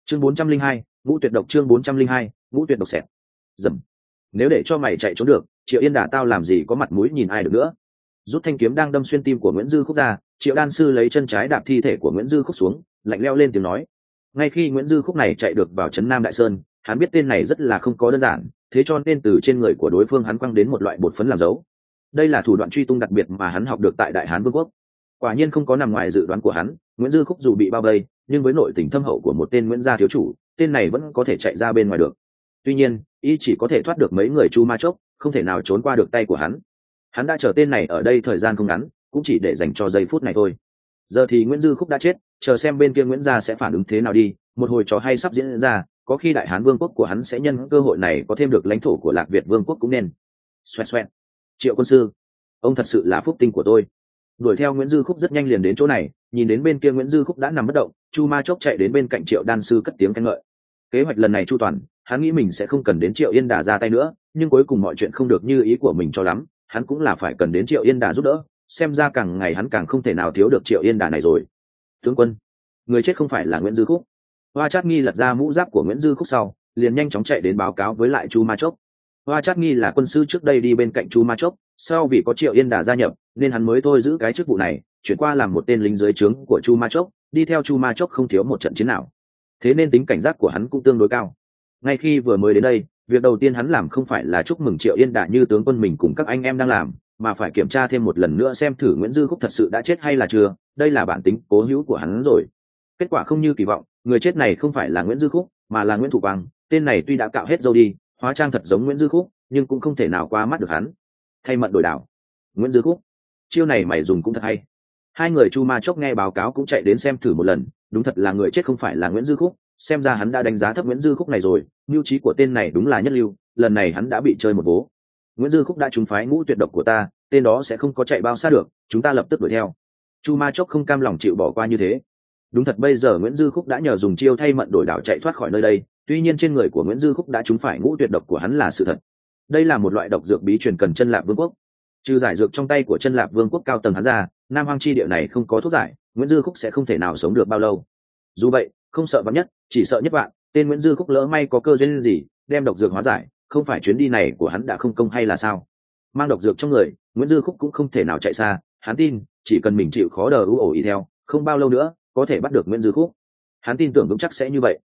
chương 402, ngũ tuyệt độc. chương 402, ngũ tuyệt độc xẹt. Dầm. Nếu để cho mày chạy trốn được, Triệu Yên Đả tao làm gì có mặt mũi nhìn ai được nữa. Rút thanh kiếm đang đâm xuyên tim của Nguyễn Dư Khúc ra, Triệu Đan sư lấy chân trái đạp thi thể của Nguyễn Dư Khúc xuống, lạnh lẽo lên tiếng nói. Ngay khi Nguyễn Dư Khúc này chạy được vào trấn Nam Đại Sơn, hắn biết tên này rất là không có đơn giản, thế cho nên từ trên người của đối phương hắn quăng đến một loại bột phấn làm dấu. Đây là thủ đoạn truy tung đặc biệt mà hắn học được tại Đại Hán Vương quốc. Quả nhiên không có nằm ngoài dự đoán của hắn, Nguyễn Dư Khúc dù bị bao vây, nhưng với nội tình thâm hậu của một tên Nguyễn gia thiếu chủ, tên này vẫn có thể chạy ra bên ngoài được. Tuy nhiên, y chỉ có thể thoát được mấy người Chu Ma Chốc, không thể nào trốn qua được tay của hắn. Hắn đã chờ tên này ở đây thời gian không ngắn, cũng chỉ để dành cho giây phút này thôi. Giờ thì Nguyễn Dư Khúc đã chết, chờ xem bên kia Nguyễn gia sẽ phản ứng thế nào đi. Một hồi trò hay sắp diễn ra, có khi Đại Hán Vương quốc của hắn sẽ nhân cơ hội này có thêm được lãnh thổ của Lạc Việt Vương quốc cũng nên. Xoẹt xoẹt. Triệu quân sư, ông thật sự là phúc tinh của tôi. Đuổi theo Nguyễn Dư Khúc rất nhanh liền đến chỗ này, nhìn đến bên kia Nguyễn Dư Khúc đã nằm bất động, Chu Ma Chốc chạy đến bên cạnh Triệu Đan sư cất tiếng khen ngợi. Kế hoạch lần này chu toàn, hắn nghĩ mình sẽ không cần đến Triệu Yên Đả ra tay nữa, nhưng cuối cùng mọi chuyện không được như ý của mình cho lắm, hắn cũng là phải cần đến Triệu Yên Đả giúp đỡ, xem ra càng ngày hắn càng không thể nào thiếu được Triệu Yên Đả này rồi. Tướng quân, người chết không phải là Nguyễn Dư Khúc. Hoa Trát Nghi lật ra mũ giáp của Nguyễn Dư Khúc sau, liền nhanh chóng chạy đến báo cáo với lại Chu Ma Chốc. Hoa Trát Nghi là quân sư trước đây đi bên cạnh Chu Ma Chốc, sau vì có Triệu Yên Đả gia nhập, nên hắn mới thôi giữ cái chức vụ này, chuyển qua làm một tên lính dưới trướng của Chu Ma Chốc, đi theo Chu Ma Chốc không thiếu một trận chiến nào. Thế nên tính cảnh giác của hắn cũng tương đối cao. Ngay khi vừa mới đến đây, việc đầu tiên hắn làm không phải là chúc mừng Triệu Yên Đả như tướng quân mình cùng các anh em đang làm, mà phải kiểm tra thêm một lần nữa xem thử Nguyễn Dư Khúc thật sự đã chết hay là chưa. Đây là bản tính cố hữu của hắn rồi. Kết quả không như kỳ vọng, người chết này không phải là Nguyễn Dư Khúc, mà là Nguyễn Thủ Quang. Tên này tuy đã cạo hết râu đi, hóa trang thật giống Nguyễn Dư Khúc, nhưng cũng không thể nào qua mắt được hắn. Thay mận đổi đảo. Nguyễn Dư Khúc, chiêu này mày dùng cũng thật hay. Hai người Chu Ma Chốc nghe báo cáo cũng chạy đến xem thử một lần, đúng thật là người chết không phải là Nguyễn Dư Khúc, xem ra hắn đã đánh giá thấp Nguyễn Dư Khúc này rồi, mưu trí của tên này đúng là nhất lưu, lần này hắn đã bị chơi một vố. Nguyễn Dư Khúc đã trúng phái ngũ tuyệt độc của ta, tên đó sẽ không có chạy bao xa được, chúng ta lập tức đuổi theo. Chu Ma Chốc không cam lòng chịu bỏ qua như thế. Đúng thật bây giờ Nguyễn Dư Khúc đã nhờ dùng chiêu thay mận đổi đảo chạy thoát khỏi nơi đây, tuy nhiên trên người của Nguyễn Dư Khúc đã trúng phải ngũ tuyệt độc của hắn là sự thật. Đây là một loại độc dược bí truyền cần Chân Lạp Vương quốc. Trừ giải dược trong tay của Chân Lạp Vương quốc cao tầng hắn ra, Nam Hoang chi địa này không có thuốc giải, Nguyễn Dư Khúc sẽ không thể nào sống được bao lâu. Dù vậy, không sợ vạn nhất, chỉ sợ nhất vạn, tên Nguyễn Dư Khúc lỡ may có cơ duyên gì, đem độc dược hóa giải, không phải chuyến đi này của hắn đã không công hay là sao? Mang độc dược trong người, Nguyễn Dư Khúc cũng không thể nào chạy xa, hắn tin, chỉ cần mình chịu khó đờ ú ổ ý theo, không bao lâu nữa, có thể bắt được Nguyễn Dư Khúc. Hắn tin tưởng vững chắc sẽ như vậy.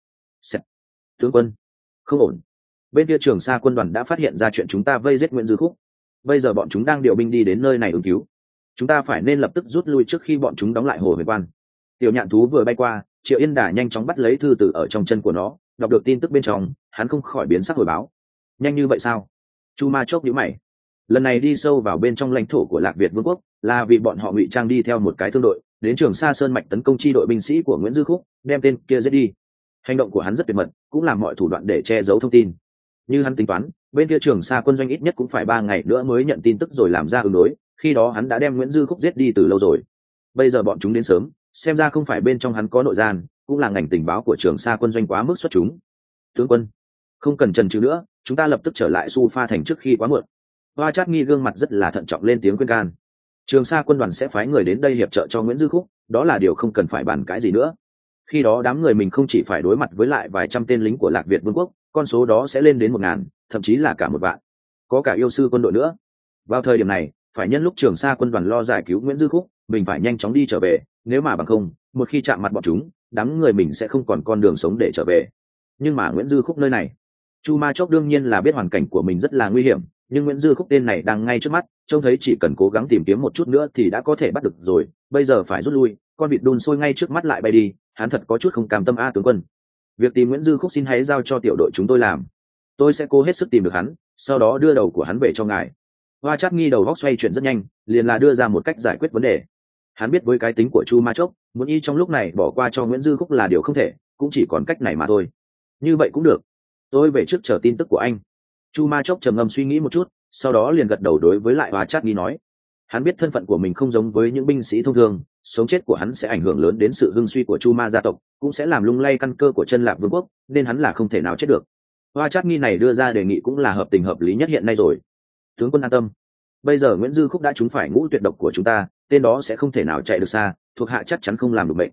Tướng quân, không ổn. Bên kia Trường Sa quân đoàn đã phát hiện ra chuyện chúng ta vây giết Nguyễn Dư Khúc. Bây giờ bọn chúng đang điều binh đi đến nơi này ứng cứu. Chúng ta phải nên lập tức rút lui trước khi bọn chúng đóng lại Hồ Huyền Quan. Tiểu Nhạn thú vừa bay qua, Triệu Yên Đả nhanh chóng bắt lấy thư từ ở trong chân của nó, đọc được tin tức bên trong, hắn không khỏi biến sắc hồi báo. Nhanh như vậy sao? Chu Ma Chốc nhíu mày. Lần này đi sâu vào bên trong lãnh thổ của Lạc Việt Vương quốc, là vì bọn họ ngụy trang đi theo một cái thương đội, đến Trường Sa Sơn mạch tấn công chi đội binh sĩ của Nguyễn Dư Khúc, đem tên kia giết đi. Hành động của hắn rất tuyệt mật, cũng làm mọi thủ đoạn để che giấu thông tin. Như hắn tính toán, bên kia Trường Sa quân doanh ít nhất cũng phải 3 ngày nữa mới nhận tin tức rồi làm ra ứng đối, khi đó hắn đã đem Nguyễn Dư Khúc giết đi từ lâu rồi. Bây giờ bọn chúng đến sớm, xem ra không phải bên trong hắn có nội gian, cũng là ngành tình báo của Trường Sa quân doanh quá mức xuất chúng. Tướng quân, không cần chần chừ nữa, chúng ta lập tức trở lại Su Pha thành trước khi quá muộn. Hoa Trát Nghi gương mặt rất là thận trọng lên tiếng khuyên can. Trường Sa quân đoàn sẽ phái người đến đây hiệp trợ cho Nguyễn Dư Khúc, đó là điều không cần phải bàn cãi gì nữa. Khi đó đám người mình không chỉ phải đối mặt với lại vài trăm tên lính của Lạc Việt Vương quốc, con số đó sẽ lên đến 1000, thậm chí là cả 1 vạn. Có cả yêu sư quân đội nữa. Vào thời điểm này, phải nhân lúc Trường Sa quân đoàn lo giải cứu Nguyễn Dư Khúc, mình phải nhanh chóng đi trở về, nếu mà bằng không, một khi chạm mặt bọn chúng, đám người mình sẽ không còn con đường sống để trở về. Nhưng mà Nguyễn Dư Khúc nơi này, Chu Ma Chốc đương nhiên là biết hoàn cảnh của mình rất là nguy hiểm, nhưng Nguyễn Dư Khúc tên này đang ngay trước mắt, trông thấy chỉ cần cố gắng tìm kiếm một chút nữa thì đã có thể bắt được rồi, bây giờ phải rút lui, con vịt đun sôi ngay trước mắt lại bay đi, hắn thật có chút không cam tâm a tướng quân. Việc tìm Nguyễn Dư Khúc xin hãy giao cho tiểu đội chúng tôi làm, tôi sẽ cố hết sức tìm được hắn, sau đó đưa đầu của hắn về cho ngài. Hoa Trát Nghi đầu góc xoay chuyển rất nhanh, liền là đưa ra một cách giải quyết vấn đề. Hắn biết với cái tính của Chu Ma Chốc, muốn y trong lúc này bỏ qua cho Nguyễn Dư Khúc là điều không thể, cũng chỉ còn cách này mà thôi. Như vậy cũng được, tôi về trước chờ tin tức của anh. Chu Ma Chốc trầm ngâm suy nghĩ một chút, sau đó liền gật đầu đối với lại Hoa Trát Nghi nói. Hắn biết thân phận của mình không giống với những binh sĩ thông thường, sống chết của hắn sẽ ảnh hưởng lớn đến sự hưng suy của Chu Ma gia tộc, cũng sẽ làm lung lay căn cơ của Chân Lạp Vương quốc, nên hắn là không thể nào chết được. Hoa Trát Nghi này đưa ra đề nghị cũng là hợp tình hợp lý nhất hiện nay rồi. Tướng quân an tâm, bây giờ Nguyễn Dư Khúc đã trúng phải ngũ tuyệt độc của chúng ta, tên đó sẽ không thể nào chạy được xa, thuộc hạ chắc chắn không làm được bệnh.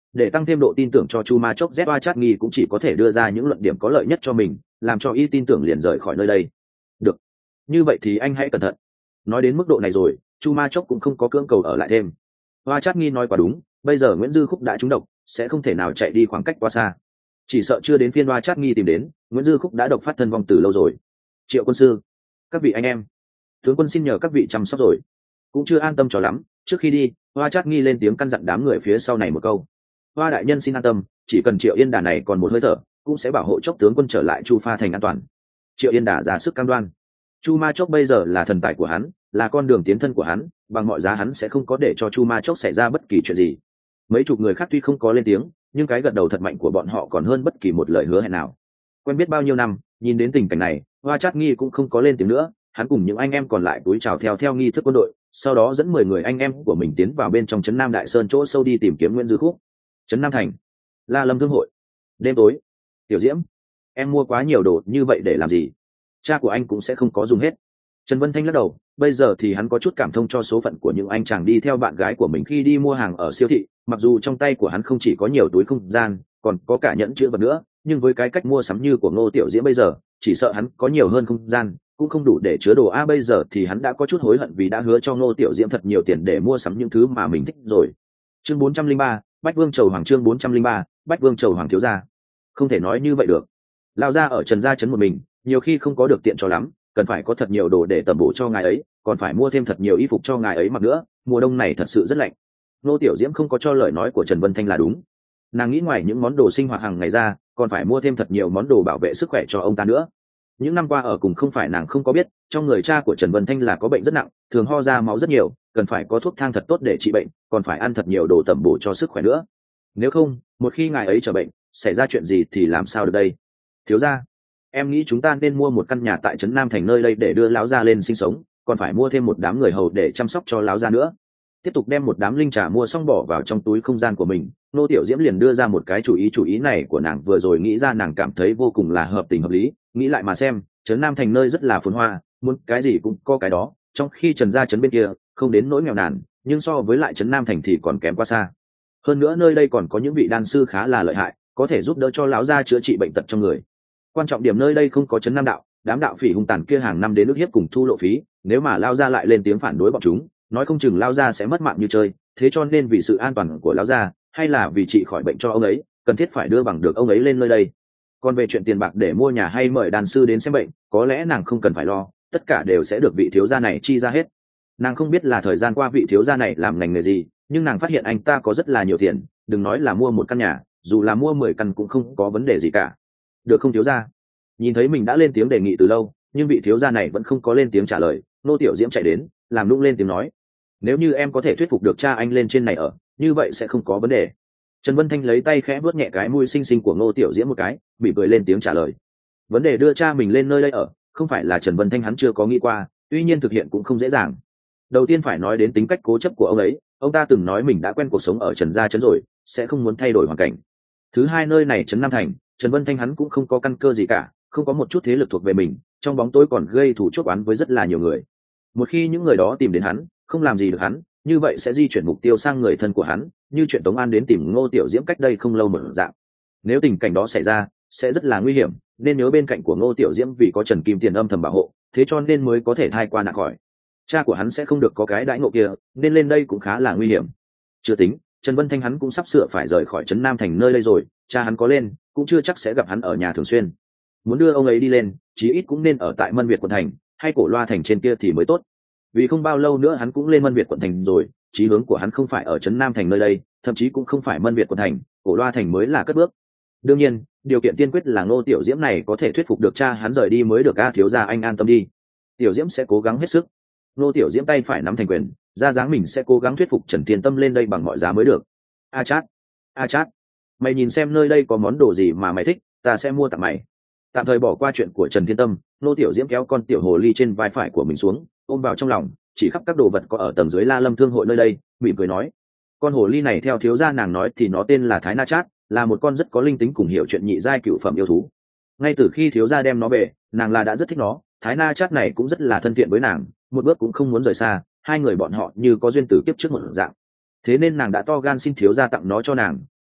để tăng thêm độ tin tưởng cho chu ma chốc, z oa chát nghi cũng chỉ có thể đưa ra những luận điểm có lợi nhất cho mình, làm cho y tin tưởng liền rời khỏi nơi đây. Được, như vậy thì anh hãy cẩn thận. Nói đến mức độ này rồi, chu ma chốc cũng không có cưỡng cầu ở lại thêm. Oa chát nghi nói quá đúng, bây giờ Nguyễn Dư Khúc đã trúng độc, sẽ không thể nào chạy đi khoảng cách quá xa. Chỉ sợ chưa đến phiên Oa chát nghi tìm đến, Nguyễn Dư Khúc đã độc phát thân vong từ lâu rồi. Triệu quân sư, các vị anh em, tướng quân xin nhờ các vị chăm sóc rồi. Cũng chưa an tâm cho lắm, trước khi đi, Oa chát nghi lên tiếng căn dặn đám người phía sau này một câu. Hoa đại nhân xin an tâm, chỉ cần Triệu Yên Đà này còn một hơi thở, cũng sẽ bảo hộ chốc tướng quân trở lại Chu Pha thành an toàn. Triệu Yên Đà ra sức cam đoan. Chu Ma Chốc bây giờ là thần tài của hắn, là con đường tiến thân của hắn, bằng mọi giá hắn sẽ không có để cho Chu Ma Chốc xảy ra bất kỳ chuyện gì. Mấy chục người khác tuy không có lên tiếng, nhưng cái gật đầu thật mạnh của bọn họ còn hơn bất kỳ một lời hứa hẹn nào. Quen biết bao nhiêu năm, nhìn đến tình cảnh này, Hoa Trát Nghi cũng không có lên tiếng nữa, hắn cùng những anh em còn lại cúi chào theo nghi thức quân đội, sau đó dẫn 10 người anh em của mình tiến vào bên trong trấn Nam Đại Sơn chỗ sâu đi tìm kiếm Nguyễn Dư Khúc. Trấn Nam thành, La Lâm thương hội. Đêm tối. Tiểu Diễm, em mua quá nhiều đồ như vậy để làm gì? Cha của anh cũng sẽ không có dùng hết. Trần Vân Thanh lắc đầu, bây giờ thì hắn có chút cảm thông cho số phận của những anh chàng đi theo bạn gái của mình khi đi mua hàng ở siêu thị, mặc dù trong tay của hắn không chỉ có nhiều túi không gian, còn có cả nhẫn chữ vật nữa, nhưng với cái cách mua sắm như của Ngô Tiểu Diễm bây giờ, chỉ sợ hắn có nhiều hơn không gian, cũng không đủ để chứa đồ. Bây giờ thì hắn đã có chút hối hận vì đã hứa cho Ngô Tiểu Diễm thật nhiều tiền để mua sắm những thứ mà mình thích rồi. Chương 403, Bách Vương Chầu Hoàng. Chương 403, Bách Vương Chầu Hoàng thiếu gia. Không thể nói như vậy được. Lao ra ở Trần gia trấn một mình, nhiều khi không có được tiện cho lắm, cần phải có thật nhiều đồ để tẩm bổ cho ngài ấy, còn phải mua thêm thật nhiều y phục cho ngài ấy mặc nữa, mùa đông này thật sự rất lạnh. Ngô Tiểu Diễm không có cho lời nói của Trần Vân Thanh là đúng. Nàng nghĩ ngoài những món đồ sinh hoạt hàng ngày ra, còn phải mua thêm thật nhiều món đồ bảo vệ sức khỏe cho ông ta nữa. Những năm qua ở cùng không phải nàng không có biết, trong người cha của Trần Vân Thanh là có bệnh rất nặng, thường ho ra máu rất nhiều, cần phải có thuốc thang thật tốt để trị bệnh, còn phải ăn thật nhiều đồ tẩm bổ cho sức khỏe nữa. Nếu không, một khi ngài ấy trở bệnh, xảy ra chuyện gì thì làm sao được đây? Thiếu gia, em nghĩ chúng ta nên mua một căn nhà tại trấn Nam thành nơi đây để đưa lão gia lên sinh sống, còn phải mua thêm một đám người hầu để chăm sóc cho lão gia nữa. Tiếp tục đem một đám linh trà mua xong bỏ vào trong túi không gian của mình, Nô Tiểu Diễm liền đưa ra một cái chủ ý này của nàng vừa rồi nghĩ ra, nàng cảm thấy vô cùng là hợp tình hợp lý. Nghĩ lại mà xem, trấn Nam thành nơi rất là phồn hoa, muốn cái gì cũng có cái đó, trong khi Trần gia trấn bên kia không đến nỗi nghèo nàn, nhưng so với lại trấn Nam thành thì còn kém quá xa. Hơn nữa nơi đây còn có những vị đan sư khá là lợi hại, có thể giúp đỡ cho lão gia chữa trị bệnh tật trong người. Quan trọng điểm nơi đây không có trấn Nam đạo, đám đạo phỉ hung tàn kia hàng năm đến nước hiếp cùng thu lộ phí, nếu mà lao gia lại lên tiếng phản đối bọn chúng, nói không chừng lao gia sẽ mất mạng như chơi. Thế cho nên vì sự an toàn của lão gia, hay là vì trị khỏi bệnh cho ông ấy, cần thiết phải đưa bằng được ông ấy lên nơi đây. Còn về chuyện tiền bạc để mua nhà hay mời đàn sư đến xem bệnh, có lẽ nàng không cần phải lo, tất cả đều sẽ được vị thiếu gia này chi ra hết. Nàng không biết là thời gian qua vị thiếu gia này làm ngành nghề gì, nhưng nàng phát hiện anh ta có rất là nhiều tiền, đừng nói là mua một căn nhà, dù là mua 10 căn cũng không có vấn đề gì cả. Được không thiếu gia? Nhìn thấy mình đã lên tiếng đề nghị từ lâu, nhưng vị thiếu gia này vẫn không có lên tiếng trả lời. Nô Tiểu Diễm chạy đến, làm nũng lên tiếng nói: nếu như em có thể thuyết phục được cha anh lên trên này ở, như vậy sẽ không có vấn đề. Trần Vân Thanh lấy tay khẽ vuốt nhẹ cái mũi xinh xinh của Ngô Tiểu Diễm một cái, bị cười lên tiếng trả lời: vấn đề đưa cha mình lên nơi đây ở, không phải là Trần Vân Thanh hắn chưa có nghĩ qua, tuy nhiên thực hiện cũng không dễ dàng. Đầu tiên phải nói đến tính cách cố chấp của ông ấy, ông ta từng nói mình đã quen cuộc sống ở Trần gia trấn rồi, sẽ không muốn thay đổi hoàn cảnh. Thứ hai, nơi này trấn Nam thành, Trần Vân Thanh hắn cũng không có căn cơ gì cả, không có một chút thế lực thuộc về mình, trong bóng tối còn gây thù chuốc oán với rất là nhiều người. Một khi những người đó tìm đến hắn, không làm gì được hắn, như vậy sẽ di chuyển mục tiêu sang người thân của hắn, như chuyện Tống An đến tìm Ngô Tiểu Diễm cách đây không lâu một dạng. Nếu tình cảnh đó xảy ra, sẽ rất là nguy hiểm, nên nhớ bên cạnh của Ngô Tiểu Diễm vì có Trần Kim Tiền âm thầm bảo hộ, thế cho nên mới có thể thai qua nạn khỏi. Cha của hắn sẽ không được có cái đãi ngộ kia, nên lên đây cũng khá là nguy hiểm. Chưa tính, Trần Vân Thanh hắn cũng sắp sửa phải rời khỏi trấn Nam thành nơi đây rồi, cha hắn có lên, cũng chưa chắc sẽ gặp hắn ở nhà thường xuyên. Muốn đưa ông ấy đi lên, chí ít cũng nên ở tại Mân Việt quận thành, hay Cổ Loa thành trên kia thì mới tốt. Vì không bao lâu nữa hắn cũng lên Mân Việt quận thành rồi, chí hướng của hắn không phải ở trấn Nam thành nơi đây, thậm chí cũng không phải Mân Việt quận thành, Cổ Loa thành mới là cất bước. Đương nhiên, điều kiện tiên quyết là Ngô Tiểu Diễm này có thể thuyết phục được cha hắn rời đi mới được. Thiếu gia anh an tâm đi, Tiểu Diễm sẽ cố gắng hết sức. Ngô Tiểu Diễm tay phải nắm thành quyền, ra dáng mình sẽ cố gắng thuyết phục Trần Thiên Tâm lên đây bằng mọi giá mới được. A Chát, mày nhìn xem nơi đây có món đồ gì mà mày thích, ta sẽ mua tặng mày. Tạm thời bỏ qua chuyện của Trần Thiên Tâm, Ngô Tiểu Diễm kéo con tiểu hồ ly trên vai phải của mình xuống, ôm vào trong lòng, chỉ khắp các đồ vật có ở tầng dưới La Lâm thương hội nơi đây, mỉm cười nói: con hồ ly này theo thiếu gia nàng nói thì nó tên là Thái Na Chát, là một con rất có linh tính cùng hiểu chuyện nhị giai cửu phẩm yêu thú. Ngay từ khi thiếu gia đem nó về, nàng là đã rất thích nó. Thái Na Chát này cũng rất là thân thiện với nàng, một bước cũng không muốn rời xa, hai người bọn họ như có duyên từ kiếp trước một dạng. Thế nên nàng đã to gan xin thiếu gia tặng nó cho nàng,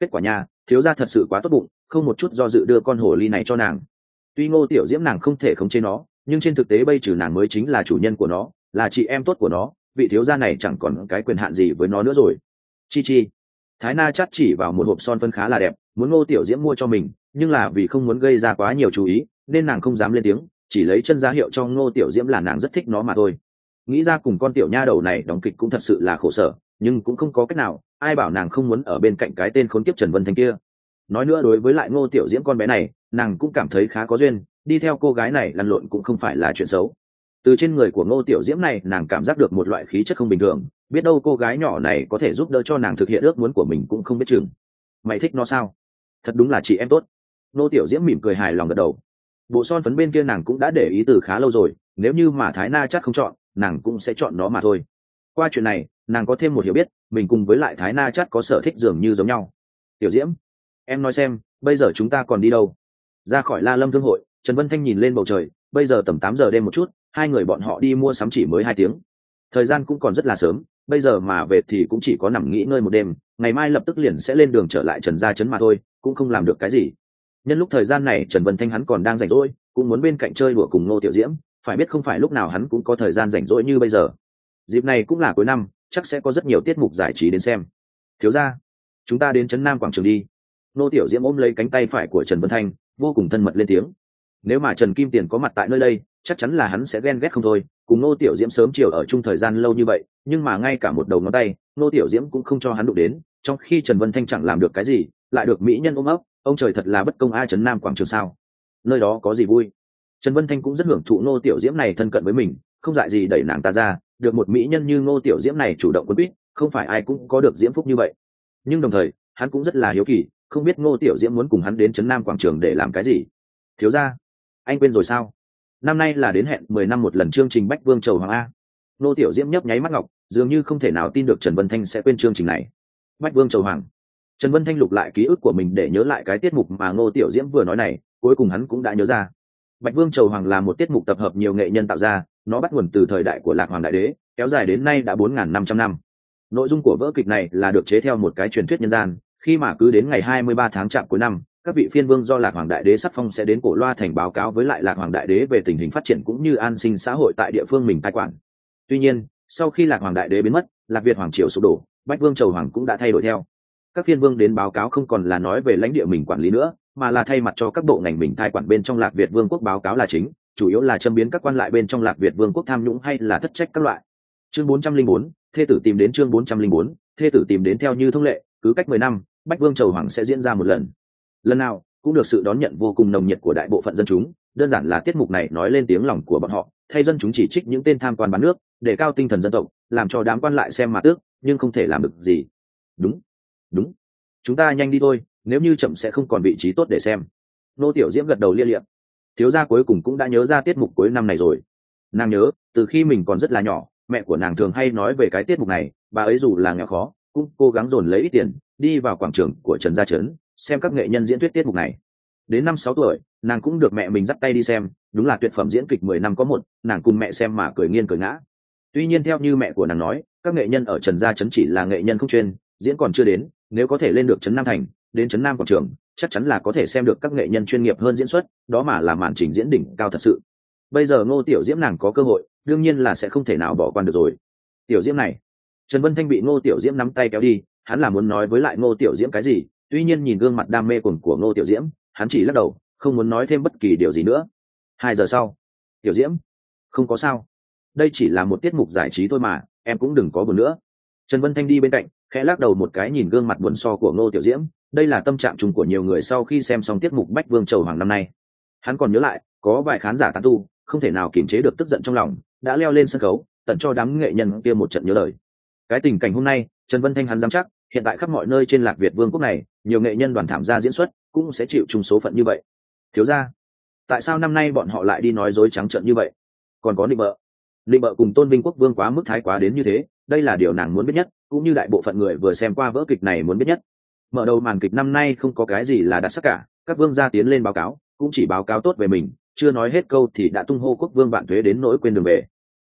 kết quả nhà thiếu gia thật sự quá tốt bụng, không một chút do dự đưa con hồ ly này cho nàng. Tuy Ngô Tiểu Diễm nàng không thể khống chế nó, nhưng trên thực tế bây trừ nàng mới chính là chủ nhân của nó, là chị em tốt của nó, vị thiếu gia này chẳng còn cái quyền hạn gì với nó nữa rồi. Chi chi. Thái Na chắt chỉ vào một hộp son phấn khá là đẹp, muốn Ngô Tiểu Diễm mua cho mình, nhưng là vì không muốn gây ra quá nhiều chú ý, nên nàng không dám lên tiếng, chỉ lấy chân ra hiệu cho Ngô Tiểu Diễm là nàng rất thích nó mà thôi. Nghĩ ra cùng con tiểu nha đầu này đóng kịch cũng thật sự là khổ sở, nhưng cũng không có cách nào, ai bảo nàng không muốn ở bên cạnh cái tên khốn kiếp Trần Vân Thanh kia. Nói nữa đối với lại Ngô Tiểu Diễm con bé này, nàng cũng cảm thấy khá có duyên, đi theo cô gái này lăn lộn cũng không phải là chuyện xấu. Từ trên người của Ngô Tiểu Diễm này nàng cảm giác được một loại khí chất không bình thường, biết đâu cô gái nhỏ này có thể giúp đỡ cho nàng thực hiện ước muốn của mình cũng không biết chừng. Mày thích nó sao? Thật đúng là chị em tốt. Ngô Tiểu Diễm mỉm cười hài lòng gật đầu. Bộ son phấn bên kia nàng cũng đã để ý từ khá lâu rồi, nếu như mà Thái Na chắc không chọn, nàng cũng sẽ chọn nó mà thôi. Qua chuyện này nàng có thêm một hiểu biết, mình cùng với lại Thái Na chắc có sở thích dường như giống nhau. Tiểu Diễm, em nói xem bây giờ chúng ta còn đi đâu? Ra khỏi La Lâm thương hội, Trần Vân Thanh nhìn lên bầu trời, bây giờ tầm 8 giờ đêm một chút, hai người bọn họ đi mua sắm chỉ mới 2 tiếng. Thời gian cũng còn rất là sớm, bây giờ mà về thì cũng chỉ có nằm nghỉ ngơi một đêm, ngày mai lập tức liền sẽ lên đường trở lại Trần gia trấn mà thôi, cũng không làm được cái gì. Nhân lúc thời gian này Trần Vân Thanh hắn còn đang rảnh rỗi, cũng muốn bên cạnh chơi đùa cùng Ngô Tiểu Diễm, phải biết không phải lúc nào hắn cũng có thời gian rảnh rỗi như bây giờ. Dịp này cũng là cuối năm, chắc sẽ có rất nhiều tiết mục giải trí đến xem. Thiếu gia, chúng ta đến trấn Nam quảng trường đi. Ngô Tiểu Diễm ôm lấy cánh tay phải của Trần Vân Thanh, vô cùng thân mật lên tiếng. Nếu mà Trần Kim Tiền có mặt tại nơi đây, chắc chắn là hắn sẽ ghen ghét không thôi, cùng Ngô Tiểu Diễm sớm chiều ở chung thời gian lâu như vậy, nhưng mà ngay cả một đầu ngón tay Ngô Tiểu Diễm cũng không cho hắn đụng đến, trong khi Trần Vân Thanh chẳng làm được cái gì, lại được mỹ nhân ôm ấp, ông trời thật là bất công a. Trấn Nam quảng trường sao? Nơi đó có gì vui? Trần Vân Thanh cũng rất hưởng thụ Ngô Tiểu Diễm này thân cận với mình, không dại gì đẩy nàng ta ra, được một mỹ nhân như Ngô Tiểu Diễm này chủ động quấn quýt, không phải ai cũng có được diễm phúc như vậy. Nhưng đồng thời hắn cũng rất là hiếu kỳ, không biết Ngô Tiểu Diễm muốn cùng hắn đến Trấn Nam quảng trường để làm cái gì. Thiếu gia, anh quên rồi sao? Năm nay là đến hẹn 10 năm một lần chương trình Bách Vương Chầu Hoàng a. Ngô Tiểu Diễm nhấp nháy mắt ngọc, dường như không thể nào tin được Trần Vân Thanh sẽ quên chương trình này. Bách Vương Chầu Hoàng. Trần Vân Thanh lục lại ký ức của mình để nhớ lại cái tiết mục mà Ngô Tiểu Diễm vừa nói này, cuối cùng hắn cũng đã nhớ ra. Bạch Vương Chầu Hoàng là một tiết mục tập hợp nhiều nghệ nhân tạo ra, nó bắt nguồn từ thời đại của Lạc Hoàng Đại Đế, kéo dài đến nay đã 4.500 năm. Nội dung của vở kịch này là được chế theo một cái truyền thuyết nhân gian, khi mà cứ đến ngày 23 tháng chạp cuối năm, các vị phiên vương do Lạc Hoàng Đại Đế sắc phong sẽ đến Cổ Loa thành báo cáo với lại Lạc Hoàng Đại Đế về tình hình phát triển cũng như an sinh xã hội tại địa phương mình cai quản. Tuy nhiên, sau khi Lạc Hoàng Đại Đế biến mất, Lạc Việt hoàng triều sụp đổ, Bách Vương Chầu Hoàng cũng đã thay đổi theo. Các phiên vương đến báo cáo không còn là nói về lãnh địa mình quản lý nữa, mà là thay mặt cho các bộ ngành mình cai quản bên trong Lạc Việt Vương quốc báo cáo là chính, chủ yếu là châm biến các quan lại bên trong Lạc Việt Vương quốc tham nhũng hay là thất trách các loại. Chương 404, thê tử tìm đến. Chương 404, thê tử tìm đến. Theo như thông lệ, cứ cách 10 năm, Bách Vương Chầu Hoàng sẽ diễn ra một lần. Lần nào cũng được sự đón nhận vô cùng nồng nhiệt của đại bộ phận dân chúng, đơn giản là tiết mục này nói lên tiếng lòng của bọn họ, thay dân chúng chỉ trích những tên tham quan bán nước, để cao tinh thần dân tộc, làm cho đám quan lại xem mà tước, nhưng không thể làm được gì. Đúng, chúng ta nhanh đi thôi, nếu như chậm sẽ không còn vị trí tốt để xem. Nô Tiểu Diễm gật đầu lia lịa. Thiếu gia cuối cùng cũng đã nhớ ra tiết mục cuối năm này rồi. Nàng nhớ, từ khi mình còn rất là nhỏ, mẹ của nàng thường hay nói về cái tiết mục này, bà ấy dù là nghèo khó, cũng cố gắng dồn lấy ít tiền, đi vào quảng trường của Trần gia trấn, xem các nghệ nhân diễn thuyết tiết mục này. Đến 5-6 tuổi, nàng cũng được mẹ mình dắt tay đi xem, đúng là tuyệt phẩm diễn kịch 10 năm có một, nàng cùng mẹ xem mà cười nghiêng cười ngã. Tuy nhiên theo như mẹ của nàng nói, các nghệ nhân ở Trần gia trấn chỉ là nghệ nhân không chuyên, diễn còn chưa đến, nếu có thể lên được trấn Nam thành, đến trấn Nam quảng trường, chắc chắn là có thể xem được các nghệ nhân chuyên nghiệp hơn diễn xuất, đó mà là màn trình diễn đỉnh cao thật sự. Bây giờ Ngô Tiểu Diễm nàng có cơ hội, đương nhiên là sẽ không thể nào bỏ qua được rồi. Tiểu Diễm này, Trần Vân Thanh bị Ngô Tiểu Diễm nắm tay kéo đi, hắn là muốn nói với lại Ngô Tiểu Diễm cái gì, tuy nhiên nhìn gương mặt đam mê của Ngô Tiểu Diễm, hắn chỉ lắc đầu, không muốn nói thêm bất kỳ điều gì nữa. 2 giờ sau, Tiểu Diễm, không có sao, đây chỉ là một tiết mục giải trí thôi mà, em cũng đừng có buồn nữa. Trần Vân Thanh đi bên cạnh, khẽ lắc đầu một cái nhìn gương mặt buồn so của Ngô Tiểu Diễm, đây là tâm trạng chung của nhiều người sau khi xem xong tiết mục Bách Vương Chầu Hoàng năm nay. Hắn còn nhớ lại, có vài khán giả tán tu, không thể nào kiềm chế được tức giận trong lòng, đã leo lên sân khấu, tận cho đám nghệ nhân kia một trận nhớ lời. Cái tình cảnh hôm nay, Trần Vân Thanh hắn dám chắc, hiện tại khắp mọi nơi trên Lạc Việt Vương quốc này, nhiều nghệ nhân đoàn thảm gia diễn xuất, cũng sẽ chịu chung số phận như vậy. Thiếu gia, tại sao năm nay bọn họ lại đi nói dối trắng trợn như vậy? Còn có Định Bợ cùng Tôn Vinh Quốc Vương quá mức thái quá đến như thế, đây là điều nàng muốn biết nhất, cũng như đại bộ phận người vừa xem qua vở kịch này muốn biết nhất. Mở đầu màn kịch năm nay không có cái gì là đặc sắc cả, các vương gia tiến lên báo cáo, cũng chỉ báo cáo tốt về mình, chưa nói hết câu thì đã tung hô quốc vương vạn tuế đến nỗi quên đường về.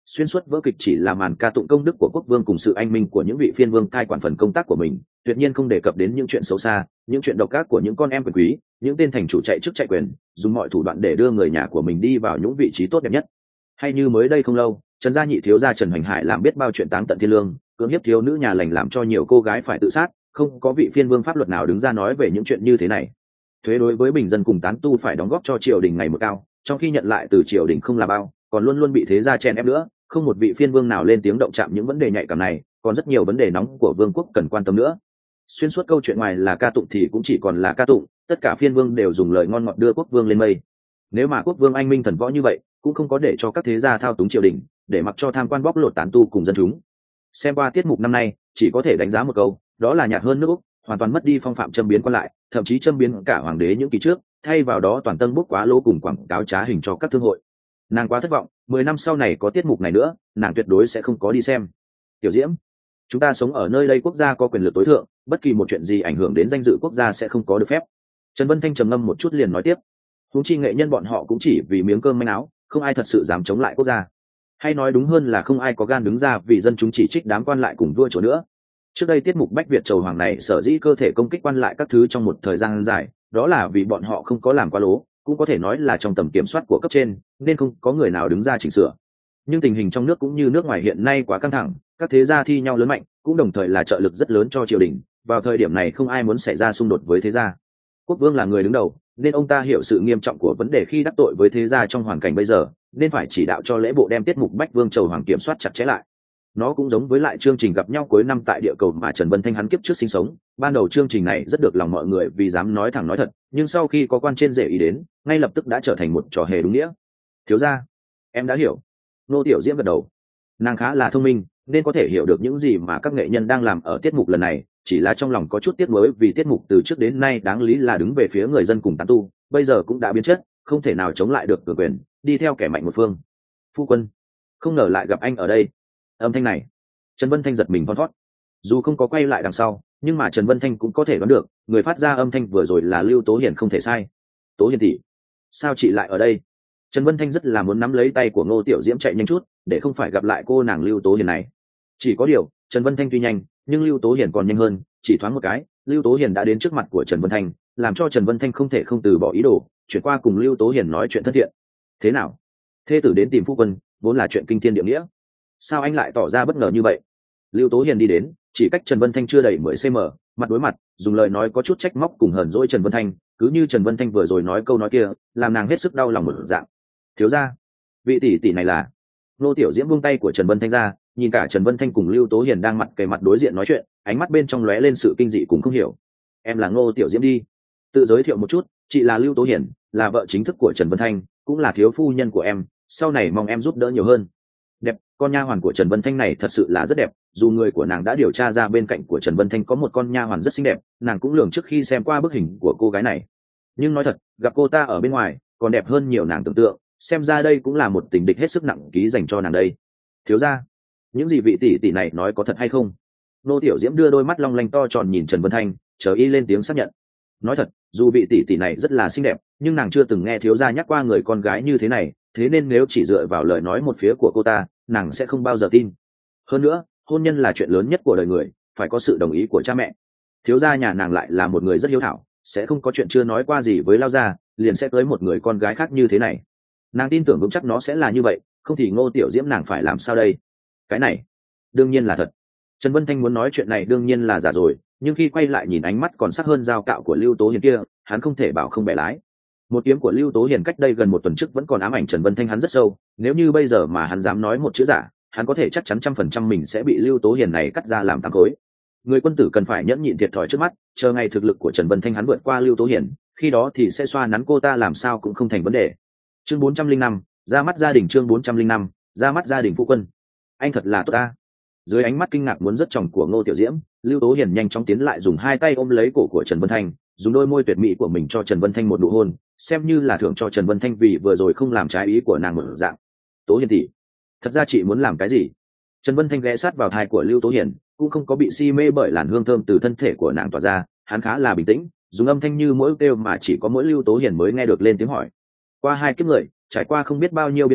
Xuyên suốt vở kịch chỉ là màn ca tụng công đức của quốc vương cùng sự anh minh của những vị phiên vương cai quản phần công tác của mình, tuyệt nhiên không đề cập đến những chuyện xấu xa, những chuyện độc ác của những con em quyền quý, những tên thành chủ chạy chức chạy quyền, dùng mọi thủ đoạn để đưa người nhà của mình đi vào những vị trí tốt đẹp nhất. Hay như mới đây không lâu, Trần gia nhị thiếu gia Trần Hoành Hải làm biết bao chuyện táng tận thiên lương, cưỡng hiếp thiếu nữ nhà lành làm cho nhiều cô gái phải tự sát, không có vị phiên vương pháp luật nào đứng ra nói về những chuyện như thế này. Thuế đối với bình dân cùng tán tu phải đóng góp cho triều đình ngày một cao, trong khi nhận lại từ triều đình không là bao, còn luôn luôn bị thế gia chen ép nữa, không một vị phiên vương nào lên tiếng động chạm những vấn đề nhạy cảm này, còn rất nhiều vấn đề nóng của vương quốc cần quan tâm nữa. Xuyên suốt câu chuyện ngoài là ca tụng thì cũng chỉ còn là ca tụng, tất cả phiên vương đều dùng lời ngon ngọt đưa quốc vương lên mây. Nếu mà quốc vương anh minh thần võ như vậy, cũng không có để cho các thế gia thao túng triều đình, để mặc cho tham quan bóc lột tán tu cùng dân chúng. Xem qua tiết mục năm nay, chỉ có thể đánh giá một câu, đó là nhạt hơn nước Úc, hoàn toàn mất đi phong phạm châm biếm quan lại, thậm chí châm biếm cả hoàng đế những kỳ trước, thay vào đó toàn tân bốc quá lỗ cùng quảng cáo trá hình cho các thương hội. Nàng quá thất vọng, 10 năm sau này có tiết mục này nữa, nàng tuyệt đối sẽ không có đi xem. Tiểu Diễm, chúng ta sống ở nơi đây quốc gia có quyền lực tối thượng, bất kỳ một chuyện gì ảnh hưởng đến danh dự quốc gia sẽ không có được phép. Trần Vân Thanh trầm ngâm một chút liền nói tiếp, huống chi nghệ nhân bọn họ cũng chỉ vì miếng cơm manh áo, không ai thật sự dám chống lại quốc gia, hay nói đúng hơn là không ai có gan đứng ra vì dân chúng chỉ trích đám quan lại cùng vua chúa nữa. Trước đây tiết mục Bách Việt Chầu Hoàng này sở dĩ cơ thể công kích quan lại các thứ trong một thời gian dài, đó là vì bọn họ không có làm quá lố, cũng có thể nói là trong tầm kiểm soát của cấp trên, nên không có người nào đứng ra chỉnh sửa. Nhưng tình hình trong nước cũng như nước ngoài hiện nay quá căng thẳng, các thế gia thi nhau lớn mạnh, cũng đồng thời là trợ lực rất lớn cho triều đình. Vào thời điểm này không ai muốn xảy ra xung đột với thế gia. Quốc vương là người đứng đầu, nên ông ta hiểu sự nghiêm trọng của vấn đề khi đắc tội với thế gia trong hoàn cảnh bây giờ, nên phải chỉ đạo cho lễ bộ đem tiết mục Bách Vương Chầu Hoàng kiểm soát chặt chẽ lại. Nó cũng giống với lại chương trình gặp nhau cuối năm tại địa cầu mà Trần Vân Thanh hắn kiếp trước sinh sống. Ban đầu chương trình này rất được lòng mọi người vì dám nói thẳng nói thật, nhưng sau khi có quan trên rể ý đến, ngay lập tức đã trở thành một trò hề đúng nghĩa. Thiếu gia, em đã hiểu. Nô Tiểu Diễm gật đầu. Nàng khá là thông minh, nên có thể hiểu được những gì mà các nghệ nhân đang làm ở tiết mục lần này, chỉ là trong lòng có chút tiếc nuối vì tiết mục từ trước đến nay đáng lý là đứng về phía người dân cùng tán tu, bây giờ cũng đã biến chất, không thể nào chống lại được cường quyền, đi theo kẻ mạnh một phương. Phu quân, không ngờ lại gặp anh ở đây. Âm thanh này, Trần Vân Thanh giật mình thon thót. Dù không có quay lại đằng sau, nhưng mà Trần Vân Thanh cũng có thể đoán được, người phát ra âm thanh vừa rồi là Lưu Tố Hiền không thể sai. Tố Hiền tỷ, sao chị lại ở đây? Trần Vân Thanh rất là muốn nắm lấy tay của Ngô Tiểu Diễm chạy nhanh chút, để không phải gặp lại cô nàng Lưu Tố Hiền này. Chỉ có điều, Trần Vân Thanh tuy nhanh, nhưng Lưu Tố Hiền còn nhanh hơn, chỉ thoáng một cái, Lưu Tố Hiền đã đến trước mặt của Trần Vân Thanh, làm cho Trần Vân Thanh không thể không từ bỏ ý đồ, chuyển qua cùng Lưu Tố Hiền nói chuyện thân thiện. Thế nào? Thê tử đến tìm phu quân, vốn là chuyện kinh thiên địa nghĩa. Sao anh lại tỏ ra bất ngờ như vậy? Lưu Tố Hiền đi đến, chỉ cách Trần Vân Thanh chưa đầy 10 cm, mặt đối mặt, dùng lời nói có chút trách móc cùng hờn dỗi Trần Vân Thanh, cứ như Trần Vân Thanh vừa rồi nói câu nói kia, làm nàng hết sức đau lòng một dạng. Thiếu gia, vị tỷ tỷ này là? Nô Tiểu Diễm buông tay của Trần Vân Thanh ra, nhìn cả Trần Vân Thanh cùng Lưu Tố Hiền đang mặt kề mặt đối diện nói chuyện, ánh mắt bên trong lóe lên sự kinh dị cũng không hiểu. Em là Ngô Tiểu Diễm đi. Tự giới thiệu một chút, chị là Lưu Tố Hiền, là vợ chính thức của Trần Vân Thanh, cũng là thiếu phu nhân của em, sau này mong em giúp đỡ nhiều hơn. Đẹp, con nha hoàn của Trần Vân Thanh này thật sự là rất đẹp, dù người của nàng đã điều tra ra bên cạnh của Trần Vân Thanh có một con nha hoàn rất xinh đẹp, nàng cũng lường trước khi xem qua bức hình của cô gái này. Nhưng nói thật, gặp cô ta ở bên ngoài, còn đẹp hơn nhiều nàng tưởng tượng, xem ra đây cũng là một tình địch hết sức nặng ký dành cho nàng đây. Thiếu gia, những gì vị tỷ tỷ này nói có thật hay không? Nô Tiểu Diễm đưa đôi mắt long lanh to tròn nhìn Trần Vân Thanh, chờ y lên tiếng xác nhận. Nói thật, dù vị tỷ tỷ này rất là xinh đẹp, nhưng nàng chưa từng nghe thiếu gia nhắc qua người con gái như thế này, thế nên nếu chỉ dựa vào lời nói một phía của cô ta, nàng sẽ không bao giờ tin. Hơn nữa, hôn nhân là chuyện lớn nhất của đời người, phải có sự đồng ý của cha mẹ. Thiếu gia nhà nàng lại là một người rất hiếu thảo, sẽ không có chuyện chưa nói qua gì với lao gia, liền sẽ tới một người con gái khác như thế này. Nàng tin tưởng vững chắc nó sẽ là như vậy, không thì Ngô Tiểu Diễm nàng phải làm sao đây? Cái này đương nhiên là thật. Trần Vân Thanh muốn nói chuyện này đương nhiên là giả rồi, nhưng khi quay lại nhìn ánh mắt còn sắc hơn dao cạo của Lưu Tố Hiền kia, hắn không thể bảo không bẻ lái. Một kiếm của Lưu Tố Hiền cách đây gần một tuần trước vẫn còn ám ảnh Trần Vân Thanh hắn rất sâu, nếu như bây giờ mà hắn dám nói một chữ giả, hắn có thể chắc chắn 100% mình sẽ bị Lưu Tố Hiền này cắt ra làm tám khối. Người quân tử cần phải nhẫn nhịn thiệt thòi trước mắt, chờ ngày thực lực của Trần Vân Thanh hắn vượt qua Lưu Tố Hiền, khi đó thì sẽ xoa nắn cô ta làm sao cũng không thành vấn đề. Chương 405, ra mắt gia đình. Chương 405, ra mắt gia đình phu quân. Anh thật là tốt ta. Dưới ánh mắt kinh ngạc muốn rất chồng của Ngô Tiểu Diễm, Lưu Tố Hiền nhanh chóng tiến lại dùng hai tay ôm lấy cổ của Trần Vân Thanh, dùng đôi môi tuyệt mỹ của mình cho Trần Vân Thanh một nụ hôn, xem như là thưởng cho Trần Vân Thanh vì vừa rồi không làm trái ý của nàng một dạng. Tố Hiền tỷ, thật ra chị muốn làm cái gì? Trần Vân Thanh ghé sát vào thai của Lưu Tố Hiền, cũng không có bị si mê bởi làn hương thơm từ thân thể của nàng tỏa ra, hắn khá là bình tĩnh, dùng âm thanh như mỗi kêu mà chỉ có mỗi Lưu Tố Hiền mới nghe được lên tiếng hỏi. Qua hai kiếp người, trải qua không biết bao nhiêu biến cố,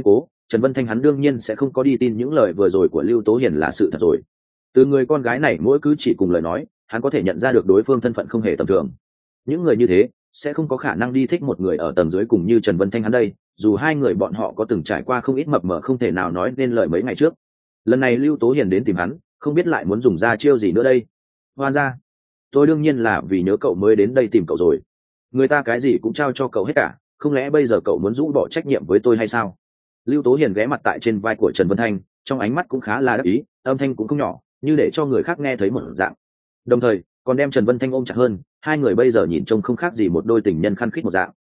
Trần Vân Thanh hắn đương nhiên sẽ không có đi tin những lời vừa rồi của Lưu Tố Hiền là sự thật rồi. Từ người con gái này mỗi cứ chỉ cùng lời nói, hắn có thể nhận ra được đối phương thân phận không hề tầm thường. Những người như thế sẽ không có khả năng đi thích một người ở tầng dưới cùng như Trần Vân Thanh hắn đây, dù hai người bọn họ có từng trải qua không ít mập mờ không thể nào nói nên lời mấy ngày trước. Lần này Lưu Tố Hiền đến tìm hắn, không biết lại muốn dùng ra chiêu gì nữa đây. Hoan ra, tôi đương nhiên là vì nhớ cậu mới đến đây tìm cậu rồi. Người ta cái gì cũng trao cho cậu hết cả, không lẽ bây giờ cậu muốn rũ bỏ trách nhiệm với tôi hay sao? Lưu Tố Hiền ghé mặt tại trên vai của Trần Vân Thanh, trong ánh mắt cũng khá là đắc ý, âm thanh cũng không nhỏ, như để cho người khác nghe thấy một dạng. Đồng thời, còn đem Trần Vân Thanh ôm chặt hơn, hai người bây giờ nhìn trông không khác gì một đôi tình nhân khăng khít một dạng.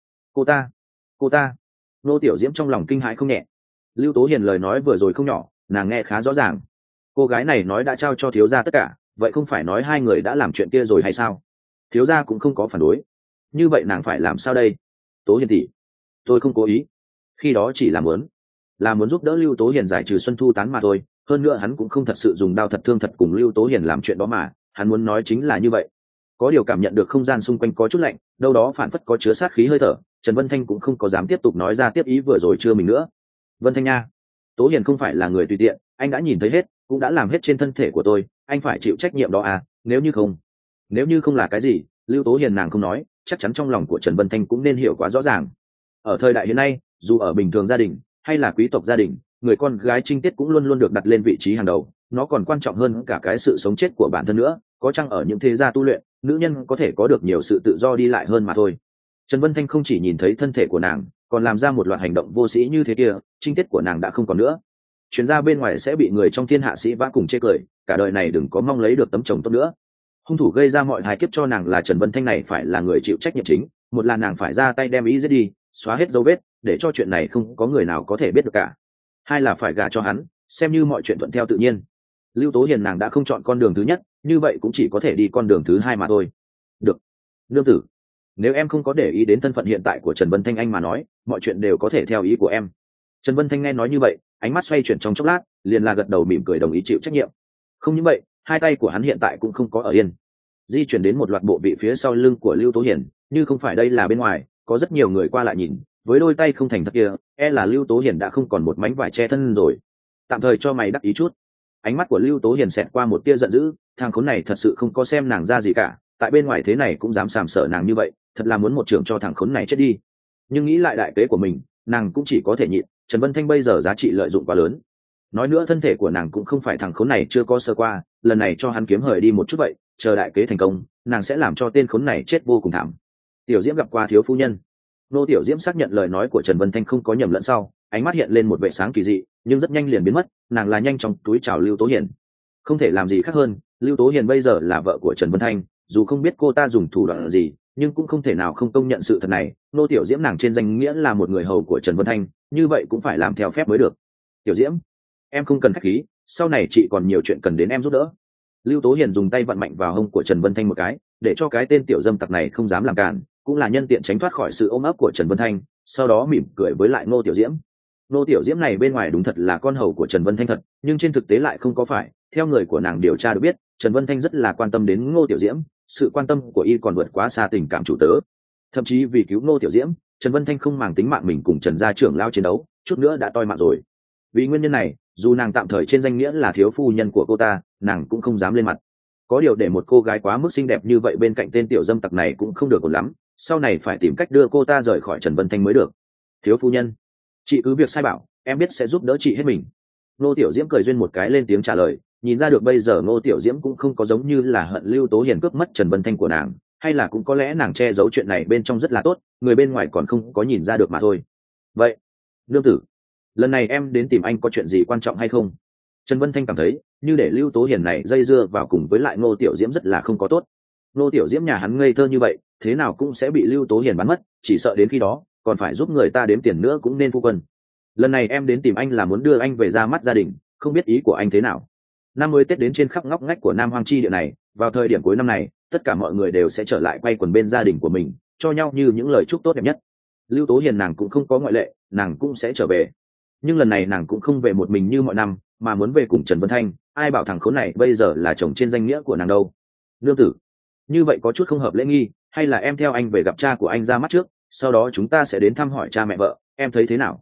Cô ta, Nô Tiểu Diễm trong lòng kinh hãi không nhẹ. Lưu Tố Hiền lời nói vừa rồi không nhỏ, nàng nghe khá rõ ràng. Cô gái này nói đã trao cho thiếu gia tất cả, vậy không phải nói hai người đã làm chuyện kia rồi hay sao? Thiếu gia cũng không có phản đối. Như vậy nàng phải làm sao đây? Tố Hiền tỷ, tôi không cố ý. Khi đó chỉ là muốn giúp đỡ Lưu Tố Hiền giải trừ Xuân Thu tán mà thôi. Hơn nữa hắn cũng không thật sự dùng đao thật thương thật cùng Lưu Tố Hiền làm chuyện đó mà, hắn muốn nói chính là như vậy. Có điều cảm nhận được không gian xung quanh có chút lạnh, đâu đó phản phất có chứa sát khí hơi thở, Trần Vân Thanh cũng không có dám tiếp tục nói ra tiếp ý vừa rồi chưa mình nữa. Vân Thanh nha, Tố Hiền không phải là người tùy tiện, anh đã nhìn thấy hết, cũng đã làm hết trên thân thể của tôi, anh phải chịu trách nhiệm đó à, nếu như không là cái gì, Lưu Tố Hiền nàng không nói, chắc chắn trong lòng của Trần Vân Thanh cũng nên hiểu quá rõ ràng. Ở thời đại hiện nay, dù ở bình thường gia đình hay là quý tộc gia đình, người con gái trinh tiết cũng luôn luôn được đặt lên vị trí hàng đầu, nó còn quan trọng hơn cả cái sự sống chết của bản thân nữa, có chăng ở những thế gia tu luyện, nữ nhân có thể có được nhiều sự tự do đi lại hơn mà thôi. Trần Vân Thanh không chỉ nhìn thấy thân thể của nàng, còn làm ra một loạt hành động vô sĩ như thế kia, trinh tiết của nàng đã không còn nữa. Chuyến ra bên ngoài sẽ bị người trong thiên hạ sĩ vã cùng chê cười, cả đời này đừng có mong lấy được tấm chồng tốt nữa. Hung thủ gây ra mọi hài kiếp cho nàng là Trần Vân Thanh này phải là người chịu trách nhiệm chính, một là nàng phải ra tay đem ý giết đi, xóa hết dấu vết, để cho chuyện này không có người nào có thể biết được cả. Hai là phải gả cho hắn, xem như mọi chuyện thuận theo tự nhiên. Lưu Tố Hiền nàng đã không chọn con đường thứ nhất, như vậy cũng chỉ có thể đi con đường thứ hai mà thôi. Được, nương tử, nếu em không có để ý đến thân phận hiện tại của Trần Vân Thanh anh mà nói, mọi chuyện đều có thể theo ý của em. Trần Vân Thanh nghe nói như vậy, ánh mắt xoay chuyển trong chốc lát, liền là gật đầu mỉm cười đồng ý chịu trách nhiệm. Không những vậy, hai tay của hắn hiện tại cũng không có ở yên, di chuyển đến một loạt bộ vị phía sau lưng của Lưu Tố Hiền, như không phải đây là bên ngoài, có rất nhiều người qua lại nhìn, với đôi tay không thành thật kia, là Lưu Tố Hiền đã không còn một mảnh vải che thân rồi. Tạm thời cho mày đắc ý chút. Ánh mắt của Lưu Tố Hiền xẹt qua một tia giận dữ, thằng khốn này thật sự không có xem nàng ra gì cả, tại bên ngoài thế này cũng dám sàm sỡ nàng như vậy, thật là muốn một trường cho thằng khốn này chết đi. Nhưng nghĩ lại đại kế của mình, nàng cũng chỉ có thể nhịn, Trần Vân Thanh bây giờ giá trị lợi dụng quá lớn. Nói nữa thân thể của nàng cũng không phải thằng khốn này chưa có sơ qua, lần này cho hắn kiếm hời đi một chút vậy, chờ đại kế thành công, nàng sẽ làm cho tên khốn này chết vô cùng thảm. Tiểu Diễm gặp qua thiếu phu nhân. Nô Tiểu Diễm xác nhận lời nói của Trần Vân Thanh không có nhầm lẫn sau, ánh mắt hiện lên một vẻ sáng kỳ dị, nhưng rất nhanh liền biến mất, nàng là nhanh trong túi chào Lưu Tố Hiền. Không thể làm gì khác hơn, Lưu Tố Hiền bây giờ là vợ của Trần Vân Thanh, dù không biết cô ta dùng thủ đoạn gì, nhưng cũng không thể nào không công nhận sự thật này. Nô Tiểu Diễm nàng trên danh nghĩa là một người hầu của Trần Vân Thanh, như vậy cũng phải làm theo phép mới được. Tiểu Diễm, em không cần khách khí, sau này chị còn nhiều chuyện cần đến em giúp đỡ. Lưu Tố Hiền dùng tay vặn mạnh vào hông của Trần Vân Thanh một cái, để cho cái tên tiểu dâm tặc này không dám làm cản, cũng là nhân tiện tránh thoát khỏi sự ôm ấp của Trần Vân Thanh, sau đó mỉm cười với lại Ngô Tiểu Diễm. Ngô Tiểu Diễm này bên ngoài đúng thật là con hầu của Trần Vân Thanh thật, nhưng trên thực tế lại không có phải. Theo người của nàng điều tra được biết, Trần Vân Thanh rất là quan tâm đến Ngô Tiểu Diễm, sự quan tâm của y còn vượt quá xa tình cảm chủ tớ. Thậm chí vì cứu Ngô Tiểu Diễm, Trần Vân Thanh không màng tính mạng mình cùng Trần gia trưởng lao chiến đấu, chút nữa đã toi mạng rồi. Vì nguyên nhân này, dù nàng tạm thời trên danh nghĩa là thiếu phu nhân của cô ta, nàng cũng không dám lên mặt. Có điều để một cô gái quá mức xinh đẹp như vậy bên cạnh tên tiểu dâm tặc này cũng không được ổn lắm, sau này phải tìm cách đưa cô ta rời khỏi Trần Vân Thanh mới được. Thiếu phu nhân, chị cứ việc sai bảo, em biết sẽ giúp đỡ chị hết mình. Ngô Tiểu Diễm cười duyên một cái lên tiếng trả lời, nhìn ra được bây giờ Ngô Tiểu Diễm cũng không có giống như là hận Lưu Tố Hiền cướp mất Trần Vân Thanh của nàng, hay là cũng có lẽ nàng che giấu chuyện này bên trong rất là tốt, người bên ngoài còn không có nhìn ra được mà thôi. Vậy, nương tử, lần này em đến tìm anh có chuyện gì quan trọng hay không? Trần Vân Thanh cảm thấy như để Lưu Tố Hiền này dây dưa vào cùng với lại Ngô Tiểu Diễm rất là không có tốt. Ngô Tiểu Diễm nhà hắn ngây thơ như vậy, thế nào cũng sẽ bị Lưu Tố Hiền bắn mất, chỉ sợ đến khi đó còn phải giúp người ta đếm tiền nữa cũng nên phu quân. Lần này em đến tìm anh là muốn đưa anh về ra mắt gia đình, không biết ý của anh thế nào. Năm mới Tết đến trên khắp ngóc ngách của Nam Hoang Chi địa này, vào thời điểm cuối năm này, tất cả mọi người đều sẽ trở lại quay quần bên gia đình của mình, cho nhau như những lời chúc tốt đẹp nhất. Lưu Tố Hiền nàng cũng không có ngoại lệ, nàng cũng sẽ trở về. Nhưng lần này nàng cũng không về một mình như mọi năm, mà muốn về cùng Trần Vân Thanh. Ai bảo thằng khốn này bây giờ là chồng trên danh nghĩa của nàng đâu. Nương tử, như vậy có chút không hợp lễ nghi, hay là em theo anh về gặp cha của anh ra mắt trước, sau đó chúng ta sẽ đến thăm hỏi cha mẹ vợ, em thấy thế nào?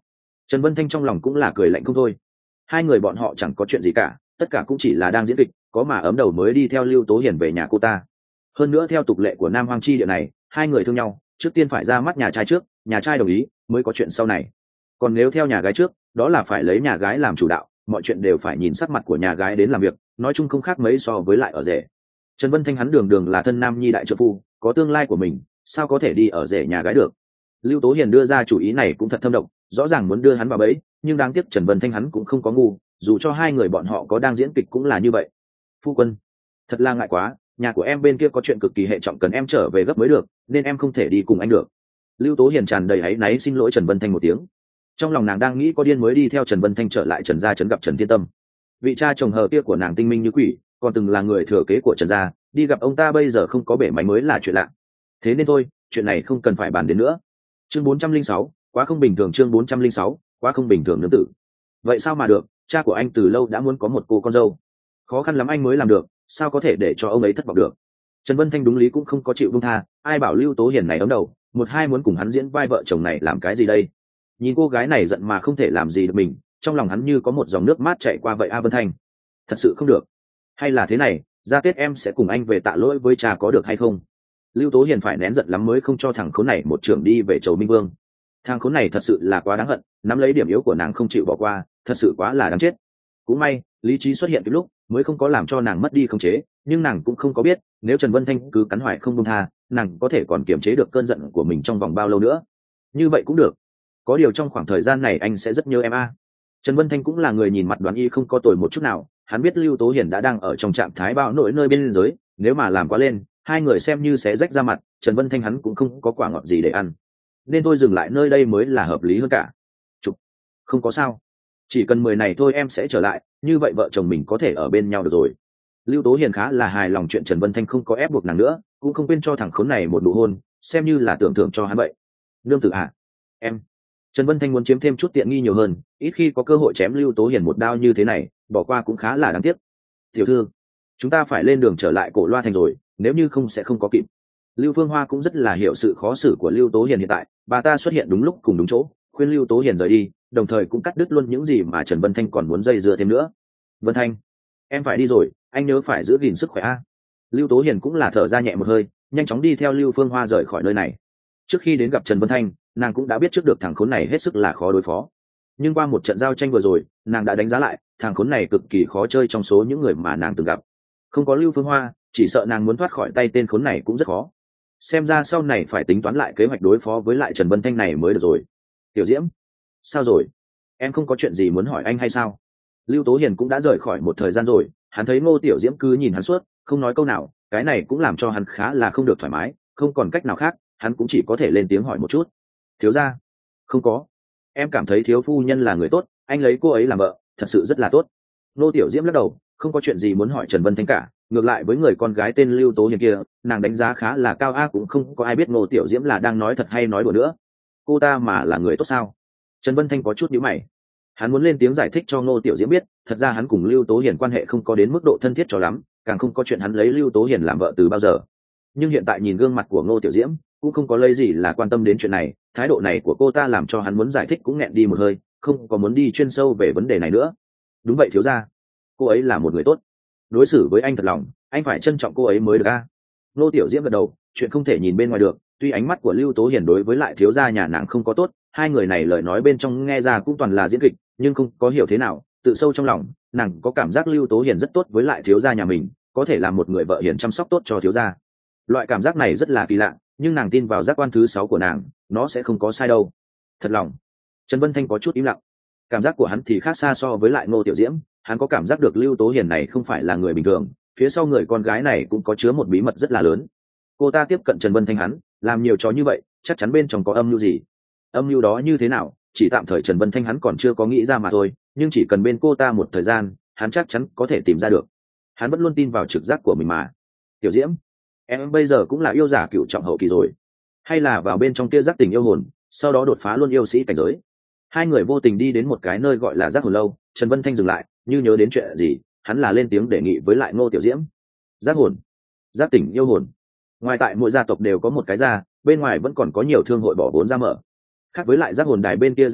Trần Vân Thanh trong lòng cũng là cười lạnh không thôi. Hai người bọn họ chẳng có chuyện gì cả, tất cả cũng chỉ là đang diễn kịch, có mà ấm đầu mới đi theo Lưu Tố Hiền về nhà cô ta. Hơn nữa theo tục lệ của Nam Hoang Chi địa này, hai người thương nhau trước tiên phải ra mắt nhà trai trước, nhà trai đồng ý mới có chuyện sau này. Còn nếu theo nhà gái trước, đó là phải lấy nhà gái làm chủ đạo, mọi chuyện đều phải nhìn sắc mặt của nhà gái đến làm việc, nói chung không khác mấy so với lại ở rể. Trần Vân Thanh hắn đường đường là thân nam nhi đại trợ phu, có tương lai của mình, sao có thể đi ở rể nhà gái được. Lưu Tố Hiền đưa ra chủ ý này cũng thật thâm độc, rõ ràng muốn đưa hắn vào bẫy, nhưng đáng tiếc Trần Vân Thanh hắn cũng không có ngu, dù cho hai người bọn họ có đang diễn kịch cũng là như vậy. Phu quân, thật là ngại quá, nhà của em bên kia có chuyện cực kỳ hệ trọng cần em trở về gấp mới được, nên em không thể đi cùng anh được. Lưu Tố Hiền tràn đầy áy náy xin lỗi Trần Vân Thanh một tiếng. Trong lòng nàng đang nghĩ có điên mới đi theo Trần Vân Thanh trở lại Trần gia trấn gặp Trần Thiên Tâm. Vị cha chồng hờ kia của nàng tinh minh như quỷ, còn từng là người thừa kế của Trần gia, đi gặp ông ta bây giờ không có bể máy mới là chuyện lạ. Thế nên thôi, chuyện này không cần phải bàn đến nữa. Chương 406, quá không bình thường. Chương 406, quá không bình thường nương tử. Vậy sao mà được, cha của anh từ lâu đã muốn có một cô con dâu, khó khăn lắm anh mới làm được, sao có thể để cho ông ấy thất vọng được. Trần Vân Thanh đúng lý cũng không có chịu buông tha, ai bảo Lưu Tố Hiền này ấm đầu, một hai muốn cùng hắn diễn vai vợ chồng này làm cái gì đây. Nhìn cô gái này giận mà không thể làm gì được mình, trong lòng hắn như có một dòng nước mát chạy qua vậy. Vân Thanh, thật sự không được, hay là thế này, ra Tết em sẽ cùng anh về tạ lỗi với cha có được hay không. Lưu Tố Hiền phải nén giận lắm mới không cho thằng khốn này một trường đi về chầu Minh Vương. Thằng khốn này thật sự là quá đáng hận, nắm lấy điểm yếu của nàng không chịu bỏ qua, thật sự quá là đáng chết. Cũng may lý trí xuất hiện cái lúc mới không có làm cho nàng mất đi khống chế, nhưng nàng cũng không có biết nếu Trần Vân Thanh cứ cắn hoài không buông tha, nàng có thể còn kiềm chế được cơn giận của mình trong vòng bao lâu nữa. Như vậy cũng được, có điều trong khoảng thời gian này anh sẽ rất nhớ em a. Trần Vân Thanh cũng là người nhìn mặt đoán y không có tội một chút nào, hắn biết Lưu Tố Hiền đã đang ở trong trạng thái bạo nổi nơi bên giới, nếu mà làm quá lên hai người xem như sẽ rách ra mặt, Trần Vân Thanh hắn cũng không có quả ngọt gì để ăn, nên thôi dừng lại nơi đây mới là hợp lý hơn cả. Chụp, không có sao, chỉ cần 10 này thôi em sẽ trở lại, như vậy vợ chồng mình có thể ở bên nhau được rồi. Lưu Tố Hiền khá là hài lòng chuyện Trần Vân Thanh không có ép buộc nàng nữa, cũng không quên cho thằng khốn này một nụ hôn, xem như là tưởng thưởng cho hắn vậy. Nương tử à, em. Trần Vân Thanh muốn chiếm thêm chút tiện nghi nhiều hơn, ít khi có cơ hội chém Lưu Tố Hiền một đao như thế này, bỏ qua cũng khá là đáng tiếc. Tiểu thư, chúng ta phải lên đường trở lại Cổ Loa thành rồi, nếu như không sẽ không có kịp. Lưu Phương Hoa cũng rất là hiểu sự khó xử của Lưu Tố Hiền hiện tại, bà ta xuất hiện đúng lúc cùng đúng chỗ, khuyên Lưu Tố Hiền rời đi, đồng thời cũng cắt đứt luôn những gì mà Trần Vân Thanh còn muốn dây dưa thêm nữa. Vân Thanh, em phải đi rồi, anh nhớ phải giữ gìn sức khỏe a. Lưu Tố Hiền cũng là thở ra nhẹ một hơi, nhanh chóng đi theo Lưu Phương Hoa rời khỏi nơi này. Trước khi đến gặp Trần Vân Thanh, nàng cũng đã biết trước được thằng khốn này hết sức là khó đối phó, nhưng qua một trận giao tranh vừa rồi, nàng đã đánh giá lại thằng khốn này cực kỳ khó chơi trong số những người mà nàng từng gặp. Không có Lưu Phương Hoa, chỉ sợ nàng muốn thoát khỏi tay tên khốn này cũng rất khó. Xem ra sau này phải tính toán lại kế hoạch đối phó với lại Trần Vân Thanh này mới được rồi. Tiểu Diễm, sao rồi, em không có chuyện gì muốn hỏi anh hay sao? Lưu Tố Hiền cũng đã rời khỏi một thời gian rồi, hắn thấy Ngô Tiểu Diễm cứ nhìn hắn suốt, không nói câu nào, cái này cũng làm cho hắn khá là không được thoải mái, không còn cách nào khác, hắn cũng chỉ có thể lên tiếng hỏi một chút. Thiếu gia, không có, em cảm thấy thiếu phu nhân là người tốt, anh lấy cô ấy làm vợ, thật sự rất là tốt. Ngô Tiểu Diễm lắc đầu, không có chuyện gì muốn hỏi Trần Vân Thanh cả, ngược lại với người con gái tên Lưu Tố Hiền kia, nàng đánh giá khá là cao a, cũng không có ai biết Ngô Tiểu Diễm là đang nói thật hay nói đùa nữa. Cô ta mà là người tốt sao? Trần Vân Thanh có chút nhíu mày. Hắn muốn lên tiếng giải thích cho Ngô Tiểu Diễm biết, thật ra hắn cùng Lưu Tố Hiền quan hệ không có đến mức độ thân thiết cho lắm, càng không có chuyện hắn lấy Lưu Tố Hiền làm vợ từ bao giờ. Nhưng hiện tại nhìn gương mặt của Ngô Tiểu Diễm, cũng không có lấy gì là quan tâm đến chuyện này, thái độ này của cô ta làm cho hắn muốn giải thích cũng nghẹn đi một hơi, không có muốn đi chuyên sâu về vấn đề này nữa. Đúng vậy thiếu gia, cô ấy là một người tốt, đối xử với anh thật lòng, anh phải trân trọng cô ấy mới được a. Ngô Tiểu Diễm gật đầu, chuyện không thể nhìn bên ngoài được, tuy ánh mắt của Lưu Tố Hiền đối với lại thiếu gia nhà nàng không có tốt, hai người này lời nói bên trong nghe ra cũng toàn là diễn kịch, nhưng không có hiểu thế nào, tự sâu trong lòng nàng có cảm giác Lưu Tố Hiền rất tốt với lại thiếu gia nhà mình, có thể làm một người vợ hiền chăm sóc tốt cho thiếu gia. Loại cảm giác này rất là kỳ lạ, nhưng nàng tin vào giác quan thứ 6 của nàng, nó sẽ không có sai đâu. Thật lòng. Trần Vân Thanh có chút im lặng, cảm giác của hắn thì khác xa so với lại Ngô Tiểu Diễm, hắn có cảm giác được Lưu Tố Hiền này không phải là người bình thường, phía sau người con gái này cũng có chứa một bí mật rất là lớn. Cô ta tiếp cận Trần Vân Thanh hắn, làm nhiều trò như vậy, chắc chắn bên trong có âm mưu gì. Âm mưu đó như thế nào, chỉ tạm thời Trần Vân Thanh hắn còn chưa có nghĩ ra mà thôi, nhưng chỉ cần bên cô ta một thời gian, hắn chắc chắn có thể tìm ra được. Hắn vẫn luôn tin vào trực giác của mình mà. Tiểu Diễm, em bây giờ cũng là yêu giả cựu trọng hậu kỳ rồi, hay là vào bên trong kia giác tình yêu hồn, sau đó đột phá luôn yêu sĩ cảnh giới. Hai người vô tình đi đến một cái nơi gọi là giác hồn lâu, Trần Vân Thanh dừng lại, như nhớ đến chuyện gì, hắn là lên tiếng đề nghị với lại Ngô Tiểu Diễm. Giác hồn, giác tỉnh yêu hồn, ngoài tại mỗi gia tộc đều có một cái gia, bên ngoài vẫn còn có nhiều thương hội bỏ vốn ra mở. Khác với lại giác hồn đài bên kia gia tộc,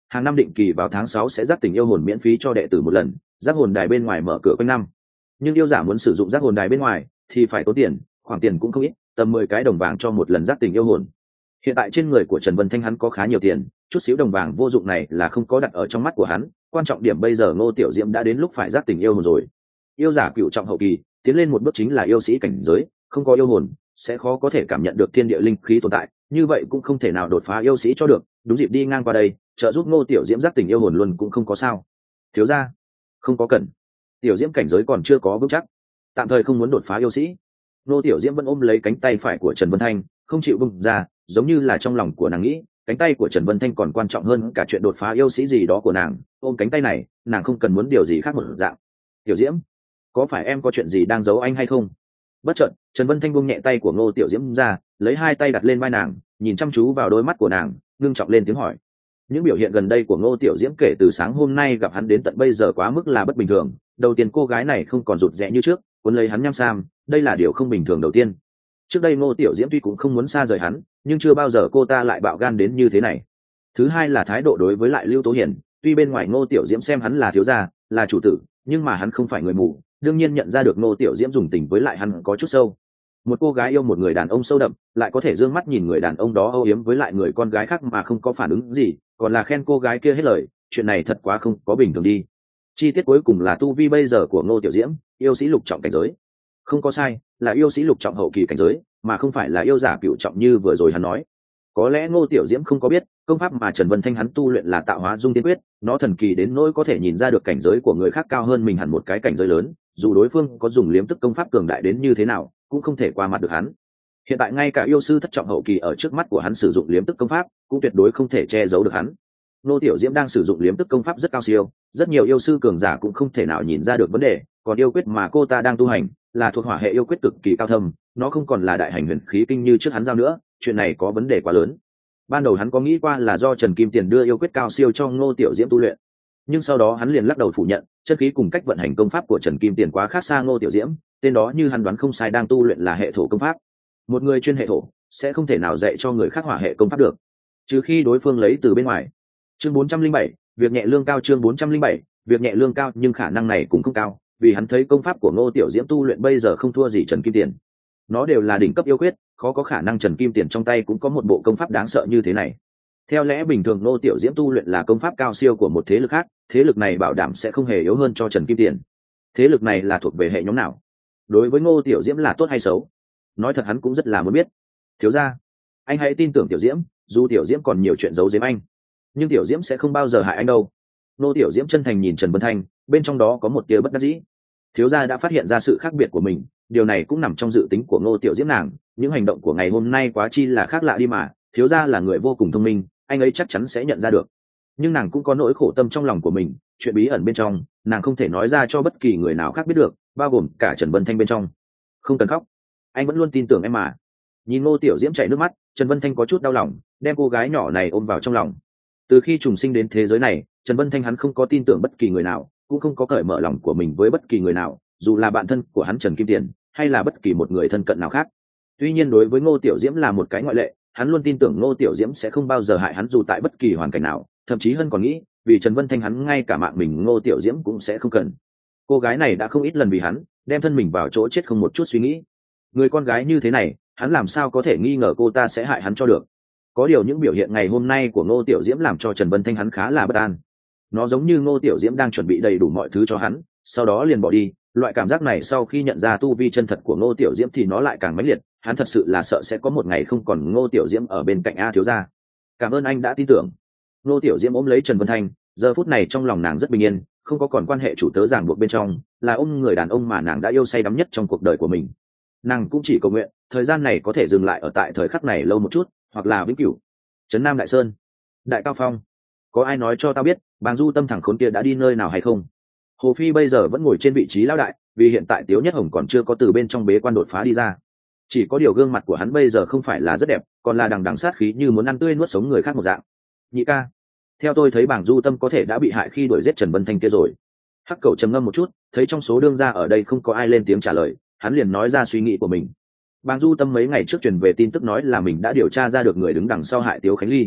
hàng năm định kỳ vào tháng 6 sẽ giác tỉnh yêu hồn miễn phí cho đệ tử một lần, giác hồn đài bên ngoài mở cửa quanh năm. Nhưng yêu giả muốn sử dụng giác hồn đài bên ngoài thì phải tốn tiền, khoản tiền cũng không ít, tầm 10 cái đồng vàng cho một lần giác tỉnh yêu hồn. Hiện tại trên người của Trần Vân Thanh hắn có khá nhiều tiền, chút xíu đồng vàng vô dụng này là không có đặt ở trong mắt của hắn, quan trọng điểm bây giờ Ngô Tiểu Diễm đã đến lúc phải giác tỉnh yêu hồn rồi. Yêu giả cửu trọng hậu kỳ, tiến lên một bước chính là yêu sĩ cảnh giới, không có yêu hồn sẽ khó có thể cảm nhận được thiên địa linh khí tồn tại, như vậy cũng không thể nào đột phá yêu sĩ cho được. Đúng dịp đi ngang qua đây, trợ giúp Ngô Tiểu Diễm giác tỉnh yêu hồn luôn cũng không có sao. Thiếu gia, không có cần. Tiểu Diễm cảnh giới còn chưa có vững chắc, tạm thời không muốn đột phá yêu sĩ. Ngô Tiểu Diễm vẫn ôm lấy cánh tay phải của Trần Vân Thanh, không chịu buông ra, giống như là trong lòng của nàng nghĩ, cánh tay của Trần Vân Thanh còn quan trọng hơn cả chuyện đột phá yêu sĩ gì đó của nàng. Ôm cánh tay này, nàng không cần muốn điều gì khác một dạng. Tiểu Diễm, có phải em có chuyện gì đang giấu anh hay không? Bất chợt, Trần Vân Thanh buông nhẹ tay của Ngô Tiểu Diễm ra, lấy hai tay đặt lên vai nàng, nhìn chăm chú vào đôi mắt của nàng, ngưng trọng lên tiếng hỏi. Những biểu hiện gần đây của Ngô Tiểu Diễm kể từ sáng hôm nay gặp hắn đến tận bây giờ quá mức là bất bình thường. Đầu tiên cô gái này không còn rụt rẽ như trước, cuốn lấy hắn nhăm sam, đây là điều không bình thường đầu tiên. Trước đây Ngô Tiểu Diễm tuy cũng không muốn xa rời hắn, nhưng chưa bao giờ cô ta lại bạo gan đến như thế này. Thứ hai là thái độ đối với lại Lưu Tố Hiền, tuy bên ngoài Ngô Tiểu Diễm xem hắn là thiếu gia, là chủ tử, nhưng mà hắn không phải người mù, đương nhiên nhận ra được Ngô Tiểu Diễm dùng tình với lại hắn có chút sâu. Một cô gái yêu một người đàn ông sâu đậm, lại có thể dương mắt nhìn người đàn ông đó âu yếm với lại người con gái khác mà không có phản ứng gì, còn là khen cô gái kia hết lời, chuyện này thật quá không có bình thường đi. Chi tiết cuối cùng là tu vi bây giờ của Ngô Tiểu Diễm, yêu sĩ lục trọng cảnh giới. Không có sai, là yêu sĩ lục trọng hậu kỳ cảnh giới, mà không phải là yêu giả cửu trọng như vừa rồi hắn nói. Có lẽ Ngô Tiểu Diễm không có biết, công pháp mà Trần Vân Thanh hắn tu luyện là Tạo Hóa Dung Tiên Quyết, nó thần kỳ đến nỗi có thể nhìn ra được cảnh giới của người khác cao hơn mình hẳn một cái cảnh giới lớn, dù đối phương có dùng liếm tức công pháp cường đại đến như thế nào, cũng không thể qua mặt được hắn. Hiện tại ngay cả yêu sư thất trọng hậu kỳ ở trước mắt của hắn sử dụng liếm tức công pháp, cũng tuyệt đối không thể che giấu được hắn. Ngô Tiểu Diễm đang sử dụng liếm tức công pháp rất cao siêu, rất nhiều yêu sư cường giả cũng không thể nào nhìn ra được vấn đề, còn yêu quyết mà cô ta đang tu hành là thuộc hỏa hệ yêu quyết cực kỳ cao thâm, nó không còn là đại hành huyền khí kinh như trước hắn giao nữa, chuyện này có vấn đề quá lớn. Ban đầu hắn có nghĩ qua là do Trần Kim Tiền đưa yêu quyết cao siêu cho Ngô Tiểu Diễm tu luyện, nhưng sau đó hắn liền lắc đầu phủ nhận, chân khí cùng cách vận hành công pháp của Trần Kim Tiền quá khác xa Ngô Tiểu Diễm, tên đó như hắn đoán không sai đang tu luyện là hệ thổ công pháp. Một người chuyên hệ thổ sẽ không thể nào dạy cho người khác hỏa hệ công pháp được, trừ khi đối phương lấy từ bên ngoài. Chương 407, việc nhẹ lương cao. Chương 407, việc nhẹ lương cao, nhưng khả năng này cũng không cao, vì hắn thấy công pháp của Ngô Tiểu Diễm tu luyện bây giờ không thua gì Trần Kim Tiền. Nó đều là đỉnh cấp yêu quyết, khó có khả năng Trần Kim Tiền trong tay cũng có một bộ công pháp đáng sợ như thế này. Theo lẽ bình thường Ngô Tiểu Diễm tu luyện là công pháp cao siêu của một thế lực khác, thế lực này bảo đảm sẽ không hề yếu hơn cho Trần Kim Tiền. Thế lực này là thuộc về hệ nhóm nào? Đối với Ngô Tiểu Diễm là tốt hay xấu? Nói thật hắn cũng rất là muốn biết. Thiếu gia, anh hãy tin tưởng Tiểu Diễm, dù Tiểu Diễm còn nhiều chuyện giấu giếm anh, nhưng Tiểu Diễm sẽ không bao giờ hại anh đâu. Ngô Tiểu Diễm chân thành nhìn Trần Vân Thanh, bên trong đó có một tia bất đắc dĩ. Thiếu gia đã phát hiện ra sự khác biệt của mình, điều này cũng nằm trong dự tính của Ngô Tiểu Diễm nàng, những hành động của ngày hôm nay quá chi là khác lạ đi mà. Thiếu gia là người vô cùng thông minh, anh ấy chắc chắn sẽ nhận ra được. Nhưng nàng cũng có nỗi khổ tâm trong lòng của mình, chuyện bí ẩn bên trong nàng không thể nói ra cho bất kỳ người nào khác biết được, bao gồm cả Trần Vân Thanh bên trong. Không cần khóc, anh vẫn luôn tin tưởng em mà. Nhìn Ngô Tiểu Diễm chảy nước mắt, Trần Vân Thanh có chút đau lòng, đem cô gái nhỏ này ôm vào trong lòng. Từ khi trùng sinh đến thế giới này, Trần Vân Thanh hắn không có tin tưởng bất kỳ người nào, cũng không có cởi mở lòng của mình với bất kỳ người nào, dù là bạn thân của hắn Trần Kim Tiền hay là bất kỳ một người thân cận nào khác. Tuy nhiên đối với Ngô Tiểu Diễm là một cái ngoại lệ, hắn luôn tin tưởng Ngô Tiểu Diễm sẽ không bao giờ hại hắn dù tại bất kỳ hoàn cảnh nào, thậm chí hơn còn nghĩ, vì Trần Vân Thanh hắn ngay cả mạng mình Ngô Tiểu Diễm cũng sẽ không cần. Cô gái này đã không ít lần vì hắn đem thân mình vào chỗ chết không một chút suy nghĩ. Người con gái như thế này, hắn làm sao có thể nghi ngờ cô ta sẽ hại hắn cho được. Có điều những biểu hiện ngày hôm nay của Ngô Tiểu Diễm làm cho Trần Vân Thanh hắn khá là bất an. Nó giống như Ngô Tiểu Diễm đang chuẩn bị đầy đủ mọi thứ cho hắn, sau đó liền bỏ đi. Loại cảm giác này sau khi nhận ra tu vi chân thật của Ngô Tiểu Diễm thì nó lại càng mãnh liệt, hắn thật sự là sợ sẽ có một ngày không còn Ngô Tiểu Diễm ở bên cạnh A thiếu gia. Cảm ơn anh đã tin tưởng. Ngô Tiểu Diễm ôm lấy Trần Vân Thanh, giờ phút này trong lòng nàng rất bình yên, không có còn quan hệ chủ tớ ràng buộc bên trong, là ôm người đàn ông mà nàng đã yêu say đắm nhất trong cuộc đời của mình. Nàng cũng chỉ cầu nguyện thời gian này có thể dừng lại ở tại thời khắc này lâu một chút, hoặc là vĩnh cửu. Trấn Nam Đại Sơn, Đại Cao Phong, có ai nói cho tao biết Bàng Du Tâm thằng khốn kia đã đi nơi nào hay không? Hồ Phi bây giờ vẫn ngồi trên vị trí lão đại, vì hiện tại Tiếu Nhất Hồng còn chưa có từ bên trong bế quan đột phá đi ra. Chỉ có điều gương mặt của hắn bây giờ không phải là rất đẹp, còn là đằng đằng sát khí như muốn ăn tươi nuốt sống người khác một dạng. Nhị ca, theo tôi thấy Bàng Du Tâm có thể đã bị hại khi đuổi giết Trần Vân Thanh kia rồi. Hắc Cẩu trầm ngâm một chút, thấy trong số đương gia ở đây không có ai lên tiếng trả lời, hắn liền nói ra suy nghĩ của mình. Bàng Du Tâm mấy ngày trước truyền về tin tức nói là mình đã điều tra ra được người đứng đằng sau hại Tiếu Khánh Ly.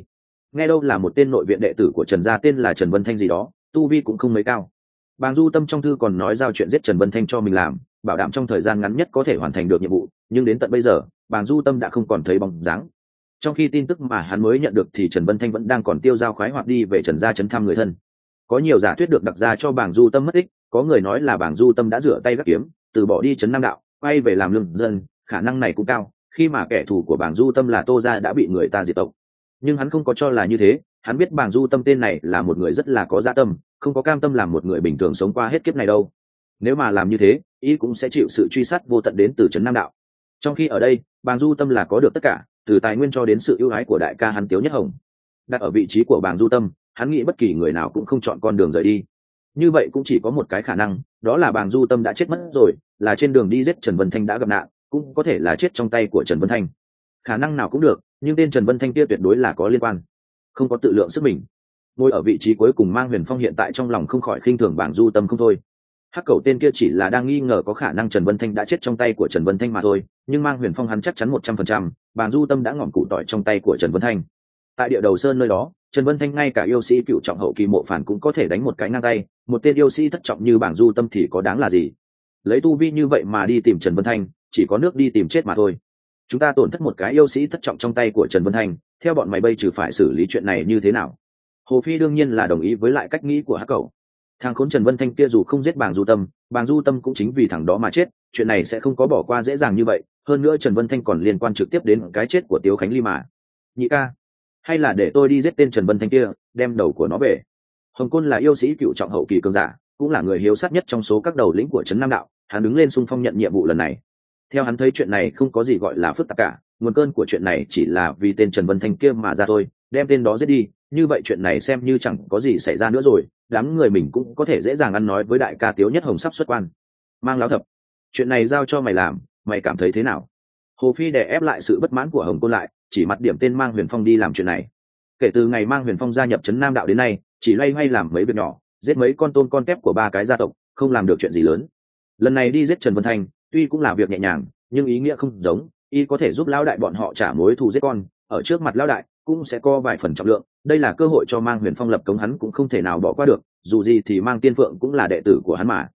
nghe đâu là một tên nội viện đệ tử của Trần gia tên là Trần Vân Thanh gì đó, tu vi cũng không mấy cao. Bàng Du Tâm trong thư còn nói giao chuyện giết Trần Vân Thanh cho mình làm, bảo đảm trong thời gian ngắn nhất có thể hoàn thành được nhiệm vụ, nhưng đến tận bây giờ Bàng Du Tâm đã không còn thấy bóng dáng. Trong khi tin tức mà hắn mới nhận được thì Trần Vân Thanh vẫn đang còn tiêu dao khoái hoạt đi về Trần gia trấn thăm người thân. Có nhiều giả thuyết được đặt ra cho Bàng Du Tâm mất tích, có người nói là Bàng Du Tâm đã rửa tay gác kiếm, từ bỏ đi trấn Nam đạo, quay về làm lương dân, khả năng này cũng cao, khi mà kẻ thù của Bàng Du Tâm là Tô gia đã bị người ta diệt tộc. Nhưng hắn không có cho là như thế, hắn biết Bàng Du Tâm tên này là một người rất là có dạ tâm, không có cam tâm làm một người bình thường sống qua hết kiếp này đâu. Nếu mà làm như thế, ý cũng sẽ chịu sự truy sát vô tận đến từ trấn Nam đạo. Trong khi ở đây, Bàng Du Tâm là có được tất cả, từ tài nguyên cho đến sự ưu ái của đại ca hắn Tiếu Nhất Hồng. Đặt ở vị trí của Bàng Du Tâm, hắn nghĩ bất kỳ người nào cũng không chọn con đường rời đi. Như vậy cũng chỉ có một cái khả năng, đó là Bàng Du Tâm đã chết mất rồi, là trên đường đi giết Trần Vân Thanh đã gặp nạn, cũng có thể là chết trong tay của Trần Vân Thanh. Khả năng nào cũng được, nhưng tên Trần Vân Thanh kia tuyệt đối là có liên quan. Không có tự lượng sức mình, ngồi ở vị trí cuối cùng Mang Huyền Phong hiện tại trong lòng không khỏi khinh thường Bàng Du Tâm không thôi. Hắc Cẩu tên kia chỉ là đang nghi ngờ có khả năng Trần Vân Thanh đã chết trong tay của Trần Vân Thanh mà thôi, nhưng Mang Huyền Phong hắn chắc chắn 100%, Bàng Du Tâm đã ngọn củ tỏi trong tay của Trần Vân Thanh. Tại địa đầu sơn nơi đó, Trần Vân Thanh ngay cả yêu sĩ cựu trọng hậu kỳ Mộ Phản cũng có thể đánh một cái ngang tay, một tên yêu sĩ thất trọng như Bàng Du Tâm thì có đáng là gì? Lấy tu vi như vậy mà đi tìm Trần Vân Thanh, chỉ có nước đi tìm chết mà thôi. Chúng ta tổn thất một cái yêu sĩ thất trọng trong tay của Trần Vân Thanh, theo bọn mày bây trừ phải xử lý chuyện này như thế nào? Hồ Phi đương nhiên là đồng ý với lại cách nghĩ của Hắc Cẩu. Thằng khốn Trần Vân Thanh kia dù không giết Bàng Du Tâm cũng chính vì thằng đó mà chết, chuyện này sẽ không có bỏ qua dễ dàng như vậy, hơn nữa Trần Vân Thanh còn liên quan trực tiếp đến cái chết của Tiếu Khánh Ly mà. Nhị ca, hay là để tôi đi giết tên Trần Vân Thanh kia, đem đầu của nó về. Hồng Côn là yêu sĩ cựu trọng hậu kỳ cường giả, cũng là người hiếu sát nhất trong số các đầu lĩnh của trấn Nam đạo, hắn đứng lên xung phong nhận nhiệm vụ lần này. Theo hắn thấy chuyện này không có gì gọi là phức tạp cả, nguồn cơn của chuyện này chỉ là vì tên Trần Vân Thanh kia mà ra thôi, đem tên đó giết đi, như vậy chuyện này xem như chẳng có gì xảy ra nữa rồi, đám người mình cũng có thể dễ dàng ăn nói với đại ca Tiếu Nhất Hồng sắp xuất quan. Mang Lão Thập, chuyện này giao cho mày làm, mày cảm thấy thế nào? Hồ Phi đè ép lại sự bất mãn của Hồng Côn lại, chỉ mặt điểm tên Mang Huyền Phong đi làm chuyện này. Kể từ ngày Mang Huyền Phong gia nhập trấn Nam đạo đến nay, chỉ loay hoay làm mấy việc nhỏ, giết mấy con tôm con tép của ba cái gia tộc, không làm được chuyện gì lớn. Lần này đi giết Trần Vân Thanh, tuy cũng là việc nhẹ nhàng, nhưng ý nghĩa không giống, y có thể giúp lão đại bọn họ trả mối thù giết con, ở trước mặt lão đại cũng sẽ có vài phần trọng lượng, đây là cơ hội cho Mang Huyền Phong lập công, hắn cũng không thể nào bỏ qua được, dù gì thì Mang Tiên Phượng cũng là đệ tử của hắn mà.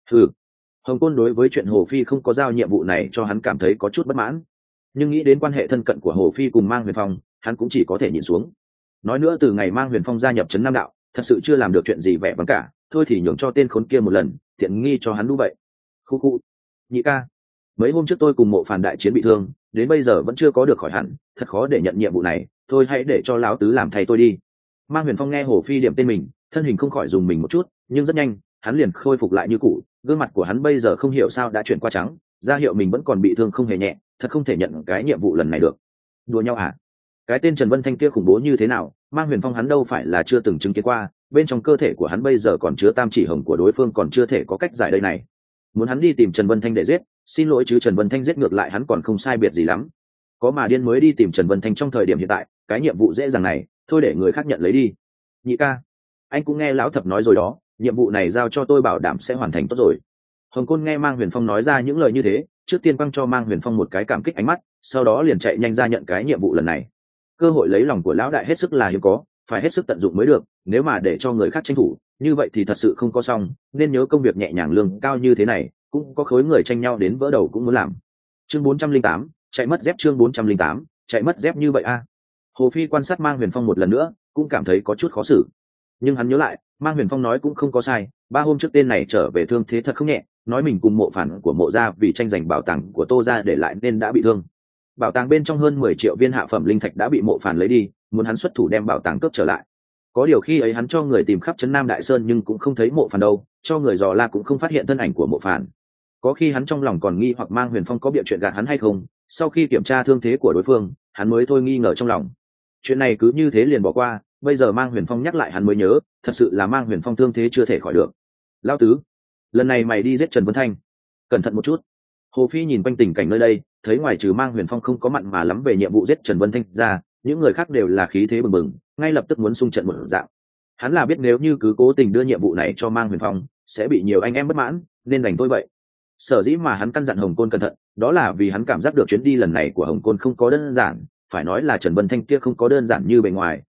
Hồng Côn đối với chuyện Hồ Phi không có giao nhiệm vụ này cho hắn cảm thấy có chút bất mãn, nhưng nghĩ đến quan hệ thân cận của Hồ Phi cùng Mang Huyền Phong, hắn cũng chỉ có thể nhìn xuống. Nói nữa từ ngày Mang Huyền Phong gia nhập trấn Nam đạo, thật sự chưa làm được chuyện gì vẻ vang cả, thôi thì nhường cho tên khốn kia một lần, tiện nghi cho hắn đu vậy. Khu nhị ca, mấy hôm trước tôi cùng Mộ Phản đại chiến bị thương, đến bây giờ vẫn chưa có được khỏi hẳn, thật khó để nhận nhiệm vụ này, thôi hãy để cho lão tứ làm thay tôi đi. Mang Huyền Phong nghe Hồ Phi điểm tên mình, thân hình không khỏi dùng mình một chút, nhưng rất nhanh hắn liền khôi phục lại như cũ, gương mặt của hắn bây giờ không hiểu sao đã chuyển qua trắng, ra hiệu mình vẫn còn bị thương không hề nhẹ, thật không thể nhận cái nhiệm vụ lần này được. Đùa nhau à? Cái tên Trần Vân Thanh kia khủng bố như thế nào, Mang Huyền Phong hắn đâu phải là chưa từng chứng kiến qua, bên trong cơ thể của hắn bây giờ còn chứa tam chỉ hồng của đối phương còn chưa thể có cách giải đây này. Muốn hắn đi tìm Trần Vân Thanh để giết, xin lỗi chứ Trần Vân Thanh giết ngược lại hắn còn không sai biệt gì lắm. Có mà điên mới đi tìm Trần Vân Thanh trong thời điểm hiện tại, cái nhiệm vụ dễ dàng này, thôi để người khác nhận lấy đi. Nhị ca, anh cũng nghe lão thập nói rồi đó, nhiệm vụ này giao cho tôi bảo đảm sẽ hoàn thành tốt rồi. Hồng Côn nghe Mang Huyền Phong nói ra những lời như thế, trước tiên quăng cho Mang Huyền Phong một cái cảm kích ánh mắt, sau đó liền chạy nhanh ra nhận cái nhiệm vụ lần này. Cơ hội lấy lòng của lão đại hết sức là hiếm có, phải hết sức tận dụng mới được, nếu mà để cho người khác tranh thủ, như vậy thì thật sự không có xong, nên nhớ công việc nhẹ nhàng lương cao như thế này, cũng có khối người tranh nhau đến vỡ đầu cũng muốn làm. Chương 408, chạy mất dép. Chương 408, chạy mất dép như vậy a. Hồ Phi quan sát Mang Huyền Phong một lần nữa, cũng cảm thấy có chút khó xử. Nhưng hắn nhớ lại, Mang Huyền Phong nói cũng không có sai, 3 hôm trước tên này trở về thương thế thật không nhẹ, nói mình cùng Mộ Phản của Mộ gia vì tranh giành bảo tàng của Tô gia để lại nên đã bị thương. Bảo tàng bên trong hơn 10 triệu viên hạ phẩm linh thạch đã bị Mộ Phản lấy đi, muốn hắn xuất thủ đem bảo tàng cướp trở lại. Có điều khi ấy hắn cho người tìm khắp trấn Nam Đại Sơn nhưng cũng không thấy Mộ Phản đâu, cho người dò la cũng không phát hiện thân ảnh của Mộ Phản. Có khi hắn trong lòng còn nghi hoặc Mang Huyền Phong có bịa chuyện gạt hắn hay không, sau khi kiểm tra thương thế của đối phương, hắn mới thôi nghi ngờ trong lòng. Chuyện này cứ như thế liền bỏ qua, bây giờ Mang Huyền Phong nhắc lại hắn mới nhớ, thật sự là Mang Huyền Phong thương thế chưa thể khỏi được. Lão tứ, lần này mày đi giết Trần Vân Thanh, cẩn thận một chút. Hồ Phi nhìn quanh tình cảnh nơi đây, thấy ngoài trừ Mang Huyền Phong không có mặn mà lắm về nhiệm vụ giết Trần Vân Thanh ra, những người khác đều là khí thế bừng bừng, ngay lập tức muốn xung trận một dạng. Hắn là biết nếu như cứ cố tình đưa nhiệm vụ này cho Mang Huyền Phong, sẽ bị nhiều anh em bất mãn, nên đành thôi vậy. Sở dĩ mà hắn căn dặn Hồng Côn cẩn thận, đó là vì hắn cảm giác được chuyến đi lần này của Hồng Côn không có đơn giản, phải nói là Trần Vân Thanh kia không có đơn giản như bề ngoài,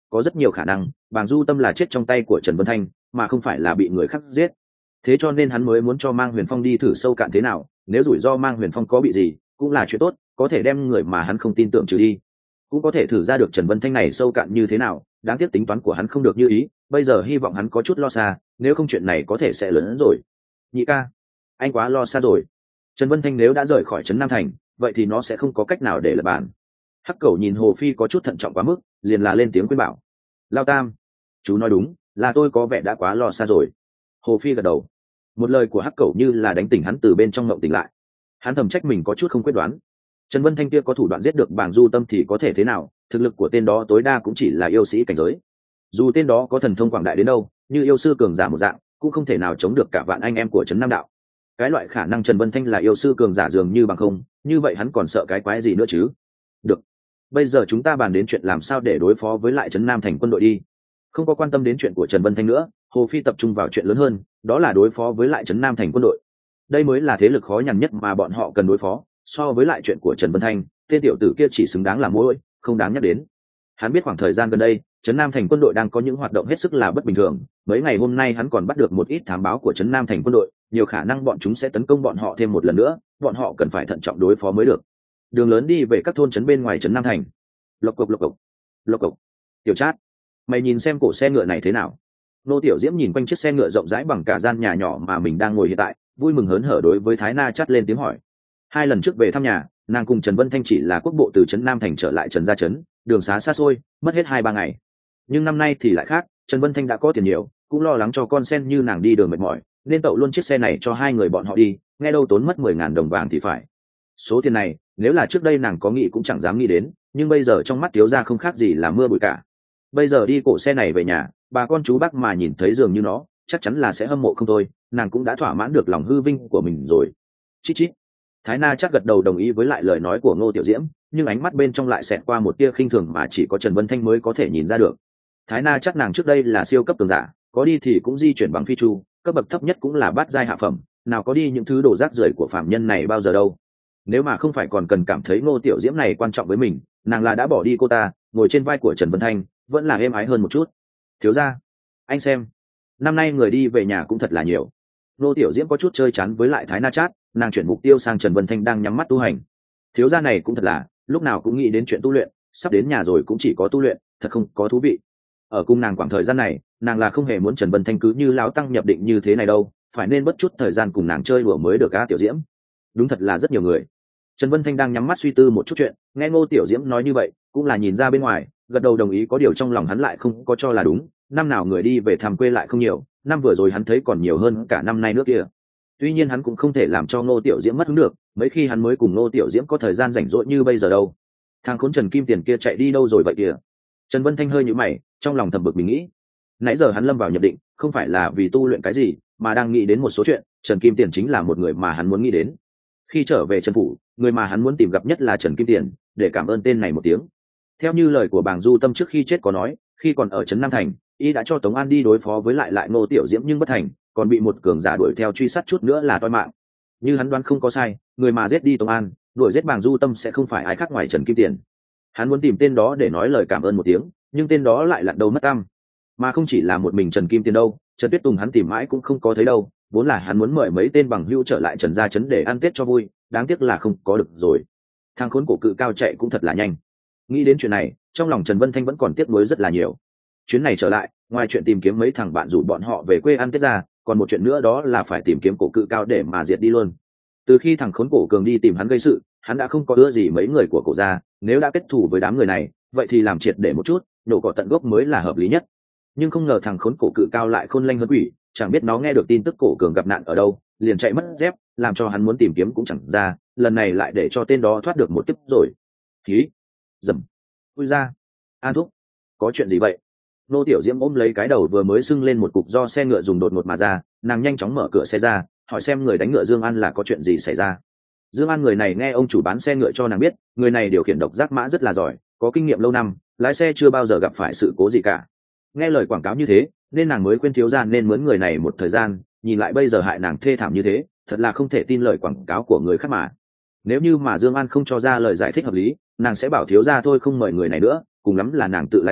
có rất nhiều khả năng bàng du tâm là chết trong tay của Trần Vân Thanh mà không phải là bị người khác giết. Thế cho nên hắn mới muốn cho Mang Huyền Phong đi thử sâu cạn thế nào, nếu rủi ro Mang Huyền Phong có bị gì cũng là chuyện tốt, có thể đem người mà hắn không tin tưởng trừ đi, cũng có thể thử ra được Trần Vân Thanh này sâu cạn như thế nào. Đáng tiếc tính toán của hắn không được như ý, bây giờ hy vọng hắn có chút lo xa, nếu không chuyện này có thể sẽ lớn hơn rồi. Nhị ca, anh quá lo xa rồi. Trần Vân Thanh nếu đã rời khỏi trấn Nam Thành, vậy thì nó sẽ không có cách nào để lật bàn. Hắc Cẩu nhìn Hồ Phi có chút thận trọng quá mức, liền là lên tiếng khuyên bảo. Lao Tam, chú nói đúng, là tôi có vẻ đã quá lo xa rồi. Hồ Phi gật đầu. Một lời của Hắc Cẩu như là đánh tỉnh hắn từ bên trong mộng tỉnh lại. Hắn thầm trách mình có chút không quyết đoán. Trần Vân Thanh kia có thủ đoạn giết được Bàng Du Tâm thì có thể thế nào, thực lực của tên đó tối đa cũng chỉ là yêu sĩ cảnh giới. Dù tên đó có thần thông quảng đại đến đâu, như yêu sư cường giả một dạng, cũng không thể nào chống được cả vạn anh em của trấn Nam Đạo. Cái loại khả năng Trần Vân Thanh là yêu sư cường giả dường như bằng không, như vậy hắn còn sợ cái quái gì nữa chứ? Được, bây giờ chúng ta bàn đến chuyện làm sao để đối phó với lại trấn Nam Thành quân đội đi. Không có quan tâm đến chuyện của Trần Vân Thanh nữa, Hồ Phi tập trung vào chuyện lớn hơn, đó là đối phó với lại trấn Nam Thành quân đội. Đây mới là thế lực khó nhằn nhất mà bọn họ cần đối phó. So với lại chuyện của Trần Vân Thanh, tên tiểu tử kia chỉ xứng đáng là mũi, không đáng nhắc đến. Hắn biết khoảng thời gian gần đây trấn Nam Thành quân đội đang có những hoạt động hết sức là bất bình thường, mấy ngày hôm nay hắn còn bắt được một ít thám báo của trấn Nam Thành quân đội, nhiều khả năng bọn chúng sẽ tấn công bọn họ thêm một lần nữa, bọn họ cần phải thận trọng đối phó mới được. Đường lớn đi về các thôn trấn bên ngoài trấn Nam Thành. Lộc cộc lộc cộc lộc cộc. Tiểu Trát, mày nhìn xem cổ xe ngựa này thế nào? Nô Tiểu Diễm nhìn quanh chiếc xe ngựa rộng rãi bằng cả gian nhà nhỏ mà mình đang ngồi hiện tại, vui mừng hớn hở đối với Thái Na Chát lên tiếng hỏi. 2 lần trước về thăm nhà, nàng cùng Trần Vân Thanh chỉ là quốc bộ từ trấn Nam Thành trở lại Trần Gia trấn, đường xá xa xôi, mất hết 2-3 ngày. Nhưng năm nay thì lại khác, Trần Vân Thanh đã có tiền nhiều, cũng lo lắng cho con sen như nàng đi đường mệt mỏi, nên tậu luôn chiếc xe này cho 2 người bọn họ đi, nghe đâu tốn mất 10.000 đồng vàng thì phải. Số tiền này, nếu là trước đây nàng có nghĩ cũng chẳng dám nghĩ đến, nhưng bây giờ trong mắt thiếu gia không khác gì là mưa bụi cả. Bây giờ đi cổ xe này về nhà, bà con chú bác mà nhìn thấy dường như nó, chắc chắn là sẽ hâm mộ không thôi, nàng cũng đã thỏa mãn được lòng hư vinh của mình rồi. Chít chít. Thái Na chắc gật đầu đồng ý với lại lời nói của Ngô Tiểu Diễm, nhưng ánh mắt bên trong lại xẹt qua một tia khinh thường mà chỉ có Trần Vân Thanh mới có thể nhìn ra được. Thái Na chắc nàng trước đây là siêu cấp cường giả, có đi thì cũng di chuyển bằng phi chu, cấp bậc thấp nhất cũng là bát giai hạ phẩm, nào có đi những thứ đồ rác rưởi của phàm nhân này bao giờ đâu. Nếu mà không phải còn cần cảm thấy Ngô Tiểu Diễm này quan trọng với mình, nàng là đã bỏ đi cô ta, ngồi trên vai của Trần Vân Thanh, vẫn là êm ái hơn một chút. Thiếu gia, anh xem, năm nay người đi về nhà cũng thật là nhiều. Ngô Tiểu Diễm có chút chơi chán với lại Thái Na Chát, nàng chuyển mục tiêu sang Trần Vân Thanh đang nhắm mắt tu hành. Thiếu gia này cũng thật là, lúc nào cũng nghĩ đến chuyện tu luyện, sắp đến nhà rồi cũng chỉ có tu luyện, thật không có thú vị. Ở cung nàng khoảng thời gian này, nàng là không hề muốn Trần Vân Thanh cứ như lão tăng nhập định như thế này đâu, phải nên bất chút thời gian cùng nàng chơi đùa mới được. A Tiểu Diễm, đúng thật là rất nhiều người. Trần Vân Thanh đang nhắm mắt suy tư một chút chuyện, nghe Ngô Tiểu Diễm nói như vậy, cũng là nhìn ra bên ngoài, gật đầu đồng ý, có điều trong lòng hắn lại không có cho là đúng. Năm nào người đi về thăm quê lại không nhiều, năm vừa rồi hắn thấy còn nhiều hơn cả năm nay nước kia. Tuy nhiên hắn cũng không thể làm cho Ngô Tiểu Diễm mất hứng được, mấy khi hắn mới cùng Ngô Tiểu Diễm có thời gian rảnh rỗi như bây giờ đâu. Thằng khốn Trần Kim Tiền kia chạy đi đâu rồi vậy kìa? Trần Vân Thanh hơi nhíu mày, trong lòng thầm bực mình nghĩ. Nãy giờ hắn lâm vào nhập định, không phải là vì tu luyện cái gì, mà đang nghĩ đến một số chuyện. Trần Kim Tiền chính là một người mà hắn muốn nghĩ đến. Khi trở về Trần phủ, người mà hắn muốn tìm gặp nhất là Trần Kim Tiền, để cảm ơn tên này một tiếng. Theo như lời của Bàng Du Tâm trước khi chết có nói, khi còn ở trấn Nam Thành, y đã cho Tống An đi đối phó với lại Ngô Tiểu Diễm nhưng bất thành, còn bị một cường giả đuổi theo truy sát chút nữa là toi mạng. Như hắn đoán không có sai, người mà giết đi Tống An, đuổi giết Bàng Du Tâm sẽ không phải ai khác ngoài Trần Kim Tiền. Hắn muốn tìm tên đó để nói lời cảm ơn một tiếng, nhưng tên đó lại lặn đâu mất tăm. Mà không chỉ là một mình Trần Kim Tiền đâu, Trần Tuyết Tùng hắn tìm mãi cũng không có thấy đâu, vốn là hắn muốn mời mấy tên bằng hữu trở lại Trần Gia trấn để ăn Tết cho vui, đáng tiếc là không có được rồi. Thằng khốn cổ cự cao chạy cũng thật là nhanh. Nghĩ đến chuyện này, trong lòng Trần Vân Thanh vẫn còn tiếc nuối rất là nhiều. Chuyến này trở lại, ngoài chuyện tìm kiếm mấy thằng bạn rủ bọn họ về quê ăn Tết ra, còn một chuyện nữa đó là phải tìm kiếm cổ cự cao để mà diệt đi luôn. Từ khi thằng khốn cổ cường đi tìm hắn gây sự, hắn đã không có ưa gì mấy người của cổ gia, nếu đã kết thù với đám người này, vậy thì làm triệt để một chút, nổ cỏ tận gốc mới là hợp lý nhất. Nhưng không ngờ thằng khốn cổ cự cao lại khôn lanh hơn quỷ, chẳng biết nó nghe được tin tức cổ cường gặp nạn ở đâu, liền chạy mất dép, làm cho hắn muốn tìm kiếm cũng chẳng ra, lần này lại để cho tên đó thoát được một kiếp rồi. Khí, dầm, vui ra, An thúc, có chuyện gì vậy? Nô Tiểu Diễm ôm lấy cái đầu vừa mới sưng lên một cục do xe ngựa dùng đột ngột mà ra, nàng nhanh chóng mở cửa xe ra, hỏi xem người đánh ngựa Dương An là có chuyện gì xảy ra. Dương An người này nghe ông chủ bán xe ngựa cho nàng biết, người này điều khiển độc giác mã rất là giỏi, có kinh nghiệm lâu năm, lái xe chưa bao giờ gặp phải sự cố gì cả. Nghe lời quảng cáo như thế, nên nàng mới khuyên thiếu gia nên mướn người này một thời gian, nhìn lại bây giờ hại nàng thê thảm như thế, thật là không thể tin lời quảng cáo của người khác mà. Nếu như mà Dương An không cho ra lời giải thích hợp lý, nàng sẽ bảo thiếu gia thôi không mời người này nữa, cùng lắm là nàng tự lái xe,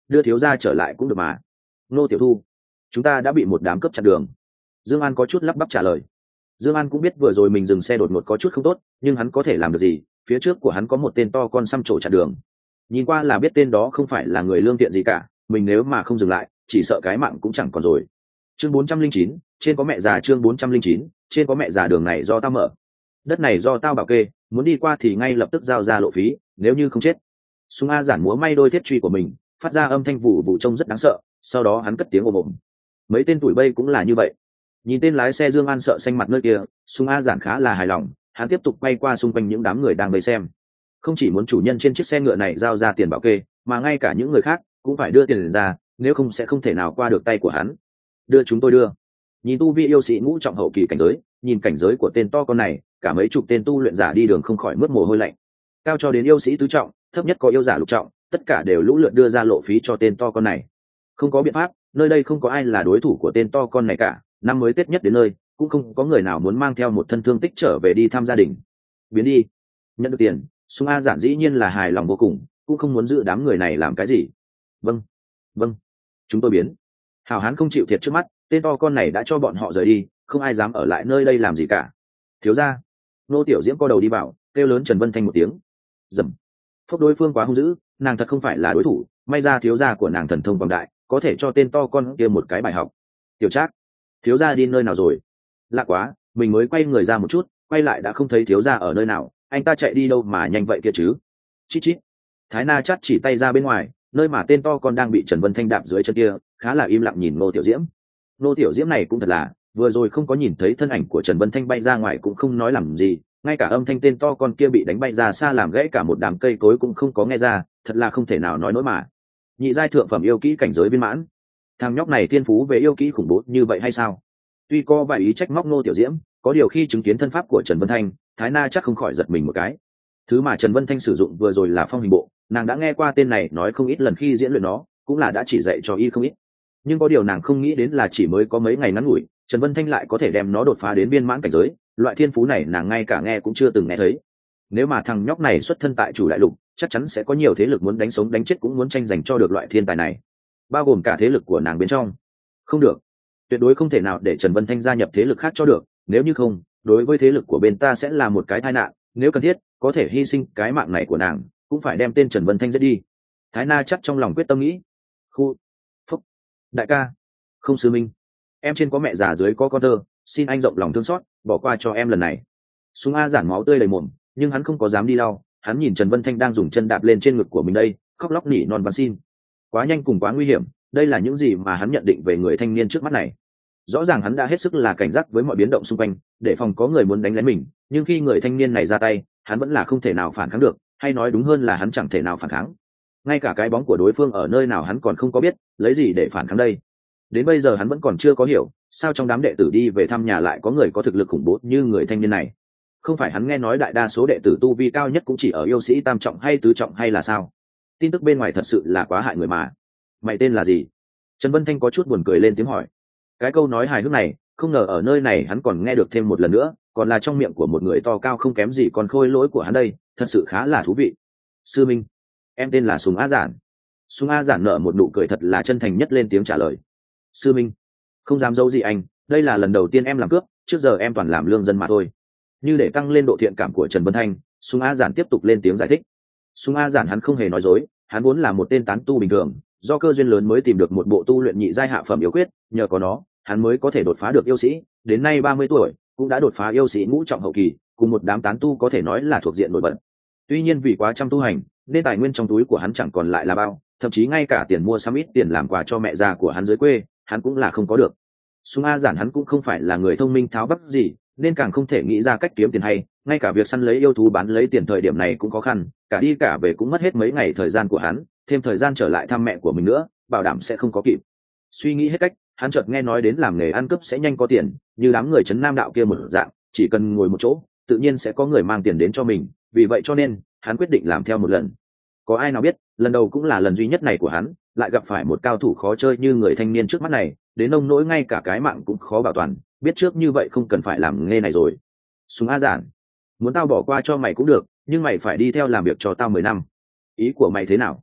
đưa thiếu gia trở lại cũng được mà. Ngô tiểu thu, chúng ta đã bị một đám cướp chặn đường. Dương An có chút lắp bắp trả lời. Dương An cũng biết vừa rồi mình dừng xe đột ngột có chút không tốt, nhưng hắn có thể làm được gì? Phía trước của hắn có một tên to con xăm trổ chặn đường. Nhìn qua là biết tên đó không phải là người lương thiện gì cả, mình nếu mà không dừng lại, chỉ sợ cái mạng cũng chẳng còn rồi. Chương 409, trên có mẹ già. Chương 409, trên có mẹ già. Đường này do tao mở, đất này do tao bảo kê, muốn đi qua thì ngay lập tức giao ra lộ phí, nếu như không chết. Sung A Giản múa may đôi thiết truy của mình, phát ra âm thanh vụ vụ trông rất đáng sợ, sau đó hắn cất tiếng ồm ồm. Mấy tên tuổi bay cũng là như vậy. Nhìn tên lái xe Dương An sợ xanh mặt nơi kia, Sung A Giản khá là hài lòng, hắn tiếp tục quay qua xung quanh những đám người đang vây xem. Không chỉ muốn chủ nhân trên chiếc xe ngựa này giao ra tiền bảo kê, mà ngay cả những người khác cũng phải đưa tiền ra, nếu không sẽ không thể nào qua được tay của hắn. Đưa chúng tôi đưa. Nhìn tu vi yêu sĩ ngũ trọng hậu kỳ cảnh giới, nhìn cảnh giới của tên to con này, cả mấy chục tên tu luyện giả đi đường không khỏi mướt mồ hôi lạnh. Cao cho đến yêu sĩ tứ trọng, thấp nhất có yêu giả lục trọng, tất cả đều lũ lượt đưa ra lộ phí cho tên to con này. Không có biện pháp, nơi đây không có ai là đối thủ của tên to con này cả, năm mới Tết nhất đến nơi, cũng không có người nào muốn mang theo một thân thương tích trở về đi thăm gia đình. Biến đi. Nhận được tiền, Sung A Giản dĩ nhiên là hài lòng vô cùng, cũng không muốn giữ đám người này làm cái gì. Vâng, vâng, chúng tôi biến. Hào hán không chịu thiệt trước mắt, tên to con này đã cho bọn họ rời đi, không ai dám ở lại nơi đây làm gì cả. Thiếu gia. Nô Tiểu Diễm co đầu đi vào, kêu lớn Trần Vân Thanh một tiếng. Dầm. Phốc đối phương quá hung dữ, nàng thật không phải là đối thủ, may ra thiếu gia của nàng thần thông quảng đại, có thể cho tên to con kia một cái bài học. Tiểu Trác, thiếu gia đi nơi nào rồi? Lạ quá, mình mới quay người ra một chút, quay lại đã không thấy thiếu gia ở nơi nào, anh ta chạy đi đâu mà nhanh vậy kia chứ? Chít chít. Thái Na chắt chỉ tay ra bên ngoài, nơi mà tên to con đang bị Trần Vân Thanh đạp dưới chân kia, khá là im lặng nhìn Ngô Tiểu Diễm. Ngô Tiểu Diễm này cũng thật là, vừa rồi không có nhìn thấy thân ảnh của Trần Vân Thanh bay ra ngoài cũng không nói làm gì, ngay cả âm thanh tên to con kia bị đánh bay ra xa làm gãy cả một đám cây cối cũng không có nghe ra, thật là không thể nào nói nổi mà. Nhị giai thượng phẩm yêu kỹ cảnh giới viên mãn, thằng nhóc này thiên phú về yêu kỹ khủng bố như vậy hay sao? Tuy có vài ý trách móc Ngô Tiểu Diễm, có điều khi chứng kiến thân pháp của Trần Vân Thanh, Thái Na chắc không khỏi giật mình một cái. Thứ mà Trần Vân Thanh sử dụng vừa rồi là phong hình bộ, nàng đã nghe qua tên này nói không ít lần khi diễn luyện nó, cũng là đã chỉ dạy cho y không ít. Nhưng có điều nàng không nghĩ đến là chỉ mới có mấy ngày ngắn ngủi, Trần Vân Thanh lại có thể đem nó đột phá đến viên mãn cảnh giới, loại thiên phú này nàng ngay cả nghe cũng chưa từng nghe thấy. Nếu mà thằng nhóc này xuất thân tại chủ đại lục, chắc chắn sẽ có nhiều thế lực muốn đánh sống đánh chết cũng muốn tranh giành cho được loại thiên tài này, bao gồm cả thế lực của nàng bên trong. Không được, tuyệt đối không thể nào để Trần Vân Thanh gia nhập thế lực khác cho được, nếu như không, đối với thế lực của bên ta sẽ là một cái tai nạn, nếu cần thiết, có thể hy sinh cái mạng này của nàng, cũng phải đem tên Trần Vân Thanh giết đi. Thái Na chắc trong lòng quyết tâm nghĩ. Khu, phúc, đại ca, không sư minh, em trên có mẹ già dưới có con tơ, xin anh rộng lòng thương xót, bỏ qua cho em lần này. Sung A Giản máu tươi đầy mồm, nhưng hắn không có dám đi lau, hắn nhìn Trần Vân Thanh đang dùng chân đạp lên trên ngực của mình đây, khóc lóc nỉ non van xin. Quá nhanh cùng quá nguy hiểm, đây là những gì mà hắn nhận định về người thanh niên trước mắt này. Rõ ràng hắn đã hết sức là cảnh giác với mọi biến động xung quanh, để phòng có người muốn đánh lén mình, nhưng khi người thanh niên này ra tay, hắn vẫn là không thể nào phản kháng được, hay nói đúng hơn là hắn chẳng thể nào phản kháng. Ngay cả cái bóng của đối phương ở nơi nào hắn còn không có biết, lấy gì để phản kháng đây? Đến bây giờ hắn vẫn còn chưa có hiểu, sao trong đám đệ tử đi về thăm nhà lại có người có thực lực khủng bố như người thanh niên này. Không phải hắn nghe nói đại đa số đệ tử tu vi cao nhất cũng chỉ ở yêu sĩ tam trọng hay tứ trọng hay là sao? Tin tức bên ngoài thật sự là quá hại người mà. Mày tên là gì? Trần Vân Thanh có chút buồn cười lên tiếng hỏi. Cái câu nói hài hước này, không ngờ ở nơi này hắn còn nghe được thêm một lần nữa, còn là trong miệng của một người to cao không kém gì còn khôi lỗi của hắn đây, thật sự khá là thú vị. Sư minh, em tên là Sùng A Giản. Sùng A Giản nở một nụ cười thật là chân thành nhất lên tiếng trả lời. Sư minh, không dám giấu gì anh, đây là lần đầu tiên em làm cướp, trước giờ em toàn làm lương dân mà thôi. Như để tăng lên độ thiện cảm của Trần Vân Thanh, Sùng A Giản tiếp tục lên tiếng giải thích. Sùng A Giản hắn không hề nói dối, hắn vốn là một tên tán tu bình thường, do cơ duyên lớn mới tìm được một bộ tu luyện nhị giai hạ phẩm yêu quyết, nhờ có nó, hắn mới có thể đột phá được yêu sĩ, đến nay 30 tuổi, cũng đã đột phá yêu sĩ ngũ trọng hậu kỳ, cùng một đám tán tu có thể nói là thuộc diện nổi bật. Tuy nhiên vì quá chăm tu hành, nên tài nguyên trong túi của hắn chẳng còn lại là bao, thậm chí ngay cả tiền mua sắm ít tiền làm quà cho mẹ già của hắn dưới quê, hắn cũng là không có được. Sung A Giản hắn cũng không phải là người thông minh tháo vắt gì, nên càng không thể nghĩ ra cách kiếm tiền hay, ngay cả việc săn lấy yêu thú bán lấy tiền thời điểm này cũng khó khăn, cả đi cả về cũng mất hết mấy ngày thời gian của hắn, thêm thời gian trở lại thăm mẹ của mình nữa, bảo đảm sẽ không có kịp. Suy nghĩ hết cách, hắn chợt nghe nói đến làm nghề ăn cướp sẽ nhanh có tiền, như đám người trấn Nam đạo kia một dạng, chỉ cần ngồi một chỗ, tự nhiên sẽ có người mang tiền đến cho mình, vì vậy cho nên, hắn quyết định làm theo một lần. Có ai nào biết, lần đầu cũng là lần duy nhất này của hắn, lại gặp phải một cao thủ khó chơi như người thanh niên trước mắt này, đến nông nỗi ngay cả cái mạng cũng khó bảo toàn, biết trước như vậy không cần phải làm nghề này rồi. Sùng A Giản, muốn tao bỏ qua cho mày cũng được, nhưng mày phải đi theo làm việc cho tao 10 năm. Ý của mày thế nào?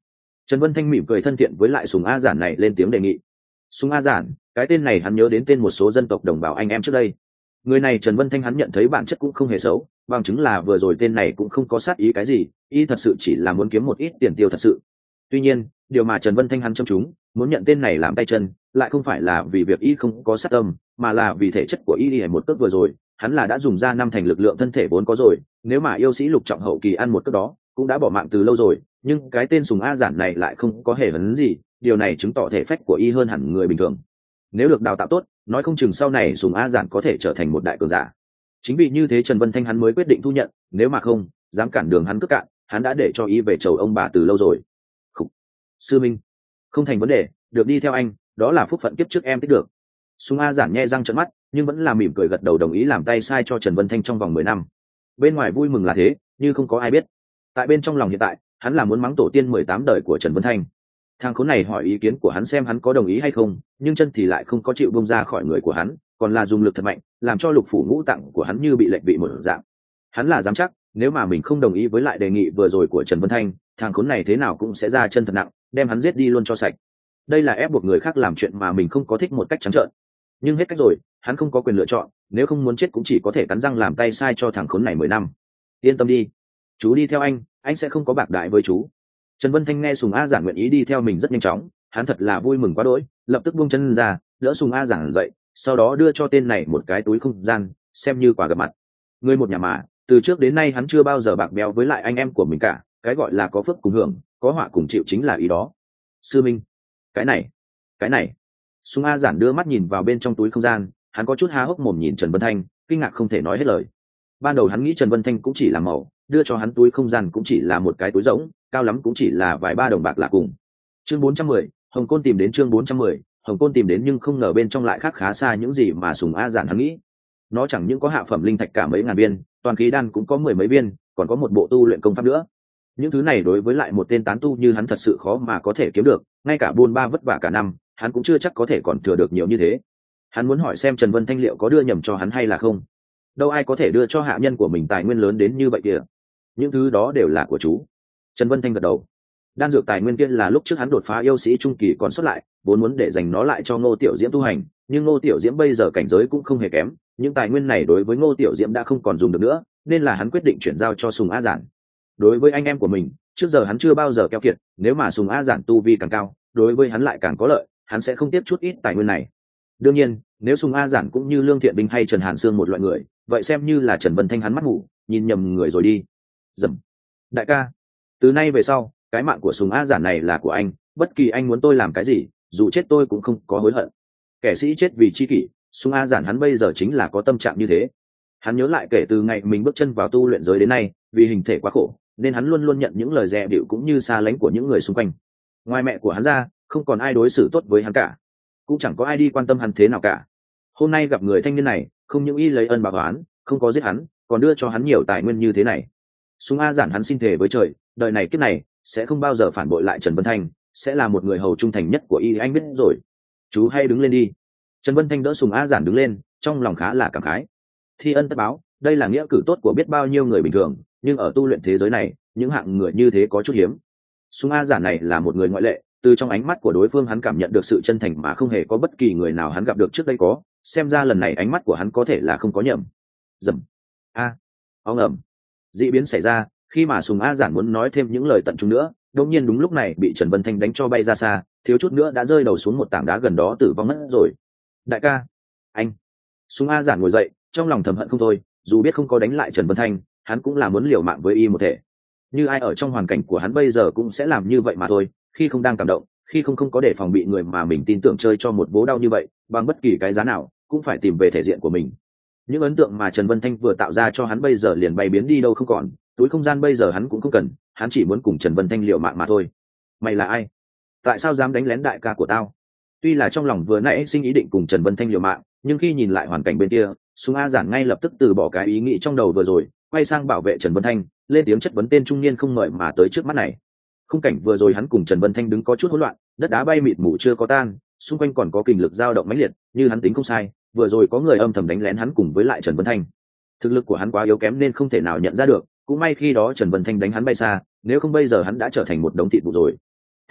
Trần Vân Thanh mỉm cười thân thiện với lại Sùng A Giản này lên tiếng đề nghị. Sùng A Giản, cái tên này hắn nhớ đến tên một số dân tộc đồng bào anh em trước đây. Người này Trần Vân Thanh hắn nhận thấy bản chất cũng không hề xấu, bằng chứng là vừa rồi tên này cũng không có sát ý cái gì, y thật sự chỉ là muốn kiếm một ít tiền tiêu thật sự. Tuy nhiên, điều mà Trần Vân Thanh hắn chăm chúng, muốn nhận tên này làm tay chân, lại không phải là vì việc y không có sát tâm, mà là vì thể chất của y một cước vừa rồi, hắn là đã dùng ra 5 thành lực lượng thân thể vốn có rồi, nếu mà yêu sĩ lục trọng hậu kỳ ăn một cước đó, cũng đã bỏ mạng từ lâu rồi, nhưng cái tên Sùng A Giản này lại không có hề hấn gì, điều này chứng tỏ thể phách của y hơn hẳn người bình thường. Nếu được đào tạo tốt, nói không chừng sau này Sùng A Giản có thể trở thành một đại cường giả. Chính vì như thế Trần Vân Thanh hắn mới quyết định thu nhận, nếu mà không dám cản đường hắn cướp cạn, hắn đã để cho y về chầu ông bà từ lâu rồi. Khủ. Sư minh, không thành vấn đề, được đi theo anh, đó là phúc phận kiếp trước em tích được. Sùng A Giản nhe răng trợn mắt, nhưng vẫn là mỉm cười gật đầu đồng ý làm tay sai cho Trần Vân Thanh trong vòng 10 năm. Bên ngoài vui mừng là thế, nhưng không có ai biết. Tại bên trong lòng hiện tại, hắn là muốn mắng tổ tiên 18 đời của Trần Vân Thanh. Thằng khốn này hỏi ý kiến của hắn xem hắn có đồng ý hay không, nhưng chân thì lại không có chịu bông ra khỏi người của hắn, còn là dùng lực thật mạnh, làm cho lục phủ ngũ tạng của hắn như bị lệch vị một dạng. Hắn là dám chắc, nếu mà mình không đồng ý với lại đề nghị vừa rồi của Trần Vân Thanh, thằng khốn này thế nào cũng sẽ ra chân thật nặng, đem hắn giết đi luôn cho sạch. Đây là ép buộc người khác làm chuyện mà mình không có thích một cách trắng trợn. Nhưng hết cách rồi, hắn không có quyền lựa chọn, nếu không muốn chết cũng chỉ có thể cắn răng làm tay sai cho thằng khốn này 10 năm. Yên tâm đi, chú đi theo anh sẽ không có bạc đại với chú. Trần Vân Thanh nghe Sùng A Giản nguyện ý đi theo mình rất nhanh chóng, hắn thật là vui mừng quá đỗi, lập tức buông chân ra, đỡ Sùng A Giản dậy, sau đó đưa cho tên này một cái túi không gian, xem như quà gặp mặt. Người một nhà mà, từ trước đến nay hắn chưa bao giờ bạc bẽo với lại anh em của mình cả, cái gọi là có phước cùng hưởng, có họa cùng chịu chính là ý đó. Sư minh, cái này. Sùng A Giản đưa mắt nhìn vào bên trong túi không gian, hắn có chút há hốc mồm nhìn Trần Vân Thanh, kinh ngạc không thể nói hết lời. Ban đầu hắn nghĩ Trần Vân Thanh cũng chỉ là màu, đưa cho hắn túi không gian cũng chỉ là một cái túi rỗng, cao lắm cũng chỉ là vài ba đồng bạc là cùng. Chương 410, Hồng Côn tìm đến. Chương 410, Hồng Côn tìm đến, nhưng không ngờ bên trong lại khác khá xa những gì mà Sùng A Giản hắn nghĩ. Nó chẳng những có hạ phẩm linh thạch cả mấy ngàn viên, toàn khí đan cũng có 10 mấy viên, còn có một bộ tu luyện công pháp nữa. Những thứ này đối với lại một tên tán tu như hắn thật sự khó mà có thể kiếm được, ngay cả buôn ba vất vả cả năm, hắn cũng chưa chắc có thể còn thừa được nhiều như thế. Hắn muốn hỏi xem Trần Vân Thanh liệu có đưa nhầm cho hắn hay là không. Đâu ai có thể đưa cho hạ nhân của mình tài nguyên lớn đến như vậy kìa. Những thứ đó đều là của chú. Trần Vân Thanh gật đầu. Đan dược tài nguyên kia là lúc trước hắn đột phá yêu sĩ trung kỳ còn xuất lại, vốn muốn để dành nó lại cho Ngô Tiểu Diễm tu hành, nhưng Ngô Tiểu Diễm bây giờ cảnh giới cũng không hề kém, những tài nguyên này đối với Ngô Tiểu Diễm đã không còn dùng được nữa, nên là hắn quyết định chuyển giao cho Sùng A Giản. Đối với anh em của mình, trước giờ hắn chưa bao giờ keo kiệt, nếu mà Sùng A Giản tu vi càng cao, đối với hắn lại càng có lợi, hắn sẽ không tiếp chút ít tài nguyên này. Đương nhiên, nếu Sùng A Giản cũng như Lương Thiện Binh hay Trần Hàn Sương một loại người, vậy xem như là Trần Vân Thanh hắn mắt ngủ, nhìn nhầm người rồi đi. Dầm. Đại ca, từ nay về sau, cái mạng của Sùng A Giản này là của anh, bất kỳ anh muốn tôi làm cái gì, dù chết tôi cũng không có hối hận. Kẻ sĩ chết vì chi kỷ, Sùng A Giản hắn bây giờ chính là có tâm trạng như thế. Hắn nhớ lại kể từ ngày mình bước chân vào tu luyện giới đến nay, vì hình thể quá khổ, nên hắn luôn luôn nhận những lời dè bỉu cũng như xa lánh của những người xung quanh. Ngoài mẹ của hắn ra, không còn ai đối xử tốt với hắn cả, cũng chẳng có ai đi quan tâm hắn thế nào cả. Hôm nay gặp người thanh niên này, không những y lấy ân báo oán, không có giết hắn, còn đưa cho hắn nhiều tài nguyên như thế này. Sùng A Giản hắn xin thề với trời, đời này kiếp này sẽ không bao giờ phản bội lại Trần Vân Thanh, sẽ là một người hầu trung thành nhất của y, anh biết rồi. Chú hay đứng lên đi. Trần Vân Thanh đỡ Sùng A Giản đứng lên, trong lòng khá là cảm khái. Thi ân tất báo, đây là nghĩa cử tốt của biết bao nhiêu người bình thường, nhưng ở tu luyện thế giới này, những hạng người như thế có chút hiếm. Sùng A Giản này là một người ngoại lệ, từ trong ánh mắt của đối phương hắn cảm nhận được sự chân thành mà không hề có bất kỳ người nào hắn gặp được trước đây có, xem ra lần này ánh mắt của hắn có thể là không có nhầm. Dầm. Ong ầm. Dị biến xảy ra, khi mà Sùng A Giản muốn nói thêm những lời tận trung nữa, đột nhiên đúng lúc này bị Trần Vân Thanh đánh cho bay ra xa, thiếu chút nữa đã rơi đầu xuống một tảng đá gần đó tử vong mất rồi. Đại ca, anh. Sùng A Giản ngồi dậy, trong lòng thầm hận không thôi, dù biết không có đánh lại Trần Vân Thanh, hắn cũng là muốn liều mạng với y một thể. Như ai ở trong hoàn cảnh của hắn bây giờ cũng sẽ làm như vậy mà thôi, khi không đang cảm động, khi không có để phòng bị người mà mình tin tưởng chơi cho một vố đau như vậy, bằng bất kỳ cái giá nào cũng phải tìm về thể diện của mình. Những ấn tượng mà Trần Vân Thanh vừa tạo ra cho hắn bây giờ liền bay biến đi đâu không còn, túi không gian bây giờ hắn cũng không cần, hắn chỉ muốn cùng Trần Vân Thanh liều mạng mà thôi. Mày là ai? Tại sao dám đánh lén đại ca của tao? Tuy là trong lòng vừa nãy sinh ý định cùng Trần Vân Thanh liều mạng, nhưng khi nhìn lại hoàn cảnh bên kia, Sùng A Giản ngay lập tức từ bỏ cái ý nghĩ trong đầu vừa rồi, quay sang bảo vệ Trần Vân Thanh, lên tiếng chất vấn tên trung niên không ngợi mà tới trước mắt này. Khung cảnh vừa rồi hắn cùng Trần Vân Thanh đứng có chút hỗn loạn, đất đá bay mịt mù chưa có tan, xung quanh còn có kình lực dao động mãnh liệt, như hắn tính không sai, vừa rồi có người âm thầm đánh lén hắn cùng với lại Trần Vân Thanh. Thực lực của hắn quá yếu kém nên không thể nào nhận ra được, cũng may khi đó Trần Vân Thanh đánh hắn bay xa, nếu không bây giờ hắn đã trở thành một đống thịt vụ rồi.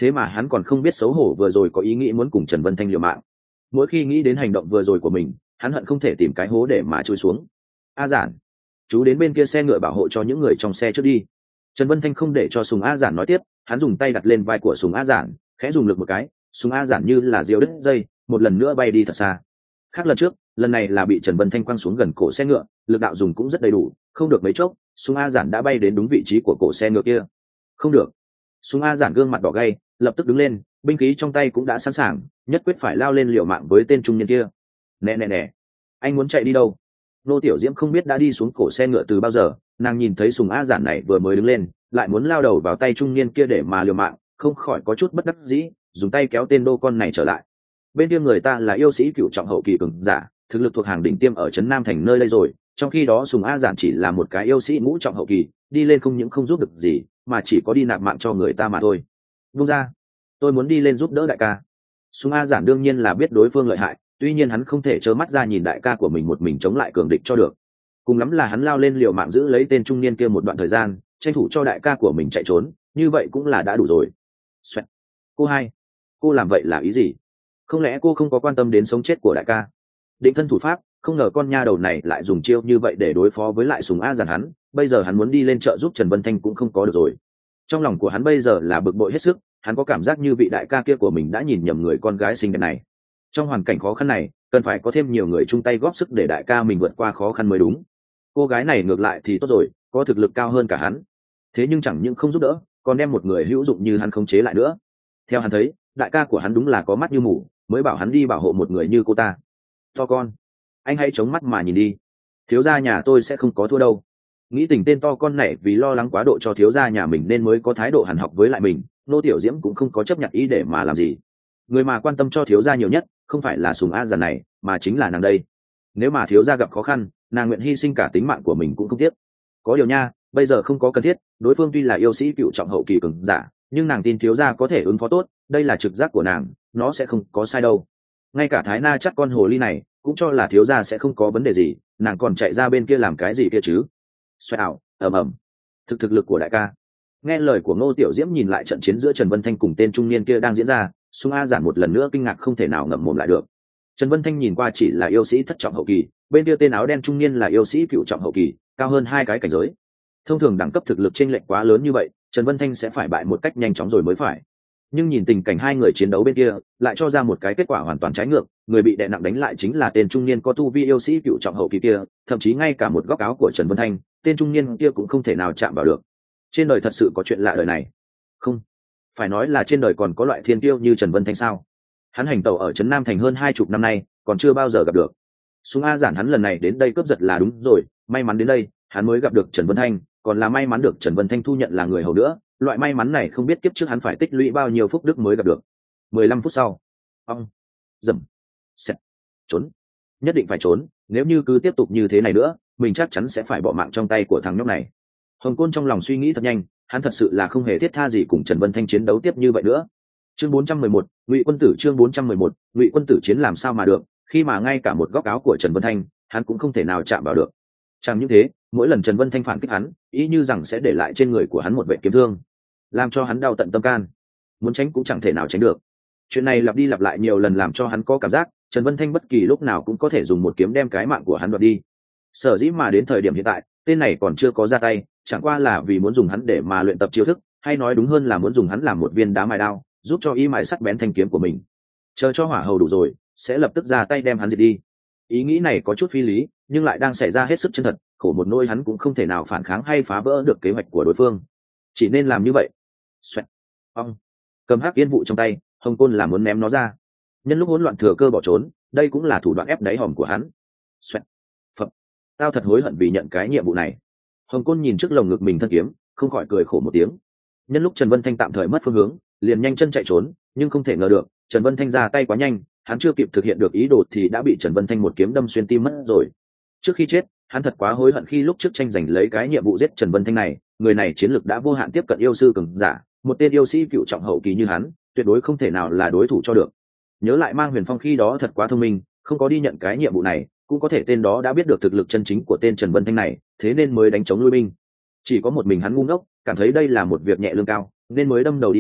thế mà hắn còn không biết xấu hổ vừa rồi có ý nghĩ muốn cùng Trần Vân Thanh liều mạng. Mỗi khi nghĩ đến hành động vừa rồi của mình, hắn hận không thể tìm cái hố để mà chui xuống. A Giản, chú đến bên kia xe ngựa bảo hộ cho những người trong xe trước đi. Trần Vân Thanh không để cho Sùng A Giản nói tiếp, hắn dùng tay đặt lên vai của Sùng A Giản, khẽ dùng lực một cái, Sùng A Giản như là diều đứt dây, một lần nữa bay đi thật xa. Khác lần trước, lần này là bị Trần Vân Thanh quăng xuống gần cổ xe ngựa, lực đạo dùng cũng rất đầy đủ, không được mấy chốc, Sùng A Giản đã bay đến đúng vị trí của cổ xe ngựa kia. Không được. Sùng A Giản gương mặt đỏ gay, lập tức đứng lên, binh khí trong tay cũng đã sẵn sàng, nhất quyết phải lao lên liều mạng với tên trung niên kia. Nè nè nè, anh muốn chạy đi đâu? Nô Tiểu Diễm không biết đã đi xuống cổ xe ngựa từ bao giờ, nàng nhìn thấy Sùng A Giản này vừa mới đứng lên, lại muốn lao đầu vào tay trung niên kia để mà liều mạng, không khỏi có chút bất đắc dĩ, dùng tay kéo tên đô con này trở lại. Bên kia người ta là yêu sĩ cựu trọng hậu kỳ cường giả, thực lực thuộc hàng đỉnh tiêm ở trấn Nam thành nơi đây rồi, trong khi đó Sùng A Giản chỉ là một cái yêu sĩ ngũ trọng hậu kỳ, đi lên không những không giúp được gì, mà chỉ có đi nạp mạng cho người ta mà thôi. Buông ra, tôi muốn đi lên giúp đỡ đại ca. Sùng A Giản đương nhiên là biết đối phương lợi hại, tuy nhiên hắn không thể trơ mắt ra nhìn đại ca của mình một mình chống lại cường địch cho được. Cùng lắm là hắn lao lên liều mạng giữ lấy tên trung niên kia một đoạn thời gian, tranh thủ cho đại ca của mình chạy trốn, như vậy cũng là đã đủ rồi. Xoẹt. Cô hai, cô làm vậy là ý gì? Không lẽ cô không có quan tâm đến sống chết của đại ca? Định thân thủ pháp, không ngờ con nha đầu này lại dùng chiêu như vậy để đối phó với lại Sùng A Giản hắn, bây giờ hắn muốn đi lên trợ giúp Trần Vân Thanh cũng không có được rồi. Trong lòng của hắn bây giờ là bực bội hết sức, hắn có cảm giác như vị đại ca kia của mình đã nhìn nhầm người con gái xinh đẹp này. Trong hoàn cảnh khó khăn này, cần phải có thêm nhiều người chung tay góp sức để đại ca mình vượt qua khó khăn mới đúng. Cô gái này ngược lại thì tốt rồi, có thực lực cao hơn cả hắn, thế nhưng chẳng những không giúp đỡ, còn đem một người hữu dụng như hắn khống chế lại nữa. Theo hắn thấy, đại ca của hắn đúng là có mắt như mù, mới bảo hắn đi bảo hộ một người như cô ta. To con, anh hãy chống mắt mà nhìn đi, thiếu gia nhà tôi sẽ không có thua đâu. Nghĩ tình tên to con này vì lo lắng quá độ cho thiếu gia nhà mình nên mới có thái độ hằn học với lại mình, Nô Tiểu Diễm cũng không có chấp nhận ý để mà làm gì. Người mà quan tâm cho thiếu gia nhiều nhất không phải là Sùng A Giản này, mà chính là nàng đây. Nếu mà thiếu gia gặp khó khăn, nàng nguyện hy sinh cả tính mạng của mình cũng không tiếc. Có điều nha, bây giờ không có cần thiết, đối phương tuy là yêu sĩ cựu trọng hậu kỳ cường giả, nhưng nàng tin thiếu gia có thể ứng phó tốt, đây là trực giác của nàng, nó sẽ không có sai đâu. Ngay cả Thái Na chắc con hồ ly này cũng cho là thiếu gia sẽ không có vấn đề gì, nàng còn chạy ra bên kia làm cái gì kia chứ? Xoẹt ảo, ầm ầm. Thực lực của đại ca. Nghe lời của Ngô Tiểu Diễm nhìn lại trận chiến giữa Trần Vân Thanh cùng tên trung niên kia đang diễn ra, Sùng A Giản một lần nữa kinh ngạc không thể nào ngậm mồm lại được. Trần Vân Thanh nhìn qua chỉ là yêu sĩ thất trọng hậu kỳ, bên kia tên áo đen trung niên là yêu sĩ cựu trọng hậu kỳ, cao hơn hai cái cảnh giới. Thông thường đẳng cấp thực lực chênh lệch quá lớn như vậy, Trần Vân Thanh sẽ phải bại một cách nhanh chóng rồi mới phải. Nhưng nhìn tình cảnh hai người chiến đấu bên kia, lại cho ra một cái kết quả hoàn toàn trái ngược, người bị đè nặng đánh lại chính là tên trung niên có tu vi yêu sĩ cựu trọng hậu kỳ kia, thậm chí ngay cả một góc áo của Trần Vân Thanh, tên trung niên kia cũng không thể nào chạm vào được. Trên đời thật sự có chuyện lạ đời này. Không, phải nói là trên đời còn có loại thiên tiêu như Trần Vân Thanh sao? Hắn hành tẩu ở trấn Nam thành hơn 20 năm nay, còn chưa bao giờ gặp được. Sùng A Giản hắn lần này đến đây cướp giật là đúng rồi, may mắn đến đây, hắn mới gặp được Trần Vân Thanh, còn là may mắn được Trần Vân Thanh thu nhận là người hầu nữa, loại may mắn này không biết kiếp trước hắn phải tích lũy bao nhiêu phúc đức mới gặp được. 15 phút sau, ong, dầm, xẹt, trốn, nhất định phải trốn, nếu như cứ tiếp tục như thế này nữa, mình chắc chắn sẽ phải bỏ mạng trong tay của thằng nhóc này. Hồng Côn trong lòng suy nghĩ thật nhanh, hắn thật sự là không hề thiết tha gì cùng Trần Vân Thanh chiến đấu tiếp như vậy nữa. Chương 411, Ngụy Quân Tử. Chương 411, Ngụy Quân Tử chiến làm sao mà được, khi mà ngay cả một góc áo của Trần Vân Thanh, hắn cũng không thể nào chạm vào được. Chẳng những thế, mỗi lần Trần Vân Thanh phản kích hắn, ý như rằng sẽ để lại trên người của hắn một vệt kiếm thương, làm cho hắn đau tận tâm can. Muốn tránh cũng chẳng thể nào tránh được. Chuyện này lặp đi lặp lại nhiều lần làm cho hắn có cảm giác, Trần Vân Thanh bất kỳ lúc nào cũng có thể dùng một kiếm đem cái mạng của hắn đoạt đi. Sở dĩ mà đến thời điểm hiện tại, tên này còn chưa có ra tay, chẳng qua là vì muốn dùng hắn để mà luyện tập chiêu thức, hay nói đúng hơn là muốn dùng hắn làm một viên đá mài đao, giúp cho y mài sắc bén thanh kiếm của mình. Chờ cho hỏa hầu đủ rồi, sẽ lập tức ra tay đem hắn diệt đi. Ý nghĩ này có chút phi lý, nhưng lại đang xảy ra hết sức chân thật, khổ một nỗi hắn cũng không thể nào phản kháng hay phá vỡ được kế hoạch của đối phương. Chỉ nên làm như vậy. Xoẹt. Ong. Cầm hắc yên vụ trong tay, Hồng Côn là muốn ném nó ra. Nhân lúc hỗn loạn thừa cơ bỏ trốn, đây cũng là thủ đoạn ép đáy hòm của hắn. Xoẹt. Phập. Tao thật hối hận vì nhận cái nhiệm vụ này. Hồng Côn nhìn trước lồng ngực mình thân kiếm, không khỏi cười khổ một tiếng. Nhân lúc Trần Vân Thanh tạm thời mất phương hướng, liền nhanh chân chạy trốn, nhưng không thể ngờ được, Trần Vân Thanh ra tay quá nhanh, hắn chưa kịp thực hiện được ý đồ thì đã bị Trần Vân Thanh một kiếm đâm xuyên tim mất rồi. Trước khi chết, hắn thật quá hối hận khi lúc trước tranh giành lấy cái nhiệm vụ giết Trần Vân Thanh này, người này chiến lược đã vô hạn tiếp cận yêu sư cường giả, một tên yêu sĩ cựu trọng hậu kỳ như hắn, tuyệt đối không thể nào là đối thủ cho được. Nhớ lại Mang Huyền Phong khi đó thật quá thông minh, không có đi nhận cái nhiệm vụ này, cũng có thể tên đó đã biết được thực lực chân chính của tên Trần Vân Thanh này, thế nên mới đánh chống lui binh. Chỉ có một mình hắn ngu ngốc, cảm thấy đây là một việc nhẹ lương cao, nên mới đâm đầu đi vào,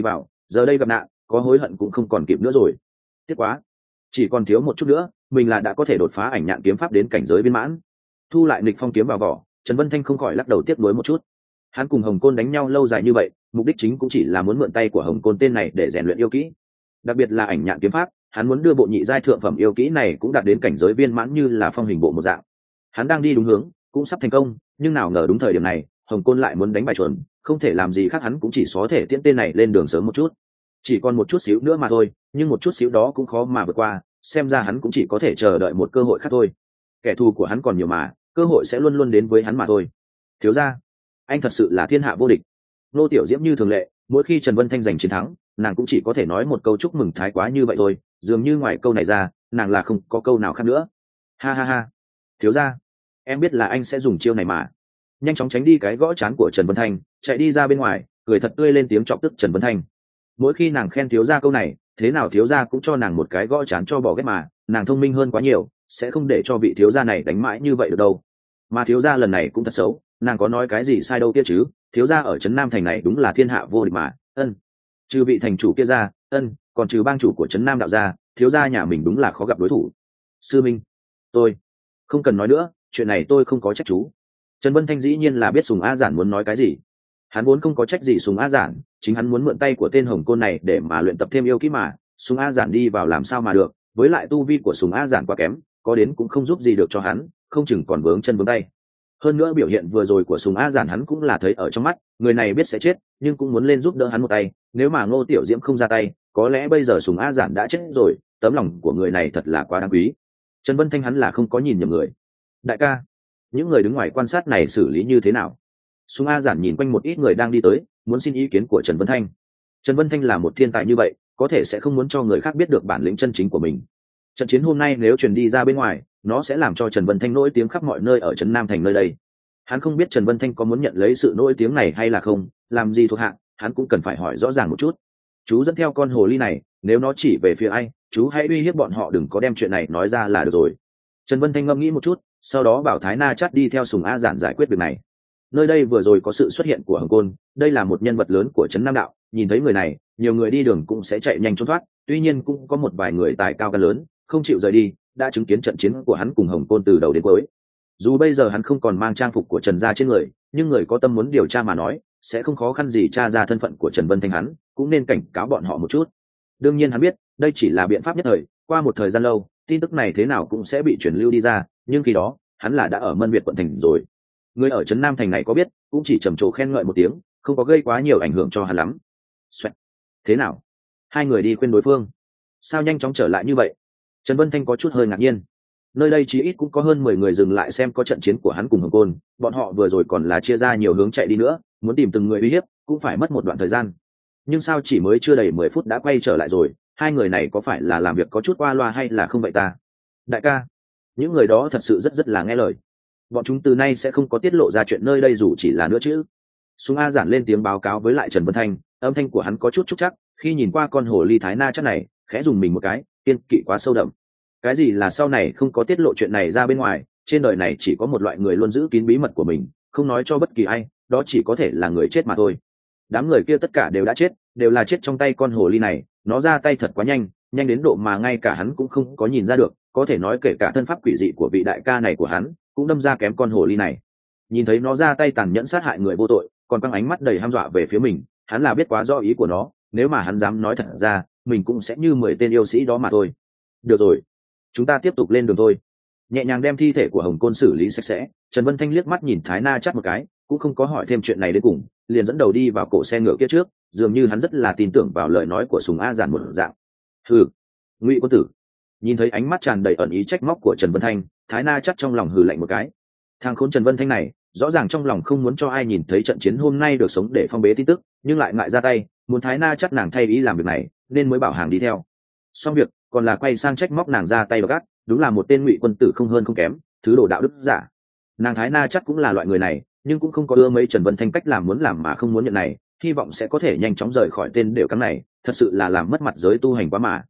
giờ đây gặp nạn có hối hận cũng không còn kịp nữa rồi. Tiếc quá, chỉ còn thiếu một chút nữa mình là đã có thể đột phá ảnh nhạn kiếm pháp đến cảnh giới viên mãn. Thu lại nghịch phong kiếm vào vỏ, Trần Vân Thanh không khỏi lắc đầu tiếc nuối một chút. Hắn cùng Hồng Côn đánh nhau lâu dài như vậy, mục đích chính cũng chỉ là muốn mượn tay của Hồng Côn tên này để rèn luyện yêu kỹ, đặc biệt là ảnh nhạn kiếm pháp. Hắn muốn đưa bộ nhị giai thượng phẩm yêu kỹ này cũng đạt đến cảnh giới viên mãn như là phong hình bộ một dạng. Hắn đang đi đúng hướng, cũng sắp thành công, nhưng nào ngờ đúng thời điểm này Hồng Côn lại muốn đánh bài chuẩn, không thể làm gì khác hắn cũng chỉ có thể tiễn tên này lên đường sớm một chút. Chỉ còn một chút xíu nữa mà thôi, nhưng một chút xíu đó cũng khó mà vượt qua, xem ra hắn cũng chỉ có thể chờ đợi một cơ hội khác thôi. Kẻ thù của hắn còn nhiều mà, cơ hội sẽ luôn luôn đến với hắn mà thôi. Thiếu gia, anh thật sự là thiên hạ vô địch. Nô Tiểu Diễm như thường lệ, mỗi khi Trần Vân Thanh giành chiến thắng, nàng cũng chỉ có thể nói một câu chúc mừng thái quá như vậy thôi, dường như ngoài câu này ra nàng là không có câu nào khác nữa. Ha ha ha, thiếu gia, em biết là anh sẽ dùng chiêu này mà. Nhanh chóng tránh đi cái gõ trán của Trần Vân Thanh, chạy đi ra bên ngoài, cười thật tươi lên tiếng chọc tức Trần Vân Thanh. Mỗi khi nàng khen thiếu gia câu này, thế nào thiếu gia cũng cho nàng một cái gõ trán cho bỏ ghét mà, nàng thông minh hơn quá nhiều, sẽ không để cho vị thiếu gia này đánh mãi như vậy được đâu. Mà thiếu gia lần này cũng thật xấu, nàng có nói cái gì sai đâu kia chứ, thiếu gia ở trấn Nam thành này đúng là thiên hạ vô địch mà. Trừ vị thành chủ kia ra, còn trừ bang chủ của trấn Nam đạo gia, thiếu gia nhà mình đúng là khó gặp đối thủ. Sư minh, tôi không cần nói nữa, chuyện này tôi không có trách chú. Trần Vân Thanh dĩ nhiên là biết Sùng A Giản muốn nói cái gì. Hắn vốn không có trách gì Sùng A Giản, chính hắn muốn mượn tay của tên Hồng Côn này để mà luyện tập thêm yêu kỹ mà. Sùng A Giản đi vào làm sao mà được, với lại tu vi của Sùng A Giản quá kém, có đến cũng không giúp gì được cho hắn, không chừng còn vướng chân vướng tay. Hơn nữa biểu hiện vừa rồi của Sùng A Giản hắn cũng là thấy ở trong mắt, người này biết sẽ chết nhưng cũng muốn lên giúp đỡ hắn một tay. Nếu mà Ngô Tiểu Diễm không ra tay, có lẽ bây giờ Sùng A Giản đã chết rồi. Tấm lòng của người này thật là quá đáng quý. Trần Vân Thanh hắn là không có nhìn nhầm người. Đại ca, những người đứng ngoài quan sát này xử lý như thế nào? Sùng A Giản nhìn quanh một ít người đang đi tới, muốn xin ý kiến của Trần Vân Thanh. Trần Vân Thanh là một thiên tài như vậy, có thể sẽ không muốn cho người khác biết được bản lĩnh chân chính của mình. Trận chiến hôm nay nếu truyền đi ra bên ngoài, nó sẽ làm cho Trần Vân Thanh nổi tiếng khắp mọi nơi ở trấn Nam thành nơi đây. Hắn không biết Trần Vân Thanh có muốn nhận lấy sự nổi tiếng này hay là không, làm gì thuộc hạ, hắn cũng cần phải hỏi rõ ràng một chút. Chú dẫn theo con hồ ly này, nếu nó chỉ về phía ai, chú hãy uy hiếp bọn họ đừng có đem chuyện này nói ra là được rồi. Trần Vân Thanh ngẫm nghĩ một chút, sau đó bảo Thái Na Chát đi theo Sùng A Giản giải quyết việc này. Nơi đây vừa rồi có sự xuất hiện của Hồng Côn, đây là một nhân vật lớn của trấn Nam đạo, nhìn thấy người này, nhiều người đi đường cũng sẽ chạy nhanh trốn thoát, tuy nhiên cũng có một vài người tài cao gan lớn, không chịu rời đi, đã chứng kiến trận chiến của hắn cùng Hồng Côn từ đầu đến cuối. Dù bây giờ hắn không còn mang trang phục của Trần gia trên người, nhưng người có tâm muốn điều tra mà nói, sẽ không khó khăn gì tra ra thân phận của Trần Vân Thanh hắn, cũng nên cảnh cáo bọn họ một chút. Đương nhiên hắn biết, đây chỉ là biện pháp nhất thời, qua một thời gian lâu, tin tức này thế nào cũng sẽ bị truyền lưu đi ra, nhưng khi đó, hắn là đã ở Mân Việt quận thành rồi. Người ở trấn Nam thành này có biết, cũng chỉ trầm trồ khen ngợi một tiếng, không có gây quá nhiều ảnh hưởng cho hắn lắm. Xoẹt. Thế nào? Hai người đi khuyên đối phương. Sao nhanh chóng trở lại như vậy? Trần Vân Thanh có chút hơi ngạc nhiên. Nơi đây chí ít cũng có hơn 10 người dừng lại xem có trận chiến của hắn cùng Hồng Côn, bọn họ vừa rồi còn là chia ra nhiều hướng chạy đi nữa, muốn tìm từng người uy hiếp, cũng phải mất một đoạn thời gian. Nhưng sao chỉ mới chưa đầy 10 phút đã quay trở lại rồi, hai người này có phải là làm việc có chút qua loa hay là không vậy ta? Đại ca, những người đó thật sự rất là nghe lời. Bọn chúng từ nay sẽ không có tiết lộ ra chuyện nơi đây dù chỉ là nữa chứ. Sùng A Giản lên tiếng báo cáo với lại Trần Vân Thanh, âm thanh của hắn có chút trúc chắc, khi nhìn qua con hồ ly Thái Na Chát này, khẽ dùng mình một cái, kiên kỵ quá sâu đậm. Cái gì là sau này không có tiết lộ chuyện này ra bên ngoài, trên đời này chỉ có một loại người luôn giữ kín bí mật của mình, không nói cho bất kỳ ai, đó chỉ có thể là người chết mà thôi. Đám người kia tất cả đều đã chết, đều là chết trong tay con hồ ly này, nó ra tay thật quá nhanh, nhanh đến độ mà ngay cả hắn cũng không có nhìn ra được, có thể nói kể cả thân pháp quỷ dị của vị đại ca này của hắn cũng đâm ra kém con hồ ly này. Nhìn thấy nó ra tay tàn nhẫn sát hại người vô tội, còn quăng ánh mắt đầy hăm dọa về phía mình, hắn là biết quá rõ ý của nó, nếu mà hắn dám nói thật ra, mình cũng sẽ như 10 tên yêu sĩ đó mà thôi. Được rồi, chúng ta tiếp tục lên đường thôi. Nhẹ nhàng đem thi thể của Hồng Côn xử lý sạch sẽ, Trần Vân Thanh liếc mắt nhìn Thái Na Chát một cái, cũng không có hỏi thêm chuyện này đến cùng, liền dẫn đầu đi vào cổ xe ngựa kia trước, dường như hắn rất là tin tưởng vào lời nói của Sùng A Giản một dạng. Hừ, Ngụy quân tử. Nhìn thấy ánh mắt tràn đầy ẩn ý trách móc của Trần Vân Thanh, Thái Na Chát trong lòng hừ lạnh một cái. Thằng khốn Trần Vân Thanh này, rõ ràng trong lòng không muốn cho ai nhìn thấy trận chiến hôm nay được sống để phong bế tin tức, nhưng lại ngại ra tay, muốn Thái Na Chát nàng thay ý làm việc này, nên mới bảo hàng đi theo. Xong việc, còn là quay sang trách móc nàng ra tay gắt, đúng là một tên Ngụy quân tử không hơn không kém, thứ đồ đạo đức giả. Nàng Thái Na chắc cũng là loại người này, nhưng cũng không có ưa mấy Trần Vân Thanh cách làm muốn làm mà không muốn nhận này, hy vọng sẽ có thể nhanh chóng rời khỏi tên đều cắm này, thật sự là làm mất mặt giới tu hành quá mà.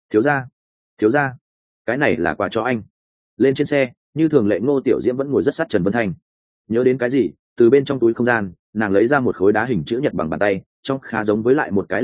Thiếu gia, cái này là quà cho anh. Lên trên xe, như thường lệ Ngô Tiểu Diễm vẫn ngồi rất sát Trần Vân Thanh. Nhớ đến cái gì, từ bên trong túi không gian, nàng lấy ra một khối đá hình chữ nhật bằng bàn tay, trong khá giống với lại một cái lệnh bài,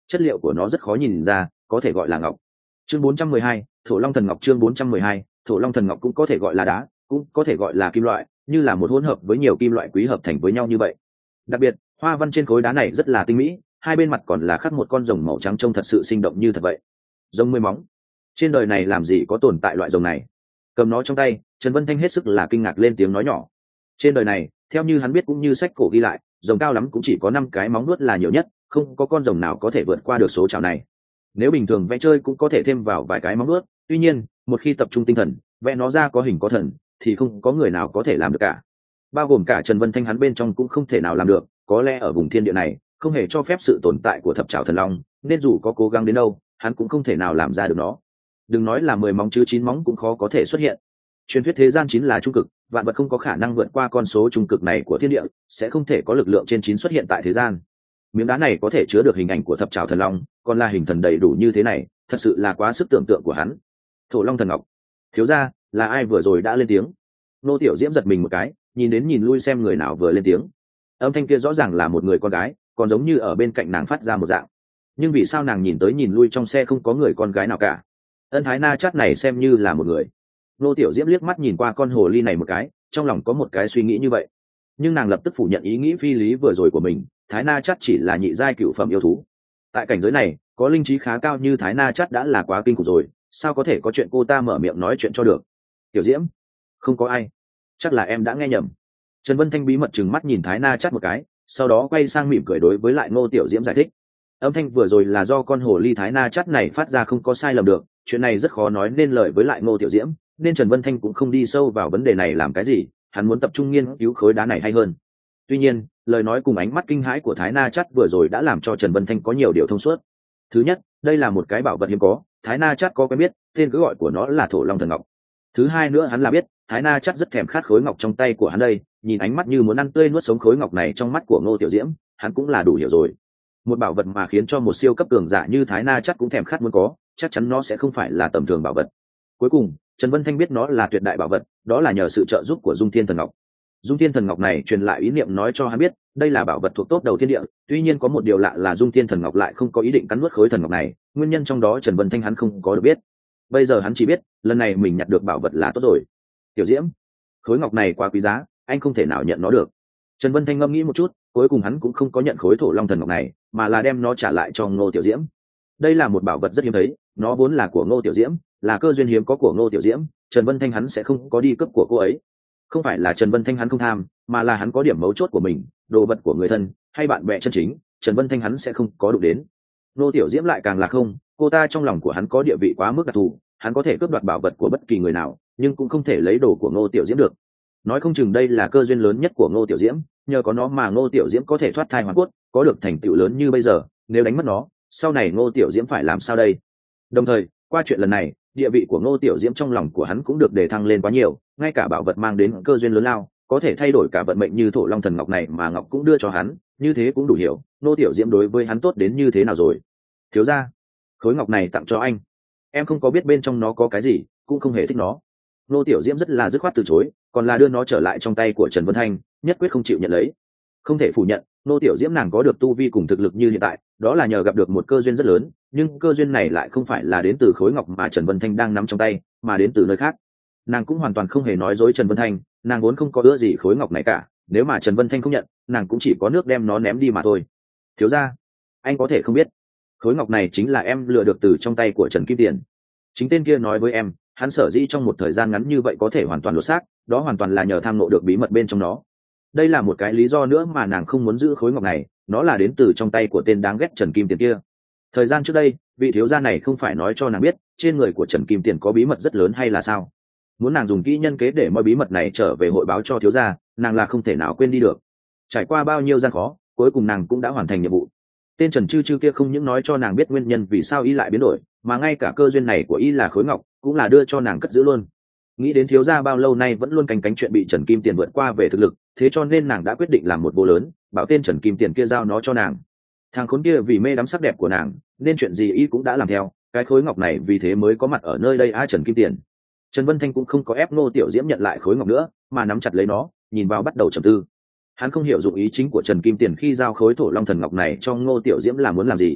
chất liệu của nó rất khó nhìn ra, có thể gọi là ngọc. Chương 412, Thổ Long Thần Ngọc. Chương 412, Thổ Long Thần Ngọc cũng có thể gọi là đá, cũng có thể gọi là kim loại, như là một hỗn hợp với nhiều kim loại quý hợp thành với nhau như vậy. Đặc biệt, hoa văn trên khối đá này rất là tinh mỹ, hai bên mặt còn là khắc một con rồng màu trắng trông thật sự sinh động như thật vậy. Rồng 10 móng. Trên đời này làm gì có tồn tại loại rồng này? Cầm nó trong tay, Trần Vân Thanh hết sức là kinh ngạc lên tiếng nói nhỏ. Trên đời này, theo như hắn biết cũng như sách cổ ghi lại, rồng cao lắm cũng chỉ có 5 cái móng vuốt là nhiều nhất, không có con rồng nào có thể vượt qua được số chảo này. Nếu bình thường vẽ chơi cũng có thể thêm vào vài cái móng vuốt, tuy nhiên, một khi tập trung tinh thần, vẽ nó ra có hình có thần, thì không có người nào có thể làm được cả. Bao gồm cả Trần Vân Thanh hắn bên trong cũng không thể nào làm được, có lẽ ở vùng thiên địa này, không hề cho phép sự tồn tại của thập trảo thần long, nên dù có cố gắng đến đâu, hắn cũng không thể nào làm ra được nó. Đừng nói là 10 móng chứ 9 móng cũng khó có thể xuất hiện. Truyền thuyết thế gian 9 là trung cực, vạn vật không có khả năng vượt qua con số trung cực này của thiên địa, sẽ không thể có lực lượng trên 9 xuất hiện tại thế gian. Miếng đá này có thể chứa được hình ảnh của thập trảo thần long, còn là hình thần đầy đủ như thế này, thật sự là quá sức tưởng tượng của hắn. Thổ Long Thần Ngọc. Thiếu gia, là ai vừa rồi đã lên tiếng? Nô Tiểu Diễm giật mình một cái, nhìn đến nhìn lui xem người nào vừa lên tiếng. Âm thanh kia rõ ràng là một người con gái, còn giống như ở bên cạnh nàng phát ra một dạng. Nhưng vì sao nàng nhìn tới nhìn lui trong xe không có người con gái nào cả? Ân Thái Na Chát này xem như là một người. Nô Tiểu Diễm liếc mắt nhìn qua con hồ ly này một cái, trong lòng có một cái suy nghĩ như vậy. Nhưng nàng lập tức phủ nhận ý nghĩ phi lý vừa rồi của mình, Thái Na Chát chỉ là nhị giai cửu phẩm yêu thú. Tại cảnh giới này, có linh trí khá cao như Thái Na Chát đã là quá kinh khủng rồi, sao có thể có chuyện cô ta mở miệng nói chuyện cho được? Tiểu Diễm, không có ai, chắc là em đã nghe nhầm. Trần Vân Thanh bí mật trừng mắt nhìn Thái Na Chát một cái, sau đó quay sang mỉm cười đối với lại Ngô Tiểu Diễm giải thích. Âm thanh vừa rồi là do con hồ ly Thái Na Chát này phát ra, không có sai lầm được, chuyện này rất khó nói nên lời với lại Ngô Tiểu Diễm, nên Trần Vân Thanh cũng không đi sâu vào vấn đề này làm cái gì, hắn muốn tập trung nghiên cứu khối đá này hay hơn. Tuy nhiên, lời nói cùng ánh mắt kinh hãi của Thái Na Chát vừa rồi đã làm cho Trần Vân Thanh có nhiều điều thông suốt. Thứ nhất, đây là một cái bảo vật hiếm có, Thái Na Chát có quen biết, tên cứ gọi của nó là Thổ Long Thần Ngọc. Thứ hai nữa, hắn là biết Thái Na Chát rất thèm khát khối ngọc trong tay của hắn đây, nhìn ánh mắt như muốn ăn tươi nuốt sống khối ngọc này trong mắt của Ngô Tiểu Diễm, hắn cũng là đủ hiểu rồi. Một bảo vật mà khiến cho một siêu cấp cường giả như Thái Na Chát cũng thèm khát muốn có, chắc chắn nó sẽ không phải là tầm thường bảo vật. Cuối cùng, Trần Vân Thanh biết nó là tuyệt đại bảo vật, đó là nhờ sự trợ giúp của Dung Thiên Thần Ngọc. Dung Thiên Thần Ngọc này truyền lại ý niệm nói cho hắn biết, đây là bảo vật thuộc top đầu thiên địa, tuy nhiên có một điều lạ là Dung Thiên Thần Ngọc lại không có ý định cắn nuốt khối thần ngọc này, nguyên nhân trong đó Trần Vân Thanh hắn không có được biết. Bây giờ hắn chỉ biết, lần này mình nhặt được bảo vật là tốt rồi. Tiểu Diễm, khối ngọc này quá quý giá, anh không thể nào nhận nó được. Trần Vân Thanh ngẫm nghĩ một chút, cuối cùng hắn cũng không có nhận khối Thổ Long Thần Ngọc này, mà là đem nó trả lại cho Ngô Tiểu Diễm. Đây là một bảo vật rất hiếm thấy, nó vốn là của Ngô Tiểu Diễm, là cơ duyên hiếm có của Ngô Tiểu Diễm, Trần Vân Thanh hắn sẽ không có đi cướp của cô ấy. Không phải là Trần Vân Thanh hắn không tham, mà là hắn có điểm mấu chốt của mình, đồ vật của người thân hay bạn bè chân chính, Trần Vân Thanh hắn sẽ không có đụng đến. Ngô Tiểu Diễm lại càng là không, cô ta trong lòng của hắn có địa vị quá mức đặc thù, hắn có thể cướp đoạt bảo vật của bất kỳ người nào, nhưng cũng không thể lấy đồ của Ngô Tiểu Diễm được. Nói không chừng đây là cơ duyên lớn nhất của Ngô Tiểu Diễm, nhờ có nó mà Ngô Tiểu Diễm có thể thoát thai hoàn cốt, có được thành tựu lớn như bây giờ, nếu đánh mất nó, sau này Ngô Tiểu Diễm phải làm sao đây? Đồng thời, qua chuyện lần này, địa vị của Ngô Tiểu Diễm trong lòng của hắn cũng được đề thăng lên quá nhiều, ngay cả bảo vật mang đến cơ duyên lớn lao, có thể thay đổi cả vận mệnh như Thổ Long Thần Ngọc này mà Ngọc cũng đưa cho hắn, như thế cũng đủ hiểu, Ngô Tiểu Diễm đối với hắn tốt đến như thế nào rồi. Thiếu gia, khối ngọc này tặng cho anh. Em không có biết bên trong nó có cái gì, cũng không hề thích nó. Ngô Tiểu Diễm rất là dứt khoát từ chối, còn là đưa nó trở lại trong tay của Trần Vân Thanh, nhất quyết không chịu nhận lấy. Không thể phủ nhận, Ngô Tiểu Diễm nàng có được tu vi cùng thực lực như hiện tại, đó là nhờ gặp được một cơ duyên rất lớn, nhưng cơ duyên này lại không phải là đến từ khối ngọc mà Trần Vân Thanh đang nắm trong tay, mà đến từ nơi khác. Nàng cũng hoàn toàn không hề nói dối Trần Vân Thanh, nàng vốn không có ưa gì khối ngọc này cả, nếu mà Trần Vân Thanh không nhận, nàng cũng chỉ có nước đem nó ném đi mà thôi. Thiếu gia, anh có thể không biết, khối ngọc này chính là em lừa được từ trong tay của Trần Kim Tiền. Chính tên kia nói với em, hắn sở dĩ trong một thời gian ngắn như vậy có thể hoàn toàn lột xác, đó hoàn toàn là nhờ tham ngộ được bí mật bên trong nó. Đây là một cái lý do nữa mà nàng không muốn giữ khối ngọc này, nó là đến từ trong tay của tên đáng ghét Trần Kim Tiền kia. Thời gian trước đây, vị thiếu gia này không phải nói cho nàng biết trên người của Trần Kim Tiền có bí mật rất lớn hay là sao? Muốn nàng dùng kỹ nhân kế để mọi bí mật này trở về hội báo cho thiếu gia, nàng là không thể nào quên đi được. Trải qua bao nhiêu gian khó, cuối cùng nàng cũng đã hoàn thành nhiệm vụ. Tên Trần Chư Chư kia không những nói cho nàng biết nguyên nhân vì sao y lại biến đổi, mà ngay cả cơ duyên này của y là khối ngọc cũng là đưa cho nàng cất giữ luôn. Nghĩ đến thiếu gia bao lâu nay vẫn luôn canh cánh chuyện bị Trần Kim Tiền vượt qua về thực lực, thế cho nên nàng đã quyết định làm một vô lớn, bảo tên Trần Kim Tiền kia giao nó cho nàng. Thằng khốn kia vì mê đắm sắc đẹp của nàng, nên chuyện gì y cũng đã làm theo, cái khối ngọc này vì thế mới có mặt ở nơi đây. Trần Kim Tiền. Trần Vân Thanh cũng không có ép Ngô Tiểu Diễm nhận lại khối ngọc nữa, mà nắm chặt lấy nó, nhìn vào bắt đầu trầm tư. Hắn không hiểu dụng ý chính của Trần Kim Tiền khi giao khối Thổ Long Thần Ngọc này cho Ngô Tiểu Diễm là muốn làm gì.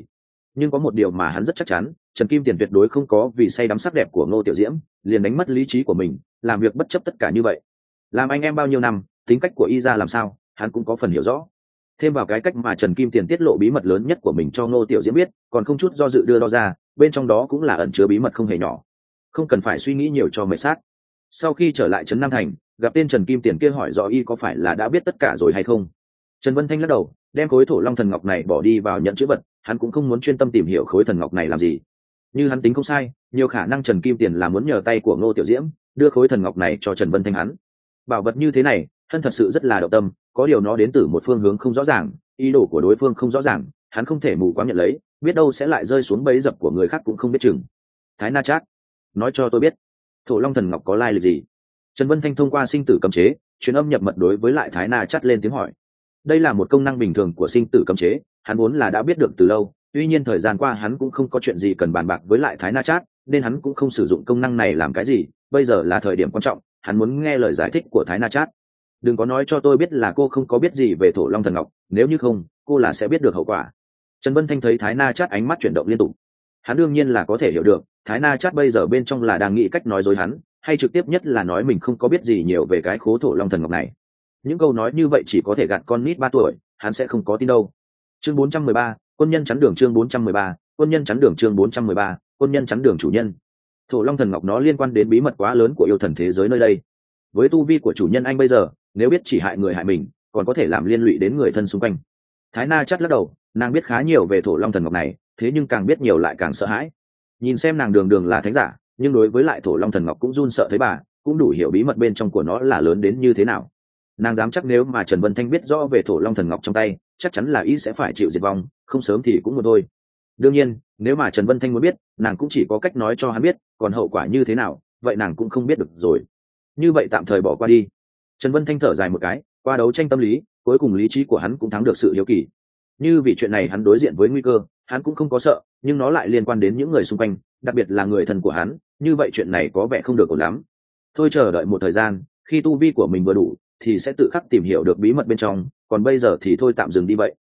nhưng có một điều mà hắn rất chắc chắn, Trần Kim Tiền tuyệt đối không có vì say đắm sắc đẹp của Ngô Tiểu Diễm liền đánh mất lý trí của mình, làm việc bất chấp tất cả như vậy. Làm anh em bao nhiêu năm, tính cách của y ra làm sao hắn cũng có phần hiểu rõ. Thêm vào cái cách mà Trần Kim Tiền tiết lộ bí mật lớn nhất của mình cho Ngô Tiểu Diễm biết, còn không chút do dự đưa đo ra, bên trong đó cũng là ẩn chứa bí mật không hề nhỏ. Không cần phải suy nghĩ nhiều cho mệt xác. Sau khi trở lại trấn Nam Thành, gặp tên Trần Kim Tiền kia hỏi rõ y có phải là đã biết tất cả rồi hay không. Trần Vân Thanh lắc đầu, đem khối thổ long thần ngọc này bỏ đi vào nhận chữ vật, hắn cũng không muốn chuyên tâm tìm hiểu khối thần ngọc này làm gì. Như hắn tính không sai, nhiều khả năng Trần Kim Tiền là muốn nhờ tay của Ngô Tiểu Diễm đưa khối thần ngọc này cho Trần Vân Thanh hắn. Bảo vật như thế này, hắn thật sự rất là động tâm, có điều nó đến từ một phương hướng không rõ ràng, ý đồ của đối phương không rõ ràng, hắn không thể mù quáng nhận lấy, biết đâu sẽ lại rơi xuống bẫy dập của người khác cũng không biết chừng. Thái Na Trác, nói cho tôi biết, thổ long thần ngọc có lai lịch gì? Trần Vân Thanh thông qua sinh tử cấm chế truyền âm nhập mật đối với lại Thái Na Trác lên tiếng hỏi. Đây là một công năng bình thường của sinh tử cấm chế, hắn vốn là đã biết được từ lâu, tuy nhiên thời gian qua hắn cũng không có chuyện gì cần bàn bạc với lại Thái Na Trác, nên hắn cũng không sử dụng công năng này làm cái gì, bây giờ là thời điểm quan trọng, hắn muốn nghe lời giải thích của Thái Na Trác. Đừng có nói cho tôi biết là cô không có biết gì về thổ long thần ngọc, nếu như không cô là sẽ biết được hậu quả. Trần Vân Thanh thấy Thái Na Trác ánh mắt chuyển động liên tục, hắn đương nhiên là có thể hiểu được Thái Na Trác bây giờ bên trong là đang nghĩ cách nói dối hắn, hay trực tiếp nhất là nói mình không có biết gì nhiều về cái khố thổ long thần ngọc này. Những câu nói như vậy chỉ có thể gạt con nít 3 tuổi, hắn sẽ không có tin đâu. Chương 413, quân nhân chắn đường. Chương 413, quân nhân chắn đường. Chương 413, quân nhân chắn đường. Chủ nhân, thổ long thần ngọc nó liên quan đến bí mật quá lớn của yêu thần thế giới nơi đây. Với tu vi của chủ nhân anh bây giờ, nếu biết chỉ hại người hại mình, còn có thể làm liên lụy đến người thân xung quanh. Thái Na chắt lắc đầu, nàng biết khá nhiều về thổ long thần ngọc này, thế nhưng càng biết nhiều lại càng sợ hãi. Nhìn xem nàng đường đường là thánh giả, nhưng đối với lại thổ long thần ngọc cũng run sợ thấy bà, cũng đủ hiểu bí mật bên trong của nó là lớn đến như thế nào. Nàng dám chắc nếu mà Trần Vân Thanh biết rõ về thổ long thần ngọc trong tay, chắc chắn là ý sẽ phải chịu diệt vong, không sớm thì cũng muộn thôi. Đương nhiên, nếu mà Trần Vân Thanh muốn biết, nàng cũng chỉ có cách nói cho hắn biết, còn hậu quả như thế nào, vậy nàng cũng không biết được rồi. Như vậy tạm thời bỏ qua đi. Trần Vân Thanh thở dài một cái, qua đấu tranh tâm lý, cuối cùng lý trí của hắn cũng thắng được sự hiếu kỳ. Như vì chuyện này hắn đối diện với nguy cơ, hắn cũng không có sợ, nhưng nó lại liên quan đến những người xung quanh, đặc biệt là người thân của hắn, như vậy chuyện này có vẻ không được ổn lắm. Thôi chờ đợi một thời gian, khi tu vi của mình vừa đủ, thì sẽ tự khắc tìm hiểu được bí mật bên trong, còn bây giờ thì thôi tạm dừng đi vậy.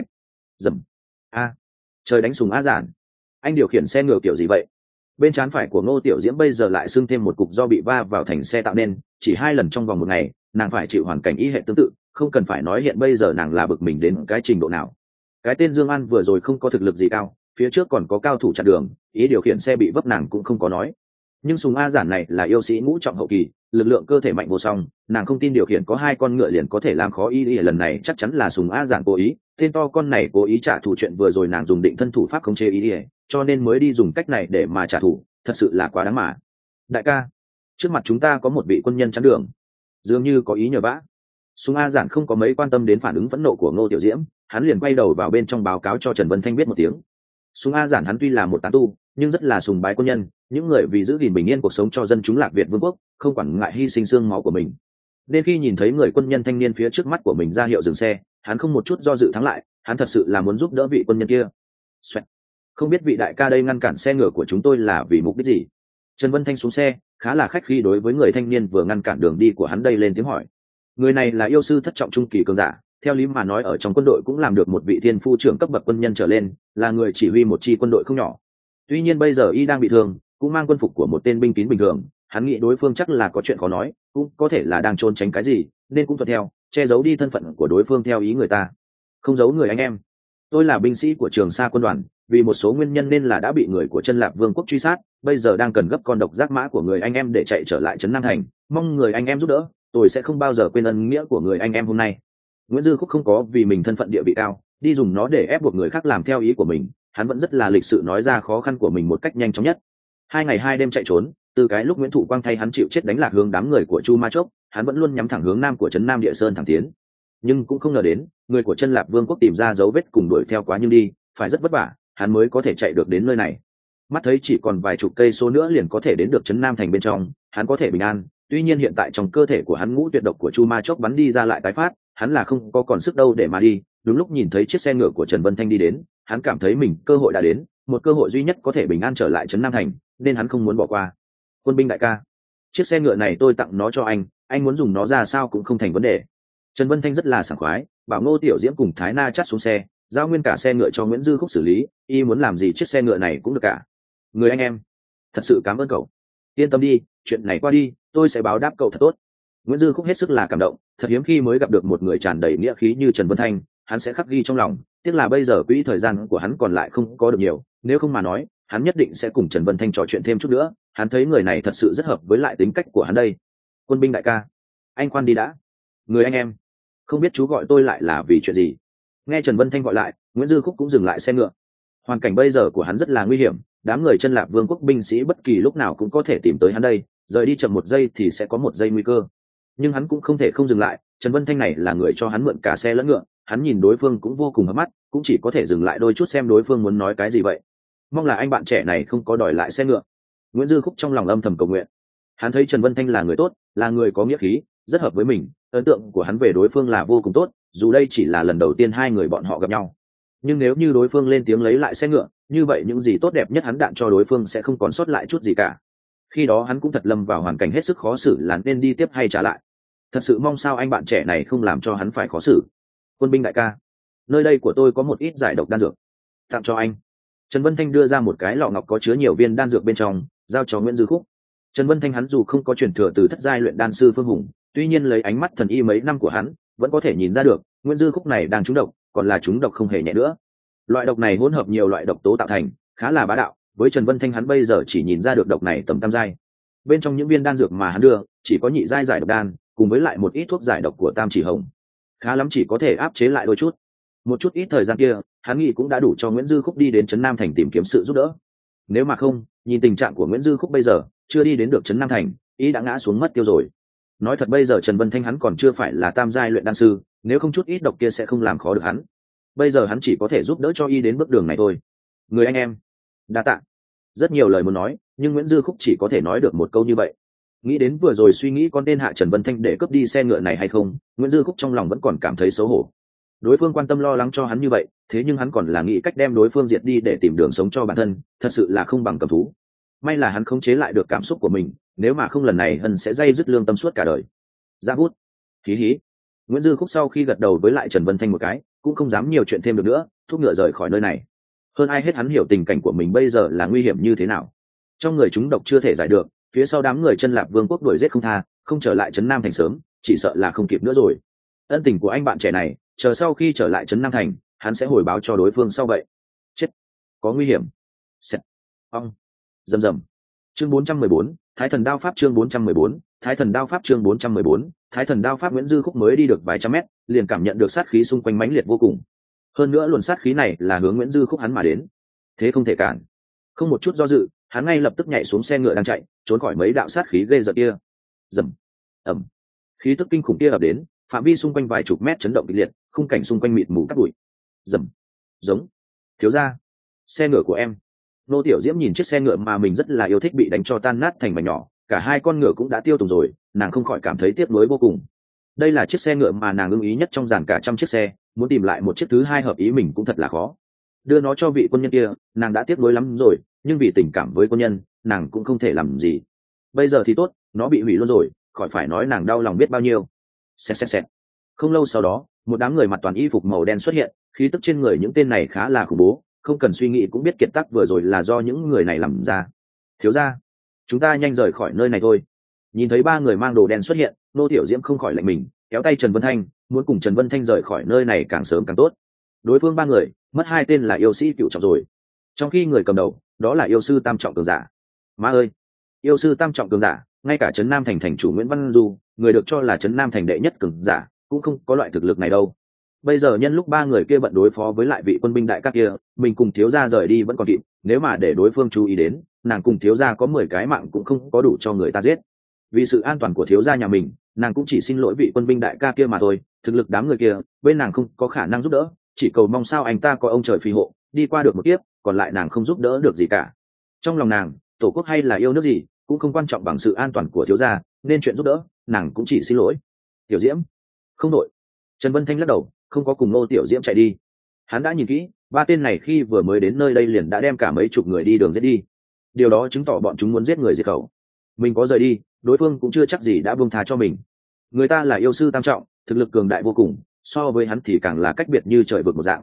Dầm. A. Trời đánh súng á giản. Anh điều khiển xe ngựa kiểu gì vậy? Bên trán phải của Ngô Tiểu Diễm bây giờ lại sưng thêm một cục do bị va vào thành xe tạo nên, chỉ 2 lần trong vòng một ngày, nàng phải chịu hoàn cảnh y hệ tương tự, không cần phải nói hiện bây giờ nàng là bực mình đến cái trình độ nào. Cái tên Dương An vừa rồi không có thực lực gì cao, phía trước còn có cao thủ chặn đường, ý điều khiển xe bị vấp nàng cũng không có nói. Nhưng Sùng A Giản này là yêu sĩ ngũ trọng hậu kỳ, lực lượng cơ thể mạnh vô song, nàng không tin điều khiển có 2 con ngựa liền có thể làm khó y, lần này chắc chắn là Sùng A Giản cố ý, tên to con này cố ý trả thù chuyện vừa rồi nàng dùng định thân thủ pháp khống chế y, cho nên mới đi dùng cách này để mà trả thù, thật sự là quá đáng mà. Đại ca, trước mặt chúng ta có một vị quân nhân chắn đường, dường như có ý nhờ vả. Sùng A Giản không có mấy quan tâm đến phản ứng phẫn nộ của Ngô Tiểu Diễm, hắn liền quay đầu vào bên trong báo cáo cho Trần Vân Thanh biết một tiếng. Sùng A Giản hắn tuy là một tán tu, nhưng rất là sùng bái quân nhân, những người vì giữ gìn bình yên cuộc sống cho dân chúng Lạc Việt Vương quốc, không quản ngại hy sinh xương máu của mình. Nên khi nhìn thấy người quân nhân thanh niên phía trước mắt của mình ra hiệu dừng xe, hắn không một chút do dự thắng lại, hắn thật sự là muốn giúp đỡ vị quân nhân kia. Xoẹt. Không biết vị đại ca đây ngăn cản xe ngựa của chúng tôi là vì mục đích gì? Trần Vân Thanh xuống xe, khá là khách khí đối với người thanh niên vừa ngăn cản đường đi của hắn đây lên tiếng hỏi. Người này là yêu sư thất trọng trung kỳ cường giả, theo lý mà nói ở trong quân đội cũng làm được một vị thiên phu trưởng cấp bậc quân nhân trở lên, là người chỉ huy một chi quân đội không nhỏ. Tuy nhiên bây giờ y đang bị thương, cũng mang quân phục của một tên binh kín bình thường, hắn nghĩ đối phương chắc là có chuyện khó nói, cũng có thể là đang trốn tránh cái gì, nên cũng thuận theo, che giấu đi thân phận của đối phương theo ý người ta. Không giấu người anh em, tôi là binh sĩ của Trường Sa quân đoàn, vì một số nguyên nhân nên là đã bị người của Chân Lạp Vương quốc truy sát, bây giờ đang cần gấp con độc giác mã của người anh em để chạy trở lại trấn Nam Thành, mong người anh em giúp đỡ, tôi sẽ không bao giờ quên ân nghĩa của người anh em hôm nay. Nguyễn Dư Khúc không có vì mình thân phận địa vị cao, đi dùng nó để ép buộc người khác làm theo ý của mình, hắn vẫn rất là lịch sự nói ra khó khăn của mình một cách nhanh chóng nhất. 2 ngày 2 đêm chạy trốn, từ cái lúc Nguyễn Thụ Quang thay hắn chịu chết đánh lạc hướng đám người của Chu Ma Chốc, hắn vẫn luôn nhắm thẳng hướng nam của trấn Nam Địa Sơn thẳng tiến. Nhưng cũng không ngờ đến, người của Chân Lạp Vương quốc tìm ra dấu vết cùng đuổi theo quá nhưng đi, phải rất vất vả, hắn mới có thể chạy được đến nơi này. Mắt thấy chỉ còn vài chục cây số nữa liền có thể đến được trấn Nam Thành bên trong, hắn có thể bình an. Tuy nhiên hiện tại trong cơ thể của hắn ngũ tuyệt độc của Chu Ma Chốc bắn đi ra lại tái phát, hắn là không có còn sức đâu để mà đi. Đúng lúc nhìn thấy chiếc xe ngựa của Trần Vân Thanh đi đến, hắn cảm thấy mình cơ hội đã đến, một cơ hội duy nhất có thể bình an trở lại trấn Nam Thành, nên hắn không muốn bỏ qua. Quân binh đại ca, chiếc xe ngựa này tôi tặng nó cho anh muốn dùng nó ra sao cũng không thành vấn đề. Trần Vân Thanh rất là sảng khoái, bảo Ngô Tiểu Diễm cùng Thái Na chắt xuống xe, giao nguyên cả xe ngựa cho Nguyễn Dư Khúc xử lý, y muốn làm gì chiếc xe ngựa này cũng được cả. Người anh em, thật sự cảm ơn cậu. Yên tâm đi, chuyện này qua đi tôi sẽ báo đáp cậu thật tốt. Nguyễn Dư Khúc hết sức là cảm động, thật hiếm khi mới gặp được một người tràn đầy nghĩa khí như Trần Vân Thanh, hắn sẽ khắc ghi trong lòng. Tiếc là bây giờ quỹ thời gian của hắn còn lại không có được nhiều, nếu không mà nói hắn nhất định sẽ cùng Trần Vân Thanh trò chuyện thêm chút nữa. Hắn thấy người này thật sự rất hợp với lại tính cách của hắn đây. Quân binh đại ca, anh khoan đi đã. Người anh em, không biết chú gọi tôi lại là vì chuyện gì? Nghe Trần Vân Thanh gọi lại, Nguyễn Dư Khúc cũng dừng lại xe ngựa. Hoàn cảnh bây giờ của hắn rất là nguy hiểm, đám người Chân Lạp Vương quốc binh sĩ bất kỳ lúc nào cũng có thể tìm tới hắn đây, rời đi chậm một giây thì sẽ có một giây nguy cơ. Nhưng hắn cũng không thể không dừng lại, Trần Vân Thanh này là người cho hắn mượn cả xe lẫn ngựa, hắn nhìn đối phương cũng vô cùng hấp mắt, cũng chỉ có thể dừng lại đôi chút xem đối phương muốn nói cái gì vậy. Mong là anh bạn trẻ này không có đòi lại xe ngựa. Nguyễn Dư Khúc trong lòng âm thầm cầu nguyện. Hắn thấy Trần Vân Thanh là người tốt, là người có nghĩa khí, rất hợp với mình, ấn tượng của hắn về đối phương là vô cùng tốt, dù đây chỉ là lần đầu tiên hai người bọn họ gặp nhau. Nhưng nếu như đối phương lên tiếng lấy lại xe ngựa, như vậy những gì tốt đẹp nhất hắn đạn cho đối phương sẽ không còn sót lại chút gì cả. Khi đó hắn cũng thật lâm vào hoàn cảnh hết sức khó xử là nên đi tiếp hay trả lại. Thật sự mong sao anh bạn trẻ này không làm cho hắn phải khó xử. Quân binh đại ca, nơi đây của tôi có một ít giải độc đan dược, tặng cho anh. Trần Vân Thanh đưa ra một cái lọ ngọc có chứa nhiều viên đan dược bên trong, giao cho Nguyễn Dư Khúc. Trần Vân Thanh hắn dù không có truyền thừa từ thất giai luyện đan sư Phương Hùng, tuy nhiên lấy ánh mắt thần y mấy năm của hắn vẫn có thể nhìn ra được Nguyễn Dư Khúc này đang trúng độc, còn là trúng độc không hề nhẹ nữa. Loại độc này hỗn hợp nhiều loại độc tố tạo thành, khá là bá đạo. Với Trần Vân Thanh hắn bây giờ chỉ nhìn ra được độc này tầm tam giai. Bên trong những viên đan dược mà hắn đưa chỉ có nhị giai giải độc đan cùng với lại một ít thuốc giải độc của Tam Chỉ Hồng, khá lắm chỉ có thể áp chế lại đôi chút. Một chút ít thời gian kia hắn nghĩ cũng đã đủ cho Nguyễn Dư Khúc đi đến trấn Nam Thành tìm kiếm sự giúp đỡ. Nếu mà không, nhìn tình trạng của Nguyễn Dư Khúc bây giờ chưa đi đến được trấn Nam Thành, ý đã ngã xuống mất tiêu rồi. Nói thật bây giờ Trần Vân Thanh hắn còn chưa phải là tam giai luyện đan sư, nếu không chút ít độc kia sẽ không làm khó được hắn. Bây giờ hắn chỉ có thể giúp đỡ cho y đến bước đường này thôi. Người anh em, đa tạ. Rất nhiều lời muốn nói, nhưng Nguyễn Dư Khúc chỉ có thể nói được một câu như vậy. Nghĩ đến vừa rồi suy nghĩ con tên hạ Trần Vân Thanh để cướp đi xe ngựa này hay không, Nguyễn Dư Khúc trong lòng vẫn còn cảm thấy xấu hổ. Đối phương quan tâm lo lắng cho hắn như vậy, thế nhưng hắn còn là nghĩ cách đem đối phương diệt đi để tìm đường sống cho bản thân, thật sự là không bằng cầm thú. May là hắn khống chế lại được cảm xúc của mình, nếu mà không lần này hắn sẽ dây dứt lương tâm suốt cả đời. Ra bút. Hí hí. Nguyễn Dư Khúc sau khi gật đầu với lại Trần Vân Thanh một cái, cũng không dám nhiều chuyện thêm được nữa, thúc ngựa rời khỏi nơi này. Hơn ai hết hắn hiểu tình cảnh của mình bây giờ là nguy hiểm như thế nào. Trong người chúng độc chưa thể giải được, phía sau đám người Chân Lạp Vương quốc đuổi giết không tha, không trở lại trấn Nam Thành sớm, chỉ sợ là không kịp nữa rồi. Ân tình của anh bạn trẻ này, chờ sau khi trở lại trấn Nam Thành, hắn sẽ hồi báo cho đối phương sau vậy. Chết, có nguy hiểm. Xẹt. Ong. Rầm rầm. Chương 414, Thái Thần Đao Pháp chương 414, Thái Thần Đao Pháp chương 414, Thái Thần Đao Pháp. Nguyễn Dư Khúc mới đi được vài trăm mét, liền cảm nhận được sát khí xung quanh mãnh liệt vô cùng. Hơn nữa luồn sát khí này là hướng Nguyễn Dư Khúc hắn mà đến, thế không thể cản. Không một chút do dự, hắn ngay lập tức nhảy xuống xe ngựa đang chạy, trốn khỏi mấy đạo sát khí ghê rợn kia. Rầm. Ầm. Khí tức kinh khủng kia ập đến, phạm vi xung quanh vài chục mét chấn động kịch liệt, khung cảnh xung quanh mịt mù cát bụi. Rầm. Giống. Thiếu gia, xe ngựa của em. Nô Tiểu Diễm nhìn chiếc xe ngựa mà mình rất là yêu thích bị đánh cho tan nát thành mảnh nhỏ, cả hai con ngựa cũng đã tiêu tùng rồi, nàng không khỏi cảm thấy tiếc nuối vô cùng. Đây là chiếc xe ngựa mà nàng ưng ý nhất trong dàn cả trăm chiếc xe, muốn tìm lại một chiếc thứ hai hợp ý mình cũng thật là khó. Đưa nó cho vị quân nhân kia, nàng đã tiếc nuối lắm rồi, nhưng vì tình cảm với quân nhân, nàng cũng không thể làm gì. Bây giờ thì tốt, nó bị hủy luôn rồi, khỏi phải nói nàng đau lòng biết bao nhiêu. Xẹt xẹt xẹt. Không lâu sau đó, một đám người mặc toàn y phục màu đen xuất hiện, khí tức trên người những tên này khá là khủng bố, không cần suy nghĩ cũng biết kiệt tác vừa rồi là do những người này làm ra. Thiếu gia, chúng ta nhanh rời khỏi nơi này thôi. Nhìn thấy ba người mang đồ đen xuất hiện, Nô Tiểu Diễm không khỏi lạnh mình, kéo tay Trần Vân Thanh, muốn cùng Trần Vân Thanh rời khỏi nơi này càng sớm càng tốt. Đối phương ba người, mất hai tên là yêu sĩ cựu trọng rồi, trong khi người cầm đầu đó là yêu sư tam trọng cường giả. Má ơi, yêu sư tam trọng cường giả, ngay cả trấn Nam Thành thành chủ Nguyễn Văn Du, người được cho là trấn Nam Thành đệ nhất cường giả, cũng không có loại thực lực này đâu. Bây giờ nhân lúc ba người kia bận đối phó với lại vị quân binh đại các kia, mình cùng thiếu gia rời đi vẫn còn kịp, nếu mà để đối phương chú ý đến, nàng cùng thiếu gia có 10 cái mạng cũng không có đủ cho người ta giết. Vì sự an toàn của thiếu gia nhà mình, nàng cũng chỉ xin lỗi vị quân binh đại ca kia mà thôi, thực lực đám người kia bên nàng không có khả năng giúp đỡ, chỉ cầu mong sao anh ta có ông trời phù hộ, đi qua được một kiếp, còn lại nàng không giúp đỡ được gì cả. Trong lòng nàng, tổ quốc hay là yêu nước gì cũng không quan trọng bằng sự an toàn của thiếu gia, nên chuyện giúp đỡ nàng cũng chỉ xin lỗi. Tiểu Diễm, không đội. Trần Vân Thanh lắc đầu, không có cùng Nô Tiểu Diễm chạy đi. Hắn đã nhìn kỹ, ba tên này khi vừa mới đến nơi đây liền đã đem cả mấy chục người đi đường giết đi, điều đó chứng tỏ bọn chúng muốn giết người diệt khẩu. Mình có rời đi, đối phương cũng chưa chắc gì đã buông tha cho mình. Người ta là yêu sư tam trọng, thực lực cường đại vô cùng, so với hắn thì càng là cách biệt như trời vực một dạng.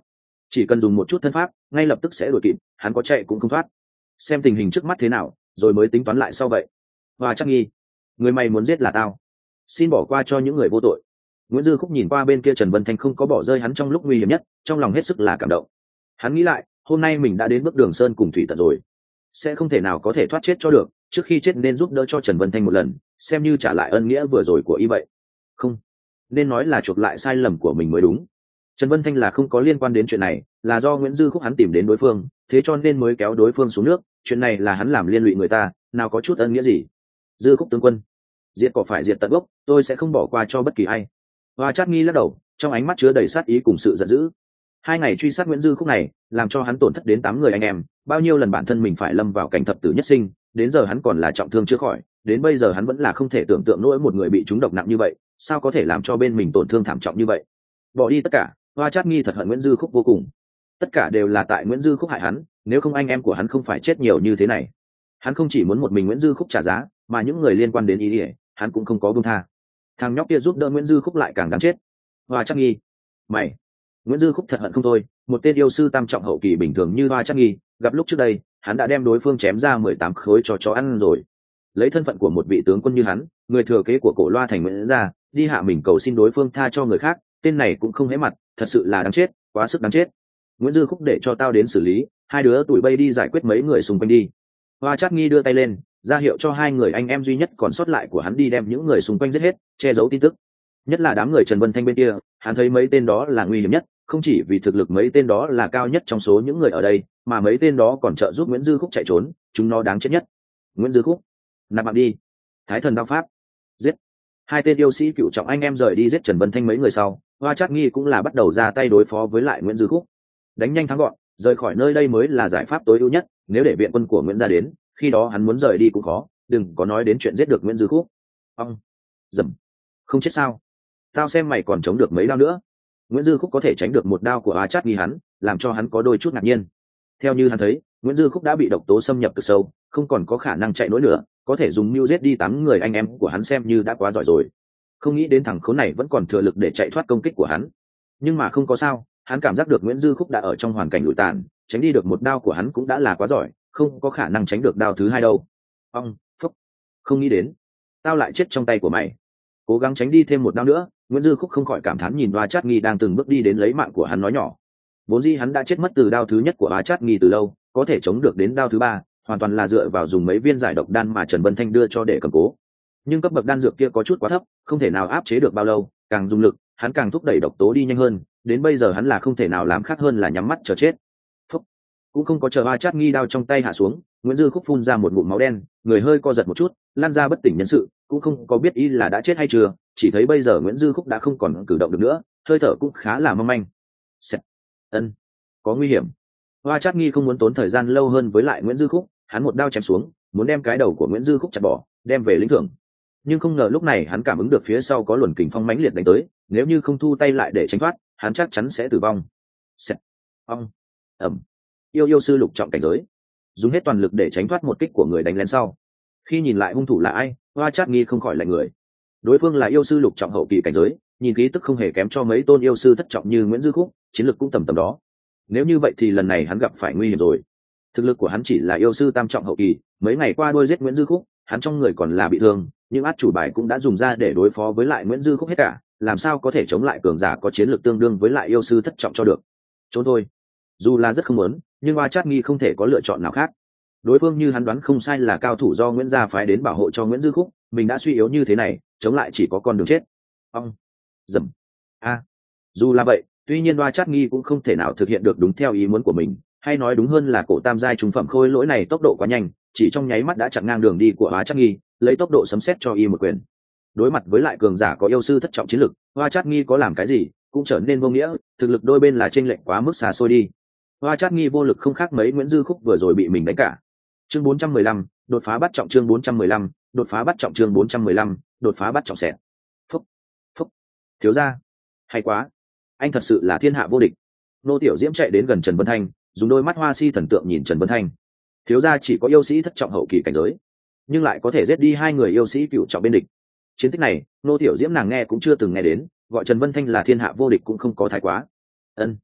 chỉ cần dùng một chút thân pháp ngay lập tức sẽ đuổi kịp, hắn có chạy cũng không thoát. Xem tình hình trước mắt thế nào rồi mới tính toán lại sau vậy. Và chắc nghi, người mày muốn giết là tao, xin bỏ qua cho những người vô tội. Nguyễn Dư Khúc nhìn qua bên kia Trần Vân Thanh không có bỏ rơi hắn trong lúc nguy hiểm nhất, trong lòng hết sức là cảm động. Hắn nghĩ lại, hôm nay mình đã đến bước đường sơn cùng thủy tận rồi, sẽ không thể nào có thể thoát chết cho được, trước khi chết nên giúp đỡ cho Trần Vân Thanh một lần, xem như trả lại ân nghĩa vừa rồi của y vậy. Không, nên nói là chuộc lại sai lầm của mình mới đúng. Trần Vân Thanh là không có liên quan đến chuyện này, là do Nguyễn Dư Khúc hắn tìm đến đối phương, thế cho nên mới kéo đối phương xuống nước, chuyện này là hắn làm liên lụy người ta, nào có chút ân nghĩa gì. Dư Khúc tướng quân, diệt cỏ phải diệt tận gốc, tôi sẽ không bỏ qua cho bất kỳ ai. Hoa Trát Nghi lắc đầu, trong ánh mắt chứa đầy sát ý cùng sự giận dữ. 2 ngày truy sát Nguyễn Dư Khúc này, làm cho hắn tổn thất đến 8 người anh em, bao nhiêu lần bản thân mình phải lâm vào cảnh thập tử nhất sinh, đến giờ hắn còn là trọng thương chưa khỏi, đến bây giờ hắn vẫn là không thể tưởng tượng nổi một người bị trúng độc nặng như vậy, sao có thể làm cho bên mình tổn thương thảm trọng như vậy. Bỏ đi tất cả, Hoa Trát Nghi thật hận Nguyễn Dư Khúc vô cùng. Tất cả đều là tại Nguyễn Dư Khúc hại hắn, nếu không anh em của hắn không phải chết nhiều như thế này. Hắn không chỉ muốn một mình Nguyễn Dư Khúc trả giá, mà những người liên quan đến ý nghĩa, hắn cũng không có buông tha. Thằng nhóc kia giúp đỡ Nguyễn Dư Khúc lại càng đáng chết. Hoa Trát Nghi, mày! Nguyễn Dư Khúc thật hận không thôi, một tên yêu sư tam trọng hậu kỳ bình thường như Hoa Trát Nghi, gặp lúc trước đây, hắn đã đem đối phương chém ra 18 khối cho chó ăn rồi. Lấy thân phận của một vị tướng quân như hắn, người thừa kế của Cổ Loa thành Nguyễn gia, đi hạ mình cầu xin đối phương tha cho người khác, tên này cũng không hé mặt, thật sự là đáng chết, quá sức đáng chết. Nguyễn Dư Khúc để cho tao đến xử lý, hai đứa tụi bay đi giải quyết mấy người xung quanh đi. Hoa Trát Nghi đưa tay lên, ra hiệu cho 2 người anh em duy nhất còn sót lại của hắn đi đem những người xung quanh giết hết, che giấu tin tức. Nhất là đám người Trần Vân Thanh bên kia, hắn thấy mấy tên đó là nguy hiểm nhất, không chỉ vì thực lực mấy tên đó là cao nhất trong số những người ở đây, mà mấy tên đó còn trợ giúp Nguyễn Dư Khúc chạy trốn, chúng nó đáng chết nhất. Nguyễn Dư Khúc, nạp mạng đi. Thái thần đao pháp, giết. 2 tên yêu sĩ cựu trọng anh em rời đi giết Trần Vân Thanh mấy người sau, Hoa Trát Nghi cũng là bắt đầu ra tay đối phó với lại Nguyễn Dư Khúc. Đánh nhanh thắng gọn, rời khỏi nơi đây mới là giải pháp tối ưu nhất, nếu để viện quân của Nguyễn gia đến, khi đó hắn muốn rời đi cũng khó, đừng có nói đến chuyện giết được Nguyễn Dư Khúc. Ông, dầm, không chết sao? Tao xem mày còn chống được mấy đao nữa. Nguyễn Dư Khúc có thể tránh được một đao của Hoa Trát Nghi hắn, làm cho hắn có đôi chút ngạc nhiên. Theo như hắn thấy, Nguyễn Dư Khúc đã bị độc tố xâm nhập cực sâu, không còn có khả năng chạy nổi nữa, có thể dùng mưu giết đi 8 người anh em của hắn xem như đã quá giỏi rồi. Không nghĩ đến thằng khốn này vẫn còn thừa lực để chạy thoát công kích của hắn. Nhưng mà không có sao, hắn cảm giác được Nguyễn Dư Khúc đã ở trong hoàn cảnh lụi tàn, tránh đi được một đao của hắn cũng đã là quá giỏi, không có khả năng tránh được đao thứ 2 đâu. Ông, phúc, không nghĩ đến, tao lại chết trong tay của mày. Cố gắng tránh đi thêm một đao nữa, Nguyễn Dư Khúc không khỏi cảm thán nhìn Hoa Trát Nghi đang từng bước đi đến lấy mạng của hắn nói nhỏ. Vốn dĩ hắn đã chết mất từ đao thứ nhất của Hoa Trát Nghi từ lâu, có thể chống được đến đao thứ 3, hoàn toàn là dựa vào dùng mấy viên giải độc đan mà Trần Vân Thanh đưa cho để cầm cố. Nhưng cấp bậc đan dược kia có chút quá thấp, không thể nào áp chế được bao lâu, càng dùng lực, hắn càng thúc đẩy độc tố đi nhanh hơn, đến bây giờ hắn là không thể nào làm khác hơn là nhắm mắt chờ chết. Phúc. Cũng không có chờ Hoa Trát Nghi đao trong tay hạ xuống, Nguyễn Dư Khúc phun ra một ngụm máu đen, người hơi co giật một chút, lan ra bất tỉnh nhân sự, cũng không có biết y là đã chết hay chưa, chỉ thấy bây giờ Nguyễn Dư Khúc đã không còn cử động được nữa, hơi thở cũng khá là mong manh. Ân, có nguy hiểm. Hoa Trát Nghi không muốn tốn thời gian lâu hơn với lại Nguyễn Dư Khúc, hắn một đao chém xuống, muốn đem cái đầu của Nguyễn Dư Khúc chặt bỏ, đem về lĩnh thưởng. Nhưng không ngờ lúc này hắn cảm ứng được phía sau có luồng kình phong mãnh liệt đánh tới, nếu như không thu tay lại để tránh thoát, hắn chắc chắn sẽ tử vong. Ong, ầm. Yêu sư lục trọng cảnh giới, dùng hết toàn lực để tránh thoát một kích của người đánh lén sau. Khi nhìn lại hung thủ là ai, Hoa Trát Nghi không khỏi lạnh người. Đối phương là yêu sư lục trọng hậu kỳ cảnh giới, nhìn khí tức không hề kém cho mấy tôn yêu sư thất trọng như Nguyễn Dư Khúc, chiến lực cũng tầm tầm đó. Nếu như vậy thì lần này hắn gặp phải nguy hiểm rồi. Thực lực của hắn chỉ là yêu sư tam trọng hậu kỳ, mấy ngày qua đuôi giết Nguyễn Dư Khúc, hắn trong người còn là bị thương, nhưng át chủ bài cũng đã dùng ra để đối phó với lại Nguyễn Dư Khúc hết cả, làm sao có thể chống lại cường giả có chiến lược tương đương với lại yêu sư thất trọng cho được. Trốn thôi. Dù là rất không muốn, nhưng Hoa Trát Nghi không thể có lựa chọn nào khác. Đối phương như hắn đoán không sai là cao thủ do Nguyễn gia phái đến bảo hộ cho Nguyễn Dư Khúc, mình đã suy yếu như thế này, chống lại chỉ có con đường chết. Ông, dầm. Dù là vậy, tuy nhiên Hoa Trát Nghi cũng không thể nào thực hiện được đúng theo ý muốn của mình, hay nói đúng hơn là cổ tam giai trung phẩm khôi lỗi này tốc độ quá nhanh, chỉ trong nháy mắt đã chặn ngang đường đi của Hoa Trát Nghi, lấy tốc độ sấm sét cho y một quyền. Đối mặt với lại cường giả có yêu sư thất trọng chiến lực, Hoa Trát Nghi có làm cái gì cũng trở nên vô nghĩa, thực lực đôi bên là chênh lệch quá mức xa xôi đi. Hoa Trát Nghi vô lực không khác mấy Nguyễn Dư Khúc vừa rồi bị mình đánh cả. Chương 415, đột phá bắt trọng chương 415, đột phá bắt trọng chương 415, đột phá bắt trọng xẹt. Phúc, phúc, thiếu gia, hay quá, anh thật sự là thiên hạ vô địch. Nô Tiểu Diễm chạy đến gần Trần Vân Thanh, dùng đôi mắt hoa si thần tượng nhìn Trần Vân Thanh. Thiếu gia chỉ có yêu sĩ thất trọng hậu kỳ cảnh giới, nhưng lại có thể giết đi 2 người yêu sĩ cựu trọng bên địch. Chiến tích này, Nô Tiểu Diễm nàng nghe cũng chưa từng nghe đến, gọi Trần Vân Thanh là thiên hạ vô địch cũng không có thái quá. Ân,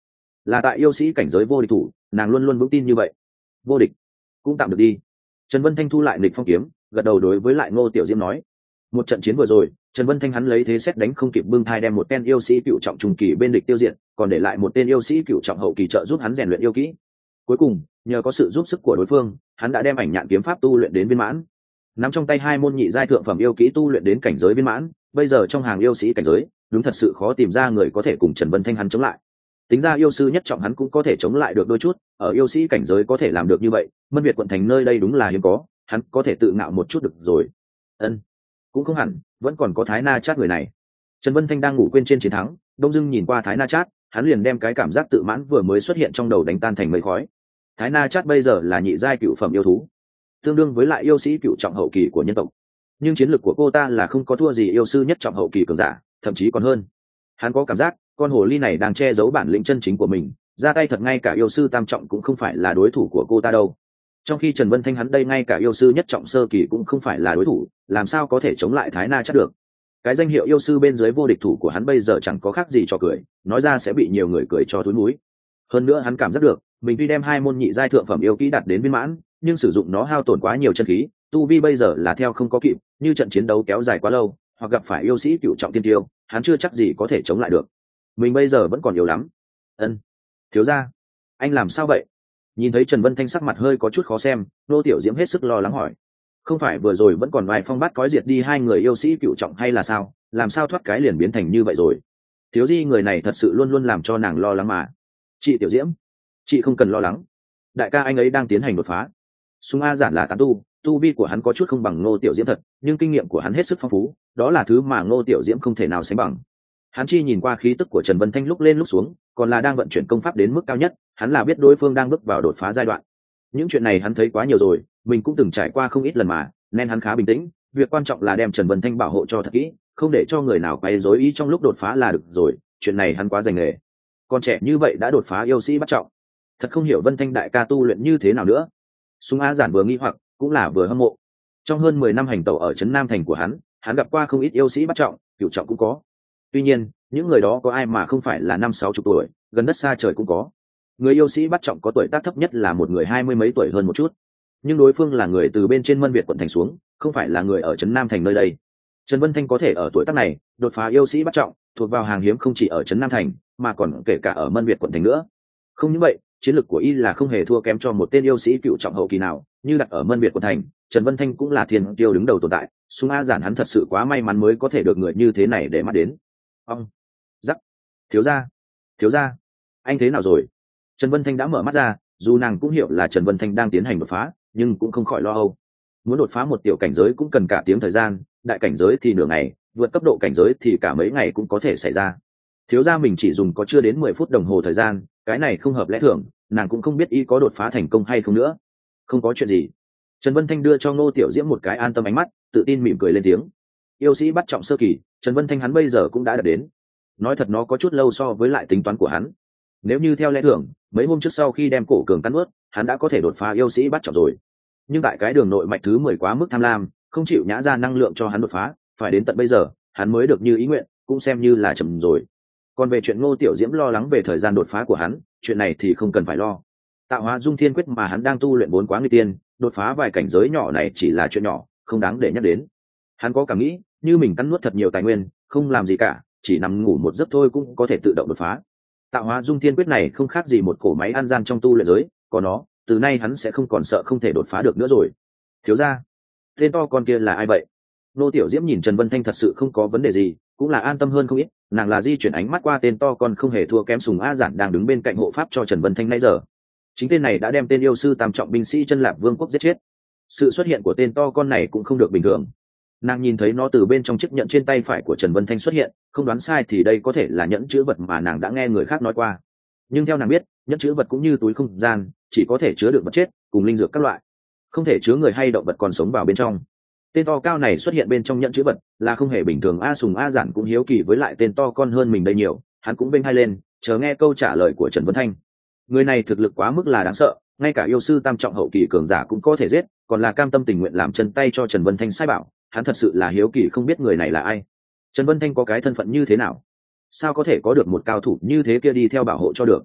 là tại yêu sĩ cảnh giới vô địch thủ, nàng luôn luôn vững tin như vậy. Vô địch cũng tạm được đi. Trần Vân Thanh thu lại nghịch phong kiếm, gật đầu đối với lại Ngô Tiểu Diễm nói. Một trận chiến vừa rồi, Trần Vân Thanh hắn lấy thế xét đánh không kịp bưng thai đem một tên yêu sĩ cựu trọng trung kỳ bên địch tiêu diệt, còn để lại một tên yêu sĩ cựu trọng hậu kỳ trợ giúp hắn rèn luyện yêu kỹ. Cuối cùng, nhờ có sự giúp sức của đối phương, hắn đã đem ảnh nhạn kiếm pháp tu luyện đến viên mãn. Nắm trong tay hai môn nhị giai thượng phẩm yêu kỹ tu luyện đến cảnh giới viên mãn, bây giờ trong hàng yêu sĩ cảnh giới, đúng thật sự khó tìm ra người có thể cùng Trần Vân Thanh hắn chống lại. Tính ra yêu sư nhất trọng hắn cũng có thể chống lại được đôi chút, ở yêu sĩ cảnh giới có thể làm được như vậy, Mân Việt quận thành nơi đây đúng là hiếm có, hắn có thể tự ngạo một chút được rồi. Ân, cũng không hẳn, vẫn còn có Thái Na Chát người này. Trần Vân Thanh đang ngủ quên trên chiến thắng, đông dưng nhìn qua Thái Na Chát, hắn liền đem cái cảm giác tự mãn vừa mới xuất hiện trong đầu đánh tan thành mây khói. Thái Na Chát bây giờ là nhị giai cựu phẩm yêu thú, tương đương với lại yêu sĩ cựu trọng hậu kỳ của nhân tộc, nhưng chiến lược của cô ta là không có thua gì yêu sư nhất trọng hậu kỳ cường giả, thậm chí còn hơn. Hắn có cảm giác con hồ ly này đang che giấu bản lĩnh chân chính của mình, ra tay thật ngay cả yêu sư tam trọng cũng không phải là đối thủ của cô ta đâu. Trong khi Trần Vân Thanh hắn đây ngay cả yêu sư nhất trọng sơ kỳ cũng không phải là đối thủ, làm sao có thể chống lại Thái Na Chát được. Cái danh hiệu yêu sư bên dưới vô địch thủ của hắn bây giờ chẳng có khác gì cho cười, nói ra sẽ bị nhiều người cười cho thúi múi. Hơn nữa hắn cảm giác được mình tuy đem hai môn nhị giai thượng phẩm yêu kỹ đạt đến viên mãn, nhưng sử dụng nó hao tổn quá nhiều chân khí, tu vi bây giờ là theo không có kịp, như trận chiến đấu kéo dài quá lâu hoặc gặp phải yêu sĩ cựu trọng tiên tiêu, hắn chưa chắc gì có thể chống lại được. Mình bây giờ vẫn còn yếu lắm. Ân, thiếu gia, anh làm sao vậy? Nhìn thấy Trần Vân Thanh sắc mặt hơi có chút khó xem, Nô Tiểu Diễm hết sức lo lắng hỏi. Không phải vừa rồi vẫn còn vài phong bát cói diệt đi hai người yêu sĩ cựu trọng hay là sao? Làm sao thoát cái liền biến thành như vậy rồi? Thiếu di người này thật sự luôn luôn làm cho nàng lo lắng mà. Chị Tiểu Diễm, chị không cần lo lắng, đại ca anh ấy đang tiến hành đột phá. Sung A Giản là tán tu vi của hắn có chút không bằng Ngô Tiểu Diễm thật, nhưng kinh nghiệm của hắn hết sức phong phú, đó là thứ mà Ngô Tiểu Diễm không thể nào sánh bằng. Hắn chi nhìn qua khí tức của Trần Vân Thanh lúc lên lúc xuống, còn là đang vận chuyển công pháp đến mức cao nhất, hắn là biết đối phương đang bước vào đột phá giai đoạn. Những chuyện này hắn thấy quá nhiều rồi, mình cũng từng trải qua không ít lần mà, nên hắn khá bình tĩnh, việc quan trọng là đem Trần Vân Thanh bảo hộ cho thật kỹ, không để cho người nào quấy rối ý trong lúc đột phá là được rồi, chuyện này hắn quá dành nghề. Còn trẻ như vậy đã đột phá yêu sĩ bắt trọng, thật không hiểu Vân Thanh đại ca tu luyện như thế nào nữa. Sung A Giản vừa nghi hoặc cũng là vừa hâm mộ. Trong hơn 10 năm hành tẩu ở trấn Nam thành của hắn gặp qua không ít yêu sĩ bắt trọng, cửu trọng cũng có. Tuy nhiên, những người đó có ai mà không phải là 50-60 tuổi, gần đất xa trời cũng có. Người yêu sĩ bắt trọng có tuổi tác thấp nhất là một người 20 mấy tuổi hơn một chút. Nhưng đối phương là người từ bên trên Mân Việt quận thành xuống, không phải là người ở trấn Nam thành nơi đây. Trần Vân Thanh có thể ở tuổi tác này đột phá yêu sĩ bắt trọng, thuộc vào hàng hiếm không chỉ ở trấn Nam thành, mà còn kể cả ở Mân Việt quận thành nữa. Không những vậy, chiến lược của y là không hề thua kém cho một tên yêu sĩ cựu trọng hậu kỳ nào, như đặt ở Mân Việt quận thành, Trần Vân Thanh cũng là thiên tiêu đứng đầu tồn tại. Sung A Giản hắn thật sự quá may mắn mới có thể được người như thế này để mắt đến. Ông, rắc, thiếu gia, anh thế nào rồi? Trần Vân Thanh đã mở mắt ra, dù nàng cũng hiểu là Trần Vân Thanh đang tiến hành đột phá, nhưng cũng không khỏi lo âu. Muốn đột phá một tiểu cảnh giới cũng cần cả tiếng thời gian, đại cảnh giới thì nửa ngày, vượt cấp độ cảnh giới thì cả mấy ngày cũng có thể xảy ra. Thiếu gia mình chỉ dùng có chưa đến 10 phút đồng hồ thời gian, cái này không hợp lẽ thường, nàng cũng không biết y có đột phá thành công hay không nữa. Không có chuyện gì. Trần Vân Thanh đưa cho Ngô Tiểu Diễm một cái an tâm ánh mắt, tự tin mỉm cười lên tiếng. Yêu sĩ bắt trọng sơ kỳ, Trần Vân Thanh hắn bây giờ cũng đã đạt đến. Nói thật nó có chút lâu so với lại tính toán của hắn. Nếu như theo lẽ thường, mấy hôm trước sau khi đem cổ cường cắn nuốt, hắn đã có thể đột phá yêu sĩ bắt trọng rồi. Nhưng tại cái đường nội mạch thứ 10 quá mức tham lam, không chịu nhã ra năng lượng cho hắn đột phá, phải đến tận bây giờ, hắn mới được như ý nguyện, cũng xem như là chậm rồi. Còn về chuyện Ngô Tiểu Diễm lo lắng về thời gian đột phá của hắn, chuyện này thì không cần phải lo. Tạo hóa dung thiên quyết mà hắn đang tu luyện vốn quá nguy tiên, đột phá vài cảnh giới nhỏ này chỉ là chuyện nhỏ, không đáng để nhắc đến. Hắn có cảm nghĩ, như mình cắn nuốt thật nhiều tài nguyên, không làm gì cả, chỉ nằm ngủ một giấc thôi cũng có thể tự động đột phá. Tạo hóa dung thiên quyết này không khác gì một cổ máy ăn gian trong tu luyện giới, có nó, từ nay hắn sẽ không còn sợ không thể đột phá được nữa rồi. Thiếu gia, tên to con kia là ai vậy? Nô Tiểu Diễm nhìn Trần Vân Thanh thật sự không có vấn đề gì, cũng là an tâm hơn không ít, nàng là di chuyển ánh mắt qua tên to con không hề thua kém Sùng A Giản đang đứng bên cạnh hộ pháp cho Trần Vân Thanh nãy giờ. Chính tên này đã đem tên yêu sư tam trọng binh sĩ Chân Lạp Vương quốc giết chết. Sự xuất hiện của tên to con này cũng không được bình thường. Nàng nhìn thấy nó từ bên trong chiếc nhẫn trên tay phải của Trần Vân Thanh xuất hiện, không đoán sai thì đây có thể là nhẫn chữ vật mà nàng đã nghe người khác nói qua. Nhưng theo nàng biết, nhẫn chữ vật cũng như túi không gian, chỉ có thể chứa được vật chết cùng linh dược các loại, không thể chứa người hay động vật còn sống vào bên trong. Tên to cao này xuất hiện bên trong nhẫn chữ vật là không hề bình thường. Sùng A Giản cũng hiếu kỳ với lại tên to con hơn mình đây nhiều, hắn cũng vênh hai lên, chờ nghe câu trả lời của Trần Vân Thanh. Người này thực lực quá mức là đáng sợ, ngay cả yêu sư tam trọng hậu kỳ cường giả cũng có thể giết, còn là cam tâm tình nguyện làm chân tay cho Trần Vân Thanh sai bảo. Hắn thật sự là hiếu kỳ không biết người này là ai. Trần Vân Thanh có cái thân phận như thế nào, sao có thể có được một cao thủ như thế kia đi theo bảo hộ cho được.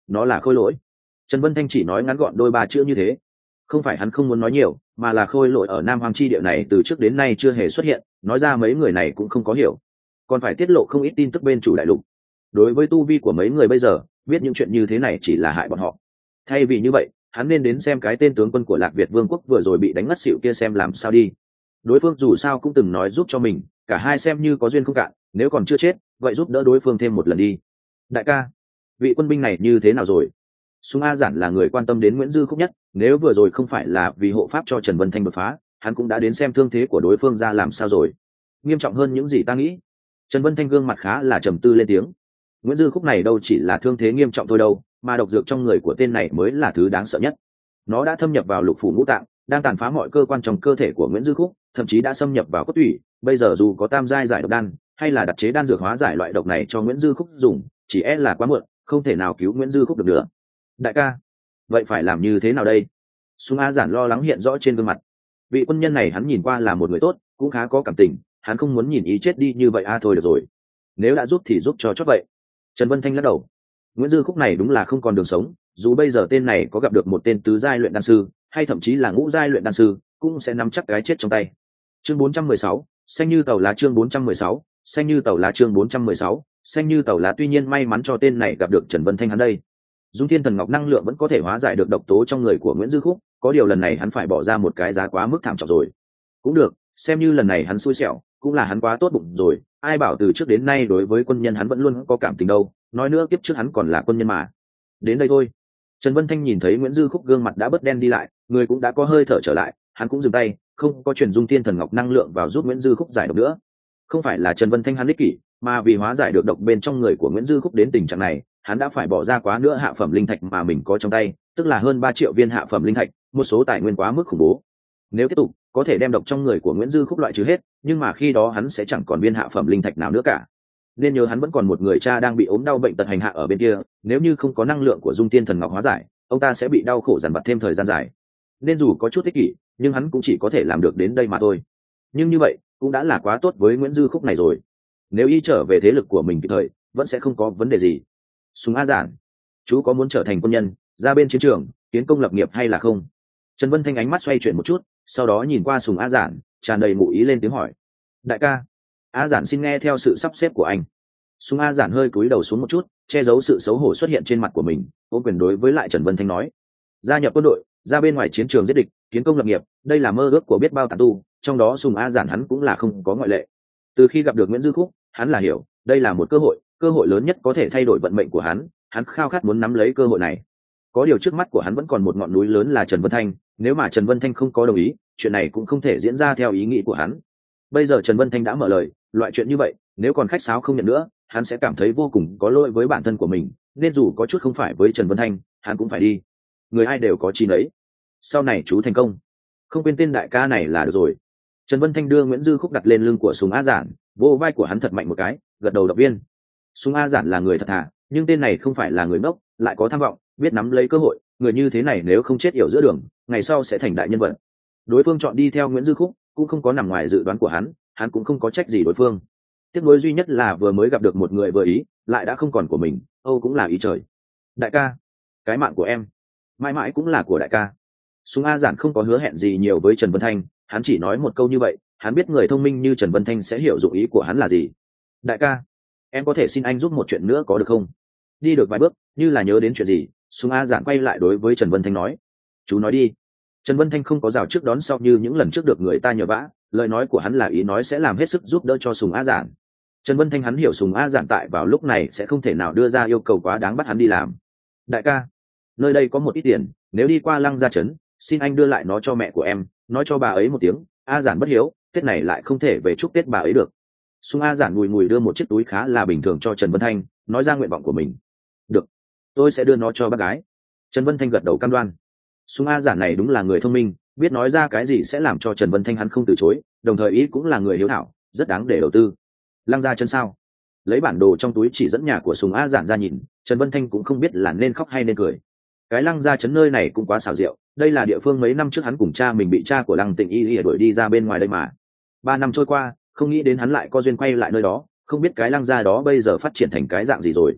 nó là khôi lỗi. Trần Vân Thanh chỉ nói ngắn gọn đôi ba chữ như thế. Không phải hắn không muốn nói nhiều, mà là khôi lỗi ở Nam Hoang chi địa này từ trước đến nay chưa hề xuất hiện, nói ra mấy người này cũng không có hiểu, còn phải tiết lộ không ít tin tức bên chủ đại lục. Đối với tu vi của mấy người bây giờ, biết những chuyện như thế này chỉ là hại bọn họ. Thay vì như vậy, hắn nên đến xem cái tên tướng quân của Lạc Việt Vương quốc vừa rồi bị đánh ngất xỉu kia xem làm sao đi. Đối phương dù sao cũng từng nói giúp cho mình, cả hai xem như có duyên không cạn, nếu còn chưa chết, vậy giúp đỡ đối phương thêm một lần đi. Đại ca, vị quân binh này như thế nào rồi? Súng A Giản là người quan tâm đến Nguyễn Dư Khúc nhất, nếu vừa rồi không phải là vì hộ pháp cho Trần Vân Thanh đột phá, hắn cũng đã đến xem thương thế của đối phương ra làm sao rồi. Nghiêm trọng hơn những gì ta nghĩ. Trần Vân Thanh gương mặt khá là trầm tư lên tiếng. Nguyễn Dư Khúc này đâu chỉ là thương thế nghiêm trọng thôi đâu, mà độc dược trong người của tên này mới là thứ đáng sợ nhất. Nó đã thâm nhập vào lục phủ ngũ tạng, đang tàn phá mọi cơ quan trong cơ thể của Nguyễn Dư Khúc, thậm chí đã xâm nhập vào cốt tủy. Bây giờ dù có tam giai giải độc đan, hay là đặt chế đan dược hóa giải loại độc này cho Nguyễn Dư Khúc dùng, chỉ e là quá muộn, không thể nào cứu Nguyễn Dư Khúc được nữa. Đại ca, vậy phải làm như thế nào đây? Súng A Giản lo lắng hiện rõ trên gương mặt. Vị quân nhân này hắn nhìn qua là một người tốt, cũng khá có cảm tình, hắn không muốn nhìn ý chết đi như vậy. Thôi được rồi, nếu đã giúp thì giúp cho chót vậy. Trần Vân Thanh lắc đầu. Nguyễn Dư Khúc này đúng là không còn đường sống, dù bây giờ tên này có gặp được một tên tứ giai luyện đan sư, hay thậm chí là ngũ giai luyện đan sư, cũng sẽ nắm chắc cái chết trong tay. Chương 416, xanh như tàu lá. Chương 416, xanh như tàu lá. Chương 416, xanh như tàu lá. Tuy nhiên may mắn cho tên này gặp được Trần Vân Thanh hắn đây. Dung Thiên Thần Ngọc năng lượng vẫn có thể hóa giải được độc tố trong người của Nguyễn Dư Khúc, có điều lần này hắn phải bỏ ra một cái giá quá mức thảm trọng rồi. Cũng được, xem như lần này hắn xui xẻo, cũng là hắn quá tốt bụng rồi, ai bảo từ trước đến nay đối với quân nhân hắn vẫn luôn có cảm tình đâu, nói nữa kiếp trước hắn còn là quân nhân mà. Đến đây thôi. Trần Vân Thanh nhìn thấy Nguyễn Dư Khúc gương mặt đã bớt đen đi lại, người cũng đã có hơi thở trở lại, hắn cũng dừng tay, không có truyền Dung Thiên Thần Ngọc năng lượng vào giúp Nguyễn Dư Khúc giải độc nữa. Không phải là Trần Vân Thanh hắn ích kỷ, mà vì hóa giải được độc bên trong người của Nguyễn Dư Khúc đến tình trạng này, hắn đã phải bỏ ra quá nữa hạ phẩm linh thạch mà mình có trong tay, tức là hơn 3 triệu viên hạ phẩm linh thạch, một số tài nguyên quá mức khủng bố. Nếu tiếp tục, có thể đem độc trong người của Nguyễn Dư Khúc loại trừ hết, nhưng mà khi đó hắn sẽ chẳng còn viên hạ phẩm linh thạch nào nữa cả. Nên nhớ hắn vẫn còn một người cha đang bị ốm đau bệnh tật hành hạ ở bên kia, nếu như không có năng lượng của Dung Tiên Thần Ngọc hóa giải, ông ta sẽ bị đau khổ dằn vặt thêm thời gian dài. Nên dù có chút ích kỷ, nhưng hắn cũng chỉ có thể làm được đến đây mà thôi. Nhưng như vậy, cũng đã là quá tốt với Nguyễn Dư Khúc này rồi. Nếu y trở về thế lực của mình kịp thời, vẫn sẽ không có vấn đề gì. Súng A Giản, chú có muốn trở thành quân nhân, ra bên chiến trường, kiến công lập nghiệp hay là không? Trần Vân Thanh ánh mắt xoay chuyển một chút, sau đó nhìn qua Sùng A Giản, tràn đầy ngụ ý lên tiếng hỏi. Đại ca, A Giản xin nghe theo sự sắp xếp của anh. Sùng A Giản hơi cúi đầu xuống một chút, che giấu sự xấu hổ xuất hiện trên mặt của mình, ôm quyền đối với lại Trần Vân Thanh nói. Gia nhập quân đội, ra bên ngoài chiến trường giết địch, kiến công lập nghiệp, đây là mơ ước của biết bao tán tu, trong đó Sùng A Giản hắn cũng là không có ngoại lệ. Từ khi gặp được Nguyễn Dư Khúc, hắn là hiểu, đây là một cơ hội lớn nhất có thể thay đổi vận mệnh của hắn khao khát muốn nắm lấy cơ hội này. Có điều trước mắt của hắn vẫn còn một ngọn núi lớn là Trần Vân Thanh, nếu mà Trần Vân Thanh không có đồng ý, chuyện này cũng không thể diễn ra theo ý nghĩ của hắn. Bây giờ Trần Vân Thanh đã mở lời, loại chuyện như vậy, nếu còn khách sáo không nhận nữa, hắn sẽ cảm thấy vô cùng có lỗi với bản thân của mình, nên dù có chút không phải với Trần Vân Thanh, hắn cũng phải đi. Người ai đều có chi nấy. Sau này chú thành công, không quên tên đại ca này là được rồi. Trần Vân Thanh đưa Nguyễn Dư Khúc đặt lên lưng của Sùng A Giản, vỗ vai của hắn thật mạnh một cái, gật đầu động viên. Sùng A Giản là người thật thà, nhưng tên này không phải là người ngốc, lại có tham vọng, biết nắm lấy cơ hội, người như thế này nếu không chết yểu giữa đường, ngày sau sẽ thành đại nhân vật. Đối phương chọn đi theo Nguyễn Dư Khúc, cũng không có nằm ngoài dự đoán của hắn cũng không có trách gì đối phương. Tiếc nuối duy nhất là vừa mới gặp được một người vừa ý, lại đã không còn của mình, cũng là ý trời. Đại ca, cái mạng của em, mãi mãi cũng là của đại ca. Sùng A Giản không có hứa hẹn gì nhiều với Trần Vân Thanh, hắn chỉ nói một câu như vậy, hắn biết người thông minh như Trần Vân Thanh sẽ hiểu dụng ý của hắn là gì. Đại ca, em có thể xin anh giúp một chuyện nữa có được không? Đi được vài bước, như là nhớ đến chuyện gì, Sùng A Giản quay lại đối với Trần Vân Thanh nói. Chú nói đi. Trần Vân Thanh không có rào trước đón sau như những lần trước được người ta nhờ vả, lời nói của hắn là ý nói sẽ làm hết sức giúp đỡ cho Sùng A Giản. Trần Vân Thanh hắn hiểu Sùng A Giản tại vào lúc này sẽ không thể nào đưa ra yêu cầu quá đáng bắt hắn đi làm. Đại ca, nơi đây có một ít tiền, nếu đi qua Lăng Gia trấn, xin anh đưa lại nó cho mẹ của em, nói cho bà ấy một tiếng, A Giản bất hiếu, Tết này lại không thể về chúc Tết bà ấy được. Sùng A Giản ngùi ngùi đưa một chiếc túi khá là bình thường cho Trần Vân Thanh, nói ra nguyện vọng của mình. Được, tôi sẽ đưa nó cho bác gái. Trần Vân Thanh gật đầu cam đoan. Sùng A Giản này đúng là người thông minh, biết nói ra cái gì sẽ làm cho Trần Vân Thanh hắn không từ chối, đồng thời ý cũng là người hiếu thảo, rất đáng để đầu tư. Lăng Gia trấn sao? Lấy bản đồ trong túi chỉ dẫn nhà của Sùng A Giản ra nhìn, Trần Vân Thanh cũng không biết là nên khóc hay nên cười. Cái Lăng Gia trấn nơi này cũng quá xảo diệu, đây là địa phương mấy năm trước hắn cùng cha mình bị cha của Lăng Tịnh Y đuổi đi ra bên ngoài đây mà. 3 năm trôi qua, không nghĩ đến hắn lại có duyên quay lại nơi đó, không biết cái Lăng Gia đó bây giờ phát triển thành cái dạng gì rồi.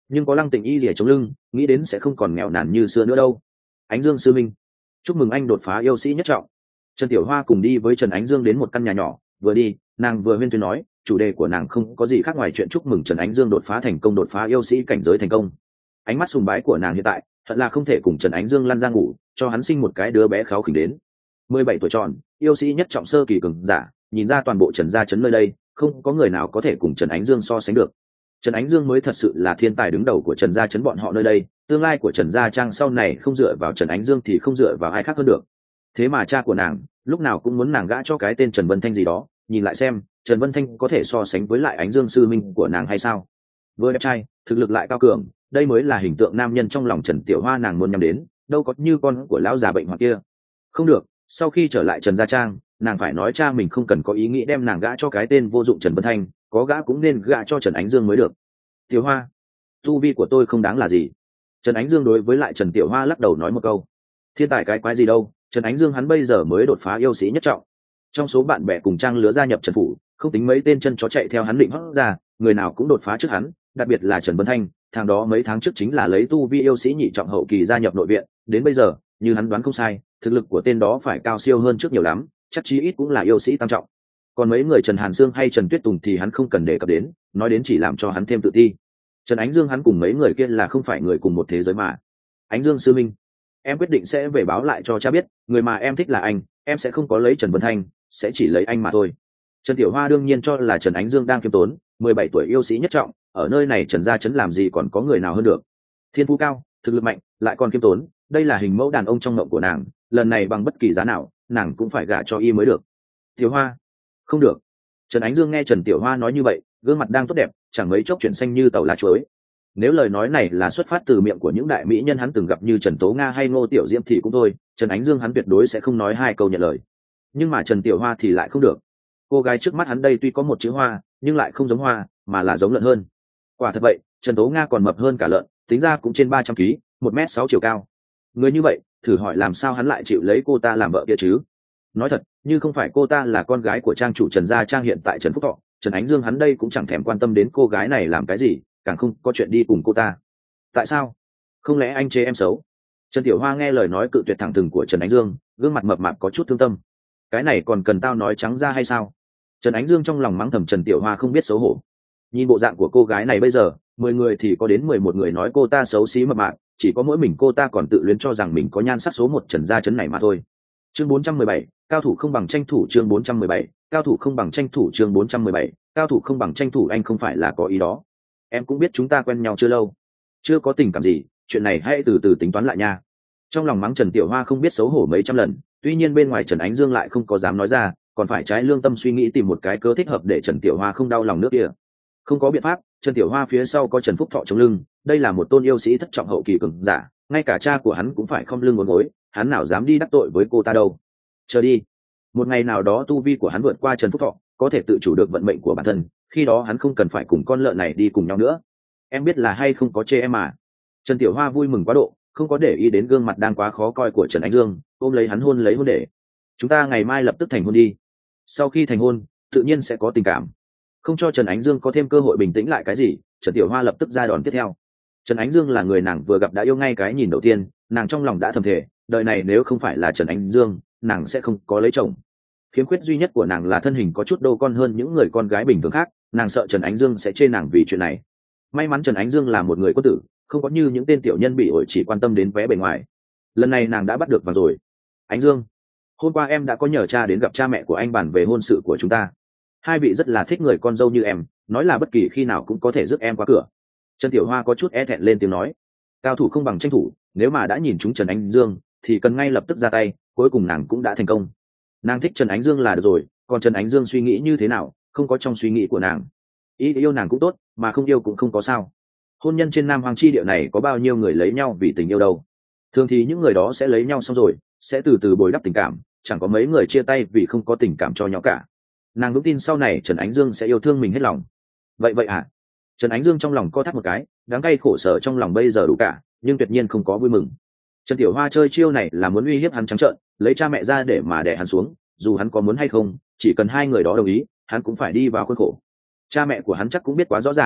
nhưng có Lăng Tịnh Y lìa chống lưng, nghĩ đến sẽ không còn nghèo nàn như xưa nữa đâu. Ánh Dương sư minh, chúc mừng anh đột phá yêu sĩ nhất trọng. Trần Tiểu Hoa cùng đi với Trần Ánh Dương đến một căn nhà nhỏ, vừa đi nàng vừa huyên thuyên nói, chủ đề của nàng không có gì khác ngoài chuyện chúc mừng Trần Ánh Dương đột phá thành công, đột phá yêu sĩ cảnh giới thành công. Ánh mắt sùng bái của nàng hiện tại thật là không thể cùng Trần Ánh Dương lăn ra ngủ, cho hắn sinh một cái đứa bé kháu khỉnh đến. 17 tuổi tròn, yêu sĩ nhất trọng sơ kỳ cường giả, nhìn ra toàn bộ Trần gia trấn nơi đây, không có người nào có thể cùng Trần Ánh Dương so sánh được. Trần Ánh Dương mới thật sự là thiên tài đứng đầu của Trần gia trấn bọn họ nơi đây, tương lai của Trần gia trang sau này không dựa vào Trần Ánh Dương thì không dựa vào ai khác hơn được. Thế mà cha của nàng lúc nào cũng muốn nàng gã cho cái tên Trần Vân Thanh gì đó, nhìn lại xem Trần Vân Thanh có thể so sánh với lại Ánh Dương sư minh của nàng hay sao? Vừa đẹp trai, thực lực lại cao cường, đây mới là hình tượng nam nhân trong lòng Trần Tiểu Hoa nàng muốn nhắm đến, đâu có như con của lão già bệnh hoạn kia. Không được, sau khi trở lại Trần gia trang, nàng phải nói cha mình không cần có ý nghĩ đem nàng gã cho cái tên vô dụng Trần Vân Thanh, có gã cũng nên gã cho Trần Ánh Dương mới được. Tiểu Hoa, tu vi của tôi không đáng là gì. Trần Ánh Dương đối với lại Trần Tiểu Hoa lắc đầu nói một câu. Thiên tài cái quái gì đâu, Trần Ánh Dương hắn bây giờ mới đột phá yêu sĩ nhất trọng. Trong số bạn bè cùng trang lứa gia nhập Trần phủ, không tính mấy tên chân chó chạy theo hắn định hót ra, người nào cũng đột phá trước hắn, đặc biệt là Trần Vân Thanh, thằng đó mấy tháng trước chính là lấy tu vi yêu sĩ nhị trọng hậu kỳ gia nhập nội viện, đến bây giờ, như hắn đoán không sai, thực lực của tên đó phải cao siêu hơn trước nhiều lắm, chắc chí ít cũng là yêu sĩ tam trọng. Còn mấy người Trần Hàn Sương hay Trần Tuyết Tùng thì hắn không cần đề cập đến, nói đến chỉ làm cho hắn thêm tự ti. Trần Ánh Dương hắn cùng mấy người kia là không phải người cùng một thế giới mà. Ánh Dương sư minh, em quyết định sẽ về báo lại cho cha biết, người mà em thích là anh, em sẽ không có lấy Trần Vân Thanh, sẽ chỉ lấy anh mà thôi. Trần Tiểu Hoa đương nhiên cho là Trần Ánh Dương đang khiêm tốn, 17 tuổi yêu sĩ nhất trọng, ở nơi này Trần gia trấn làm gì còn có người nào hơn được. Thiên phú cao, thực lực mạnh, lại còn khiêm tốn, đây là hình mẫu đàn ông trong mộng của nàng, lần này bằng bất kỳ giá nào, nàng cũng phải gả cho y mới được. Tiểu Hoa, không được. Trần Ánh Dương nghe Trần Tiểu Hoa nói như vậy, gương mặt đang tốt đẹp, chẳng mấy chốc chuyển xanh như tàu lá chuối. Nếu lời nói này là xuất phát từ miệng của những đại mỹ nhân hắn từng gặp như Trần Tố Nga hay Ngô Tiểu Diễm thì cũng thôi, Trần Ánh Dương hắn tuyệt đối sẽ không nói hai câu nhận lời. Nhưng mà Trần Tiểu Hoa thì lại không được. Cô gái trước mắt hắn đây tuy có một chữ hoa, nhưng lại không giống hoa, mà là giống lợn hơn. Quả thật vậy, Trần Tố Nga còn mập hơn cả lợn, tính ra cũng trên 300 kg, 1m6 chiều cao. Người như vậy, thử hỏi làm sao hắn lại chịu lấy cô ta làm vợ kia chứ? Nói thật, như không phải cô ta là con gái của trang chủ Trần gia trang hiện tại Trần Phúc Thọ, Trần Ánh Dương hắn đây cũng chẳng thèm quan tâm đến cô gái này làm cái gì, càng không có chuyện đi cùng cô ta. Tại sao? Không lẽ anh chê em xấu? Trần Tiểu Hoa nghe lời nói cự tuyệt thẳng thừng của Trần Ánh Dương, gương mặt mập mạp có chút thương tâm. Cái này còn cần tao nói trắng ra hay sao? Trần Ánh Dương trong lòng mắng thầm Trần Tiểu Hoa không biết xấu hổ. Nhìn bộ dạng của cô gái này bây giờ, 10 người thì có đến 11 người nói cô ta xấu xí mập mạp, chỉ có mỗi mình cô ta còn tự luyến cho rằng mình có nhan sắc số 1 Trần gia trấn này mà thôi. Chương 417, cao thủ không bằng tranh thủ. Chương 417, cao thủ không bằng tranh thủ. Chương 417, cao thủ không bằng tranh thủ. Anh không phải là có ý đó. Em cũng biết chúng ta quen nhau chưa lâu, chưa có tình cảm gì, chuyện này hãy từ từ tính toán lại nha. Trong lòng mắng Trần Tiểu Hoa không biết xấu hổ mấy trăm lần, tuy nhiên bên ngoài Trần Ánh Dương lại không có dám nói ra, còn phải trái lương tâm suy nghĩ tìm một cái cớ thích hợp để Trần Tiểu Hoa không đau lòng nước kia. Không có biện pháp, Trần Tiểu Hoa phía sau có Trần Phúc Thọ chống lưng, đây là một tôn yêu sĩ thất trọng hậu kỳ cường giả, ngay cả cha của hắn cũng phải khom lưng uốn gối, hắn nào dám đi đắc tội với cô ta đâu. Chờ đi, một ngày nào đó tu vi của hắn vượt qua Trần Phúc Thọ, có thể tự chủ được vận mệnh của bản thân, khi đó hắn không cần phải cùng con lợn này đi cùng nhau nữa. Em biết là hay không có chê em mà. Trần Tiểu Hoa vui mừng quá độ, không có để ý đến gương mặt đang quá khó coi của Trần Ánh Dương, ôm lấy hắn hôn lấy hôn để. Chúng ta ngày mai lập tức thành hôn đi. Sau khi thành hôn, tự nhiên sẽ có tình cảm. Không cho Trần Ánh Dương có thêm cơ hội bình tĩnh lại cái gì, Trần Tiểu Hoa lập tức ra đòn tiếp theo. Trần Ánh Dương là người nàng vừa gặp đã yêu ngay cái nhìn đầu tiên, nàng trong lòng đã thầm thề, đời này nếu không phải là Trần Ánh Dương, nàng sẽ không có lấy chồng. Khiếm khuyết duy nhất của nàng là thân hình có chút đô con hơn những người con gái bình thường khác, nàng sợ Trần Ánh Dương sẽ chê nàng vì chuyện này. May mắn Trần Ánh Dương là một người quân tử, không có như những tên tiểu nhân bị ổi chỉ quan tâm đến vé bề ngoài. Lần này nàng đã bắt được vào rồi. Ánh Dương, hôm qua em đã có nhờ cha đến gặp cha mẹ của anh bàn về hôn sự của chúng ta. Hai vị rất là thích người con dâu như em, nói là bất kỳ khi nào cũng có thể rước em qua cửa. Trần Tiểu Hoa có chút e thẹn lên tiếng nói, cao thủ không bằng tranh thủ, nếu mà đã nhìn chúng Trần Ánh Dương thì cần ngay lập tức ra tay, cuối cùng nàng cũng đã thành công. Nàng thích Trần Ánh Dương là được rồi, còn Trần Ánh Dương suy nghĩ như thế nào, không có trong suy nghĩ của nàng. Ý yêu nàng cũng tốt, mà không yêu cũng không có sao. Hôn nhân trên Nam Hoàng chi địa này có bao nhiêu người lấy nhau vì tình yêu đâu. Thường thì những người đó sẽ lấy nhau xong rồi, sẽ từ từ bồi đắp tình cảm, chẳng có mấy người chia tay vì không có tình cảm cho nhau cả. Nàng vững tin sau này Trần Ánh Dương sẽ yêu thương mình hết lòng. Vậy à? Trần Ánh Dương trong lòng co thắt một cái, đáng cay khổ sở trong lòng bây giờ đủ cả, nhưng tuyệt nhiên không có vui mừng. Trần Tiểu Hoa chơi chiêu này là muốn uy hiếp hắn trắng trợn, lấy cha mẹ ra để mà đè hắn xuống, dù hắn có muốn hay không, chỉ cần hai người đó đồng ý, hắn cũng phải đi vào khuôn khổ. Cha mẹ của hắn chắc cũng biết quá rõ ràng,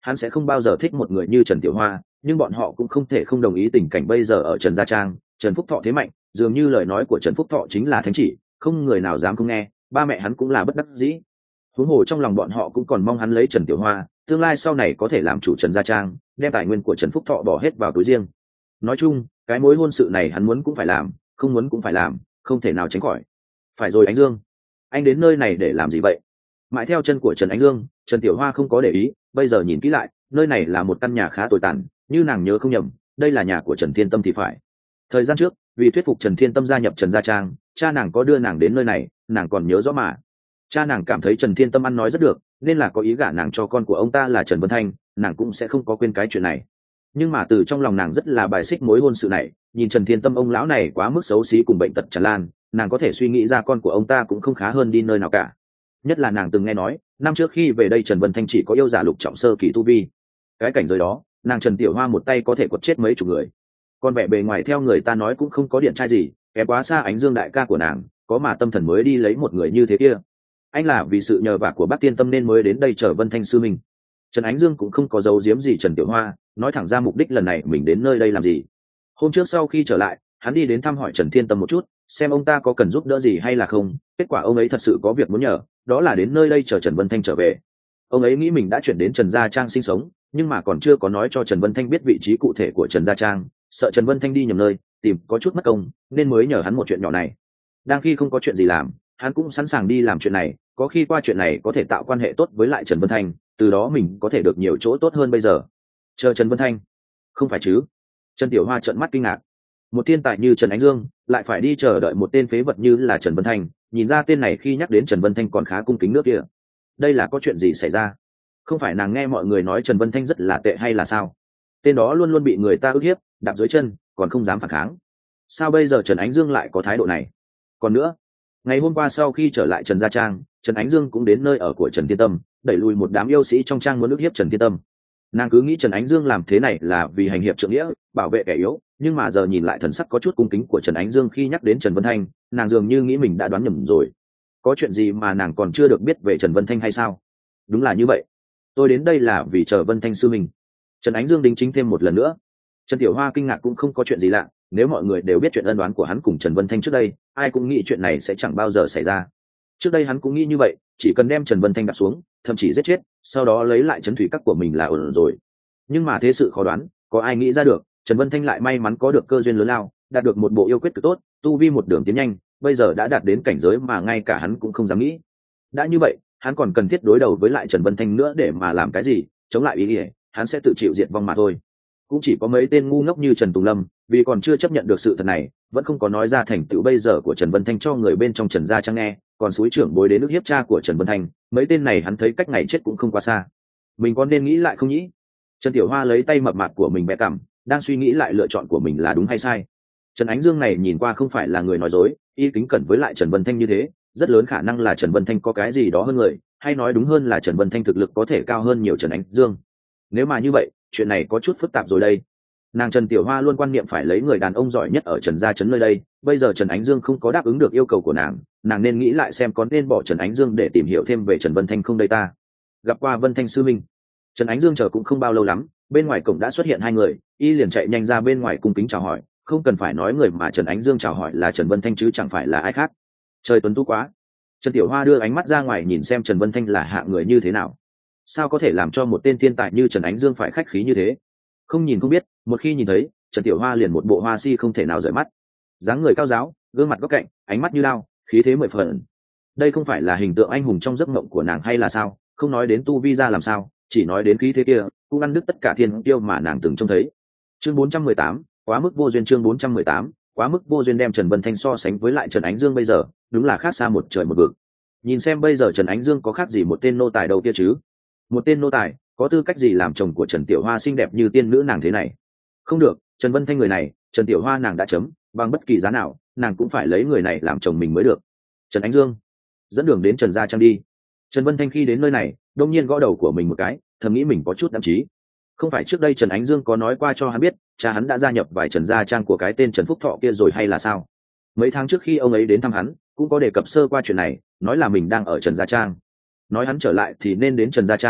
hắn sẽ không bao giờ thích một người như Trần Tiểu Hoa, nhưng bọn họ cũng không thể không đồng ý tình cảnh bây giờ ở Trần Gia Trang. Trần Phúc Thọ thế mạnh, dường như lời nói của Trần Phúc Thọ chính là thánh chỉ, không người nào dám không nghe, ba mẹ hắn cũng là bất đắc dĩ. Huống hồ trong lòng bọn họ cũng còn mong hắn lấy Trần Tiểu Hoa, tương lai sau này có thể làm chủ Trần Gia Trang, đem tài nguyên của Trần Phúc Thọ bỏ hết vào túi riêng. Nói chung, cái mối hôn sự này hắn muốn cũng phải làm, không muốn cũng phải làm, không thể nào tránh khỏi. Phải rồi Ánh Dương, anh đến nơi này để làm gì vậy? Mãi theo chân của Trần Ánh Dương, Trần Tiểu Hoa không có để ý, bây giờ nhìn kỹ lại, nơi này là một căn nhà khá tồi tàn, như nàng nhớ không nhầm, đây là nhà của Trần Thiên Tâm thì phải. Thời gian trước, vì thuyết phục Trần Thiên Tâm gia nhập Trần Gia Trang, cha nàng có đưa nàng đến nơi này, nàng còn nhớ rõ mà. Cha nàng cảm thấy Trần Thiên Tâm ăn nói rất được, nên là có ý gả nàng cho con của ông ta là Trần Vân Thanh, nàng cũng sẽ không có quên cái chuyện này. Nhưng mà từ trong lòng nàng rất là bài xích mối hôn sự này, nhìn Trần Thiên Tâm ông lão này quá mức xấu xí cùng bệnh tật tràn lan, nàng có thể suy nghĩ ra con của ông ta cũng không khá hơn đi nơi nào cả. Nhất là nàng từng nghe nói, năm trước khi về đây Trần Vân Thanh chỉ có yêu giả lục trọng sơ kỳ tu vi. Cái cảnh giới đó, nàng Trần Tiểu Hoa một tay có thể quật chết mấy chục người. Còn vẻ bề ngoài theo người ta nói cũng không có điện trai gì, kém quá xa Ánh Dương đại ca của nàng, có mà tâm thần mới đi lấy một người như thế kia. Anh là vì sự nhờ vả của bác Tiên Tâm nên mới đến đây chờ Vân Thanh sư mình. Trần Ánh Dương cũng không có giấu giếm gì Trần Tiểu Hoa, nói thẳng ra mục đích lần này mình đến nơi đây làm gì. Hôm trước sau khi trở lại, hắn đi đến thăm hỏi Trần Thiên Tâm một chút, xem ông ta có cần giúp đỡ gì hay là không. Kết quả ông ấy thật sự có việc muốn nhờ, đó là đến nơi đây chờ Trần Vân Thanh trở về. Ông ấy nghĩ mình đã chuyển đến Trần Gia Trang sinh sống, nhưng mà còn chưa có nói cho Trần Vân Thanh biết vị trí cụ thể của Trần Gia Trang, sợ Trần Vân Thanh đi nhầm nơi, tìm có chút mất công, nên mới nhờ hắn một chuyện nhỏ này. Đang khi không có chuyện gì làm, hắn cũng sẵn sàng đi làm chuyện này, có khi qua chuyện này có thể tạo quan hệ tốt với lại Trần Vân Thanh, từ đó mình có thể được nhiều chỗ tốt hơn bây giờ. Chờ Trần Vân Thanh? Không phải chứ? Trần Tiểu Hoa trợn mắt kinh ngạc. Một thiên tài như Trần Ánh Dương lại phải đi chờ đợi một tên phế vật như là Trần Vân Thanh, nhìn ra tên này khi nhắc đến Trần Vân Thanh còn khá cung kính nước kia. Đây là có chuyện gì xảy ra? Không phải nàng nghe mọi người nói Trần Vân Thanh rất là tệ hay là sao? Tên đó luôn luôn bị người ta ức hiếp, đạp dưới chân, còn không dám phản kháng. Sao bây giờ Trần Ánh Dương lại có thái độ này? Còn nữa, ngày hôm qua sau khi trở lại Trần Gia Trang, Trần Ánh Dương cũng đến nơi ở của Trần Thiên Tâm, đẩy lùi một đám yêu sĩ trong trang muốn ức hiếp Trần Thiên Tâm. Nàng cứ nghĩ Trần Ánh Dương làm thế này là vì hành hiệp trượng nghĩa, bảo vệ kẻ yếu, nhưng mà giờ nhìn lại thần sắc có chút cung kính của Trần Ánh Dương khi nhắc đến Trần Vân Thanh, nàng dường như nghĩ mình đã đoán nhầm rồi. Có chuyện gì mà nàng còn chưa được biết về Trần Vân Thanh hay sao? Đúng là như vậy. Tôi đến đây là vì chờ Vân Thanh sư mình. Trần Ánh Dương đính chính thêm một lần nữa. Trần Tiểu Hoa kinh ngạc cũng không có chuyện gì lạ, nếu mọi người đều biết chuyện ân đoán của hắn cùng Trần Vân Thanh trước đây, ai cũng nghĩ chuyện này sẽ chẳng bao giờ xảy ra. Trước đây hắn cũng nghĩ như vậy, chỉ cần đem Trần Vân Thanh đặt xuống, thậm chí giết chết, sau đó lấy lại trấn thủy các của mình là ổn rồi. Nhưng mà thế sự khó đoán, có ai nghĩ ra được, Trần Vân Thanh lại may mắn có được cơ duyên lớn lao, đạt được một bộ yêu quyết cực tốt, tu vi một đường tiến nhanh, bây giờ đã đạt đến cảnh giới mà ngay cả hắn cũng không dám nghĩ. Đã như vậy, hắn còn cần thiết đối đầu với lại Trần Vân Thanh nữa để mà làm cái gì, chống lại ý nghĩa, hắn sẽ tự chịu diệt vong mà thôi. Cũng chỉ có mấy tên ngu ngốc như Trần Tùng Lâm, vì còn chưa chấp nhận được sự thật này, vẫn không có nói ra thành tựu bây giờ của Trần Vân Thanh cho người bên trong Trần Gia Trang nghe, còn xúi trưởng bối đến ức hiếp cha của Trần Vân Thanh, mấy tên này hắn thấy cách ngày chết cũng không quá xa. Mình có nên nghĩ lại không nhỉ? Trần Tiểu Hoa lấy tay mập mạp của mình bẻ cằm, đang suy nghĩ lại lựa chọn của mình là đúng hay sai. Trần Ánh Dương này nhìn qua không phải là người nói dối, y kính cẩn với lại Trần Vân Thanh như thế, rất lớn khả năng là Trần Vân Thanh có cái gì đó hơn người, hay nói đúng hơn là Trần Vân Thanh thực lực có thể cao hơn nhiều Trần Ánh Dương. Nếu mà như vậy, chuyện này có chút phức tạp rồi đây. Nàng Trần Tiểu Hoa luôn quan niệm phải lấy người đàn ông giỏi nhất ở Trần Gia Trấn nơi đây, bây giờ Trần Ánh Dương không có đáp ứng được yêu cầu của nàng nên nghĩ lại xem có nên bỏ Trần Ánh Dương để tìm hiểu thêm về Trần Vân Thanh không đây ta. Gặp qua Vân Thanh sư minh. Trần Ánh Dương chờ cũng không bao lâu lắm, bên ngoài cổng đã xuất hiện hai người, y liền chạy nhanh ra bên ngoài cung kính chào hỏi, không cần phải nói người mà Trần Ánh Dương chào hỏi là Trần Vân Thanh chứ chẳng phải là ai khác. Trời tuấn tú quá. Trần Tiểu Hoa đưa ánh mắt ra ngoài nhìn xem Trần Vân Thanh là hạng người như thế nào. Sao có thể làm cho một tên thiên tài như Trần Ánh Dương phải khách khí như thế? Không nhìn không biết, một khi nhìn thấy, Trần Tiểu Hoa liền một bộ hoa si không thể nào rời mắt. Dáng người cao giáo, gương mặt góc cạnh, ánh mắt như lao, khí thế mười phần. Đây không phải là hình tượng anh hùng trong giấc mộng của nàng hay là sao? Không nói đến tu vi ra làm sao, chỉ nói đến khí thế kia, cũng ăn đứt tất cả thiên tiêu mà nàng từng trông thấy. Chương 418, quá mức vô duyên. Chương 418, quá mức vô duyên. Đem Trần Vân Thanh so sánh với lại Trần Ánh Dương bây giờ, đúng là khác xa một trời một vực. Nhìn xem bây giờ Trần Ánh Dương có khác gì một tên nô tài đâu kia chứ? Một tên nô tài có tư cách gì làm chồng của Trần Tiểu Hoa xinh đẹp như tiên nữ nàng thế này? Không được, Trần Vân Thanh người này, Trần Tiểu Hoa nàng đã chấm, bằng bất kỳ giá nào, nàng cũng phải lấy người này làm chồng mình mới được. Trần Ánh Dương dẫn đường đến Trần Gia Trang đi. Trần Vân Thanh khi đến nơi này, đông nhiên gõ đầu của mình một cái, thầm nghĩ mình có chút đắm trí. Không phải trước đây Trần Ánh Dương có nói qua cho hắn biết, cha hắn đã gia nhập vài Trần Gia Trang của cái tên Trần Phúc Thọ kia rồi hay là sao? Mấy tháng trước khi ông ấy đến thăm hắn, cũng có đề cập sơ qua chuyện này, nói là mình đang ở Trần Gia Trang. Nói hắn trở lại thì nên đến Trần Gia Trang,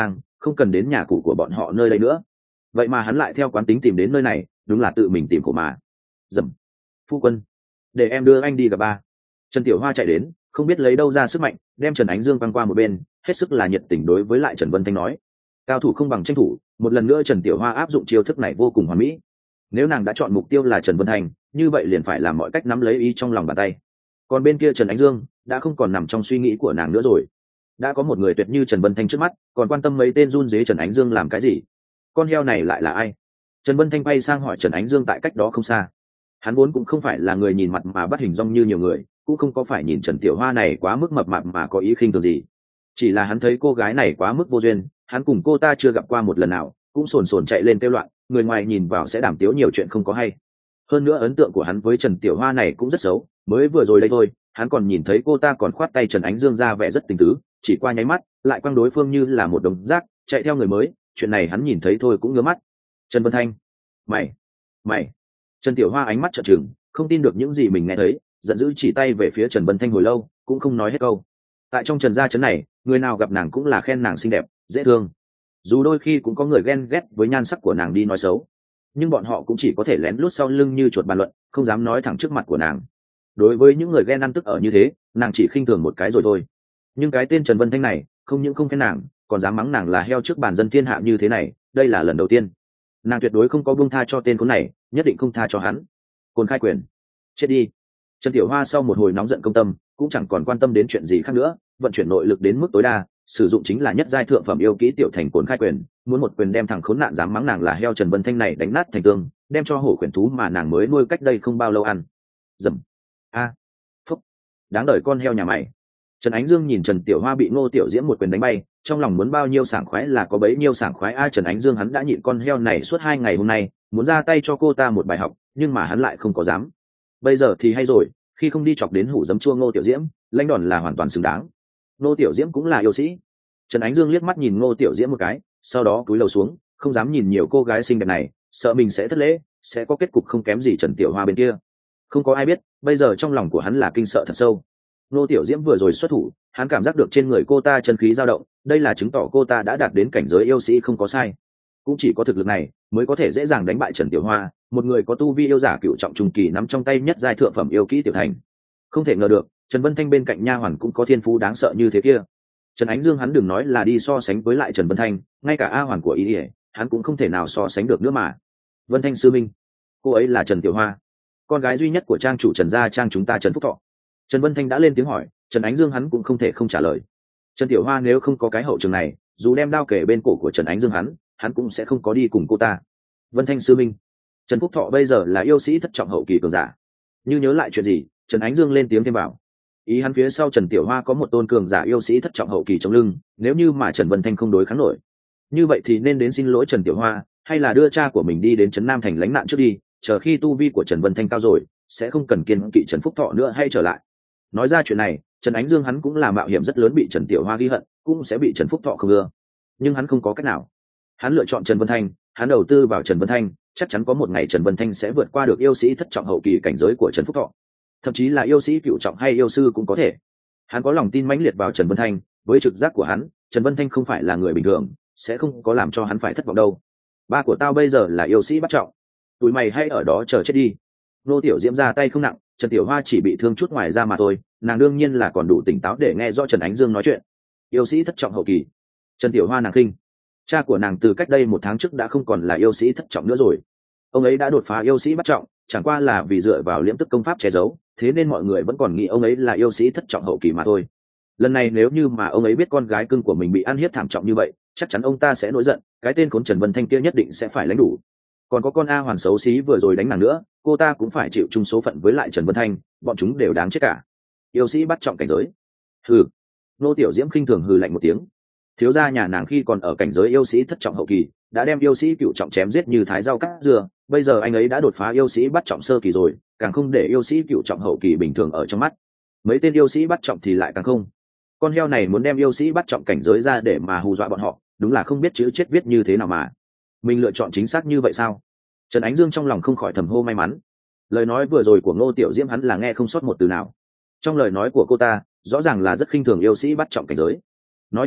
không cần đến nhà cụ của bọn họ nơi đây nữa. Vậy mà hắn lại theo quán tính tìm đến nơi này, đúng là tự mình tìm khổ mà. Dầm. Phu quân, để em đưa anh đi gặp ba. Trần Tiểu Hoa chạy đến, không biết lấy đâu ra sức mạnh, đem Trần Ánh Dương quăng qua một bên, hết sức là nhiệt tình đối với lại Trần Vân Thanh nói: cao thủ không bằng tranh thủ. Một lần nữa Trần Tiểu Hoa áp dụng chiêu thức này vô cùng hoàn mỹ. Nếu nàng đã chọn mục tiêu là Trần Vân Thanh, như vậy liền phải làm mọi cách nắm lấy ý trong lòng bàn tay. Còn bên kia Trần Ánh Dương đã không còn nằm trong suy nghĩ của nàng nữa rồi. Đã có một người tuyệt như Trần Vân Thanh trước mắt, còn quan tâm mấy tên run rế Trần Ánh Dương làm cái gì? Con heo này lại là ai? Trần Vân Thanh bay sang hỏi Trần Ánh Dương tại cách đó không xa. Hắn vốn cũng không phải là người nhìn mặt mà bắt hình dong như nhiều người, cũng không có phải nhìn Trần Tiểu Hoa này quá mức mập mạp mà có ý khinh thường gì. Chỉ là hắn thấy cô gái này quá mức vô duyên, hắn cùng cô ta chưa gặp qua một lần nào, cũng sồn sồn chạy lên kêu loạn, người ngoài nhìn vào sẽ đàm tiếu nhiều chuyện không có hay. Hơn nữa ấn tượng của hắn với Trần Tiểu Hoa này cũng rất xấu, mới vừa rồi đây thôi, hắn còn nhìn thấy cô ta còn khoát tay Trần Ánh Dương ra vẻ rất tình tứ, chỉ qua nháy mắt, lại quăng đối phương như là một đống rác, chạy theo người mới, chuyện này hắn nhìn thấy thôi cũng ngứa mắt. Trần Vân Thanh, mày. Trần Tiểu Hoa ánh mắt trợn trừng, không tin được những gì mình nghe thấy, giận dữ chỉ tay về phía Trần Vân Thanh hồi lâu, cũng không nói hết câu. Tại trong Trần gia trấn này, người nào gặp nàng cũng là khen nàng xinh đẹp, dễ thương. Dù đôi khi cũng có người ghen ghét với nhan sắc của nàng đi nói xấu, nhưng bọn họ cũng chỉ có thể lén lút sau lưng như chuột bàn luận, không dám nói thẳng trước mặt của nàng. Đối với những người ghen ăn tức ở như thế, nàng chỉ khinh thường một cái rồi thôi. Nhưng cái tên Trần Vân Thanh này, không những không khen nàng, còn dám mắng nàng là heo trước bàn dân thiên hạ như thế này, đây là lần đầu tiên. Nàng tuyệt đối không có buông tha cho tên khốn này, nhất định không tha cho hắn. Côn Khai Quyền, chết đi. Trần Tiểu Hoa sau một hồi nóng giận công tâm, cũng chẳng còn quan tâm đến chuyện gì khác nữa, vận chuyển nội lực đến mức tối đa, sử dụng chính là nhất giai thượng phẩm yêu kỹ tiểu thành Côn Khai Quyền, muốn một quyền đem thằng khốn nạn dám mắng nàng là heo Trần Vân Thanh này đánh nát thành tương, đem cho hổ quyển thú mà nàng mới nuôi cách đây không bao lâu ăn. Dầm. Phúc. Đáng đời con heo nhà mày. Trần Ánh Dương nhìn Trần Tiểu Hoa bị Ngô Tiểu Diễm một quyền đánh bay, trong lòng muốn bao nhiêu sảng khoái là có bấy nhiêu sảng khoái. Trần Ánh Dương hắn đã nhịn con heo này suốt 2 ngày hôm nay, muốn ra tay cho cô ta một bài học, nhưng mà hắn lại không có dám. Bây giờ thì hay rồi, khi không đi chọc đến hủ giấm chua Ngô Tiểu Diễm, lãnh đòn là hoàn toàn xứng đáng. Ngô Tiểu Diễm cũng là yêu sĩ. Trần Ánh Dương liếc mắt nhìn Ngô Tiểu Diễm một cái, sau đó cúi đầu xuống, không dám nhìn nhiều cô gái xinh đẹp này, sợ mình sẽ thất lễ, sẽ có kết cục không kém gì Trần Tiểu Hoa bên kia. Không có ai biết, bây giờ trong lòng của hắn là kinh sợ thật sâu. Ngô Tiểu Diễm vừa rồi xuất thủ, hắn cảm giác được trên người cô ta chân khí dao động, đây là chứng tỏ cô ta đã đạt đến cảnh giới yêu sĩ không có sai. Cũng chỉ có thực lực này mới có thể dễ dàng đánh bại Trần Tiểu Hoa, một người có tu vi yêu giả cựu trọng trung kỳ nắm trong tay nhất giai thượng phẩm yêu kỹ tiểu thành. Không thể ngờ được, Trần Vân Thanh bên cạnh nha hoàn cũng có thiên phú đáng sợ như thế kia. Trần Ánh Dương hắn đừng nói là đi so sánh với lại Trần Vân Thanh, ngay cả A hoàn của ý ỉa, hắn cũng không thể nào so sánh được nữa mà. Vân Thanh sư minh, cô ấy là Trần Tiểu Hoa, con gái duy nhất của trang chủ Trần gia trang chúng ta Trần Phúc Thọ. Trần Vân Thanh đã lên tiếng hỏi, Trần Ánh Dương hắn cũng không thể không trả lời. Trần Tiểu Hoa nếu không có cái hậu trường này, dù đem đao kể bên cổ của Trần Ánh Dương hắn cũng sẽ không có đi cùng cô ta. Vân Thanh sư minh, Trần Phúc Thọ bây giờ là yêu sĩ thất trọng hậu kỳ cường giả. Như nhớ lại chuyện gì, Trần Ánh Dương lên tiếng thêm bảo. Ý hắn phía sau Trần Tiểu Hoa có một tôn cường giả yêu sĩ thất trọng hậu kỳ trong lưng, nếu như mà Trần Vân Thanh không đối kháng nổi, như vậy thì nên đến xin lỗi Trần Tiểu Hoa, hay là đưa cha của mình đi đến trấn Nam thành lánh nạn trước đi, chờ khi tu vi của Trần Vân Thanh cao rồi, sẽ không cần kiên kỵ Trần Phúc Thọ nữa hay trở lại. Nói ra chuyện này, Trần Ánh Dương hắn cũng là mạo hiểm rất lớn bị Trần Tiểu Hoa ghi hận, cũng sẽ bị Trần Phúc Thọ không ưa. Nhưng hắn không có cách nào. Hắn lựa chọn Trần Vân Thanh, hắn đầu tư vào Trần Vân Thanh, chắc chắn có một ngày Trần Vân Thanh sẽ vượt qua được yêu sĩ thất trọng hậu kỳ cảnh giới của Trần Phúc Thọ. Thậm chí là yêu sĩ cựu trọng hay yêu sư cũng có thể. Hắn có lòng tin mãnh liệt vào Trần Vân Thanh, với trực giác của hắn, Trần Vân Thanh không phải là người bình thường, sẽ không có làm cho hắn phải thất vọng đâu. Ba của tao bây giờ là yêu sĩ bắt trọng, tụi mày hãy ở đó chờ chết đi. Nô Tiểu Diễm ra tay không nặng, Trần Tiểu Hoa chỉ bị thương chút ngoài da mà thôi, nàng đương nhiên là còn đủ tỉnh táo để nghe rõ Trần Ánh Dương nói chuyện. Yêu sĩ thất trọng hậu kỳ. Trần Tiểu Hoa nàng khinh. Cha của nàng từ cách đây 1 tháng trước đã không còn là yêu sĩ thất trọng nữa rồi. Ông ấy đã đột phá yêu sĩ bắt trọng, chẳng qua là vì dựa vào liễm tức công pháp che giấu, thế nên mọi người vẫn còn nghĩ ông ấy là yêu sĩ thất trọng hậu kỳ mà thôi. Lần này nếu như mà ông ấy biết con gái cưng của mình bị ăn hiếp thảm trọng như vậy, chắc chắn ông ta sẽ nổi giận, cái tên khốn Trần Vân Thanh kia nhất định sẽ phải lãnh đủ. Còn có con A hoàn xấu xí vừa rồi đánh nàng nữa, cô ta cũng phải chịu chung số phận với lại Trần Vân Thanh, bọn chúng đều đáng chết cả. Yêu sĩ bắt trọng cảnh giới. Hừ. Nô Tiểu Diễm khinh thường hừ lạnh một tiếng. Thiếu gia nhà nàng khi còn ở cảnh giới yêu sĩ thất trọng hậu kỳ, đã đem yêu sĩ cựu trọng chém giết như thái rau cắt dưa, bây giờ anh ấy đã đột phá yêu sĩ bắt trọng sơ kỳ rồi, càng không để yêu sĩ cựu trọng hậu kỳ bình thường ở trong mắt. Mấy tên yêu sĩ bắt trọng thì lại càng không. Con heo này muốn đem yêu sĩ bắt trọng cảnh giới ra để mà hù dọa bọn họ, đúng là không biết chữ chết viết như thế nào mà. Mình lựa chọn chính xác như vậy sao? Trần Ánh Dương trong lòng không khỏi thầm hô may mắn. Lời nói vừa rồi của Ngô Tiểu Diễm hắn là nghe không sót một từ nào. Trong lời nói của cô ta, rõ ràng là rất khinh thường yêu sĩ bắt trọng cảnh giới. Nói như vậy,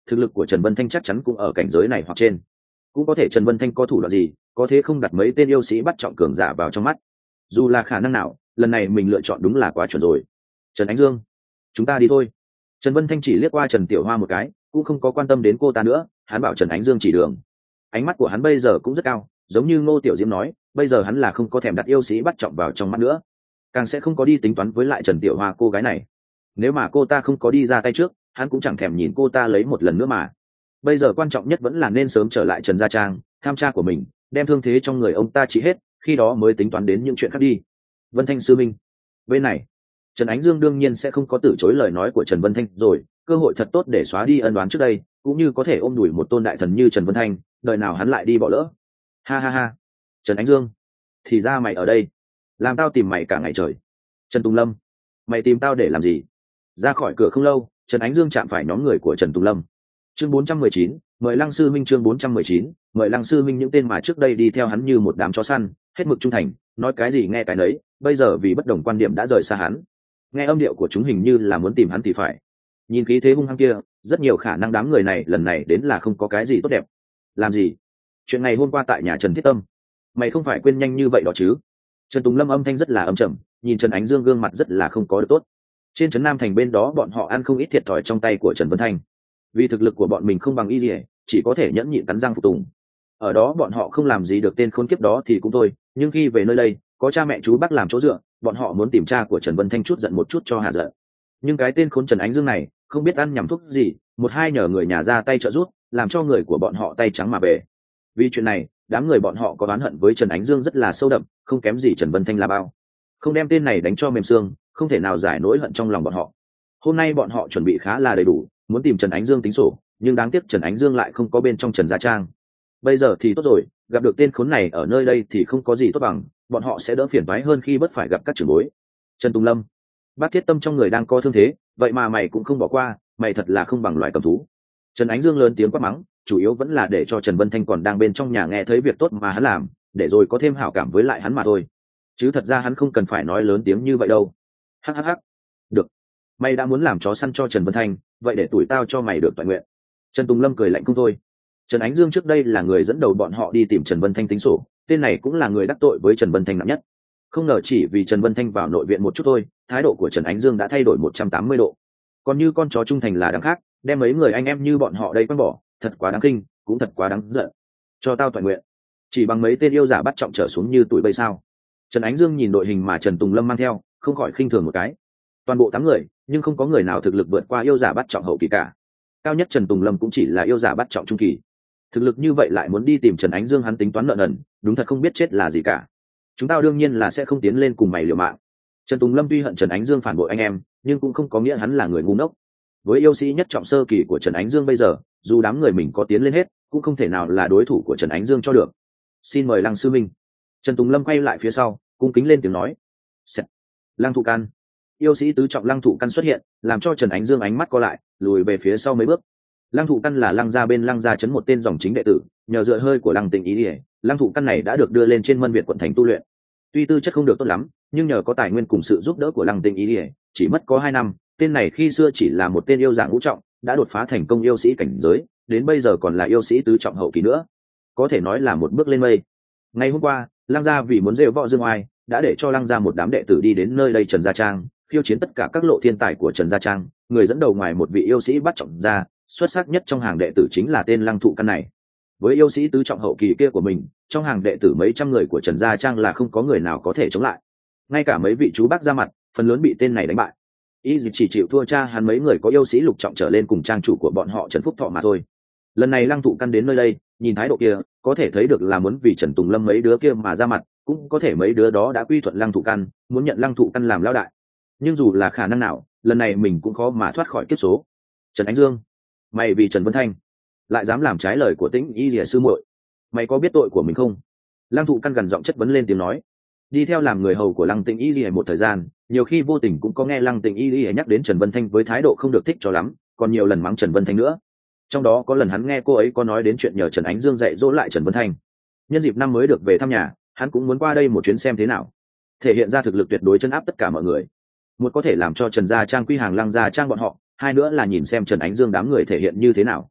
thực lực của Trần Vân Thanh chắc chắn cũng ở cảnh giới này hoặc trên. Cũng có thể Trần Vân Thanh có thủ đoạn gì, có thế không đặt mấy tên yêu sĩ bắt trọng cường giả vào trong mắt. Dù là khả năng nào, lần này mình lựa chọn đúng là quá chuẩn rồi. Trần Ánh Dương, chúng ta đi thôi. Trần Vân Thanh chỉ liếc qua Trần Tiểu Hoa một cái, cũng không có quan tâm đến cô ta nữa, hắn bảo Trần Ánh Dương chỉ đường. Ánh mắt của hắn bây giờ cũng rất cao, giống như Ngô Tiểu Diễm nói, bây giờ hắn là không có thèm đặt yêu sĩ bắt trọng vào trong mắt nữa, càng sẽ không có đi tính toán với lại Trần Tiểu Hoa cô gái này. Nếu mà cô ta không có đi ra tay trước, hắn cũng chẳng thèm nhìn cô ta lấy một lần nữa mà. Bây giờ quan trọng nhất vẫn là nên sớm trở lại Trần Gia Trang, tham tra của mình, đem thương thế trong người ông ta trị hết, khi đó mới tính toán đến những chuyện khác đi. Vân Thanh sư minh, bên này Trần Ánh Dương đương nhiên sẽ không có từ chối lời nói của Trần Vân Thanh rồi, cơ hội thật tốt để xóa đi ân oán trước đây, cũng như có thể ôm đùi một tôn đại thần như Trần Vân Thanh, đời nào hắn lại đi bỏ lỡ. Ha ha ha, Trần Ánh Dương, thì ra mày ở đây, làm tao tìm mày cả ngày trời. Trần Tùng Lâm, mày tìm tao để làm gì? Ra khỏi cửa không lâu, Trần Ánh Dương chạm phải nhóm người của Trần Tùng Lâm. Chương 419, mời Lăng sư minh. Chương 419, mời Lăng sư minh. Những tên mà trước đây đi theo hắn như một đám chó săn, hết mực trung thành, nói cái gì nghe cái nấy, bây giờ vì bất đồng quan điểm đã rời xa hắn. Nghe âm điệu của chúng hình như là muốn tìm hắn thì phải. Nhìn khí thế hung hăng kia, rất nhiều khả năng đám người này lần này đến là không có cái gì tốt đẹp. Làm gì? Chuyện ngày hôm qua tại nhà Trần Thiết Tâm, mày không phải quên nhanh như vậy đó chứ? Trần Tùng Lâm âm thanh rất là âm trầm, nhìn Trần Ánh Dương gương mặt rất là không có được tốt. Trên trấn Nam Thành bên đó bọn họ ăn không ít thiệt thòi trong tay của Trần Vân Thanh, vì thực lực của bọn mình không bằng y lìa, chỉ có thể nhẫn nhịn cắn răng phục tùng. Ở đó bọn họ không làm gì được tên khốn kiếp đó thì cũng thôi, nhưng khi về nơi đây có cha mẹ chú bác làm chỗ dựa, bọn họ muốn tìm cha của Trần Vân Thanh chút giận một chút cho hạ giận. Nhưng cái tên khốn Trần Ánh Dương này không biết ăn nhầm thuốc gì, một hai nhờ người nhà ra tay trợ giúp, làm cho người của bọn họ tay trắng mà về. Vì chuyện này, đám người bọn họ có oán hận với Trần Ánh Dương rất là sâu đậm, không kém gì Trần Vân Thanh là bao. Không đem tên này đánh cho mềm xương, không thể nào giải nỗi hận trong lòng bọn họ. Hôm nay bọn họ chuẩn bị khá là đầy đủ, muốn tìm Trần Ánh Dương tính sổ, nhưng đáng tiếc Trần Ánh Dương lại không có bên trong Trần Gia Trang. Bây giờ thì tốt rồi, gặp được tên khốn này ở nơi đây thì không có gì tốt bằng, bọn họ sẽ đỡ phiền toái hơn khi bất phải gặp các trưởng bối. Trần Tùng Lâm, Bác Thiết Tâm trong người đang có thương thế, vậy mà mày cũng không bỏ qua, mày thật là không bằng loài cầm thú. Trần Ánh Dương lớn tiếng quát mắng, chủ yếu vẫn là để cho Trần Vân Thanh còn đang bên trong nhà nghe thấy việc tốt mà hắn làm, để rồi có thêm hảo cảm với lại hắn mà thôi. Chứ thật ra hắn không cần phải nói lớn tiếng như vậy đâu. Hắc hắc hắc. Được, mày đã muốn làm chó săn cho Trần Vân Thanh, vậy để tuổi tao cho mày được toàn nguyện. Trần Tùng Lâm cười lạnh không thôi. Trần Ánh Dương trước đây là người dẫn đầu bọn họ đi tìm Trần Vân Thanh tính sổ, tên này cũng là người đắc tội với Trần Vân Thanh nặng nhất. Không ngờ chỉ vì Trần Vân Thanh vào nội viện một chút thôi, thái độ của Trần Ánh Dương đã thay đổi 180 độ. Còn như con chó trung thành là đằng khác, đem mấy người anh em như bọn họ đây quăng bỏ, thật quá đáng kinh, cũng thật quá đáng giận. Cho tao toàn nguyện. Chỉ bằng mấy tên yêu giả bắt trọng trở xuống như tuổi bây sao? Trần Ánh Dương nhìn đội hình mà Trần Tùng Lâm mang theo, không khỏi khinh thường một cái. Toàn bộ 8 người, nhưng không có người nào thực lực vượt qua yêu giả bắt trọng hậu kỳ cả. Cao nhất Trần Tùng Lâm cũng chỉ là yêu giả bắt trọng trung kỳ. Thực lực như vậy lại muốn đi tìm Trần Ánh Dương, hắn tính toán nợ nần, đúng thật không biết chết là gì cả. Chúng tao đương nhiên là sẽ không tiến lên cùng mày liều mạng. Trần Tùng Lâm tuy hận Trần Ánh Dương phản bội anh em, nhưng cũng không có nghĩa hắn là người ngu ngốc. Với yêu sĩ nhất trọng sơ kỳ của Trần Ánh Dương bây giờ, dù đám người mình có tiến lên hết, cũng không thể nào là đối thủ của Trần Ánh Dương cho được. Xin mời Lăng sư minh. Trần Tùng Lâm quay lại phía sau, cung kính lên tiếng nói. Sẹt. Lăng Thụ Căn. Yêu sĩ tứ trọng Lăng Thụ Căn xuất hiện, làm cho Trần Ánh Dương ánh mắt co lại, lùi về phía sau mấy bước. Lăng Thụ Căn là Lăng gia bên Lăng gia trấn một tên dòng chính đệ tử, nhờ dựa hơi của Lăng Tịnh Ý Điệp, Lăng Thụ Căn này đã được đưa lên trên Mân Việt quận thành tu luyện. Tuy tư chất không được tốt lắm, nhưng nhờ có tài nguyên cùng sự giúp đỡ của Lăng Tịnh Ý Điệp, chỉ mất có 2 năm, tên này khi xưa chỉ là một tên yêu dạng ngũ trọng, đã đột phá thành công yêu sĩ cảnh giới, đến bây giờ còn là yêu sĩ tứ trọng hậu kỳ nữa, có thể nói là một bước lên mây. Ngày hôm qua, Lăng gia vì muốn rêu võ dương oai, đã để cho Lăng gia một đám đệ tử đi đến nơi đây Trần Gia Trang, khiêu chiến tất cả các lộ thiên tài của Trần Gia Trang, người dẫn đầu ngoài một vị yêu sĩ bắt trọng ra, xuất sắc nhất trong hàng đệ tử chính là tên Lăng Thụ Căn này. Với yêu sĩ tứ trọng hậu kỳ kia của mình, trong hàng đệ tử mấy trăm người của Trần Gia Trang là không có người nào có thể chống lại. Ngay cả mấy vị chú bác ra mặt, phần lớn bị tên này đánh bại. Y chỉ chịu thua cha hắn mấy người có yêu sĩ lục trọng trở lên cùng trang chủ của bọn họ Trần Phúc Thọ mà thôi. Lần này Lăng Thụ Căn đến nơi đây, nhìn thái độ kia, có thể thấy được là muốn vì Trần Tùng Lâm mấy đứa kia mà ra mặt, cũng có thể mấy đứa đó đã quy thuận Lăng Thụ Căn, muốn nhận Lăng Thụ Căn làm lão đại. Nhưng dù là khả năng nào, lần này mình cũng khó mà thoát khỏi kiếp số. Trần Ánh Dương, mày vì Trần Vân Thanh lại dám làm trái lời của Tĩnh Y Lìa sư muội, mày có biết tội của mình không? Lăng Thụ Căn gần giọng chất vấn lên tiếng nói. Đi theo làm người hầu của Lăng Tĩnh Y Lìa một thời gian, nhiều khi vô tình cũng có nghe Lăng Tĩnh Y Lìa nhắc đến Trần Vân Thanh với thái độ không được thích cho lắm, còn nhiều lần mắng Trần Vân Thanh nữa. Trong đó có lần hắn nghe cô ấy có nói đến chuyện nhờ Trần Ánh Dương dạy dỗ lại Trần Vân Thanh. Nhân dịp năm mới được về thăm nhà, hắn cũng muốn qua đây một chuyến xem thế nào, thể hiện ra thực lực tuyệt đối trấn áp tất cả mọi người. Một có thể làm cho Trần Gia Trang quy hàng Lăng Gia Trang bọn họ, hai nữa là nhìn xem Trần Ánh Dương đám người thể hiện như thế nào.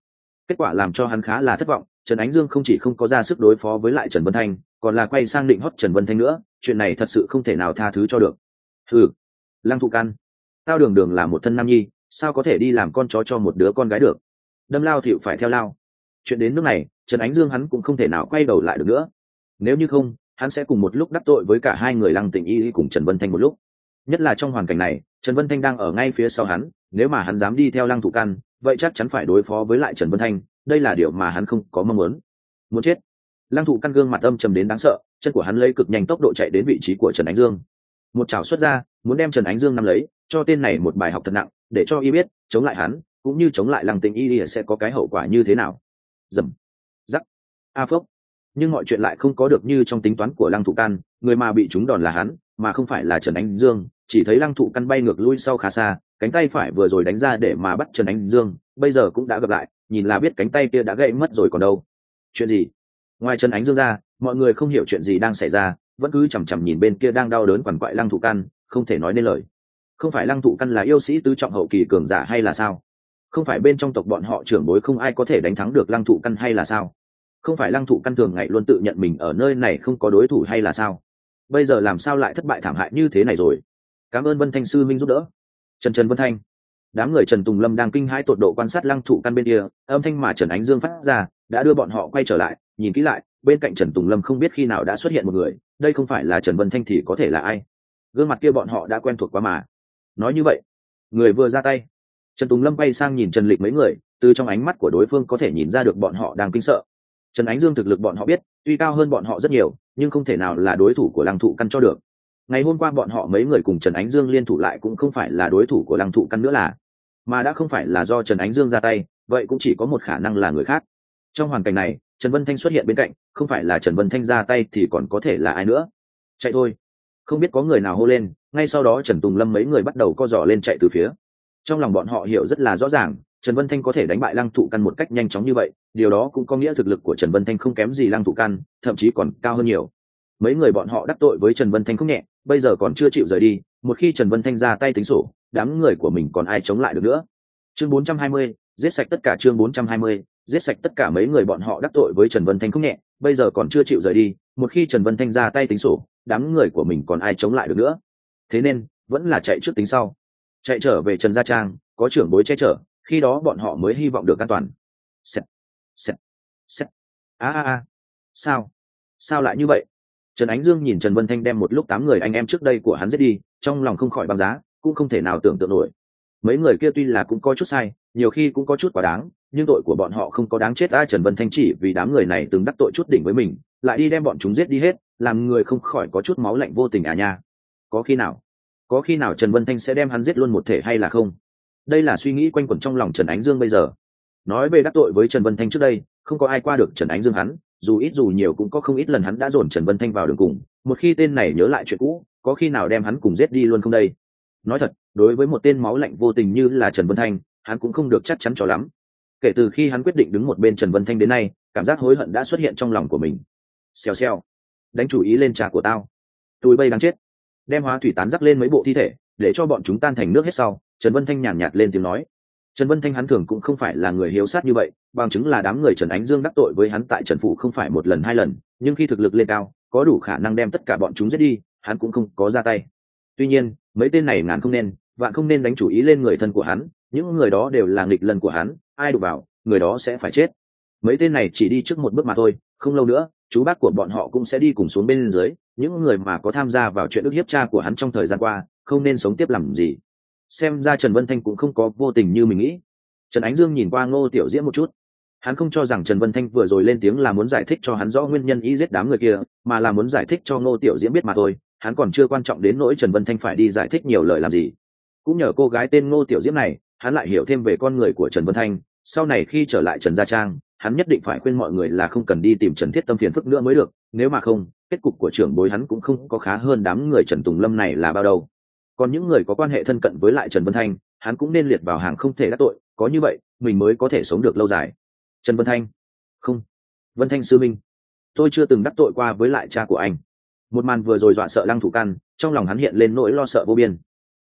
Kết quả làm cho hắn khá là thất vọng, Trần Ánh Dương không chỉ không có ra sức đối phó với lại Trần Vân Thanh, còn là quay sang định hót Trần Vân Thanh nữa, chuyện này thật sự không thể nào tha thứ cho được. Ừ, Lăng Thụ Căn, tao đường đường là một thân nam nhi, sao có thể đi làm con chó cho một đứa con gái được? Đâm lao thịu phải theo lao. Chuyện đến nước này, Trần Ánh Dương hắn cũng không thể nào quay đầu lại được nữa. Nếu như không, hắn sẽ cùng một lúc đắc tội với cả hai người Lăng Tịnh Y cùng Trần Vân Thanh một lúc. Nhất là trong hoàn cảnh này, Trần Vân Thanh đang ở ngay phía sau hắn, nếu mà hắn dám đi theo Lăng Thụ Căn, vậy chắc chắn phải đối phó với lại Trần Vân Thanh, đây là điều mà hắn không có mong muốn. Muốn chết. Lăng Thụ Căn gương mặt âm trầm đến đáng sợ, chân của hắn lấy cực nhanh tốc độ chạy đến vị trí của Trần Ánh Dương. Một chảo xuất ra, muốn đem Trần Ánh Dương nắm lấy, cho tên này một bài học thật nặng, để cho y biết, chống lại hắn, cũng như chống lại Lăng Tịnh Y sẽ có cái hậu quả như thế nào. Dầm. Rắc. A phốc. Nhưng mọi chuyện lại không có được như trong tính toán của Lăng Thụ Căn, người mà bị trúng đòn là hắn, mà không phải là Trần Ánh Dương. Chỉ thấy Lăng Thụ Căn bay ngược lui sau khá xa, cánh tay phải vừa rồi đánh ra để mà bắt Trần Ánh Dương, bây giờ cũng đã gặp lại, nhìn là biết cánh tay kia đã gãy mất rồi còn đâu. Chuyện gì? Ngoài Trần Ánh Dương ra, mọi người không hiểu chuyện gì đang xảy ra, vẫn cứ chằm chằm nhìn bên kia đang đau đớn quằn quại Lăng Thụ Căn, không thể nói nên lời. Không phải Lăng Thụ Căn là yêu sĩ tứ trọng hậu kỳ cường giả hay là sao? Không phải bên trong tộc bọn họ trưởng bối không ai có thể đánh thắng được Lăng Thụ Căn hay là sao? Không phải Lăng Thụ Căn thường ngày luôn tự nhận mình ở nơi này không có đối thủ hay là sao? Bây giờ làm sao lại thất bại thảm hại như thế này rồi? Cảm ơn Vân Thanh sư minh giúp đỡ. Trần Vân Thanh. Đám người Trần Tùng Lâm đang kinh hãi tột độ quan sát Lăng Thụ Căn bên kia, âm thanh mà Trần Ánh Dương phát ra đã đưa bọn họ quay trở lại, nhìn kỹ lại, bên cạnh Trần Tùng Lâm không biết khi nào đã xuất hiện một người, đây không phải là Trần Vân Thanh thì có thể là ai? Gương mặt kia bọn họ đã quen thuộc quá mà. Nói như vậy, người vừa ra tay. Trần Tùng Lâm quay sang nhìn Trần Lịch mấy người, từ trong ánh mắt của đối phương có thể nhìn ra được bọn họ đang kinh sợ. Trần Ánh Dương thực lực bọn họ biết, tuy cao hơn bọn họ rất nhiều, nhưng không thể nào là đối thủ của Lăng Thụ Căn cho được. Ngày hôm qua bọn họ mấy người cùng Trần Ánh Dương liên thủ lại cũng không phải là đối thủ của Lăng Thụ Căn nữa là, mà đã không phải là do Trần Ánh Dương ra tay, vậy cũng chỉ có một khả năng là người khác. Trong hoàn cảnh này, Trần Vân Thanh xuất hiện bên cạnh, không phải là Trần Vân Thanh ra tay thì còn có thể là ai nữa? Chạy thôi. Không biết có người nào hô lên, ngay sau đó Trần Tùng Lâm mấy người bắt đầu co giò lên chạy từ phía. Trong lòng bọn họ hiểu rất là rõ ràng, Trần Vân Thanh có thể đánh bại Lăng Thụ Căn một cách nhanh chóng như vậy, điều đó cũng có nghĩa thực lực của Trần Vân Thanh không kém gì Lăng Thụ Căn, thậm chí còn cao hơn nhiều. Mấy người bọn họ đắc tội với Trần Vân Thanh không nhẹ, bây giờ còn chưa chịu rời đi, một khi Trần Vân Thanh ra tay tính sổ, đám người của mình còn ai chống lại được nữa. Chương 420, giết sạch tất cả. Chương 420, giết sạch tất cả. Mấy người bọn họ đắc tội với Trần Vân Thanh không nhẹ, bây giờ còn chưa chịu rời đi, một khi Trần Vân Thanh ra tay tính sổ, đám người của mình còn ai chống lại được nữa. Thế nên, vẫn là chạy trước tính sau. Chạy trở về Trần Gia Trang, có trưởng bối che chở, khi đó bọn họ mới hy vọng được an toàn. Xẹt, xẹt, xẹt. Sao lại như vậy? Trần Ánh Dương nhìn Trần Vân Thanh đem một lúc 8 người anh em trước đây của hắn giết đi, trong lòng không khỏi băng giá, cũng không thể nào tưởng tượng nổi. Mấy người kia tuy là cũng có chút sai, nhiều khi cũng có chút quá đáng, nhưng tội của bọn họ không có đáng chết. Trần Vân Thanh chỉ vì đám người này từng đắc tội chút đỉnh với mình, lại đi đem bọn chúng giết đi hết, làm người không khỏi có chút máu lạnh vô tình à nha. Có khi nào Trần Vân Thanh sẽ đem hắn giết luôn một thể hay là không? Đây là suy nghĩ quanh quẩn trong lòng Trần Ánh Dương bây giờ. Nói về đắc tội với Trần Vân Thanh trước đây, không có ai qua được Trần Ánh Dương hắn, dù ít dù nhiều cũng có không ít lần hắn đã dồn Trần Vân Thanh vào đường cùng, một khi tên này nhớ lại chuyện cũ, có khi nào đem hắn cùng giết đi luôn không đây? Nói thật, đối với một tên máu lạnh vô tình như là Trần Vân Thanh, hắn cũng không được chắc chắn cho lắm. Kể từ khi hắn quyết định đứng một bên Trần Vân Thanh đến nay, cảm giác hối hận đã xuất hiện trong lòng của mình. Xèo xèo, đánh chủ ý lên trà của tao. Tụi bây đáng chết. Đem hóa thủy tán rắc lên mấy bộ thi thể, để cho bọn chúng tan thành nước hết sau, Trần Vân Thanh nhàn nhạt lên tiếng nói. Trần Vân Thanh hắn thường cũng không phải là người hiếu sát như vậy, bằng chứng là đám người Trần Ánh Dương đắc tội với hắn tại Trần Phủ không phải một lần hai lần, nhưng khi thực lực lên cao, có đủ khả năng đem tất cả bọn chúng giết đi, hắn cũng không có ra tay. Tuy nhiên, mấy tên này ngàn không nên, vạn không nên đánh chủ ý lên người thân của hắn, những người đó đều là nghịch lần của hắn, ai đụng vào, người đó sẽ phải chết. Mấy tên này chỉ đi trước một bước mà thôi, không lâu nữa, chú bác của bọn họ cũng sẽ đi cùng xuống bên dưới, những người mà có tham gia vào chuyện ức hiếp cha của hắn trong thời gian qua, không nên sống tiếp làm gì. Xem ra Trần Vân Thanh cũng không có vô tình như mình nghĩ. Trần Ánh Dương nhìn qua Ngô Tiểu Diễm một chút, hắn không cho rằng Trần Vân Thanh vừa rồi lên tiếng là muốn giải thích cho hắn rõ nguyên nhân ý giết đám người kia, mà là muốn giải thích cho Ngô Tiểu Diễm biết mà thôi, hắn còn chưa quan trọng đến nỗi Trần Vân Thanh phải đi giải thích nhiều lời làm gì. Cũng nhờ cô gái tên Ngô Tiểu Diễm này, hắn lại hiểu thêm về con người của Trần Vân Thanh, sau này khi trở lại Trần Gia Trang, hắn nhất định phải khuyên mọi người là không cần đi tìm Trần Thiết Tâm phiền phức nữa mới được, nếu mà không, kết cục của trưởng bối hắn cũng không có khá hơn đám người Trần Tùng Lâm này là bao đâu. Còn những người có quan hệ thân cận với lại Trần Vân Thanh, hắn cũng nên liệt vào hàng không thể đắc tội, có như vậy mình mới có thể sống được lâu dài. Trần Vân Thanh, không, Vân Thanh sư minh, tôi chưa từng đắc tội qua với lại cha của anh. Một màn vừa rồi dọa sợ Lăng Thụ Căn, trong lòng hắn hiện lên nỗi lo sợ vô biên.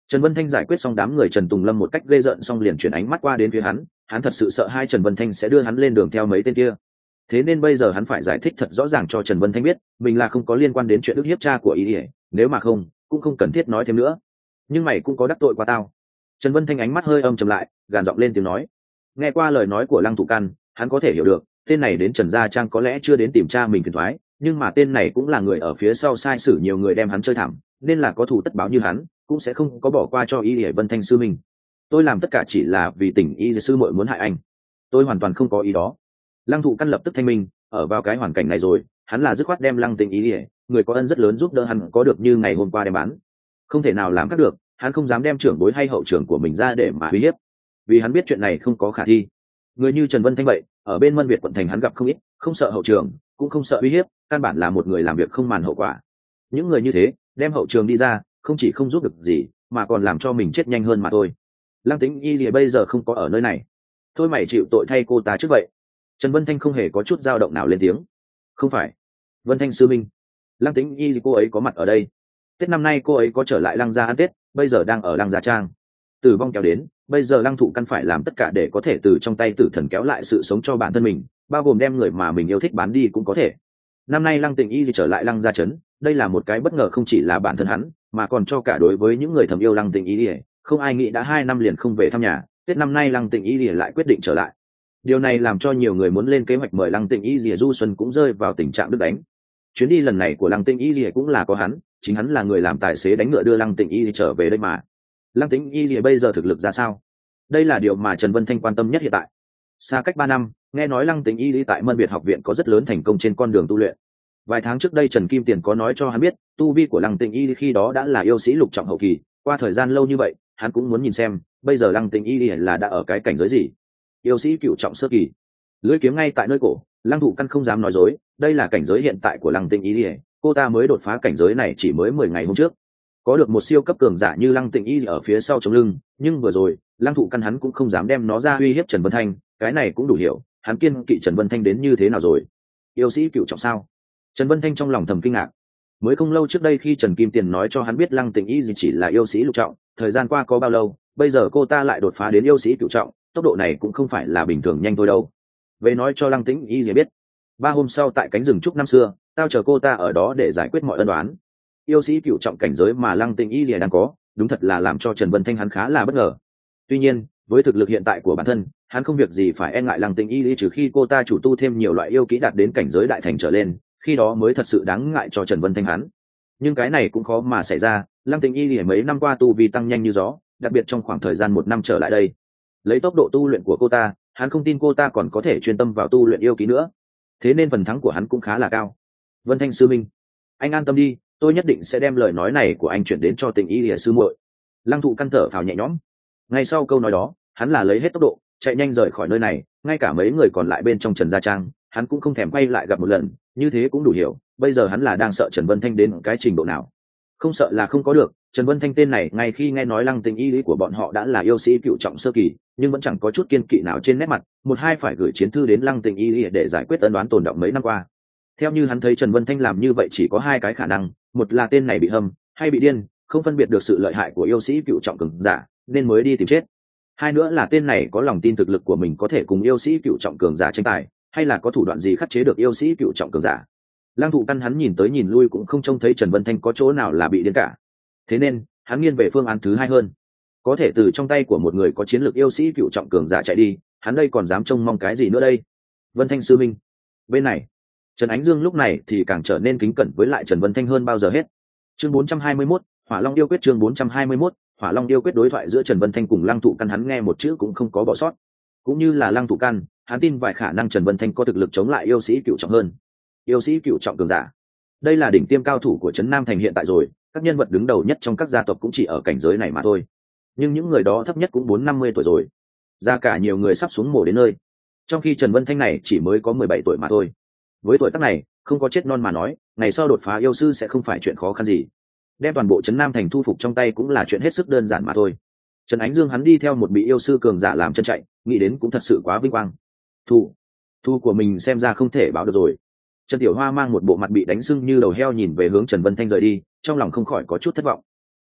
Trần Vân Thanh giải quyết xong đám người Trần Tùng Lâm một cách ghê rợn, xong liền chuyển ánh mắt qua đến phía hắn thật sự sợ hai Trần Vân Thanh sẽ đưa hắn lên đường theo mấy tên kia. Thế nên bây giờ hắn phải giải thích thật rõ ràng cho Trần Vân Thanh biết mình là không có liên quan đến chuyện ức hiếp cha của ý ỉa, nếu mà không cũng không cần thiết nói thêm nữa. Nhưng mày cũng có đắc tội qua tao. Trần Vân Thanh ánh mắt hơi âm trầm lại, gàn giọng lên tiếng nói. Nghe qua lời nói của Lăng Thụ Căn, hắn có thể hiểu được tên này đến Trần Gia Trang có lẽ chưa đến tìm cha mình phiền thoái, nhưng mà tên này cũng là người ở phía sau sai sử nhiều người đem hắn chơi thảm, nên là có thù tất báo như hắn cũng sẽ không có bỏ qua cho y ỉa Vân Thanh sư mình. Tôi làm tất cả chỉ là vì tình y sư muội muốn hại anh, tôi hoàn toàn không có ý đó. Lăng Thụ Căn lập tức thanh minh, ở vào cái hoàn cảnh này rồi hắn là dứt khoát đem Lăng Tình y ỉa, người có ân rất lớn giúp đỡ hắn có được như ngày hôm qua đem bán, không thể nào làm khác được. Hắn không dám đem trưởng bối hay hậu trưởng của mình ra để mà uy hiếp, vì hắn biết chuyện này không có khả thi. Người như Trần Vân Thanh vậy ở bên Mân Việt quận thành hắn gặp không ít, không sợ hậu trường cũng không sợ uy hiếp, căn bản là một người làm việc không màng hậu quả. Những người như thế đem hậu trường đi ra không chỉ không giúp được gì mà còn làm cho mình chết nhanh hơn mà thôi. Lăng Tĩnh Y thì bây giờ không có ở nơi này, thôi mày chịu tội thay cô ta trước vậy. Trần Vân Thanh không hề có chút dao động nào lên tiếng. Không phải Vân Thanh sư minh, Lăng Tĩnh Y thì cô ấy có mặt ở đây. Tết năm nay cô ấy có trở lại Lăng gia ăn Tết, bây giờ đang ở Lăng Gia Trang. Tử vong kéo đến, bây giờ Lăng Thụ Căn phải làm tất cả để có thể từ trong tay tử thần kéo lại sự sống cho bản thân mình, bao gồm đem người mà mình yêu thích bán đi cũng có thể. Năm nay Lăng Tĩnh Y thì trở lại Lăng Gia trấn, đây là một cái bất ngờ không chỉ là bản thân hắn mà còn cho cả đối với những người thầm yêu Lăng Tĩnh Y. Không ai nghĩ đã 2 năm liền không về thăm nhà, Tết năm nay Lăng Tĩnh Y lại quyết định trở lại. Điều này làm cho nhiều người muốn lên kế hoạch mời Lăng Tĩnh Y du xuân cũng rơi vào tình trạng đứt đánh. Chuyến đi lần này của Lăng Tĩnh Y cũng là có hắn, chính hắn là người làm tài xế đánh ngựa đưa Lăng Tĩnh Y trở về đây mà. Lăng Tĩnh Y bây giờ thực lực ra sao? Đây là điều mà Trần Vân Thanh quan tâm nhất hiện tại. Xa cách 3 năm, nghe nói Lăng Tĩnh Y tại Mân Việt học viện có rất lớn thành công trên con đường tu luyện. Vài tháng trước đây Trần Kim Tiền có nói cho hắn biết, tu vi của Lăng Tĩnh Y khi đó đã là yêu sĩ lục trọng hậu kỳ, qua thời gian lâu như vậy, hắn cũng muốn nhìn xem, bây giờ Lăng Tĩnh Y là đã ở cái cảnh giới gì. Yêu sĩ cửu trọng sơ kỳ. Lưỡi kiếm ngay tại nơi cổ, Lăng Thụ Căn không dám nói dối, đây là cảnh giới hiện tại của Lăng Tĩnh Y, cô ta mới đột phá cảnh giới này chỉ mới 10 ngày hôm trước. Có được một siêu cấp cường giả như Lăng Tĩnh Y ở phía sau chống lưng, nhưng vừa rồi Lăng Thụ Căn hắn cũng không dám đem nó ra uy hiếp Trần Vân Thanh, cái này cũng đủ hiểu hắn kiên kỵ Trần Vân Thanh đến như thế nào rồi. Yêu sĩ cửu trọng sao? Trần Vân Thanh trong lòng thầm kinh ngạc. Mới không lâu trước đây khi Trần Kim Tiền nói cho hắn biết Lăng Tĩnh Y chỉ là yêu sĩ lục trọng, thời gian qua có bao lâu, bây giờ cô ta lại đột phá đến yêu sĩ cửu trọng, tốc độ này cũng không phải là bình thường nhanh thôi đâu. Về nói cho Lăng Tĩnh Y biết, 3 hôm sau tại cánh rừng trúc năm xưa, tao chờ cô ta ở đó để giải quyết mọi ân oán. Yêu sĩ cửu trọng cảnh giới mà Lăng Tĩnh Y đang có, đúng thật là làm cho Trần Vân Thanh hắn khá là bất ngờ. Tuy nhiên, với thực lực hiện tại của bản thân, hắn không việc gì phải e ngại Lăng Tĩnh Y trừ khi cô ta chủ tu thêm nhiều loại yêu kỹ đạt đến cảnh giới đại thành trở lên, khi đó mới thật sự đáng ngại cho Trần Vân Thanh hắn. Nhưng cái này cũng khó mà xảy ra, Lăng Tĩnh Y mấy năm qua tu vi tăng nhanh như gió, đặc biệt trong khoảng thời gian 1 năm trở lại đây. Lấy tốc độ tu luyện của cô ta, hắn không tin cô ta còn có thể chuyên tâm vào tu luyện yêu kỹ nữa. Thế nên phần thắng của hắn cũng khá là cao. Vân Thanh sư minh, anh an tâm đi, tôi nhất định sẽ đem lời nói này của anh chuyển đến cho Tĩnh Y sư muội. Lăng Thụ Căn thở phào nhẹ nhõm. Ngay sau câu nói đó, hắn là lấy hết tốc độ chạy nhanh rời khỏi nơi này, ngay cả mấy người còn lại bên trong Trần Gia Trang hắn cũng không thèm quay lại gặp một lần, như thế cũng đủ hiểu bây giờ hắn là đang sợ Trần Vân Thanh đến cái trình độ nào. Không sợ là không có được, Trần Vân Thanh tên này ngay khi nghe nói Lăng Tĩnh Y của bọn họ đã là yêu sĩ cựu trọng sơ kỳ, nhưng vẫn chẳng có chút kiên kỵ nào trên nét mặt, một hai phải gửi chiến thư đến Lăng Tĩnh Y để giải quyết ân oán tồn đọng mấy năm qua. Theo như hắn thấy Trần Vân Thanh làm như vậy chỉ có 2 cái khả năng, một là tên này bị hâm hay bị điên, không phân biệt được sự lợi hại của yêu sĩ cựu trọng cường giả nên mới đi tìm chết. 2 nữa là tên này có lòng tin thực lực của mình có thể cùng yêu sĩ cựu trọng cường giả tranh tài, hay là có thủ đoạn gì khắc chế được yêu sĩ cựu trọng cường giả. Lăng Thụ Căn hắn nhìn tới nhìn lui cũng không trông thấy Trần Vân Thanh có chỗ nào là bị điên cả, thế nên hắn nghiêng về phương án thứ 2 hơn. Có thể từ trong tay của một người có chiến lược yêu sĩ cựu trọng cường giả chạy đi, hắn đây còn dám trông mong cái gì nữa đây. Vân Thanh sư minh, bên này Trần Ánh Dương lúc này thì càng trở nên kính cẩn với lại Trần Vân Thanh hơn bao giờ hết. Chương 421, Hỏa Long yêu quyết. Chương 421, Hỏa Long yêu quyết. Đối thoại giữa Trần Vân Thanh cùng Lăng Thụ Căn hắn nghe một chữ cũng không có bỏ sót. Cũng như là Lăng Thụ Căn, hắn tin vài khả năng Trần Vân Thanh có thực lực chống lại yêu sĩ cựu trọng hơn. Yêu sĩ cựu trọng cường giả, đây là đỉnh tiêm cao thủ của Trấn Nam Thành hiện tại rồi, các nhân vật đứng đầu nhất trong các gia tộc cũng chỉ ở cảnh giới này mà thôi. Nhưng những người đó thấp nhất cũng 4-50 tuổi rồi, ra cả nhiều người sắp xuống mồ đến nơi. Trong khi Trần Vân Thanh này chỉ mới có 17 tuổi mà thôi. Với tuổi tác này, không có chết non mà nói, ngày sau đột phá yêu sư sẽ không phải chuyện khó khăn gì. Đem toàn bộ Trấn Nam Thành thu phục trong tay cũng là chuyện hết sức đơn giản mà thôi. Trần Ánh Dương hắn đi theo một bị yêu sư cường giả làm chân chạy, nghĩ đến cũng thật sự quá vinh quang. Thu của mình xem ra không thể báo được rồi. Trần Tiểu Hoa mang một bộ mặt bị đánh sưng như đầu heo nhìn về hướng Trần Vân Thanh rời đi, trong lòng không khỏi có chút thất vọng.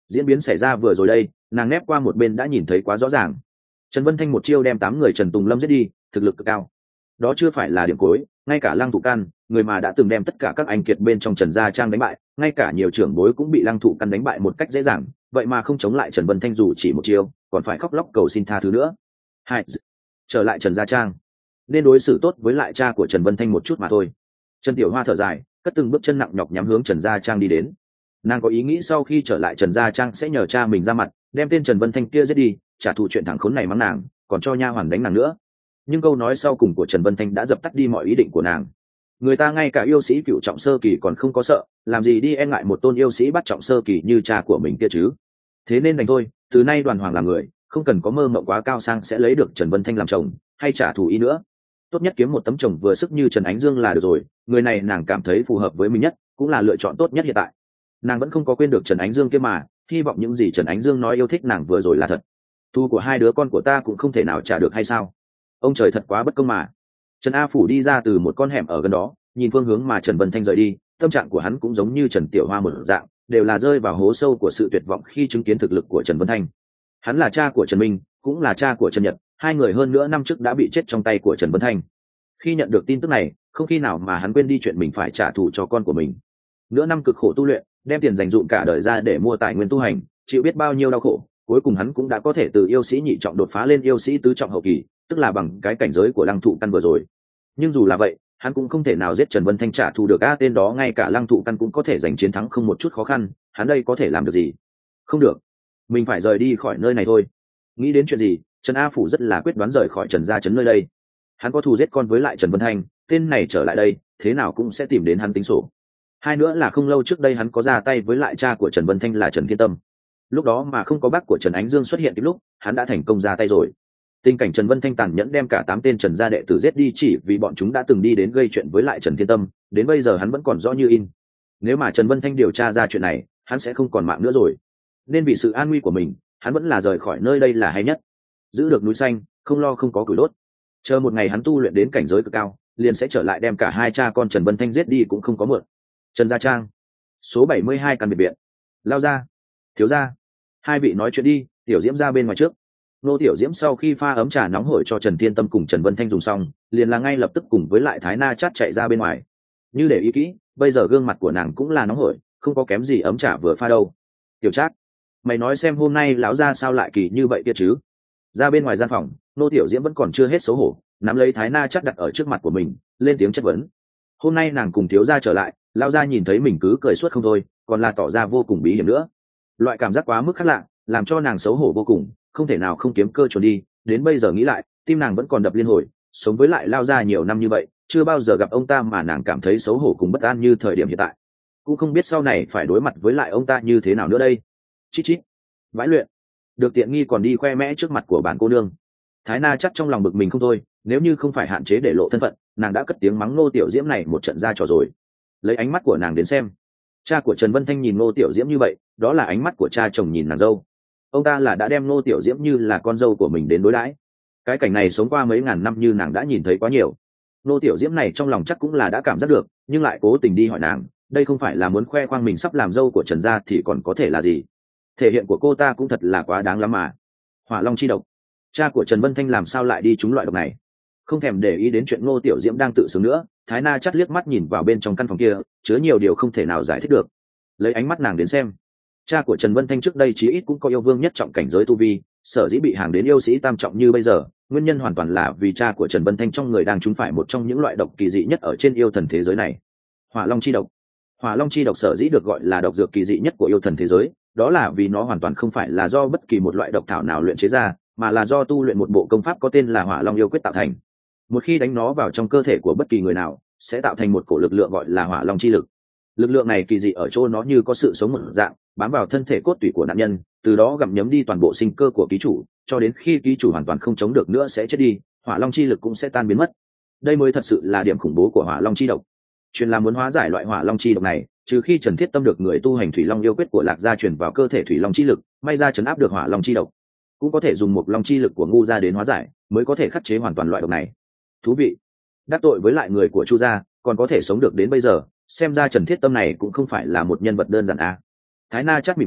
Diễn biến xảy ra vừa rồi đây, nàng nép qua một bên đã nhìn thấy quá rõ ràng. Trần Vân Thanh một chiêu đem 8 người Trần Tùng Lâm giết đi, thực lực cực cao. Đó chưa phải là điểm cuối, ngay cả Lăng Thụ Căn, người mà đã từng đem tất cả các anh kiệt bên trong Trần Gia Trang đánh bại, ngay cả nhiều trưởng bối cũng bị Lăng Thụ Căn đánh bại một cách dễ dàng, vậy mà không chống lại Trần Vân Thanh dù chỉ một chiêu, còn phải khóc lóc cầu xin tha thứ nữa. Hai, trở lại Trần Gia Trang, nên đối xử tốt với lại cha của Trần Vân Thanh một chút mà thôi. Trần Tiểu Hoa thở dài, cất từng bước chân nặng nhọc nhắm hướng Trần Gia Trang đi đến. Nàng có ý nghĩ sau khi trở lại Trần Gia Trang sẽ nhờ cha mình ra mặt, đem tên Trần Vân Thanh kia giết đi, trả thù chuyện thằng khốn này mắng nàng, còn cho nha hoàn đánh nàng nữa. Nhưng câu nói sau cùng của Trần Vân Thanh đã dập tắt đi mọi ý định của nàng. Người ta ngay cả yêu sĩ cựu trọng sơ kỳ còn không có sợ, làm gì đi e ngại một tôn yêu sĩ bắt trọng sơ kỳ như cha của mình kia chứ. Thế nên đành thôi, từ nay Đoàn Hoàng là người, không cần có mơ mộng quá cao sang sẽ lấy được Trần Vân Thanh làm chồng hay trả thù ý nữa. Tốt nhất kiếm một tấm chồng vừa sức như Trần Ánh Dương là được rồi, người này nàng cảm thấy phù hợp với mình nhất, cũng là lựa chọn tốt nhất hiện tại. Nàng vẫn không có quên được Trần Ánh Dương kia mà, hy vọng những gì Trần Ánh Dương nói yêu thích nàng vừa rồi là thật. Thu của hai đứa con của ta cũng không thể nào trả được hay sao? Ông trời thật quá bất công mà. Trần A Phủ đi ra từ một con hẻm ở gần đó, nhìn phương hướng mà Trần Vân Thanh rời đi, tâm trạng của hắn cũng giống như Trần Tiểu Hoa một dạng, đều là rơi vào hố sâu của sự tuyệt vọng khi chứng kiến thực lực của Trần Vân Thanh. Hắn là cha của Trần Minh, cũng là cha của Trần Nhật, hai người hơn nữa năm trước đã bị chết trong tay của Trần Vân Thanh. Khi nhận được tin tức này, không khi nào mà hắn quên đi chuyện mình phải trả thù cho con của mình. Nửa năm cực khổ tu luyện, đem tiền dành dụm cả đời ra để mua tài nguyên tu hành, chịu biết bao nhiêu đau khổ, cuối cùng hắn cũng đã có thể từ yêu sĩ nhị trọng đột phá lên yêu sĩ tứ trọng hậu kỳ, tức là bằng cái cảnh giới của Lăng Thụ Căn vừa rồi. Nhưng dù là vậy, hắn cũng không thể nào giết Trần Vân Thanh trả thù được a, tên đó ngay cả Lăng Thụ Căn cũng có thể giành chiến thắng không một chút khó khăn, hắn đây có thể làm được gì? Không được, mình phải rời đi khỏi nơi này thôi. Nghĩ đến chuyện gì, Trần A Phủ rất là quyết đoán rời khỏi Trần gia trấn nơi đây. Hắn có thù giết con với lại Trần Vân Thanh, tên này trở lại đây, thế nào cũng sẽ tìm đến hắn tính sổ. Hai nữa là không lâu trước đây hắn có ra tay với lại cha của Trần Vân Thanh là Trần Thiên Tâm. Lúc đó mà không có bác của Trần Ánh Dương xuất hiện kịp lúc, hắn đã thành công ra tay rồi. Tình cảnh Trần Vân Thanh tàn nhẫn đem cả 8 tên Trần gia đệ tử giết đi chỉ vì bọn chúng đã từng đi đến gây chuyện với lại Trần Thiên Tâm, đến bây giờ hắn vẫn còn rõ như in. Nếu mà Trần Vân Thanh điều tra ra chuyện này, hắn sẽ không còn mạng nữa rồi. Nên vì sự an nguy của mình, hắn vẫn là rời khỏi nơi đây là hay nhất. Giữ được núi xanh, không lo không có củi đốt. Chờ một ngày hắn tu luyện đến cảnh giới cực cao, liền sẽ trở lại đem cả hai cha con Trần Vân Thanh giết đi cũng không có muộn. Trần Gia Trang, số 72 căn biệt viện. Lao ra, thiếu gia, hai vị nói chuyện đi. Tiểu Diễm ra bên ngoài trước. Nô Tiểu Diễm sau khi pha ấm trà nóng hổi cho Trần Thiên Tâm cùng Trần Vân Thanh dùng xong, liền là ngay lập tức cùng với lại Thái Na Chát chạy ra bên ngoài. Như để ý kỹ, bây giờ gương mặt của nàng cũng là nóng hổi, không có kém gì ấm trà vừa pha đâu. Tiểu Trác, mày nói xem hôm nay lão gia sao lại kỳ như vậy kia chứ? Ra bên ngoài gian phòng, Nô Tiểu Diễm vẫn còn chưa hết xấu hổ, nắm lấy Thái Na Chát đặt ở trước mặt của mình, lên tiếng chất vấn. Hôm nay nàng cùng thiếu gia trở lại, lão gia nhìn thấy mình cứ cười suốt không thôi, còn là tỏ ra vô cùng bí hiểm nữa. Loại cảm giác quá mức khác lạ, làm cho nàng xấu hổ vô cùng, không thể nào không kiếm cơ trốn đi. Đến bây giờ nghĩ lại, tim nàng vẫn còn đập liên hồi, sống với lại Lao gia nhiều năm như vậy, chưa bao giờ gặp ông ta mà nàng cảm thấy xấu hổ cùng bất an như thời điểm hiện tại. Cũng không biết sau này phải đối mặt với lại ông ta như thế nào nữa đây. Chít chít, vãi luyện, được tiện nghi còn đi khoe mẽ trước mặt của bản cô nương. Thái Na chắc trong lòng bực mình không thôi, nếu như không phải hạn chế để lộ thân phận, nàng đã cất tiếng mắng Ngô Tiểu Diễm này một trận ra trò rồi. Lấy ánh mắt của nàng đến xem, cha của Trần Vân Thanh nhìn Ngô Tiểu Diễm như vậy, đó là ánh mắt của cha chồng nhìn nàng dâu. Ông ta là đã đem Ngô Tiểu Diễm như là con dâu của mình đến đối đãi. Cái cảnh này sống qua mấy ngàn năm như nàng đã nhìn thấy quá nhiều. Ngô Tiểu Diễm này trong lòng chắc cũng là đã cảm giác được, nhưng lại cố tình đi hỏi nàng, đây không phải là muốn khoe khoang mình sắp làm dâu của Trần gia thì còn có thể là gì? Thể hiện của cô ta cũng thật là quá đáng lắm mà. Hỏa Long chi độc, cha của Trần Vân Thanh làm sao lại đi trúng loại độc này? Không thèm để ý đến chuyện Ngô Tiểu Diễm đang tự sướng nữa, Thái Na chắt liếc mắt nhìn vào bên trong căn phòng kia, chứa nhiều điều không thể nào giải thích được. Lấy ánh mắt nàng đến xem, cha của Trần Vân Thanh trước đây chí ít cũng có yêu vương nhất trọng cảnh giới tu vi, sở dĩ bị hàng đến yêu sĩ tam trọng như bây giờ, nguyên nhân hoàn toàn là vì cha của Trần Vân Thanh trong người đang trúng phải một trong những loại độc kỳ dị nhất ở trên yêu thần thế giới này. Hỏa Long chi độc. Hỏa Long chi độc sở dĩ được gọi là độc dược kỳ dị nhất của yêu thần thế giới, đó là vì nó hoàn toàn không phải là do bất kỳ một loại độc thảo nào luyện chế ra, mà là do tu luyện một bộ công pháp có tên là Hỏa Long yêu quyết tạo thành. Một khi đánh nó vào trong cơ thể của bất kỳ người nào, sẽ tạo thành một cổ lực lượng gọi là Hỏa Long chi lực. Lực lượng này kỳ dị ở chỗ nó như có sự sống một dạng, bám vào thân thể cốt tủy của nạn nhân, từ đó gặm nhấm đi toàn bộ sinh cơ của ký chủ, cho đến khi ký chủ hoàn toàn không chống được nữa sẽ chết đi, Hỏa Long chi lực cũng sẽ tan biến mất. Đây mới thật sự là điểm khủng bố của Hỏa Long chi độc. Truyền là muốn hóa giải loại Hỏa Long chi độc này, trừ khi Trần Thiết Tâm được người tu hành Thủy Long yêu quyết của Lạc gia truyền vào cơ thể Thủy Long chi lực, may ra trấn áp được Hỏa Long chi độc, cũng có thể dùng một Long chi lực của Ngu gia đến hóa giải, mới có thể khắc chế hoàn toàn loại độc này. Thú vị. Đắc tội với lại người của Chu gia, còn có thể sống được đến bây giờ, xem ra Trần Thiết Tâm này cũng không phải là một nhân vật đơn giản à. Thái Na chắc mỉm cười,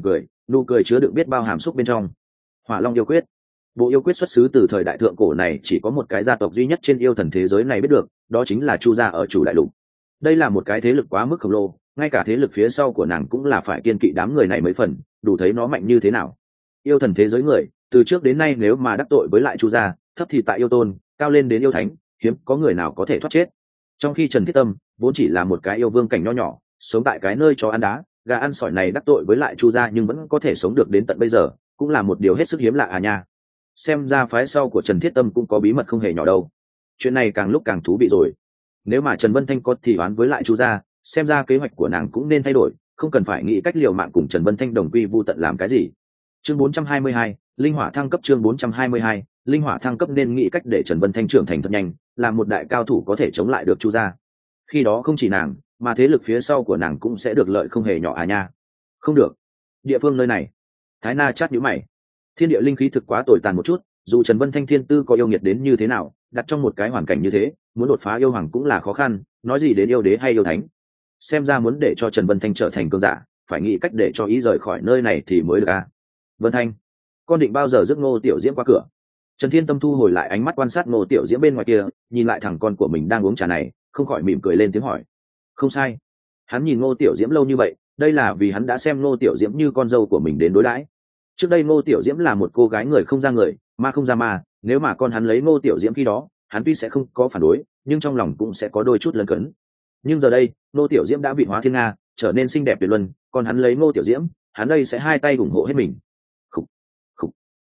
nụ cười chứa đựng biết bao hàm xúc bên trong. Hỏa Long yêu quyết. Bộ yêu quyết xuất xứ từ thời đại thượng cổ này, chỉ có một cái gia tộc duy nhất trên yêu thần thế giới này biết được, đó chính là Chu gia ở Chủ Đại Lục. Đây là một cái thế lực quá mức khổng lồ, ngay cả thế lực phía sau của nàng cũng là phải kiên kỵ đám người này mấy phần, đủ thấy nó mạnh như thế nào. Yêu thần thế giới người, từ trước đến nay nếu mà đắc tội với lại Chu gia, thấp thì tại yêu tôn, cao lên đến yêu thánh, hiếm có người nào có thể thoát chết. Trong khi Trần Thiết Tâm vốn chỉ là một cái yêu vương cảnh nho nhỏ, sống tại cái nơi cho ăn đá gà ăn sỏi này, đắc tội với lại Chu gia nhưng vẫn có thể sống được đến tận bây giờ, cũng là một điều hết sức hiếm lạ à nha. Xem ra phái sau của Trần Thiết Tâm cũng có bí mật không hề nhỏ đâu. Chuyện này càng lúc càng thú vị rồi. Nếu mà Trần Vân Thanh có thì oán với lại Chu gia, xem ra kế hoạch của nàng cũng nên thay đổi, không cần phải nghĩ cách liều mạng cùng Trần Vân Thanh đồng quy vu tận làm cái gì. Chương 422, linh hỏa thăng cấp. Chương 422, linh hỏa thăng cấp, nên nghĩ cách để Trần Vân Thanh trưởng thành thật nhanh, làm một đại cao thủ có thể chống lại được Chu gia. Khi đó không chỉ nàng, mà thế lực phía sau của nàng cũng sẽ được lợi không hề nhỏ à nha. Không được. Địa phương nơi này. Thái Na chát nhíu mày. Thiên địa linh khí thực quá tồi tàn một chút, dù Trần Vân Thanh thiên tư có yêu nghiệt đến như thế nào, đặt trong một cái hoàn cảnh như thế, muốn đột phá yêu hoàng cũng là khó khăn, nói gì đến yêu đế hay yêu thánh. Xem ra muốn để cho Trần Vân Thanh trở thành cường giả, phải nghĩ cách để cho ý rời khỏi nơi này thì mới được à. Vân Thanh, con định bao giờ rước Ngô Tiểu Diễm qua cửa? Trần Thiên Tâm thu hồi lại ánh mắt quan sát Ngô Tiểu Diễm bên ngoài kia, nhìn lại thằng con của mình đang uống trà này, không khỏi mỉm cười lên tiếng hỏi. Không sai, hắn nhìn Ngô Tiểu Diễm lâu như vậy, đây là vì hắn đã xem Ngô Tiểu Diễm như con dâu của mình đến đối đãi. Trước đây Ngô Tiểu Diễm là một cô gái người không ra người, ma không ra ma, nếu mà con hắn lấy Ngô Tiểu Diễm khi đó, hắn tuy sẽ không có phản đối, nhưng trong lòng cũng sẽ có đôi chút lấn cấn. Nhưng giờ đây, Ngô Tiểu Diễm đã vị hóa thiên nga, trở nên xinh đẹp tuyệt luân, còn hắn lấy Ngô Tiểu Diễm, hắn đây sẽ hai tay ủng hộ hết mình. Khục, khục.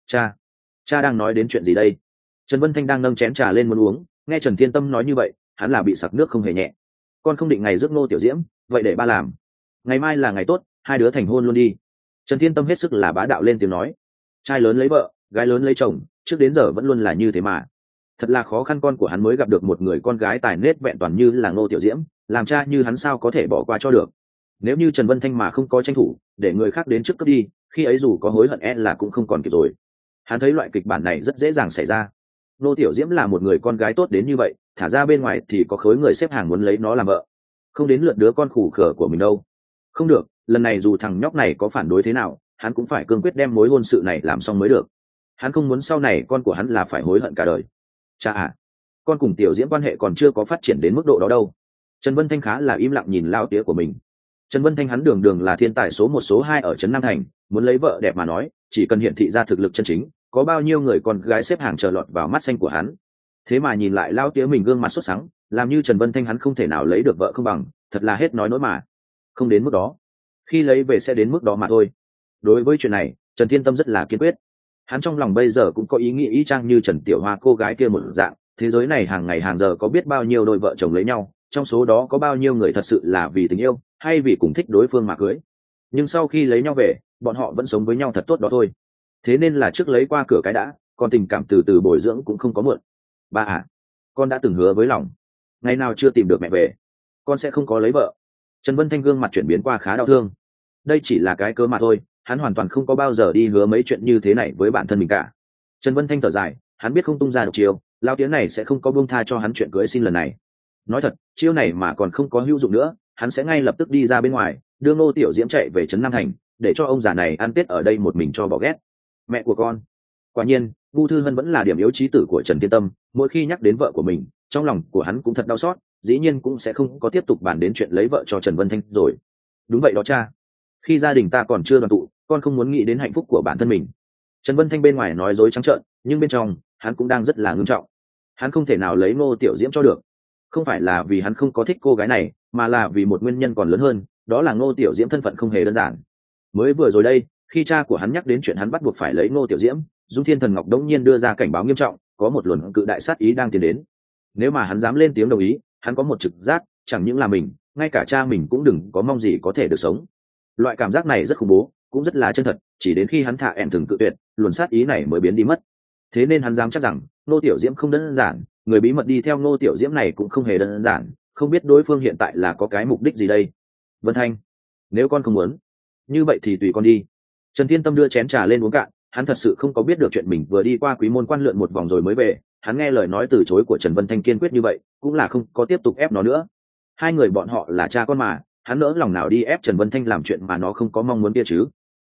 Cha đang nói đến chuyện gì đây? Trần Vân Thanh đang nâng chén trà lên muốn uống, nghe Trần Thiên Tâm nói như vậy, hắn là bị sặc nước không hề nhẹ. Con không định ngày rước Ngô Tiểu Diễm, vậy để ba làm. Ngày mai là ngày tốt, hai đứa thành hôn luôn đi. Trần Thiên Tâm hết sức là bá đạo lên tiếng nói. Trai lớn lấy vợ, gái lớn lấy chồng, trước đến giờ vẫn luôn là như thế mà. Thật là khó khăn, con của hắn mới gặp được một người con gái tài nết vẹn toàn như là Ngô Tiểu Diễm, làm cha như hắn sao có thể bỏ qua cho được. Nếu như Trần Vân Thanh mà không có tranh thủ, để người khác đến trước cướp đi, khi ấy dù có hối hận là cũng không còn kịp rồi. Hắn thấy loại kịch bản này rất dễ dàng xảy ra. Ngô Tiểu Diễm là một người con gái tốt đến như vậy, thả ra bên ngoài thì có khối người xếp hàng muốn lấy nó làm vợ, không đến lượt đứa con khủ khở của mình đâu. Không được, lần này dù thằng nhóc này có phản đối thế nào, hắn cũng phải cương quyết đem mối hôn sự này làm xong mới được. Hắn không muốn sau này con của hắn là phải hối hận cả đời. Cha à, con cùng Tiểu Diễm quan hệ còn chưa có phát triển đến mức độ đó đâu. Trần Vân Thanh khá là im lặng nhìn lao tía của mình. Trần Vân Thanh hắn đường đường là thiên tài số 1 số 2 ở trấn Nam Thành, muốn lấy vợ đẹp mà nói, chỉ cần hiển thị ra thực lực chân chính, có bao nhiêu người con gái xếp hàng chờ lọt vào mắt xanh của hắn. Thế mà nhìn lại lao tía mình gương mặt sốt sắng, làm như Trần Vân Thanh hắn không thể nào lấy được vợ không bằng, thật là hết nói nỗi mà. Không đến mức đó, khi lấy về sẽ đến mức đó mà thôi. Đối với chuyện này, Trần Thiên Tâm rất là kiên quyết. Hắn trong lòng bây giờ cũng có ý nghĩ y chang như Trần Tiểu Hoa cô gái kia một dạng, thế giới này hàng ngày hàng giờ có biết bao nhiêu đôi vợ chồng lấy nhau, trong số đó có bao nhiêu người thật sự là vì tình yêu hay vì cùng thích đối phương mà cưới. Nhưng sau khi lấy nhau về, bọn họ vẫn sống với nhau thật tốt đó thôi. Thế nên là trước lấy qua cửa cái đã, còn tình cảm từ từ bồi dưỡng cũng không có muộn. Ba à, con đã từng hứa với lòng, ngày nào chưa tìm được mẹ về, con sẽ không có lấy vợ. Trần Vân Thanh gương mặt chuyển biến qua khá đau thương. Đây chỉ là cái cớ mà thôi, hắn hoàn toàn không có bao giờ đi hứa mấy chuyện như thế này với bản thân mình cả. Trần Vân Thanh thở dài, hắn biết không tung ra độc chiêu, lao tiếng này sẽ không có buông tha cho hắn chuyện cưới xin lần này. Nói thật, chiêu này mà còn không có hữu dụng nữa, hắn sẽ ngay lập tức đi ra bên ngoài, đưa Ngô Tiểu Diễm chạy về trấn Nam Thành, để cho ông già này ăn tết ở đây một mình cho bỏ ghét. Mẹ của con. Quả nhiên, Vu Thư Hân vẫn là điểm yếu chí tử của Trần Thiên Tâm, mỗi khi nhắc đến vợ của mình, trong lòng của hắn cũng thật đau xót, dĩ nhiên cũng sẽ không có tiếp tục bàn đến chuyện lấy vợ cho Trần Vân Thanh rồi. Đúng vậy đó cha. Khi gia đình ta còn chưa đoàn tụ, con không muốn nghĩ đến hạnh phúc của bản thân mình. Trần Vân Thanh bên ngoài nói dối trắng trợn, nhưng bên trong, hắn cũng đang rất là ngưng trọng. Hắn không thể nào lấy Ngô Tiểu Diễm cho được. Không phải là vì hắn không có thích cô gái này, mà là vì một nguyên nhân còn lớn hơn, đó là Ngô Tiểu Diễm thân phận không hề đơn giản. Mới vừa rồi đây, khi cha của hắn nhắc đến chuyện hắn bắt buộc phải lấy Ngô Tiểu Diễm, Dung Thiên Thần Ngọc đống nhiên đưa ra cảnh báo nghiêm trọng, có một luồng cự đại sát ý đang tiến đến. Nếu mà hắn dám lên tiếng đồng ý, hắn có một trực giác, chẳng những là mình, ngay cả cha mình cũng đừng có mong gì có thể được sống. Loại cảm giác này rất khủng bố, cũng rất là chân thật, chỉ đến khi hắn thả ẻn từng cự tuyệt, luồng sát ý này mới biến đi mất. Thế nên hắn dám chắc rằng Ngô Tiểu Diễm không đơn giản, người bí mật đi theo Ngô Tiểu Diễm này cũng không hề đơn giản, không biết đối phương hiện tại là có cái mục đích gì đây. Vân Thanh, nếu con không muốn, như vậy thì tùy con đi. Trần Thiên Tâm đưa chén trà lên uống cạn, hắn thật sự không có biết được chuyện mình vừa đi qua Quý Môn Quan lượn một vòng rồi mới về. Hắn nghe lời nói từ chối của Trần Vân Thanh kiên quyết như vậy, cũng là không có tiếp tục ép nó nữa. Hai người bọn họ là cha con mà, hắn nỡ lòng nào đi ép Trần Vân Thanh làm chuyện mà nó không có mong muốn kia chứ.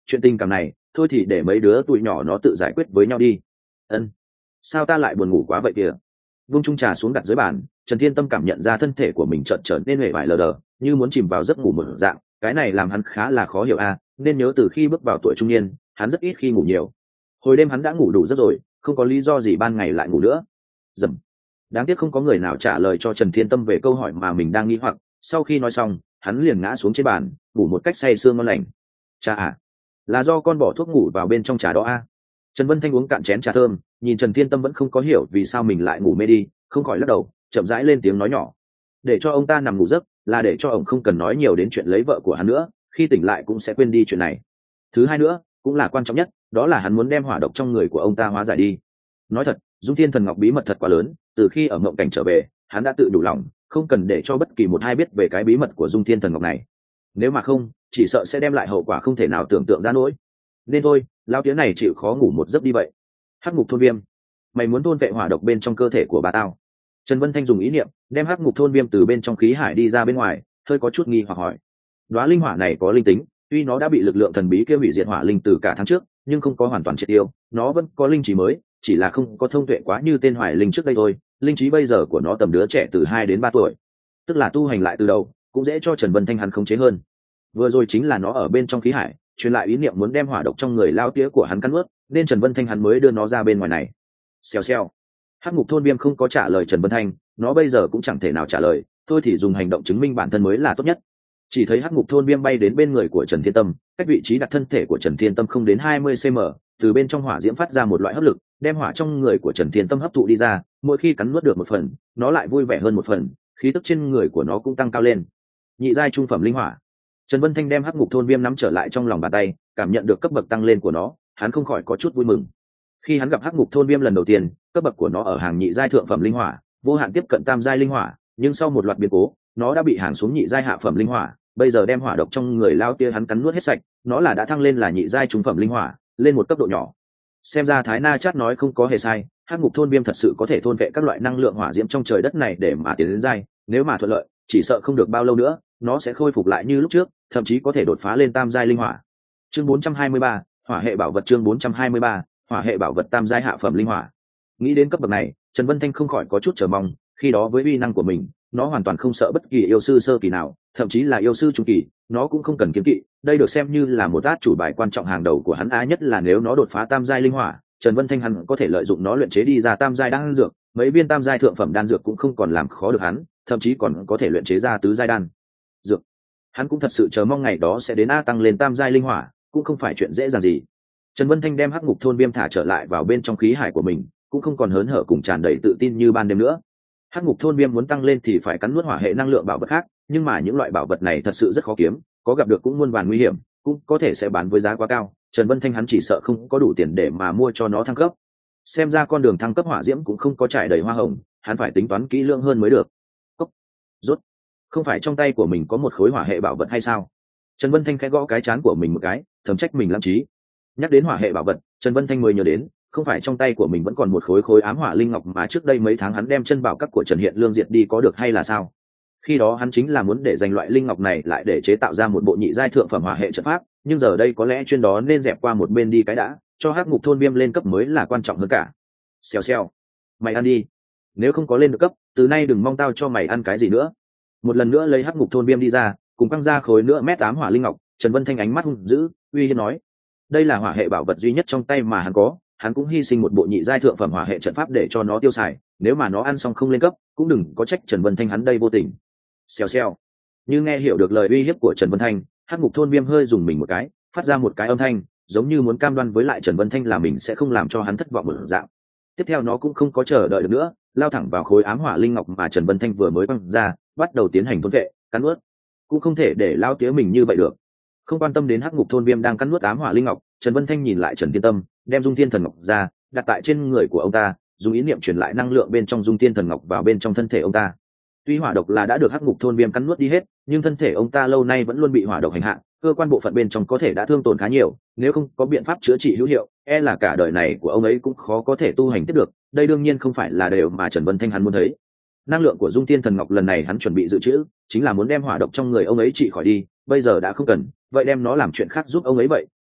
chuyện tình cảm này thôi thì để mấy đứa tụi nhỏ nó tự giải quyết với nhau đi. Ân, sao ta lại buồn ngủ quá vậy kìa? Vung chung trà xuống đặt dưới bàn, Trần Thiên Tâm cảm nhận ra thân thể của mình chợt trở nên uể oải lờ đờ, như muốn chìm vào giấc ngủ một dạng. Cái này làm hắn khá là khó hiểu nên nhớ từ khi bước vào tuổi trung niên, hắn rất ít khi ngủ nhiều. Hồi đêm hắn đã ngủ đủ giấc rồi, không có lý do gì ban ngày lại ngủ nữa. Dầm. Đáng tiếc không có người nào trả lời cho Trần Thiên Tâm về câu hỏi mà mình đang nghi hoặc. Sau khi nói xong, hắn liền ngã xuống trên bàn, ngủ một cách say sưa ngon lành. Cha là do con bỏ thuốc ngủ vào bên trong trà đó Trần Vân Thanh uống cạn chén trà thơm, nhìn Trần Thiên Tâm vẫn không có hiểu vì sao mình lại ngủ mê đi, không khỏi lắc đầu, chậm rãi lên tiếng nói nhỏ. Để cho ông ta nằm ngủ giấc, là để cho ông không cần nói nhiều đến chuyện lấy vợ của hắn nữa, khi tỉnh lại cũng sẽ quên đi chuyện này. Thứ hai nữa, cũng là quan trọng nhất, đó là hắn muốn đem hỏa độc trong người của ông ta hóa giải đi. Nói thật, Dung Thiên Thần Ngọc bí mật thật quá lớn, từ khi ở mộng cảnh trở về, hắn đã tự đủ lòng, không cần để cho bất kỳ một ai biết về cái bí mật của Dung Thiên Thần Ngọc này. Nếu mà không, chỉ sợ sẽ đem lại hậu quả không thể nào tưởng tượng ra nổi. Nên thôi, lão tía này chịu khó ngủ một giấc đi vậy. Hắc ngục thôn viêm, mày muốn thôn vệ hỏa độc bên trong cơ thể của bà tao? Trần Vân Thanh dùng ý niệm đem hắc ngục thôn viêm từ bên trong khí hải đi ra bên ngoài, hơi có chút nghi hoặc hỏi. Đóa linh hỏa này có linh tính, tuy nó đã bị lực lượng thần bí kia hủy diệt hỏa linh từ cả tháng trước, nhưng không có hoàn toàn triệt tiêu, nó vẫn có linh trí mới, chỉ là không có thông tuệ quá như tên Hoài Linh trước đây thôi. Linh trí bây giờ của nó tầm đứa trẻ từ 2 đến 3 tuổi, tức là tu hành lại từ đầu, cũng dễ cho Trần Vân Thanh hắn khống chế hơn. Vừa rồi chính là nó ở bên trong khí hải truyền lại ý niệm muốn đem hỏa độc trong người lao tía của hắn cắn nuốt, nên Trần Vân Thanh hắn mới đưa nó ra bên ngoài này. Xèo xèo. Hắc ngục thôn viêm không có trả lời Trần Vân Thanh, nó bây giờ cũng chẳng thể nào trả lời, thôi thì dùng hành động chứng minh bản thân mới là tốt nhất. Chỉ thấy hắc ngục thôn viêm bay đến bên người của Trần Thiên Tâm, cách vị trí đặt thân thể của Trần Thiên Tâm không đến 20 cm, từ bên trong hỏa diễm phát ra một loại hấp lực, đem hỏa trong người của Trần Thiên Tâm hấp thụ đi ra, mỗi khi cắn nuốt được một phần, nó lại vui vẻ hơn một phần, khí tức trên người của nó cũng tăng cao lên. Nhị giai trung phẩm linh hỏa. Trần Vân Thanh đem hắc ngục thôn viêm nắm trở lại trong lòng bàn tay, cảm nhận được cấp bậc tăng lên của nó, hắn không khỏi có chút vui mừng. Khi hắn gặp hắc ngục thôn viêm lần đầu tiên, cấp bậc của nó ở hàng nhị giai thượng phẩm linh hỏa, vô hạn tiếp cận tam giai linh hỏa, nhưng sau một loạt biến cố, nó đã bị hàng xuống nhị giai hạ phẩm linh hỏa, bây giờ đem hỏa độc trong người lao tia hắn cắn nuốt hết sạch, nó là đã thăng lên là nhị giai trung phẩm linh hỏa, lên một cấp độ nhỏ. Xem ra Thái Na Chát nói không có hề sai, hắc ngục thôn viêm thật sự có thể thôn vệ các loại năng lượng hỏa diễm trong trời đất này để mà tiến đến giai, nếu mà thuận lợi, chỉ sợ không được bao lâu nữa, nó sẽ khôi phục lại như lúc trước, thậm chí có thể đột phá lên tam giai linh hỏa. Chương 423, hỏa hệ bảo vật. Chương 423, hỏa hệ bảo vật tam giai hạ phẩm linh hỏa. Nghĩ đến cấp bậc này, Trần Vân Thanh không khỏi có chút chờ mong, khi đó với uy năng của mình, nó hoàn toàn không sợ bất kỳ yêu sư sơ kỳ nào, thậm chí là yêu sư trung kỳ, nó cũng không cần kiêng kỵ, đây được xem như là một át chủ bài quan trọng hàng đầu của hắn nhất là nếu nó đột phá tam giai linh hỏa, Trần Vân Thanh hắn có thể lợi dụng nó luyện chế đi ra tam giai đan dược, mấy viên tam giai thượng phẩm đan dược cũng không còn làm khó được hắn, thậm chí còn có thể luyện chế ra tứ giai đan dược. Hắn cũng thật sự chờ mong ngày đó sẽ đến tăng lên tam giai linh hỏa, cũng không phải chuyện dễ dàng gì. Trần Vân Thanh đem hắc ngục thôn viêm thả trở lại vào bên trong khí hải của mình, cũng không còn hớn hở cùng tràn đầy tự tin như ban đêm nữa. Hắc ngục thôn viêm muốn tăng lên thì phải cắn nuốt hỏa hệ năng lượng bảo vật khác, nhưng mà những loại bảo vật này thật sự rất khó kiếm, có gặp được cũng muôn vàn nguy hiểm, cũng có thể sẽ bán với giá quá cao. Trần Vân Thanh hắn chỉ sợ không có đủ tiền để mà mua cho nó thăng cấp. Xem ra con đường thăng cấp hỏa diễm cũng không có trải đầy hoa hồng, hắn phải tính toán kỹ lưỡng hơn mới được. Cốc, rốt, không phải trong tay của mình có một khối hỏa hệ bảo vật hay sao? Trần Vân Thanh khẽ gõ cái trán của mình một cái, thầm trách mình lãng trí. Nhắc đến hỏa hệ bảo vật, Trần Vân Thanh mới nhớ đến, không phải trong tay của mình vẫn còn một khối ám hỏa linh ngọc mà trước đây mấy tháng hắn đem chân bảo các của Trần Hiện Lương diệt đi có được hay là sao? Khi đó hắn chính là muốn để dành loại linh ngọc này lại để chế tạo ra một bộ nhị giai thượng phẩm hỏa hệ trận pháp, nhưng giờ đây có lẽ chuyên đó nên dẹp qua một bên đi cái đã, cho hắc ngục thôn viêm lên cấp mới là quan trọng hơn cả. Xèo xèo, mày ăn đi, nếu không có lên được cấp, từ nay đừng mong tao cho mày ăn cái gì nữa. Một lần nữa lấy hắc ngục thôn viêm đi ra, cùng căng ra khối nữa mét 8 hỏa linh ngọc, Trần Vân Thanh ánh mắt hung dữ, uy hiếp nói: đây là hỏa hệ bảo vật duy nhất trong tay mà hắn có, hắn cũng hy sinh một bộ nhị giai thượng phẩm hỏa hệ trận pháp để cho nó tiêu xài, nếu mà nó ăn xong không lên cấp, cũng đừng có trách Trần Vân Thanh hắn đây vô tình. Xèo xèo. Như nghe hiểu được lời uy hiếp của Trần Vân Thanh, hắc ngục thôn viêm hơi dùng mình một cái, phát ra một cái âm thanh, giống như muốn cam đoan với lại Trần Vân Thanh là mình sẽ không làm cho hắn thất vọng một dạng. Tiếp theo nó cũng không có chờ đợi được nữa, lao thẳng vào khối ám hỏa linh ngọc mà Trần Vân Thanh vừa mới quăng ra, bắt đầu tiến hành thôn vệ, cắn nuốt. Cũng không thể để lao tía mình như vậy được. Không quan tâm đến hắc ngục thôn viêm đang cắn nuốt ám hỏa linh ngọc, Trần Vân Thanh nhìn lại Trần Thiên Tâm, đem Dung Thiên Thần Ngọc ra, đặt tại trên người của ông ta, dùng ý niệm truyền lại năng lượng bên trong Dung Thiên Thần Ngọc vào bên trong thân thể ông ta. Tuy hỏa độc là đã được hắc ngục thôn viêm cắn nuốt đi hết, nhưng thân thể ông ta lâu nay vẫn luôn bị hỏa độc hành hạ, cơ quan bộ phận bên trong có thể đã thương tổn khá nhiều, nếu không có biện pháp chữa trị hữu hiệu, là cả đời này của ông ấy cũng khó có thể tu hành tiếp được. Đây đương nhiên không phải là điều mà Trần Vân Thanh hắn muốn thấy. Năng lượng của Dung Thiên Thần Ngọc lần này hắn chuẩn bị dự trữ, chính là muốn đem hỏa độc trong người ông ấy trị khỏi đi, bây giờ đã không cần, vậy đem nó làm chuyện khác giúp ông ấy vậy,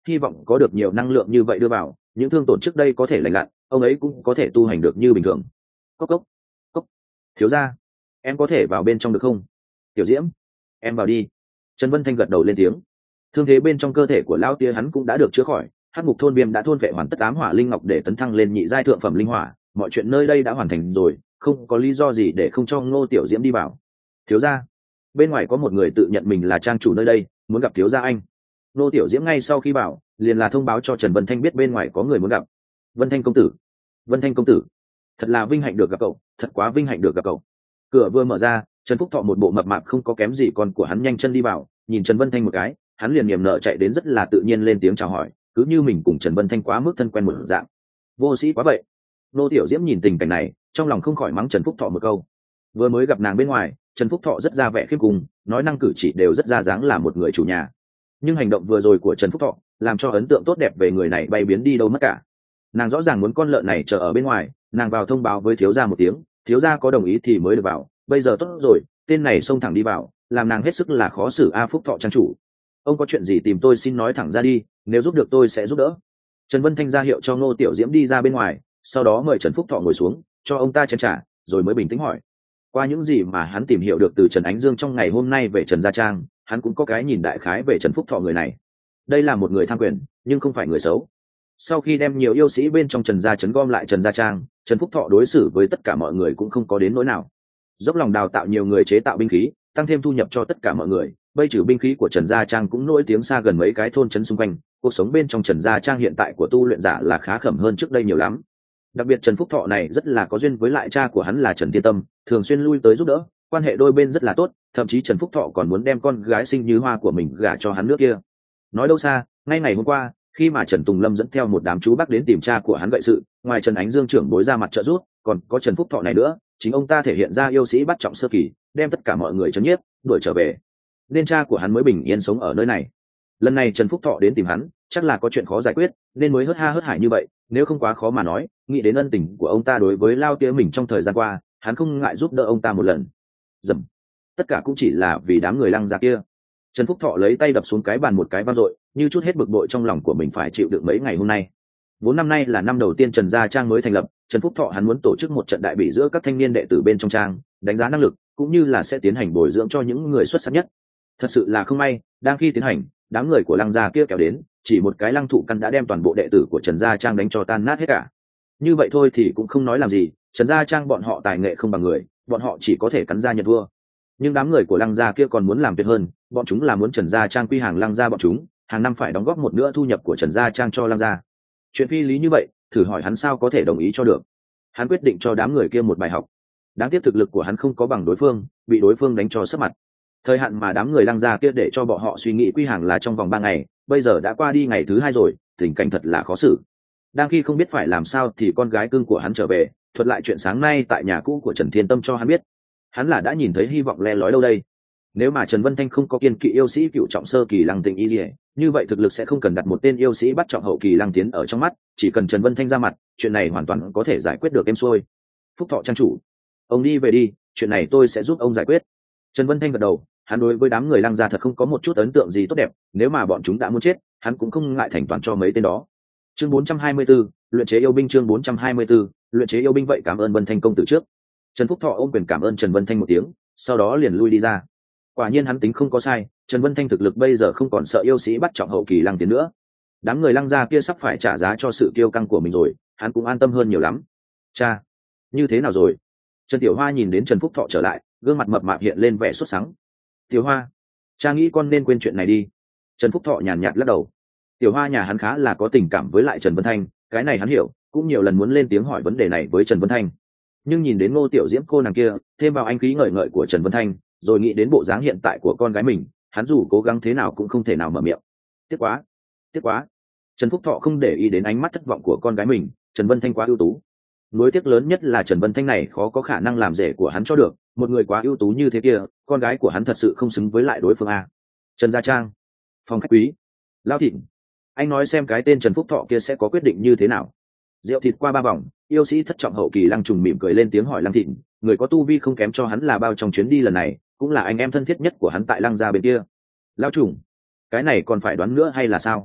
hy vọng có được nhiều năng lượng như vậy đưa vào, những thương tổn trước đây có thể lành lặn, ông ấy cũng có thể tu hành được như bình thường. Cốc cốc cốc. Thiếu gia, em có thể vào bên trong được không? Tiểu Diễm, em vào đi. Trần Vân Thanh gật đầu lên tiếng. Thương thế bên trong cơ thể của lão tia hắn cũng đã được chữa khỏi, hắc ngục thôn viêm đã thôn vệ hoàn tất ám hỏa linh ngọc để tấn thăng lên nhị giai thượng phẩm linh hỏa, mọi chuyện nơi đây đã hoàn thành rồi, không có lý do gì để không cho Ngô Tiểu Diễm đi vào. Thiếu gia, bên ngoài có một người tự nhận mình là trang chủ nơi đây, muốn gặp thiếu gia anh. Ngô Tiểu Diễm ngay sau khi vào liền là thông báo cho Trần Vân Thanh biết bên ngoài có người muốn gặp. Vân Thanh công tử, Vân Thanh công tử, thật là vinh hạnh được gặp cậu, thật quá vinh hạnh được gặp cậu. Cửa vừa mở ra, Trần Phúc Thọ một bộ mập mạp không có kém gì con của hắn nhanh chân đi vào, nhìn Trần Vân Thanh một cái, hắn liền niềm nở chạy đến rất là tự nhiên lên tiếng chào hỏi, cứ như mình cùng Trần Vân Thanh quá mức thân quen một dạng. Vô sĩ quá vậy. Nô Tiểu Diễm nhìn tình cảnh này, trong lòng không khỏi mắng Trần Phúc Thọ một câu. Vừa mới gặp nàng bên ngoài, Trần Phúc Thọ rất ra vẻ khiêm cung, nói năng cử chỉ đều rất ra dáng là một người chủ nhà. Nhưng hành động vừa rồi của Trần Phúc Thọ làm cho ấn tượng tốt đẹp về người này bay biến đi đâu mất cả. Nàng rõ ràng muốn con lợn này chờ ở bên ngoài, nàng vào thông báo với thiếu gia một tiếng, thiếu gia có đồng ý thì mới được vào, bây giờ tốt rồi, tên này xông thẳng đi vào, làm nàng hết sức là khó xử. A Phúc Thọ trang chủ, ông có chuyện gì tìm tôi xin nói thẳng ra đi, nếu giúp được tôi sẽ giúp đỡ. Trần Vân Thanh ra hiệu cho Ngô Tiểu Diễm đi ra bên ngoài, sau đó mời Trần Phúc Thọ ngồi xuống, cho ông ta chén trà, rồi mới bình tĩnh hỏi. Qua những gì mà hắn tìm hiểu được từ Trần Ánh Dương trong ngày hôm nay về Trần Gia Trang, hắn cũng có cái nhìn đại khái về Trần Phúc Thọ người này. Đây là một người tham quyền, nhưng không phải người xấu. Sau khi đem nhiều yêu sĩ bên trong Trần Gia trấn gom lại Trần Gia Trang, Trần Phúc Thọ đối xử với tất cả mọi người cũng không có đến nỗi nào. Dốc lòng đào tạo nhiều người chế tạo binh khí, tăng thêm thu nhập cho tất cả mọi người. Bây trừ binh khí của Trần Gia Trang cũng nổi tiếng xa gần mấy cái thôn trấn xung quanh. Cuộc sống bên trong Trần Gia Trang hiện tại của tu luyện giả là khá khẩm hơn trước đây nhiều lắm. Đặc biệt Trần Phúc Thọ này rất là có duyên với lại cha của hắn là Trần Thiên Tâm, thường xuyên lui tới giúp đỡ, quan hệ đôi bên rất là tốt, thậm chí Trần Phúc Thọ còn muốn đem con gái sinh như hoa của mình gả cho hắn nước kia. Nói đâu xa, ngay ngày hôm qua, khi mà Trần Tùng Lâm dẫn theo một đám chú bác đến tìm cha của hắn gợi sự, ngoài Trần Ánh Dương trưởng bối ra mặt trợ giúp, còn có Trần Phúc Thọ này nữa, chính ông ta thể hiện ra yêu sĩ bắt trọng sơ kỳ, đem tất cả mọi người trấn nhiếp, đuổi trở về, nên cha của hắn mới bình yên sống ở nơi này. Lần này Trần Phúc Thọ đến tìm hắn, chắc là có chuyện khó giải quyết, nên mới hớt ha hớt hải như vậy, nếu không quá khó mà nói, nghĩ đến ân tình của ông ta đối với Lao Tía mình trong thời gian qua, hắn không ngại giúp đỡ ông ta một lần. Dầm. Tất cả cũng chỉ là vì đám người Lăng gia kia. Trần Phúc Thọ lấy tay đập xuống cái bàn một cái vang dội, như chút hết bực bội trong lòng của mình phải chịu đựng mấy ngày hôm nay. Vốn năm nay là năm đầu tiên Trần Gia Trang mới thành lập, Trần Phúc Thọ hắn muốn tổ chức một trận đại bỉ giữa các thanh niên đệ tử bên trong trang, đánh giá năng lực, cũng như là sẽ tiến hành bồi dưỡng cho những người xuất sắc nhất. Thật sự là không may, đang khi tiến hành, đám người của Lăng gia kia kéo đến, chỉ một cái lăng thụ căn đã đem toàn bộ đệ tử của Trần Gia Trang đánh cho tan nát hết cả. Như vậy thôi thì cũng không nói làm gì, Trần Gia Trang bọn họ tài nghệ không bằng người, bọn họ chỉ có thể cắn ra nhận thua. Nhưng đám người của Lăng gia kia còn muốn làm tuyệt hơn, bọn chúng là muốn Trần Gia Trang quy hàng Lăng gia bọn chúng, hàng năm phải đóng góp một nửa thu nhập của Trần Gia Trang cho Lăng gia. Chuyện phi lý như vậy, thử hỏi hắn sao có thể đồng ý cho được. Hắn quyết định cho đám người kia một bài học. Đáng tiếc thực lực của hắn không có bằng đối phương, bị đối phương đánh cho sấp mặt. Thời hạn mà đám người Lăng gia kia để cho bọn họ suy nghĩ quy hàng là trong vòng 3 ngày, bây giờ đã qua đi ngày thứ 2 rồi, tình cảnh thật là khó xử. Đang khi không biết phải làm sao thì con gái cưng của hắn trở về, thuật lại chuyện sáng nay tại nhà cũ của Trần Thiên Tâm cho hắn biết. Hắn là đã nhìn thấy hy vọng le lói đâu đây. Nếu mà Trần Vân Thanh không có kiên kỵ yêu sĩ cựu trọng sơ kỳ Lăng Tịnh y gì, như vậy thực lực sẽ không cần đặt một tên yêu sĩ bắt trọng hậu kỳ Lăng Tiến ở trong mắt, chỉ cần Trần Vân Thanh ra mặt, chuyện này hoàn toàn có thể giải quyết được êm xuôi. Phúc Thọ trang chủ, ông đi về đi, chuyện này tôi sẽ giúp ông giải quyết. Trần Vân Thanh gật đầu, hắn đối với đám người Lăng gia thật không có một chút ấn tượng gì tốt đẹp, nếu mà bọn chúng đã muốn chết, hắn cũng không ngại thành toàn cho mấy tên đó. Chương 424, luyện chế yêu binh. Chương 424, luyện chế yêu binh. Vậy cảm ơn Vân Thanh công tử trước. Trần Phúc Thọ ôm quyền cảm ơn Trần Vân Thanh một tiếng, sau đó liền lui đi ra. Quả nhiên hắn tính không có sai, Trần Vân Thanh thực lực bây giờ không còn sợ yêu sĩ bắt trọng hậu kỳ Lăng Tiến nữa. Đám người Lăng gia kia sắp phải trả giá cho sự kiêu căng của mình rồi, hắn cũng an tâm hơn nhiều lắm. Cha, như thế nào rồi? Trần Tiểu Hoa nhìn đến Trần Phúc Thọ trở lại, gương mặt mập mạp hiện lên vẻ sốt sắng. Tiểu Hoa, cha nghĩ con nên quên chuyện này đi. Trần Phúc Thọ nhàn nhạt lắc đầu. Tiểu Hoa nhà hắn khá là có tình cảm với lại Trần Vân Thanh, cái này hắn hiểu, cũng nhiều lần muốn lên tiếng hỏi vấn đề này với Trần Vân Thanh. Nhưng nhìn đến Ngô Tiểu Diễm cô nàng kia, thêm vào anh khí ngời ngợi của Trần Vân Thanh, rồi nghĩ đến bộ dáng hiện tại của con gái mình, hắn dù cố gắng thế nào cũng không thể nào mở miệng. Tiếc quá, tiếc quá. Trần Phúc Thọ không để ý đến ánh mắt thất vọng của con gái mình, Trần Vân Thanh quá ưu tú. Nối tiếc lớn nhất là Trần Vân Thanh này khó có khả năng làm rể của hắn cho được, một người quá ưu tú như thế kia, con gái của hắn thật sự không xứng với lại đối phương a. Trần Gia Trang, phòng khách quý, Lao Thịnh, anh nói xem cái tên Trần Phúc Thọ kia sẽ có quyết định như thế nào. Rượu thịt qua 3 vòng, yêu sĩ thất trọng hậu kỳ Lăng Trùng mỉm cười lên tiếng hỏi Lăng Thịnh, người có tu vi không kém cho hắn là bao trong chuyến đi lần này, cũng là anh em thân thiết nhất của hắn tại Lăng gia bên kia. Lao Trùng, cái này còn phải đoán nữa hay là sao?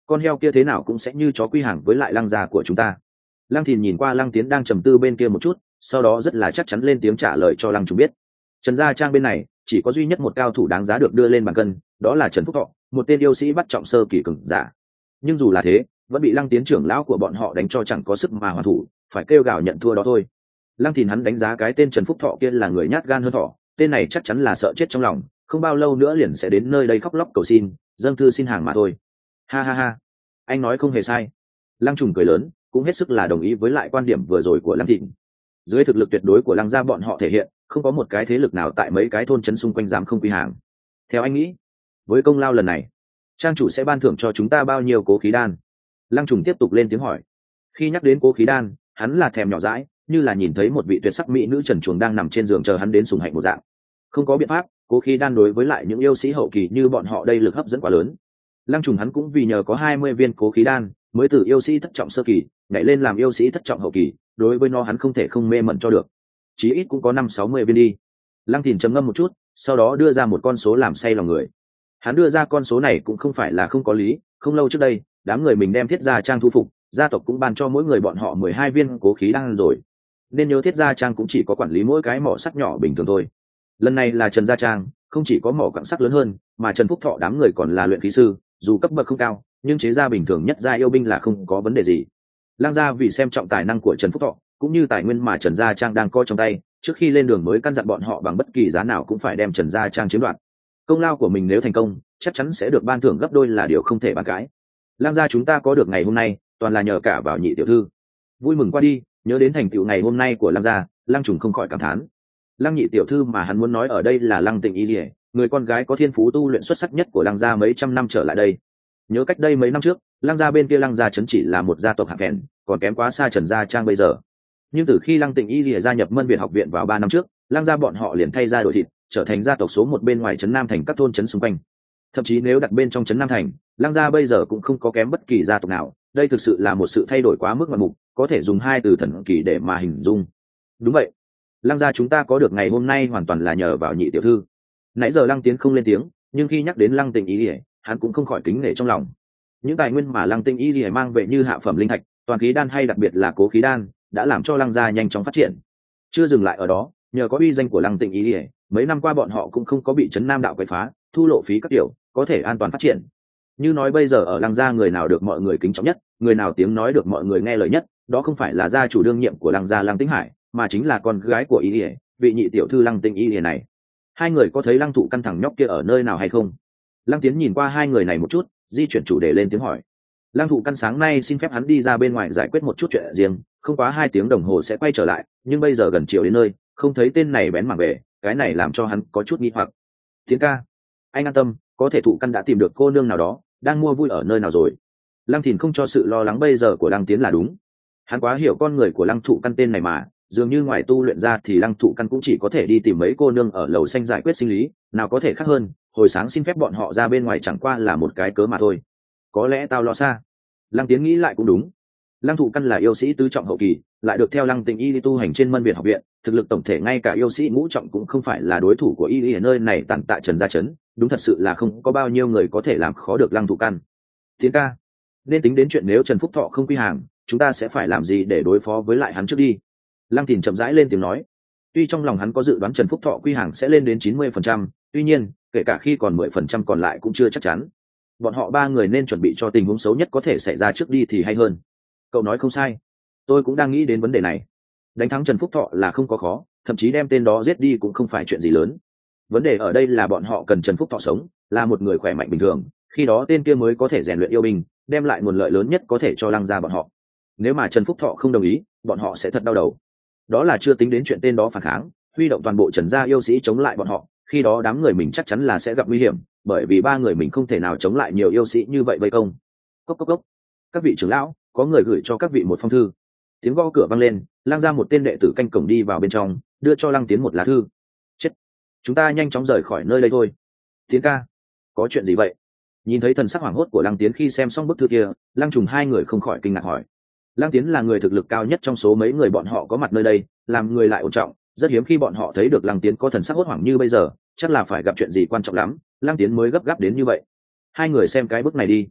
con heo kia thế nào cũng sẽ như chó quy hàng với lại lăng gia của chúng ta. Lăng Thìn nhìn qua Lăng Tiến đang trầm tư bên kia một chút, sau đó rất là chắc chắn lên tiếng trả lời cho Lăng Trùng biết. Trần Gia Trang bên này chỉ có duy nhất một cao thủ đáng giá được đưa lên bàn cân, đó là Trần Phúc Thọ, một tên yêu sĩ bắt trọng sơ kỳ cường giả. Nhưng dù là thế, vẫn bị Lăng Tiến trưởng lão của bọn họ đánh cho chẳng có sức mà hoàn thủ, phải kêu gào nhận thua đó thôi. Lăng Thìn hắn đánh giá cái tên Trần Phúc Thọ kia là người nhát gan hơn thỏ, tên này chắc chắn là sợ chết trong lòng, không bao lâu nữa liền sẽ đến nơi đây khóc lóc cầu xin, dâng thư xin hàng mà thôi. Ha ha ha, anh nói không hề sai. Lăng Trùng cười lớn, cũng hết sức là đồng ý với lại quan điểm vừa rồi của Lăng Thìn. Dưới thực lực tuyệt đối của Lăng gia bọn họ thể hiện, không có một cái thế lực nào tại mấy cái thôn trấn xung quanh dám không quy hàng. Theo anh nghĩ, với công lao lần này, trang chủ sẽ ban thưởng cho chúng ta bao nhiêu cố khí đan? Lăng Trùng tiếp tục lên tiếng hỏi. Khi nhắc đến cố khí đan, hắn là thèm nhỏ dãi, như là nhìn thấy một vị tuyệt sắc mỹ nữ trần truồng đang nằm trên giường chờ hắn đến sủng hạnh một dạng. Không có biện pháp, cố khí đan đối với lại những yêu sĩ hậu kỳ như bọn họ đây lực hấp dẫn quá lớn. Lăng Trùng hắn cũng vì nhờ có 20 viên cố khí đan, mới từ yêu sĩ thất trọng sơ kỳ nhảy lên làm yêu sĩ thất trọng hậu kỳ, đối với nó hắn không thể không mê mẩn cho được. Chí ít cũng có 50-60 viên đi. Lăng Thìn trầm ngâm một chút, sau đó đưa ra một con số làm say lòng người. Hắn đưa ra con số này cũng không phải là không có lý, không lâu trước đây, đám người mình đem Thiết Gia Trang thu phục, gia tộc cũng ban cho mỗi người bọn họ 12 viên cố khí đan rồi. Nên nhớ Thiết Gia Trang cũng chỉ có quản lý mỗi cái mỏ sắt nhỏ bình thường thôi. Lần này là Trần Gia Trang, không chỉ có mỏ quặng sắt lớn hơn, mà Trần Phúc Thọ đám người còn là luyện khí sư, dù cấp bậc không cao, nhưng chế gia bình thường nhất gia yêu binh là không có vấn đề gì. Lăng gia vì xem trọng tài năng của Trần Phúc Thọ, cũng như tài nguyên mà Trần Gia Trang đang coi trong tay, trước khi lên đường mới căn dặn bọn họ bằng bất kỳ giá nào cũng phải đem Trần Gia Trang chiếm đoạt. Công lao của mình nếu thành công, chắc chắn sẽ được ban thưởng gấp đôi là điều không thể bàn cãi. Lăng gia chúng ta có được ngày hôm nay, toàn là nhờ cả vào Nhị tiểu thư. Vui mừng qua đi, nhớ đến thành tựu ngày hôm nay của Lăng gia, Lăng Trùng không khỏi cảm thán. Lăng Nhị tiểu thư mà hắn muốn nói ở đây là Lăng Tịnh Y Liễu, người con gái có thiên phú tu luyện xuất sắc nhất của Lăng gia mấy trăm năm trở lại đây. Nhớ cách đây mấy năm trước, Lăng gia bên kia Lăng gia chấn chỉ là một gia tộc hạng phèn, còn kém quá xa Trần Gia Trang bây giờ. Nhưng từ khi Lăng Tịnh Y Liễu gia nhập Mân Việt học viện vào 3 năm trước, Lăng gia bọn họ liền thay ra đổi thịt, trở thành gia tộc số 1 bên ngoài trấn Nam thành các thôn trấn xung quanh. Thậm chí nếu đặt bên trong trấn Nam thành, Lăng gia bây giờ cũng không có kém bất kỳ gia tộc nào. Đây thực sự là một sự thay đổi quá mức ngoạn mục, có thể dùng 2 từ thần kỳ để mà hình dung. Đúng vậy, Lăng gia chúng ta có được ngày hôm nay hoàn toàn là nhờ vào Nhị tiểu thư. Nãy giờ Lăng Tiến không lên tiếng, nhưng khi nhắc đến Lăng Tịnh Y Liễu, hắn cũng không khỏi kính nể trong lòng. Những tài nguyên mà Lăng Tịnh Y Liễu mang về như hạ phẩm linh thạch, toàn khí đan hay đặc biệt là cố khí đan, đã làm cho Lăng gia nhanh chóng phát triển. Chưa dừng lại ở đó, nhờ có uy danh của Lăng Tịnh Y Liễu, mấy năm qua bọn họ cũng không có bị trấn Nam đạo quấy phá, thu lộ phí các kiểu, có thể an toàn phát triển. Như nói bây giờ ở Lăng gia người nào được mọi người kính trọng nhất, người nào tiếng nói được mọi người nghe lời nhất, đó không phải là gia chủ đương nhiệm của Lăng gia Lăng Tĩnh Hải, mà chính là con gái của Y Liễu, vị nhị tiểu thư Lăng Tịnh Y Liễu này. Hai người có thấy Lăng Thụ Căn thằng nhóc kia ở nơi nào hay không? Lăng Tiến nhìn qua hai người này một chút, di chuyển chủ đề lên tiếng hỏi. Lăng Thụ Căn sáng nay xin phép hắn đi ra bên ngoài giải quyết một chút chuyện riêng, không quá 2 tiếng đồng hồ sẽ quay trở lại, nhưng bây giờ gần chiều đến nơi, không thấy tên này bén mảng về, cái này làm cho hắn có chút nghi hoặc. Tiến ca, anh an tâm, có thể Thụ Căn đã tìm được cô nương nào đó, đang mua vui ở nơi nào rồi. Lăng Thìn không cho sự lo lắng bây giờ của Lăng Tiến là đúng. Hắn quá hiểu con người của Lăng Thụ Căn tên này mà, dường như ngoài tu luyện ra thì Lăng Thụ Căn cũng chỉ có thể đi tìm mấy cô nương ở lầu xanh giải quyết sinh lý, nào có thể khác hơn, hồi sáng xin phép bọn họ ra bên ngoài chẳng qua là một cái cớ mà thôi. Có lẽ tao lo xa. Lăng Tiến nghĩ lại cũng đúng. Lăng Thụ Căn là yêu sĩ tứ trọng hậu kỳ, lại được theo Lăng Tịnh Y tu hành trên Mân Việt học viện, thực lực tổng thể ngay cả yêu sĩ ngũ trọng cũng không phải là đối thủ của Y ở nơi này tản tại Trần Gia Trấn, đúng thật sự là không có bao nhiêu người có thể làm khó được Lăng Thụ Căn. Tiến ca, nên tính đến chuyện nếu Trần Phúc Thọ không quy hàng, chúng ta sẽ phải làm gì để đối phó với lại hắn trước đi. Lăng Thìn chậm rãi lên tiếng nói. Tuy trong lòng hắn có dự đoán Trần Phúc Thọ quy hàng sẽ lên đến 90%, tuy nhiên, kể cả khi còn 10% còn lại cũng chưa chắc chắn. Bọn họ 3 người nên chuẩn bị cho tình huống xấu nhất có thể xảy ra trước đi thì hay hơn. Cậu nói không sai, tôi cũng đang nghĩ đến vấn đề này. Đánh thắng Trần Phúc Thọ là không có khó, thậm chí đem tên đó giết đi cũng không phải chuyện gì lớn. Vấn đề ở đây là bọn họ cần Trần Phúc Thọ sống, là một người khỏe mạnh bình thường, khi đó tên kia mới có thể rèn luyện yêu binh, đem lại nguồn lợi lớn nhất có thể cho Lăng gia bọn họ. Nếu mà Trần Phúc Thọ không đồng ý, bọn họ sẽ thật đau đầu. Đó là chưa tính đến chuyện tên đó phản kháng, huy động toàn bộ Trần gia yêu sĩ chống lại bọn họ, khi đó đám người mình chắc chắn là sẽ gặp nguy hiểm, bởi vì 3 người mình không thể nào chống lại nhiều yêu sĩ như vậy vây công. Cốc cốc cốc. Các vị trưởng lão, có người gửi cho các vị một phong thư. Tiếng gõ cửa vang lên, Lăng ra một tên đệ tử canh cổng đi vào bên trong, đưa cho Lăng Tiến một lá thư. Chết, chúng ta nhanh chóng rời khỏi nơi đây thôi. Tiến ca, có chuyện gì vậy? Nhìn thấy thần sắc hoảng hốt của Lăng Tiến khi xem xong bức thư kia, Lăng Trùng hai người không khỏi kinh ngạc hỏi. Lăng Tiến là người thực lực cao nhất trong số mấy người bọn họ có mặt nơi đây, làm người lại ổn trọng, rất hiếm khi bọn họ thấy được Lăng Tiến có thần sắc hốt hoảng như bây giờ, chắc là phải gặp chuyện gì quan trọng lắm, Lăng Tiến mới gấp gáp đến như vậy. Hai người xem cái bức này đi.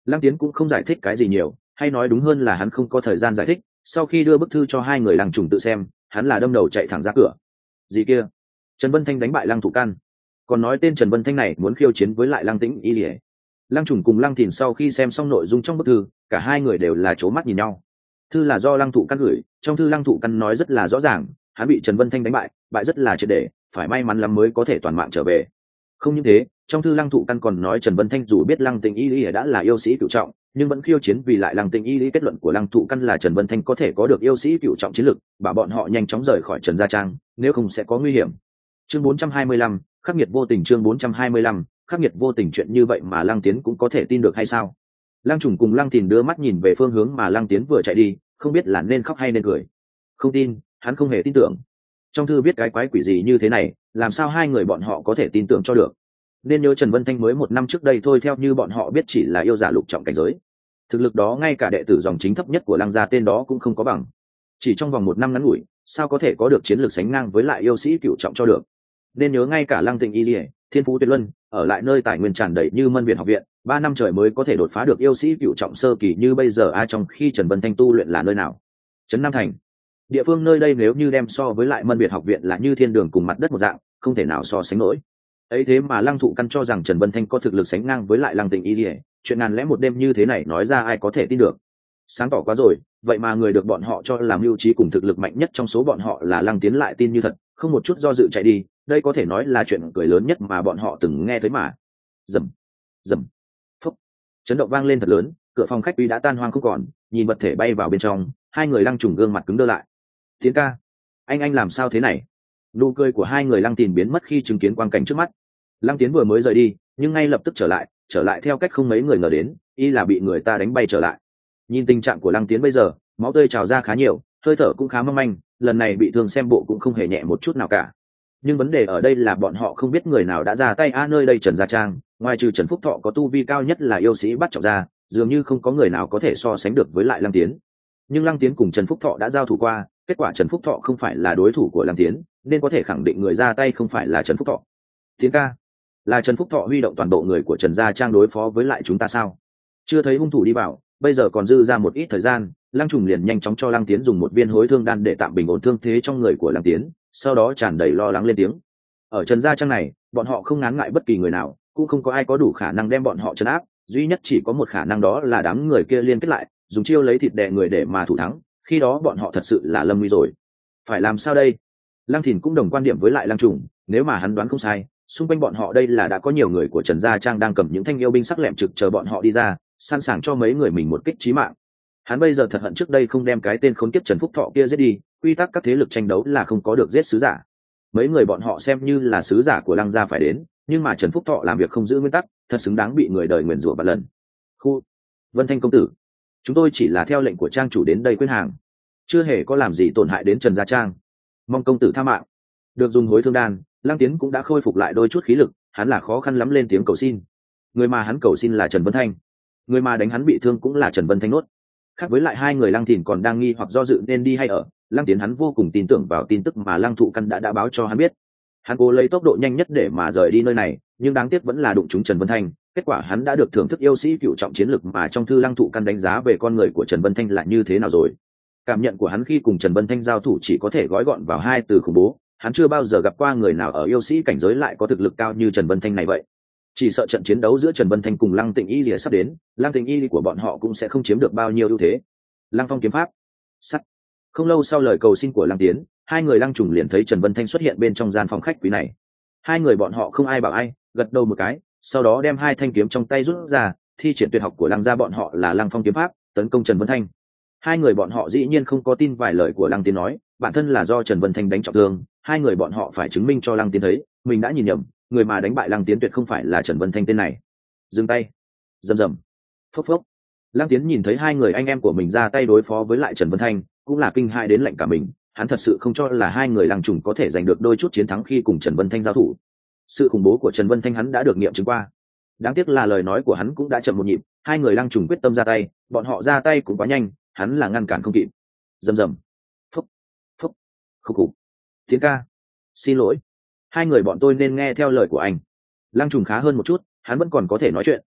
Lăng Tiến cũng không giải thích cái gì nhiều, hay nói đúng hơn là hắn không có thời gian giải thích. Sau khi đưa bức thư cho hai người Lăng Trùng tự xem, hắn là đâm đầu chạy thẳng ra cửa. Gì kia? Trần Vân Thanh đánh bại Lăng Thụ Căn, còn nói tên Trần Vân Thanh này muốn khiêu chiến với lại Lăng Tĩnh Y Lìa. Lăng Trùng cùng Lăng Thìn sau khi xem xong nội dung trong bức thư, cả hai người đều là trố mắt nhìn nhau. Thư là do Lăng Thụ Căn gửi, trong thư Lăng Thụ Căn nói rất là rõ ràng, hắn bị Trần Vân Thanh đánh bại, bại rất là triệt để, phải may mắn lắm mới có thể toàn mạng trở về. Không những thế, trong thư Lăng Thụ Căn còn nói Trần Vân Thanh dù biết Lăng Tĩnh Y Lìa đã là yêu sĩ cửu trọng, nhưng vẫn khiêu chiến vì lại Lăng Tĩnh Y Lìa. Kết luận của Lăng Thụ Căn là Trần Vân Thanh có thể có được yêu sĩ cửu trọng chiến lực, bảo bọn họ nhanh chóng rời khỏi Trần Gia Trang, nếu không sẽ có nguy hiểm. Chương 425, khắc nghiệt vô tình. Chương 425, khắc nghiệt vô tình. Chuyện như vậy mà Lăng Tiến cũng có thể tin được hay sao? Lăng Trùng cùng Lăng Thìn đưa mắt nhìn về phương hướng mà Lăng Tiến vừa chạy đi, không biết là nên khóc hay nên cười. Không tin, hắn không hề tin tưởng. Trong thư viết cái quái quỷ gì như thế này, làm sao hai người bọn họ có thể tin tưởng cho được? Nên nhớ Trần Vân Thanh mới 1 năm trước đây thôi, theo như bọn họ biết chỉ là yêu giả lục trọng cảnh giới. Thực lực đó ngay cả đệ tử dòng chính thấp nhất của Lăng gia tên đó cũng không có bằng. Chỉ trong vòng 1 năm ngắn ngủi, sao có thể có được chiến lược sánh ngang với lại yêu sĩ cửu trọng cho được? Nên nhớ ngay cả Lăng Tĩnh Y Lìa, thiên phú tuyệt luân, ở lại nơi tài nguyên tràn đầy như Mân Việt học viện, 3 năm trời mới có thể đột phá được yêu sĩ cửu trọng sơ kỳ như bây giờ. Trong khi Trần Vân Thanh tu luyện là nơi nào? Trấn Nam Thành. Địa phương nơi đây nếu như đem so với lại Mân Việt học viện là như thiên đường cùng mặt đất một dạng, không thể nào so sánh nổi. Ấy thế mà Lăng Thụ Căn cho rằng Trần Vân Thanh có thực lực sánh ngang với lại Lăng Tĩnh Y Lìa, chuyện ngàn lẽ một đêm như thế này nói ra ai có thể tin được? Sáng tỏ quá rồi, vậy mà người được bọn họ cho là mưu trí cùng thực lực mạnh nhất trong số bọn họ là Lăng Tiến lại tin như thật, không một chút do dự chạy đi. Đây có thể nói là chuyện cười lớn nhất mà bọn họ từng nghe thấy mà. Rầm rầm, phúc, chấn động vang lên thật lớn, cửa phòng khách quý đã tan hoang không còn, nhìn vật thể bay vào bên trong, hai người Lăng Trùng gương mặt cứng đơ lại. Tiến ca, anh làm sao thế này? Nụ cười của hai người Lăng Tiền biến mất khi chứng kiến quang cảnh trước mắt. Lăng Tiến vừa mới rời đi, nhưng ngay lập tức trở lại theo cách không mấy người ngờ đến, y là bị người ta đánh bay trở lại. Nhìn tình trạng của Lăng Tiến bây giờ, máu tươi trào ra khá nhiều, hơi thở cũng khá mong manh, lần này bị thương xem bộ cũng không hề nhẹ một chút nào cả. Nhưng vấn đề ở đây là bọn họ không biết người nào đã ra tay. Nơi đây Trần Gia Trang, ngoài trừ Trần Phúc Thọ có tu vi cao nhất là yêu sĩ bắt trọng ra, dường như không có người nào có thể so sánh được với lại Lăng Tiến. Nhưng Lăng Tiến cùng Trần Phúc Thọ đã giao thủ qua, kết quả Trần Phúc Thọ không phải là đối thủ của Lăng Tiến, nên có thể khẳng định người ra tay không phải là Trần Phúc Thọ. Tiến ca, là Trần Phúc Thọ huy động toàn bộ người của Trần Gia Trang đối phó với lại chúng ta sao? Chưa thấy hung thủ đi vào, bây giờ còn dư ra một ít thời gian, Lăng Trùng liền nhanh chóng cho Lăng Tiến dùng một viên hối thương đan để tạm bình ổn thương thế trong người của Lăng Tiến, sau đó tràn đầy lo lắng lên tiếng. Ở Trần Gia Trang này, bọn họ không ngán ngại bất kỳ người nào, cũng không có ai có đủ khả năng đem bọn họ trấn áp, duy nhất chỉ có một khả năng, đó là đám người kia liên kết lại, dùng chiêu lấy thịt đè người để mà thủ thắng, khi đó bọn họ thật sự là lâm nguy rồi. Phải làm sao đây? Lăng Thìn cũng đồng quan điểm với lại Lăng Trùng, nếu mà hắn đoán không sai, xung quanh bọn họ đây là đã có nhiều người của Trần Gia Trang đang cầm những thanh yêu binh sắc lẹm trực chờ bọn họ đi ra, sẵn sàng cho mấy người mình một kích chí mạng. Hắn bây giờ thật hận trước đây không đem cái tên khốn kiếp Trần Phúc Thọ kia giết đi, quy tắc các thế lực tranh đấu là không có được giết sứ giả. Mấy người bọn họ xem như là sứ giả của Lăng gia phải đến, nhưng mà Trần Phúc Thọ làm việc không giữ nguyên tắc, thật xứng đáng bị người đời nguyền rủa vạn lần. Khu Vân Thanh công tử, chúng tôi chỉ là theo lệnh của trang chủ đến đây quyên hàng, chưa hề có làm gì tổn hại đến Trần Gia Trang, mong công tử tha mạng. Được dùng hối thương đan, Lăng Tiến cũng đã khôi phục lại đôi chút khí lực, hắn là khó khăn lắm lên tiếng cầu xin. Người mà hắn cầu xin là Trần Vân Thanh, người mà đánh hắn bị thương cũng là Trần Vân Thanh nốt. Khác với lại hai người Lăng Thìn còn đang nghi hoặc do dự nên đi hay ở, Lăng Tiến hắn vô cùng tin tưởng vào tin tức mà Lăng Thụ Căn đã báo cho hắn biết. Hắn cố lấy tốc độ nhanh nhất để mà rời đi nơi này, nhưng đáng tiếc vẫn là đụng trúng Trần Vân Thanh. Kết quả hắn đã được thưởng thức yêu sĩ cựu trọng chiến lực mà trong thư Lăng Thụ Căn đánh giá về con người của Trần Vân Thanh là như thế nào rồi. Cảm nhận của hắn khi cùng Trần Vân Thanh giao thủ chỉ có thể gói gọn vào 2 từ khủng bố. Hắn chưa bao giờ gặp qua người nào ở yêu sĩ cảnh giới lại có thực lực cao như Trần Vân Thanh này vậy. Chỉ sợ trận chiến đấu giữa Trần Vân Thanh cùng Lăng Tĩnh Y Lìa sắp đến, Lăng Tĩnh Y Lìa của bọn họ cũng sẽ không chiếm được bao nhiêu ưu thế. Lăng Phong kiếm pháp sắt. Không lâu sau lời cầu xin của Lăng Tiến, hai người Lăng Trùng liền thấy Trần Vân Thanh xuất hiện bên trong gian phòng khách quý này. Hai người bọn họ không ai bảo ai, gật đầu một cái, sau đó đem 2 thanh kiếm trong tay rút ra, thi triển tuyệt học của Lăng gia bọn họ là Lăng Phong kiếm pháp, tấn công Trần Vân Thanh. Hai người bọn họ dĩ nhiên không có tin vài lời của Lăng Tiến nói, bản thân là do Trần Vân Thanh đánh trọng thương, hai người bọn họ phải chứng minh cho Lăng Tiến thấy, mình đã nhìn nhầm, người mà đánh bại Lăng Tiến tuyệt không phải là Trần Vân Thanh tên này. Dừng tay. Rầm rầm. Phốc phốc. Lăng Tiến nhìn thấy hai người anh em của mình ra tay đối phó với lại Trần Vân Thanh, cũng là kinh hãi đến lạnh cả mình, hắn thật sự không cho là hai người Lăng Trùng có thể giành được đôi chút chiến thắng khi cùng Trần Vân Thanh giao thủ. Sự khủng bố của Trần Vân Thanh hắn đã được nghiệm chứng qua. Đáng tiếc là lời nói của hắn cũng đã chậm một nhịp, hai người Lăng Trùng quyết tâm ra tay, bọn họ ra tay cũng quá nhanh, hắn là ngăn cản không kịp. Rầm rầm. Phốc phốc. Khục khục. Tiến ca, xin lỗi, hai người bọn tôi nên nghe theo lời của anh. Lăng Trùng khá hơn một chút, hắn vẫn còn có thể nói chuyện,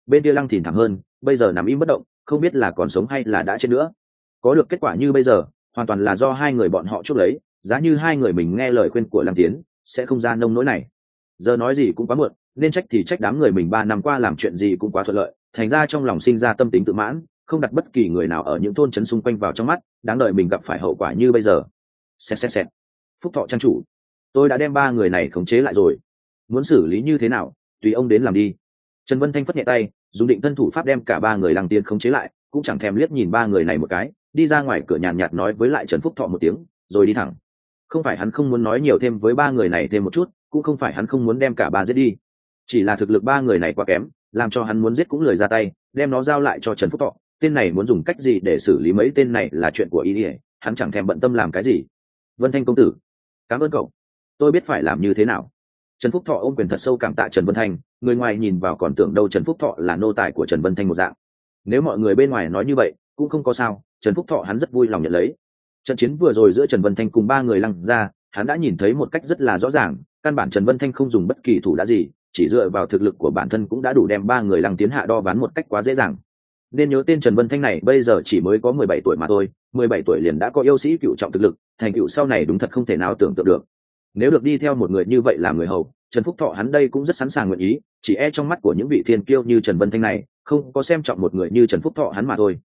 bên kia Lăng Thìn thảm hơn, bây giờ nằm im bất động, không biết là còn sống hay là đã chết nữa. Có được kết quả như bây giờ hoàn toàn là do hai người bọn họ chốt lấy, giá như hai người mình nghe lời khuyên của Lăng Tiến sẽ không ra nông nỗi này. Giờ nói gì cũng quá muộn, nên trách thì trách đám người mình 3 năm qua làm chuyện gì cũng quá thuận lợi, thành ra trong lòng sinh ra tâm tính tự mãn, không đặt bất kỳ người nào ở những thôn trấn xung quanh vào trong mắt, đáng đợi mình gặp phải hậu quả như bây giờ. Xẹt. Phúc Thọ trang chủ, tôi đã đem 3 người này khống chế lại rồi, muốn xử lý như thế nào tùy ông đến làm đi. Trần Vân Thanh phất nhẹ tay, dùng định thân thủ pháp đem cả 3 người Lăng Tiến khống chế lại, cũng chẳng thèm liếc nhìn 3 người này một cái, đi ra ngoài cửa nhàn nhạt nói với lại Trần Phúc Thọ một tiếng rồi đi thẳng. Không phải hắn không muốn nói nhiều thêm với 3 người này thêm một chút, cũng không phải hắn không muốn đem cả 3 giết đi, chỉ là thực lực 3 người này quá kém, làm cho hắn muốn giết cũng lười ra tay, đem nó giao lại cho Trần Phúc Thọ. Tên này muốn dùng cách gì để xử lý mấy tên này là chuyện của y, hắn chẳng thèm bận tâm làm cái gì. Vân Thanh công tử, cảm ơn cậu, tôi biết phải làm như thế nào. Trần Phúc Thọ ôm quyền thật sâu cảm tạ Trần Vân Thanh, người ngoài nhìn vào còn tưởng đâu Trần Phúc Thọ là nô tài của Trần Vân Thanh một dạng. Nếu mọi người bên ngoài nói như vậy cũng không có sao, Trần Phúc Thọ hắn rất vui lòng nhận lấy. Trận chiến vừa rồi giữa Trần Vân Thanh cùng 3 người Lăng ra, hắn đã nhìn thấy một cách rất là rõ ràng, căn bản Trần Vân Thanh không dùng bất kỳ thủ đã gì, chỉ dựa vào thực lực của bản thân cũng đã đủ đem 3 người Lăng Tiến hạ đo ván một cách quá dễ dàng. Nên nhớ tên Trần Vân Thanh này bây giờ chỉ mới có 17 tuổi mà thôi, 17 tuổi liền đã có yêu sĩ cựu trọng thực lực, thành tựu sau này đúng thật không thể nào tưởng tượng được. Nếu được đi theo một người như vậy làm người hầu, Trần Phúc Thọ hắn đây cũng rất sẵn sàng nguyện ý, chỉ e trong mắt của những vị thiên kiêu như Trần Vân Thanh này không có xem trọng một người như Trần Phúc Thọ hắn mà thôi.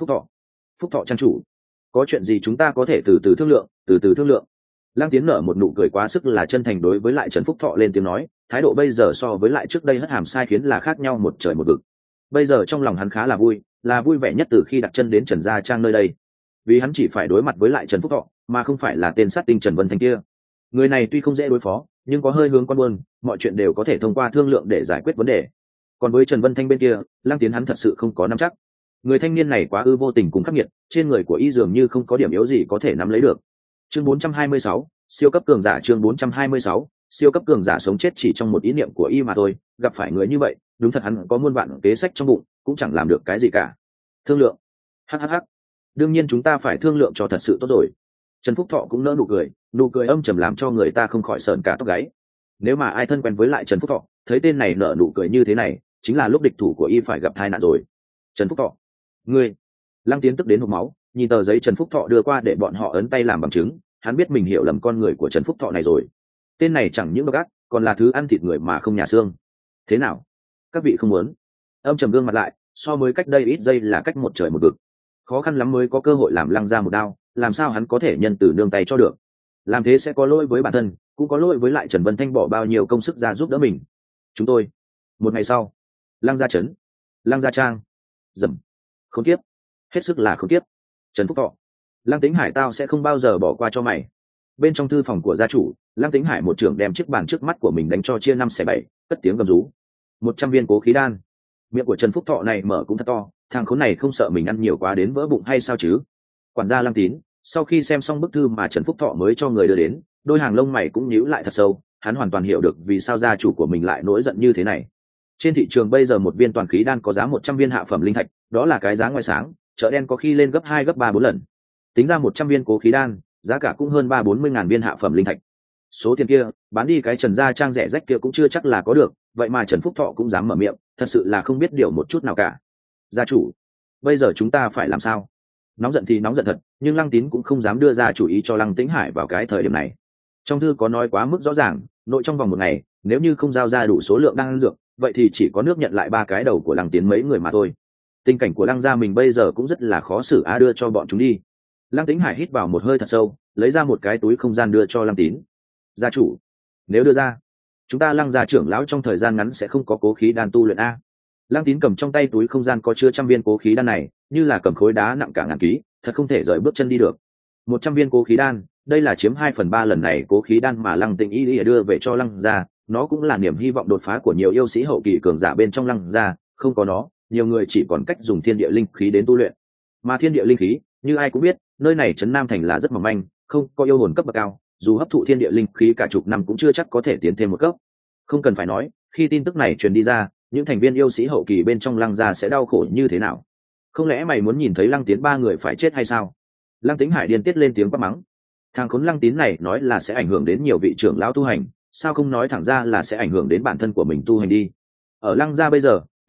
Phúc Thọ trang chủ, có chuyện gì chúng ta có thể từ từ thương lượng. Lăng Tiến nở một nụ cười quá sức là chân thành đối với lại Trần Phúc Thọ lên tiếng nói, thái độ bây giờ so với lại trước đây hất hàm sai khiến là khác nhau một trời một vực. Bây giờ trong lòng hắn khá là vui vẻ nhất từ khi đặt chân đến Trần Gia Trang nơi đây, vì hắn chỉ phải đối mặt với lại Trần Phúc Thọ mà không phải là tên sát tinh Trần Vân Thanh kia. Người này tuy không dễ đối phó nhưng có hơi hướng con buôn, mọi chuyện đều có thể thông qua thương lượng để giải quyết vấn đề. Còn với Trần Vân Thanh bên kia, Lăng Tiến hắn thật sự không có nắm chắc. Người thanh niên này quá vô tình cùng khắc nghiệt, trên người của y dường như không có điểm yếu gì có thể nắm lấy được. Chương 426, siêu cấp cường giả. Chương 426, siêu cấp cường giả sống chết chỉ trong một ý niệm của y mà thôi, gặp phải người như vậy đúng thật hắn có muôn vạn kế sách trong bụng cũng chẳng làm được cái gì cả. Thương lượng? Hhh, đương nhiên chúng ta phải thương lượng cho thật sự tốt rồi. Trần Phúc Thọ cũng nỡ nụ cười âm trầm làm cho người ta không khỏi sởn cả tóc gáy. Nếu mà ai thân quen với lại Trần Phúc Thọ thấy tên này nở nụ cười như thế này, chính là lúc địch thủ của y phải gặp tai nạn rồi. Trần Phúc Thọ, ngươi! Lăng Tiến tức đến hộc máu, nhìn tờ giấy Trần Phúc Thọ đưa qua để bọn họ ấn tay làm bằng chứng, hắn biết mình hiểu lầm con người của Trần Phúc Thọ này rồi. Tên này chẳng những độc ác, còn là thứ ăn thịt người mà không nhà xương. Thế nào, các vị không muốn? Âm trầm gương mặt lại, so với cách đây ít giây là cách một trời một vực. Khó khăn lắm mới có cơ hội làm Lăng ra một đao, làm sao hắn có thể nhân từ nương tay cho được? Làm thế sẽ có lỗi với bản thân, cũng có lỗi với lại Trần Vân Thanh bỏ bao nhiêu công sức ra giúp đỡ mình. Chúng tôi. Một ngày sau, Lăng Gia trấn, Lăng Gia Trang. Dầm. Khốn kiếp, hết sức là khốn kiếp. Trần Phúc Thọ, Lăng Tĩnh Hải tao sẽ không bao giờ bỏ qua cho mày. Bên trong thư phòng của gia chủ, Lăng Tĩnh Hải một trưởng đem chiếc bàn trước mắt của mình đánh cho chia 5/7, cất tiếng gầm rú. 100 viên cố khí đan. Miệng của Trần Phúc Thọ này mở cũng thật to, thằng khốn này không sợ mình ăn nhiều quá đến vỡ bụng hay sao chứ? Quản gia Lăng Tín sau khi xem xong bức thư mà Trần Phúc Thọ mới cho người đưa đến, đôi hàng lông mày cũng nhíu lại thật sâu, hắn hoàn toàn hiểu được vì sao gia chủ của mình lại nổi giận như thế này. Trên thị trường bây giờ một viên toàn khí đan có giá 100 viên hạ phẩm linh thạch, đó là cái giá ngoài sáng, chợ đen có khi lên gấp 2 gấp 3 4 lần. Tính ra 100 viên cố khí đan, giá cả cũng hơn 30-40 ngàn viên hạ phẩm linh thạch. Số tiền kia, bán đi cái Trần Gia Trang rẻ rách kia cũng chưa chắc là có được, vậy mà Trần Phúc Thọ cũng dám mở miệng, thật sự là không biết điều một chút nào cả. Gia chủ, bây giờ chúng ta phải làm sao? Nóng giận thì nóng giận thật, nhưng Lăng Tín cũng không dám đưa ra chủ ý cho Lăng Tĩnh Hải vào cái thời điểm này. Trong thư có nói quá mức rõ ràng, nội trong vòng 1 ngày, nếu như không giao ra đủ số lượng đan dược, vậy thì chỉ có nước nhận lại 3 cái đầu của Lăng Tiến mấy người mà thôi. Tình cảnh của Lăng gia mình bây giờ cũng rất là khó xử, đưa cho bọn chúng đi. Lăng Tĩnh Hải hít vào một hơi thật sâu, lấy ra một cái túi không gian đưa cho Lăng Tín. Gia chủ, nếu đưa ra, chúng ta Lăng gia trưởng lão trong thời gian ngắn sẽ không có cố khí đan tu luyện a. Lăng Tín cầm trong tay túi không gian có chứa 100 viên cố khí đan này, như là cầm khối đá nặng cả ngàn ký, thật không thể rời bước chân đi được. 100 viên cố khí đan, đây là chiếm 2/3 lần này cố khí đan mà Lăng Tĩnh Y đưa về cho Lăng gia, nó cũng là niềm hy vọng đột phá của nhiều yêu sĩ hậu kỳ cường giả bên trong Lăng gia, không có nó, nhiều người chỉ còn cách dùng thiên địa linh khí đến tu luyện. Mà thiên địa linh khí, như ai cũng biết, nơi này trấn Nam thành là rất mỏng manh, không có yêu hồn cấp bậc cao, dù hấp thụ thiên địa linh khí cả chục năm cũng chưa chắc có thể tiến thêm một cấp. Không cần phải nói, khi tin tức này truyền đi ra, những thành viên yêu sĩ hậu kỳ bên trong Lăng gia sẽ đau khổ như thế nào. Không lẽ mày muốn nhìn thấy Lăng Tiến 3 người phải chết hay sao? Lăng Tĩnh Hải điên tiết lên tiếng quát mắng. Thằng khốn Lăng Tín này nói là sẽ ảnh hưởng đến nhiều vị trưởng lão tu hành, sao không nói thẳng ra là sẽ ảnh hưởng đến bản thân của mình tu hành đi. Ở Lăng gia bây giờ,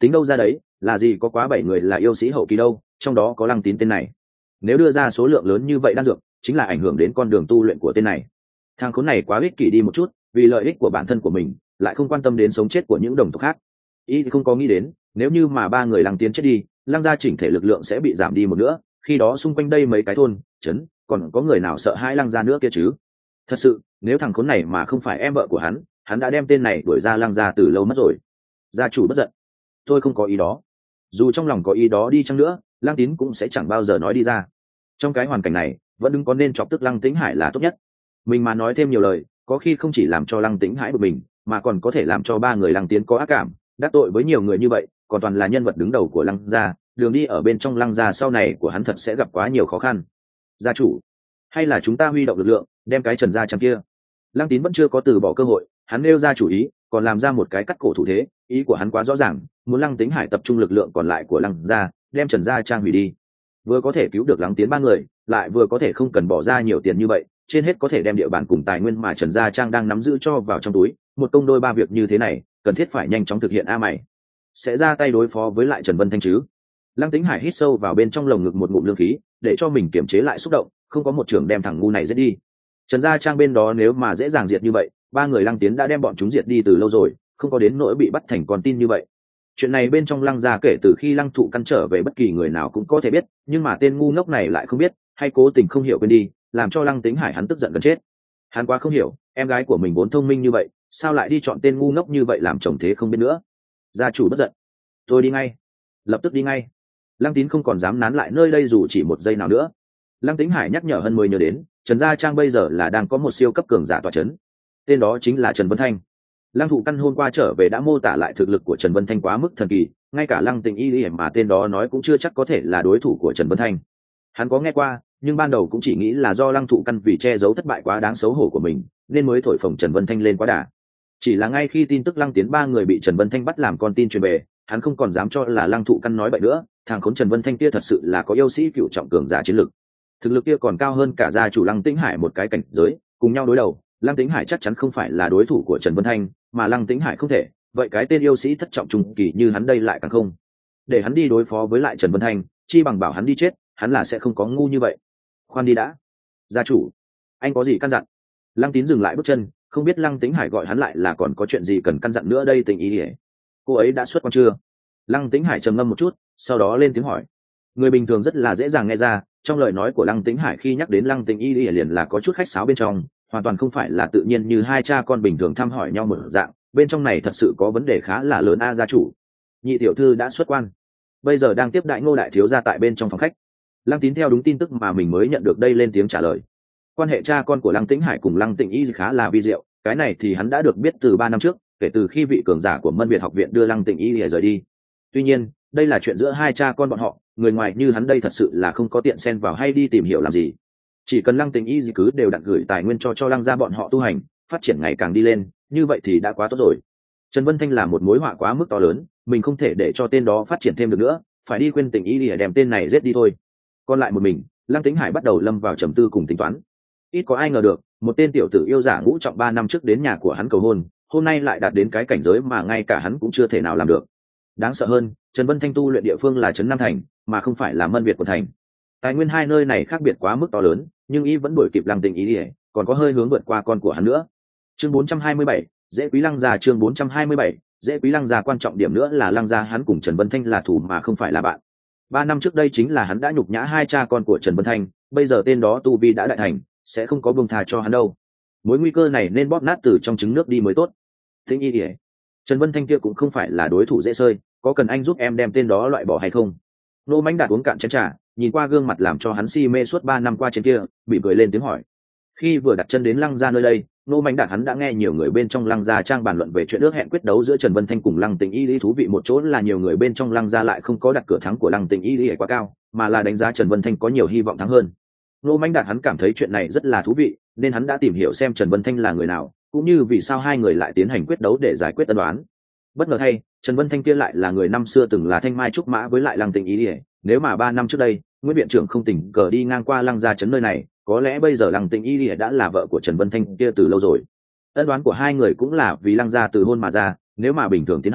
tính đâu ra đấy, là gì có quá 7 người là yêu sĩ hậu kỳ đâu, trong đó có Lăng Tín tên này. Nếu đưa ra số lượng lớn như vậy đan dược, chính là ảnh hưởng đến con đường tu luyện của tên này. Thằng khốn này quá ích kỷ đi một chút, vì lợi ích của bản thân của mình, lại không quan tâm đến sống chết của những đồng tộc khác. Y không có nghĩ đến, nếu như mà 3 người Lăng Tiến chết đi, Lăng gia chỉnh thể lực lượng sẽ bị giảm đi một nữa, khi đó xung quanh đây mấy cái thôn trấn còn có người nào sợ hãi Lăng gia nữa kia chứ. Thật sự, nếu thằng khốn này mà không phải em vợ của hắn đã đem tên này đuổi ra Lăng gia từ lâu mất rồi. Gia chủ bất giận, tôi không có ý đó. Dù trong lòng có ý đó đi chăng nữa, Lăng Tín cũng sẽ chẳng bao giờ nói đi ra. Trong cái hoàn cảnh này, vẫn đừng có nên chọc tức Lăng Tĩnh Hải là tốt nhất. Mình mà nói thêm nhiều lời, có khi không chỉ làm cho Lăng Tĩnh Hải bực mình, mà còn có thể làm cho 3 người Lăng Tiến có ác cảm, đắc tội với nhiều người như vậy, còn toàn là nhân vật đứng đầu của Lăng gia, đường đi ở bên trong Lăng gia sau này của hắn thật sẽ gặp quá nhiều khó khăn. Gia chủ, hay là chúng ta huy động lực lượng, đem cái Trần gia trang kia. Lăng Tín vẫn chưa có từ bỏ cơ hội, hắn nêu ra chủ ý, còn làm ra một cái cắt cổ thủ thế, ý của hắn quá rõ ràng, muốn Lăng Tĩnh Hải tập trung lực lượng còn lại của Lăng gia, đem Trần gia trang hủy đi. Vừa có thể cứu được Lăng Tiến 3 người, lại vừa có thể không cần bỏ ra nhiều tiền như vậy, trên hết có thể đem địa bàn cùng tài nguyên mà Trần gia trang đang nắm giữ cho vào trong túi, một công đôi 3 việc như thế này, cần thiết phải nhanh chóng thực hiện a mày. Sẽ ra tay đối phó với lại Trần Vân Thanh chứ? Lăng Tĩnh Hải hít sâu vào bên trong lồng ngực một ngụm lương khí, để cho mình kiềm chế lại xúc động, không có một trường đem thằng ngu này giết đi. Trần gia trang bên đó nếu mà dễ dàng diệt như vậy, 3 người Lăng Tiến đã đem bọn chúng diệt đi từ lâu rồi, không có đến nỗi bị bắt thành con tin như vậy. Chuyện này bên trong Lăng gia kể từ khi Lăng Thụ Căn trở về bất kỳ người nào cũng có thể biết, nhưng mà tên ngu ngốc này lại không biết, hay cố tình không hiểu quên đi, làm cho Lăng Tĩnh Hải hắn tức giận gần chết. Hắn quá không hiểu, em gái của mình vốn thông minh như vậy, sao lại đi chọn tên ngu ngốc như vậy làm chồng thế không biết nữa. Gia chủ bất giận, tôi đi ngay, lập tức đi ngay. Lăng Tín không còn dám nán lại nơi đây dù chỉ một giây nào nữa. Lăng Tĩnh Hải nhắc nhở Hân mới nhớ đến, Trần gia trang bây giờ là đang có một siêu cấp cường giả tọa chấn, tên đó chính là Trần Vân Thanh. Lăng Thụ Căn hôm qua trở về đã mô tả lại thực lực của Trần Vân Thanh quá mức thần kỳ, ngay cả Lăng Tình Y mà tên đó nói cũng chưa chắc có thể là đối thủ của Trần Vân Thanh. Hắn có nghe qua, nhưng ban đầu cũng chỉ nghĩ là do Lăng Thụ Căn vì che giấu thất bại quá đáng xấu hổ của mình, nên mới thổi phồng Trần Vân Thanh lên quá đà. Chỉ là ngay khi tin tức Lăng Tiến 3 người bị Trần Vân Thanh bắt làm con tin truyền về, hắn không còn dám cho là Lăng Thụ Căn nói bậy nữa, thằng khốn Trần Vân Thanh kia thật sự là có yêu sĩ cựu trọng cường giả chiến lực. Thực lực kia còn cao hơn cả gia chủ Lăng Tĩnh Hải một cái cảnh giới, cùng nhau đối đầu, Lăng Tĩnh Hải chắc chắn không phải là đối thủ của Trần Vân Thanh, mà Lăng Tĩnh Hải không thể, vậy cái tên yêu sĩ thất trọng trung kỳ như hắn đây lại càng không. Để hắn đi đối phó với lại Trần Vân Thanh, chi bằng bảo hắn đi chết, hắn là sẽ không có ngu như vậy. Khoan đi đã, gia chủ, anh có gì căn dặn? Lăng Tín dừng lại bước chân, không biết Lăng Tĩnh Hải gọi hắn lại là còn có chuyện gì cần căn dặn nữa đây. Tình ý ỉa, cô ấy đã xuất quan chưa? Lăng Tĩnh Hải trầm ngâm một chút, sau đó lên tiếng hỏi. Người bình thường rất là dễ dàng nghe ra, trong lời nói của Lăng Tĩnh Hải khi nhắc đến Lăng Tĩnh Y liền là có chút khách sáo bên trong, hoàn toàn không phải là tự nhiên như hai cha con bình thường thăm hỏi nhau một dạng, bên trong này thật sự có vấn đề khá là lớn a. Gia chủ, nhị tiểu thư đã xuất quan, bây giờ đang tiếp đại Ngô đại thiếu gia tại bên trong phòng khách. Lăng Tín theo đúng tin tức mà mình mới nhận được đây lên tiếng trả lời. Quan hệ cha con của Lăng Tĩnh Hải cùng Lăng Tĩnh Y khá là vi diệu, cái này thì hắn đã được biết từ 3 năm trước, kể từ khi vị cường giả của Mân Việt học viện đưa Lăng Tĩnh Y rời đi. Tuy nhiên, đây là chuyện giữa hai cha con bọn họ, người ngoài như hắn đây thật sự là không có tiện xen vào hay đi tìm hiểu làm gì. Chỉ cần Lăng Tĩnh Y cứ đều đặn gửi tài nguyên cho Lăng gia bọn họ tu hành, phát triển ngày càng đi lên, như vậy thì đã quá tốt rồi. Trần Vân Thanh là một mối họa quá mức to lớn, mình không thể để cho tên đó phát triển thêm được nữa, phải đi khuyên Tĩnh Y để đem tên này giết đi thôi. Còn lại một mình, Lăng Tĩnh Hải bắt đầu lâm vào trầm tư cùng tính toán. Ít có ai ngờ được, một tên tiểu tử yêu giả ngũ trọng 3 năm trước đến nhà của hắn cầu hôn, hôm nay lại đạt đến cái cảnh giới mà ngay cả hắn cũng chưa thể nào làm được. Đáng sợ hơn, Trần Vân Thanh tu luyện địa phương là trấn Nam Thành, mà không phải là Mân Việt của thành. Tài nguyên hai nơi này khác biệt quá mức to lớn, nhưng y vẫn đuổi kịp Lăng Tĩnh Y, còn có hơi hướng vượt qua con của hắn nữa. Chương 427, dễ quý Lăng gia. Chương 427, dễ quý Lăng gia. Quan trọng điểm nữa là Lăng gia hắn cùng Trần Vân Thanh là thủ mà không phải là bạn. 3 năm trước đây chính là hắn đã nhục nhã hai cha con của Trần Vân Thanh, bây giờ tên đó tu vi đã đại thành, sẽ không có buông tha cho hắn đâu. Mối nguy cơ này nên bóp nát từ trong trứng nước đi mới tốt. Tĩnh Y, Trần Vân Thanh kia cũng không phải là đối thủ dễ chơi, có cần anh giúp em đem tên đó loại bỏ hay không? Nô Mãnh Đạt uống cạn chén trà, nhìn qua gương mặt làm cho hắn si mê suốt 3 năm qua trên kia, bị cười lên tiếng hỏi. Khi vừa đặt chân đến Lăng gia nơi đây, Nô Mãnh Đạt hắn đã nghe nhiều người bên trong Lăng gia trang bàn luận về chuyện ước hẹn quyết đấu giữa Trần Vân Thanh cùng Lăng Tĩnh Y. Thú vị một chỗ là nhiều người bên trong Lăng gia lại không có đặt cửa thắng của Lăng Tĩnh Y quá cao, mà là đánh giá Trần Vân Thanh có nhiều hy vọng thắng hơn. Nô Mãnh Đạt hắn cảm thấy chuyện này rất là thú vị, nên hắn đã tìm hiểu xem Trần Vân Thanh là người nào, cũng như vì sao hai người lại tiến hành quyết đấu để giải quyết ân oán. Bất ngờ thay, Trần Vân Thanh kia lại là người năm xưa từng là thanh mai trúc mã với lại Lăng Tĩnh Y. Nếu mà 3 năm trước đây, Nguyễn viện trưởng không tình cờ đi ngang qua Lăng gia trấn nơi này, có lẽ bây giờ Lăng Tĩnh Y đã là vợ của Trần Vân Thanh kia từ lâu rồi. Ân đoán của hai người cũng là vì Lăng gia từ hôn mà ra, nếu mà bình thường tiến hành,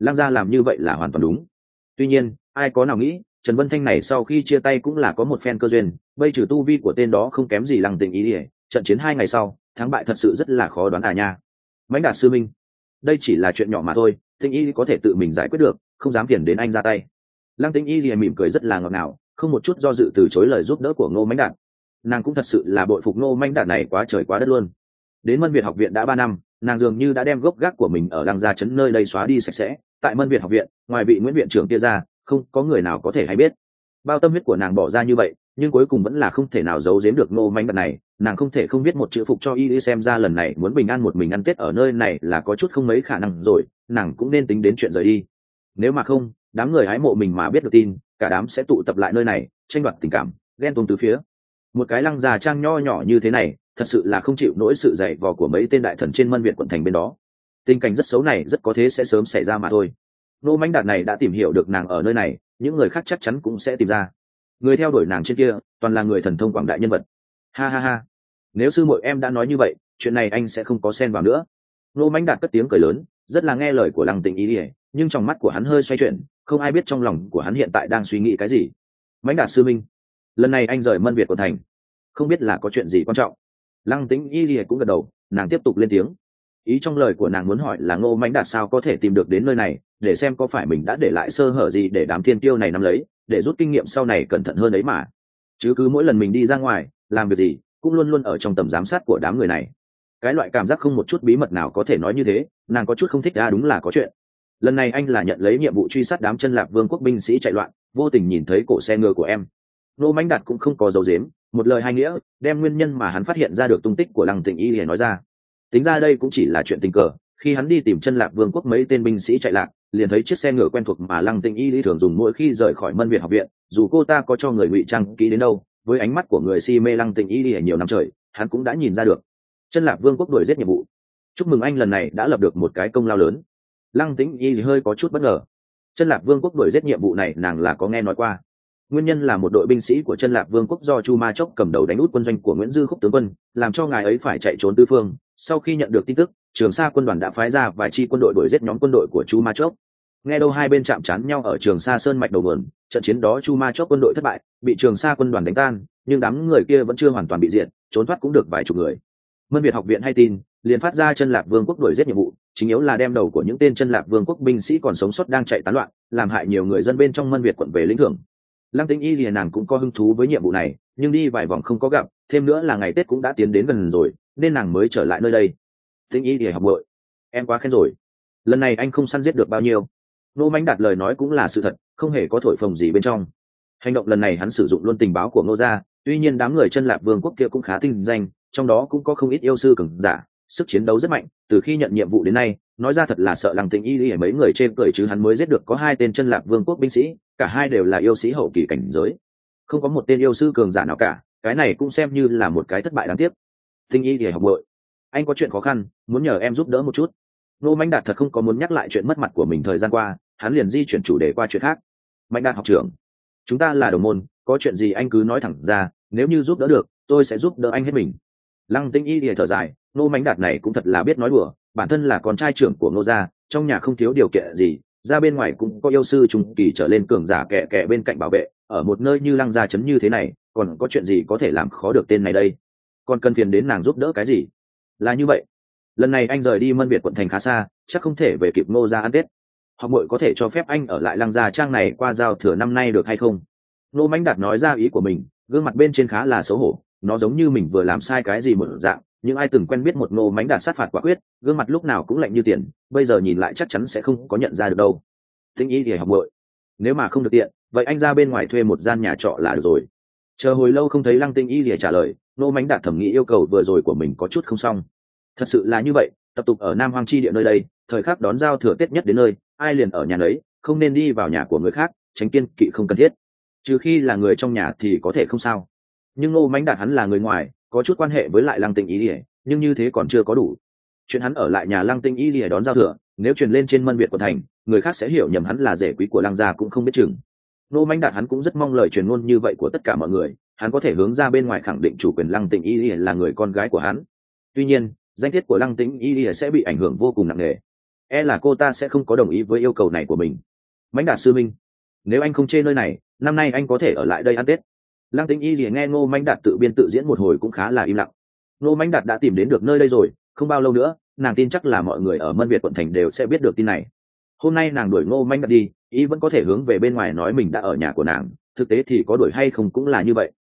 Lăng gia làm như vậy là hoàn toàn đúng. Tuy nhiên ai có nào nghĩ Trần Vân Thanh này sau khi chia tay cũng là có một phen cơ duyên, bây trừ tu vi của tên đó không kém gì Lăng Tĩnh Y, trận chiến 2 ngày sau thắng bại thật sự rất là khó đoán nha. Mãnh Đạt sư minh, đây chỉ là chuyện nhỏ mà thôi, Tĩnh Y có thể tự mình giải quyết được, không dám phiền đến anh ra tay. Lăng Tĩnh Y mỉm cười rất là ngọt ngào, không một chút do dự từ chối lời giúp đỡ của Ngô Mãnh Đạt. Nàng cũng thật sự là bội phục Ngô Mãnh Đạt này quá trời quá đất luôn. Đến Mân Việt học viện đã 3 năm, nàng dường như đã đem gốc gác của mình ở Lăng gia trấn nơi đây xóa đi sạch sẽ. Tại Mân Việt học viện, ngoài vị Nguyễn viện trưởng kia ra, không có người nào có thể hay biết. Bao tâm huyết của nàng bỏ ra như vậy, nhưng cuối cùng vẫn là không thể nào giấu giếm được Ngô Mãnh Đạt này. Nàng không thể không biết một chữ phục cho y xem ra lần này muốn bình an một mình ăn Tết ở nơi này là có chút không mấy khả năng rồi, nàng cũng nên tính đến chuyện rời đi. Nếu mà không, đám người hái mộ mình mà biết được tin, cả đám sẽ tụ tập lại nơi này, tranh đoạt tình cảm, ghen tuông từ phía. Một cái Lăng già trang nho nhỏ như thế này, thật sự là không chịu nổi sự dày vò của mấy tên đại thần trên Mân Việt quận thành bên đó. Tình cảnh rất xấu này rất có thể sẽ sớm xảy ra mà thôi. Ngô Mãnh Đạt này đã tìm hiểu được nàng ở nơi này, những người khác chắc chắn cũng sẽ tìm ra. Người theo đuổi nàng trên kia toàn là người thần thông quảng đại nhân vật. Ha ha ha, nếu sư muội em đã nói như vậy, chuyện này anh sẽ không có xen vào nữa. Ngô Mãnh Đạt cất tiếng cười lớn, rất là nghe lời của Lăng Tĩnh Y, nhưng trong mắt của hắn hơi xoay chuyển, không ai biết trong lòng của hắn hiện tại đang suy nghĩ cái gì. Mãnh Đạt sư minh, lần này anh rời Mân Việt của thành, không biết là có chuyện gì quan trọng. Lăng Tĩnh Y cũng gật đầu, nàng tiếp tục lên tiếng. Ý trong lời của nàng muốn hỏi là Ngô Mãnh Đạt sao có thể tìm được đến nơi này, để xem có phải mình đã để lại sơ hở gì để đám thiên tiêu này nắm lấy, để rút kinh nghiệm sau này cẩn thận hơn đấy mà. Chứ cứ mỗi lần mình đi ra ngoài làm việc gì cũng luôn luôn ở trong tầm giám sát của đám người này. Cái loại cảm giác không một chút bí mật nào có thể nói như thế, nàng có chút không thích. Đúng là có chuyện. Lần này anh là nhận lấy nhiệm vụ truy sát đám Chân Lạp Vương quốc binh sĩ chạy loạn, vô tình nhìn thấy cổ xe ngựa của em. Ngô Mãnh Đạt cũng không có dấu dếm, một lời hai nghĩa đem nguyên nhân mà hắn phát hiện ra được tung tích của Lăng Tĩnh Y liền nói ra. Tính ra đây cũng chỉ là chuyện tình cờ, khi hắn đi tìm Chân Lạp Vương quốc mấy tên binh sĩ chạy lạc, liền thấy chiếc xe ngựa quen thuộc mà Lăng Tĩnh Y thường dùng mỗi khi rời khỏi Mân Việt học viện, dù cô ta có cho người ngụy trang kỹ đến đâu, với ánh mắt của người si mê Lăng Tĩnh Y nhiều năm trời, hắn cũng đã nhìn ra được. Chân Lạp Vương quốc đuổi giết nhiệm vụ. Chúc mừng anh lần này đã lập được một cái công lao lớn. Lăng Tĩnh Y hơi có chút bất ngờ. Chân Lạp Vương quốc đuổi giết nhiệm vụ này nàng là có nghe nói qua. Nguyên nhân là một đội binh sĩ của Chân Lạp Vương quốc do Chu Ma Chốc cầm đầu đánh út quân doanh của Nguyễn Dư Khúc tướng quân, làm cho ngài ấy phải chạy trốn tứ phương. Sau khi nhận được tin tức, Trường Sa quân đoàn đã phái ra vài chi quân đội đuổi giết nhóm quân đội của Chu Ma Chốc. Nghe đâu hai bên chạm trán nhau ở Trường Sa sơn mạch đầu nguồn, trận chiến đó Chu Ma Chốc quân đội thất bại, bị Trường Sa quân đoàn đánh tan, nhưng đám người kia vẫn chưa hoàn toàn bị diệt, trốn thoát cũng được vài chục người. Mân Việt học viện hay tin, liền phát ra Chân Lạp Vương quốc đuổi giết nhiệm vụ, chính yếu là đem đầu của những tên Chân Lạp Vương quốc binh sĩ còn sống sót đang chạy tán loạn, làm hại nhiều người dân bên trong Mân Việt quận về lĩnh thưởng. Lăng Tĩnh Y liền nàng cũng có hứng thú với nhiệm vụ này, nhưng đi vài vòng không có gặp, thêm nữa là ngày Tết cũng đã tiến đến gần rồi, nên nàng mới trở lại nơi đây. Tĩnh Y thì học muội, em quá khen rồi. Lần này anh không săn giết được bao nhiêu. Ngô Mãnh Đạt lời nói cũng là sự thật, không hề có thổi phồng gì bên trong. Hành động lần này hắn sử dụng luôn tình báo của Ngô gia, tuy nhiên đám người Chân Lạp Vương quốc kia cũng khá tinh danh, trong đó cũng có không ít yêu sư cường giả, sức chiến đấu rất mạnh. Từ khi nhận nhiệm vụ đến nay, nói ra thật là sợ Lăng Tĩnh Y mấy người chê cười, chứ hắn mới giết được có 2 tên Chân Lạp Vương quốc binh sĩ, cả hai đều là yêu sĩ hậu kỳ cảnh giới, không có một tên yêu sư cường giả nào cả. Cái này cũng xem như là một cái thất bại đáng tiếc. Tĩnh Y thì học muội, anh có chuyện khó khăn muốn nhờ em giúp đỡ một chút. Ngô Mãnh Đạt thật không có muốn nhắc lại chuyện mất mặt của mình thời gian qua, hắn liền di chuyển chủ đề qua chuyện khác. Mãnh Đạt học trưởng, chúng ta là đồng môn, có chuyện gì anh cứ nói thẳng ra, nếu như giúp đỡ được tôi sẽ giúp đỡ anh hết mình. Lăng Tĩnh Y thì thở dài, Ngô Mãnh Đạt này cũng thật là biết nói đùa, bản thân là con trai trưởng của Ngô gia, trong nhà không thiếu điều kiện gì, ra bên ngoài cũng có yêu sư trung kỳ trở lên cường giả kẻ kẻ bên cạnh bảo vệ, ở một nơi như Lăng gia trấn như thế này, còn có chuyện gì có thể làm khó được tên này đây? Còn cần phiền đến nàng giúp đỡ cái gì? Là như vậy, lần này anh rời đi Mân Việt quận thành khá xa, chắc không thể về kịp Ngô gia ăn Tết. Học muội có thể cho phép anh ở lại Lăng gia trang này qua giao thừa năm nay được hay không? Ngô Mãnh Đạt nói ra ý của mình, gương mặt bên trên khá là xấu hổ, nó giống như mình vừa làm sai cái gì một dạng. Nhưng ai từng quen biết một Ngô Mãnh Đạt sát phạt quả quyết, gương mặt lúc nào cũng lạnh như tiền, bây giờ nhìn lại chắc chắn sẽ không có nhận ra được đâu. Tĩnh Y thì học muội, nếu mà không được tiện, vậy anh ra bên ngoài thuê một gian nhà trọ là được rồi. Chờ hồi lâu không thấy Lăng Tĩnh Y thì trả lời, Ngô Mãnh Đạt thẩm nghĩ yêu cầu vừa rồi của mình có chút không xong. Thật sự là như vậy, tập tục ở Nam Hoang chi địa nơi đây, thời khắc đón giao thừa Tết nhất đến nơi, ai liền ở nhà đấy, không nên đi vào nhà của người khác, tránh kiêng kỵ không cần thiết. Trừ khi là người trong nhà thì có thể không sao. Nhưng Ngô Mãnh Đạt hắn là người ngoài, có chút quan hệ với lại Lăng Tĩnh Y, nhưng như thế còn chưa có đủ. Chuyện hắn ở lại nhà Lăng Tĩnh Y để đón giao thừa, nếu truyền lên trên Mân Việt của thành, người khác sẽ hiểu nhầm hắn là rể quý của Lăng gia cũng không biết chừng. Ngô Mãnh Đạt hắn cũng rất mong lời truyền ngôn như vậy của tất cả mọi người, hắn có thể hướng ra bên ngoài khẳng định chủ quyền Lăng Tĩnh Y là người con gái của hắn. Tuy nhiên, danh tiết của Lăng Tĩnh Y sẽ bị ảnh hưởng vô cùng nặng nề. e là cô ta sẽ không có đồng ý với yêu cầu này của mình. Mãnh Đạt sư minh, nếu anh không chê nơi này, năm nay anh có thể ở lại đây ăn Tết. Lăng Tĩnh Y nghe Ngô Mãnh Đạt tự biên tự diễn một hồi cũng khá là im lặng. Ngô Mãnh Đạt đã tìm đến được nơi đây rồi, không bao lâu nữa nàng tin chắc là mọi người ở Mân Việt quận thành đều sẽ biết được tin này. Hôm nay nàng đuổi Ngô Mãnh Đạt đi, ý vẫn có thể hướng về bên ngoài nói mình đã ở nhà của nàng, thực tế thì có đuổi hay không cũng là như vậy.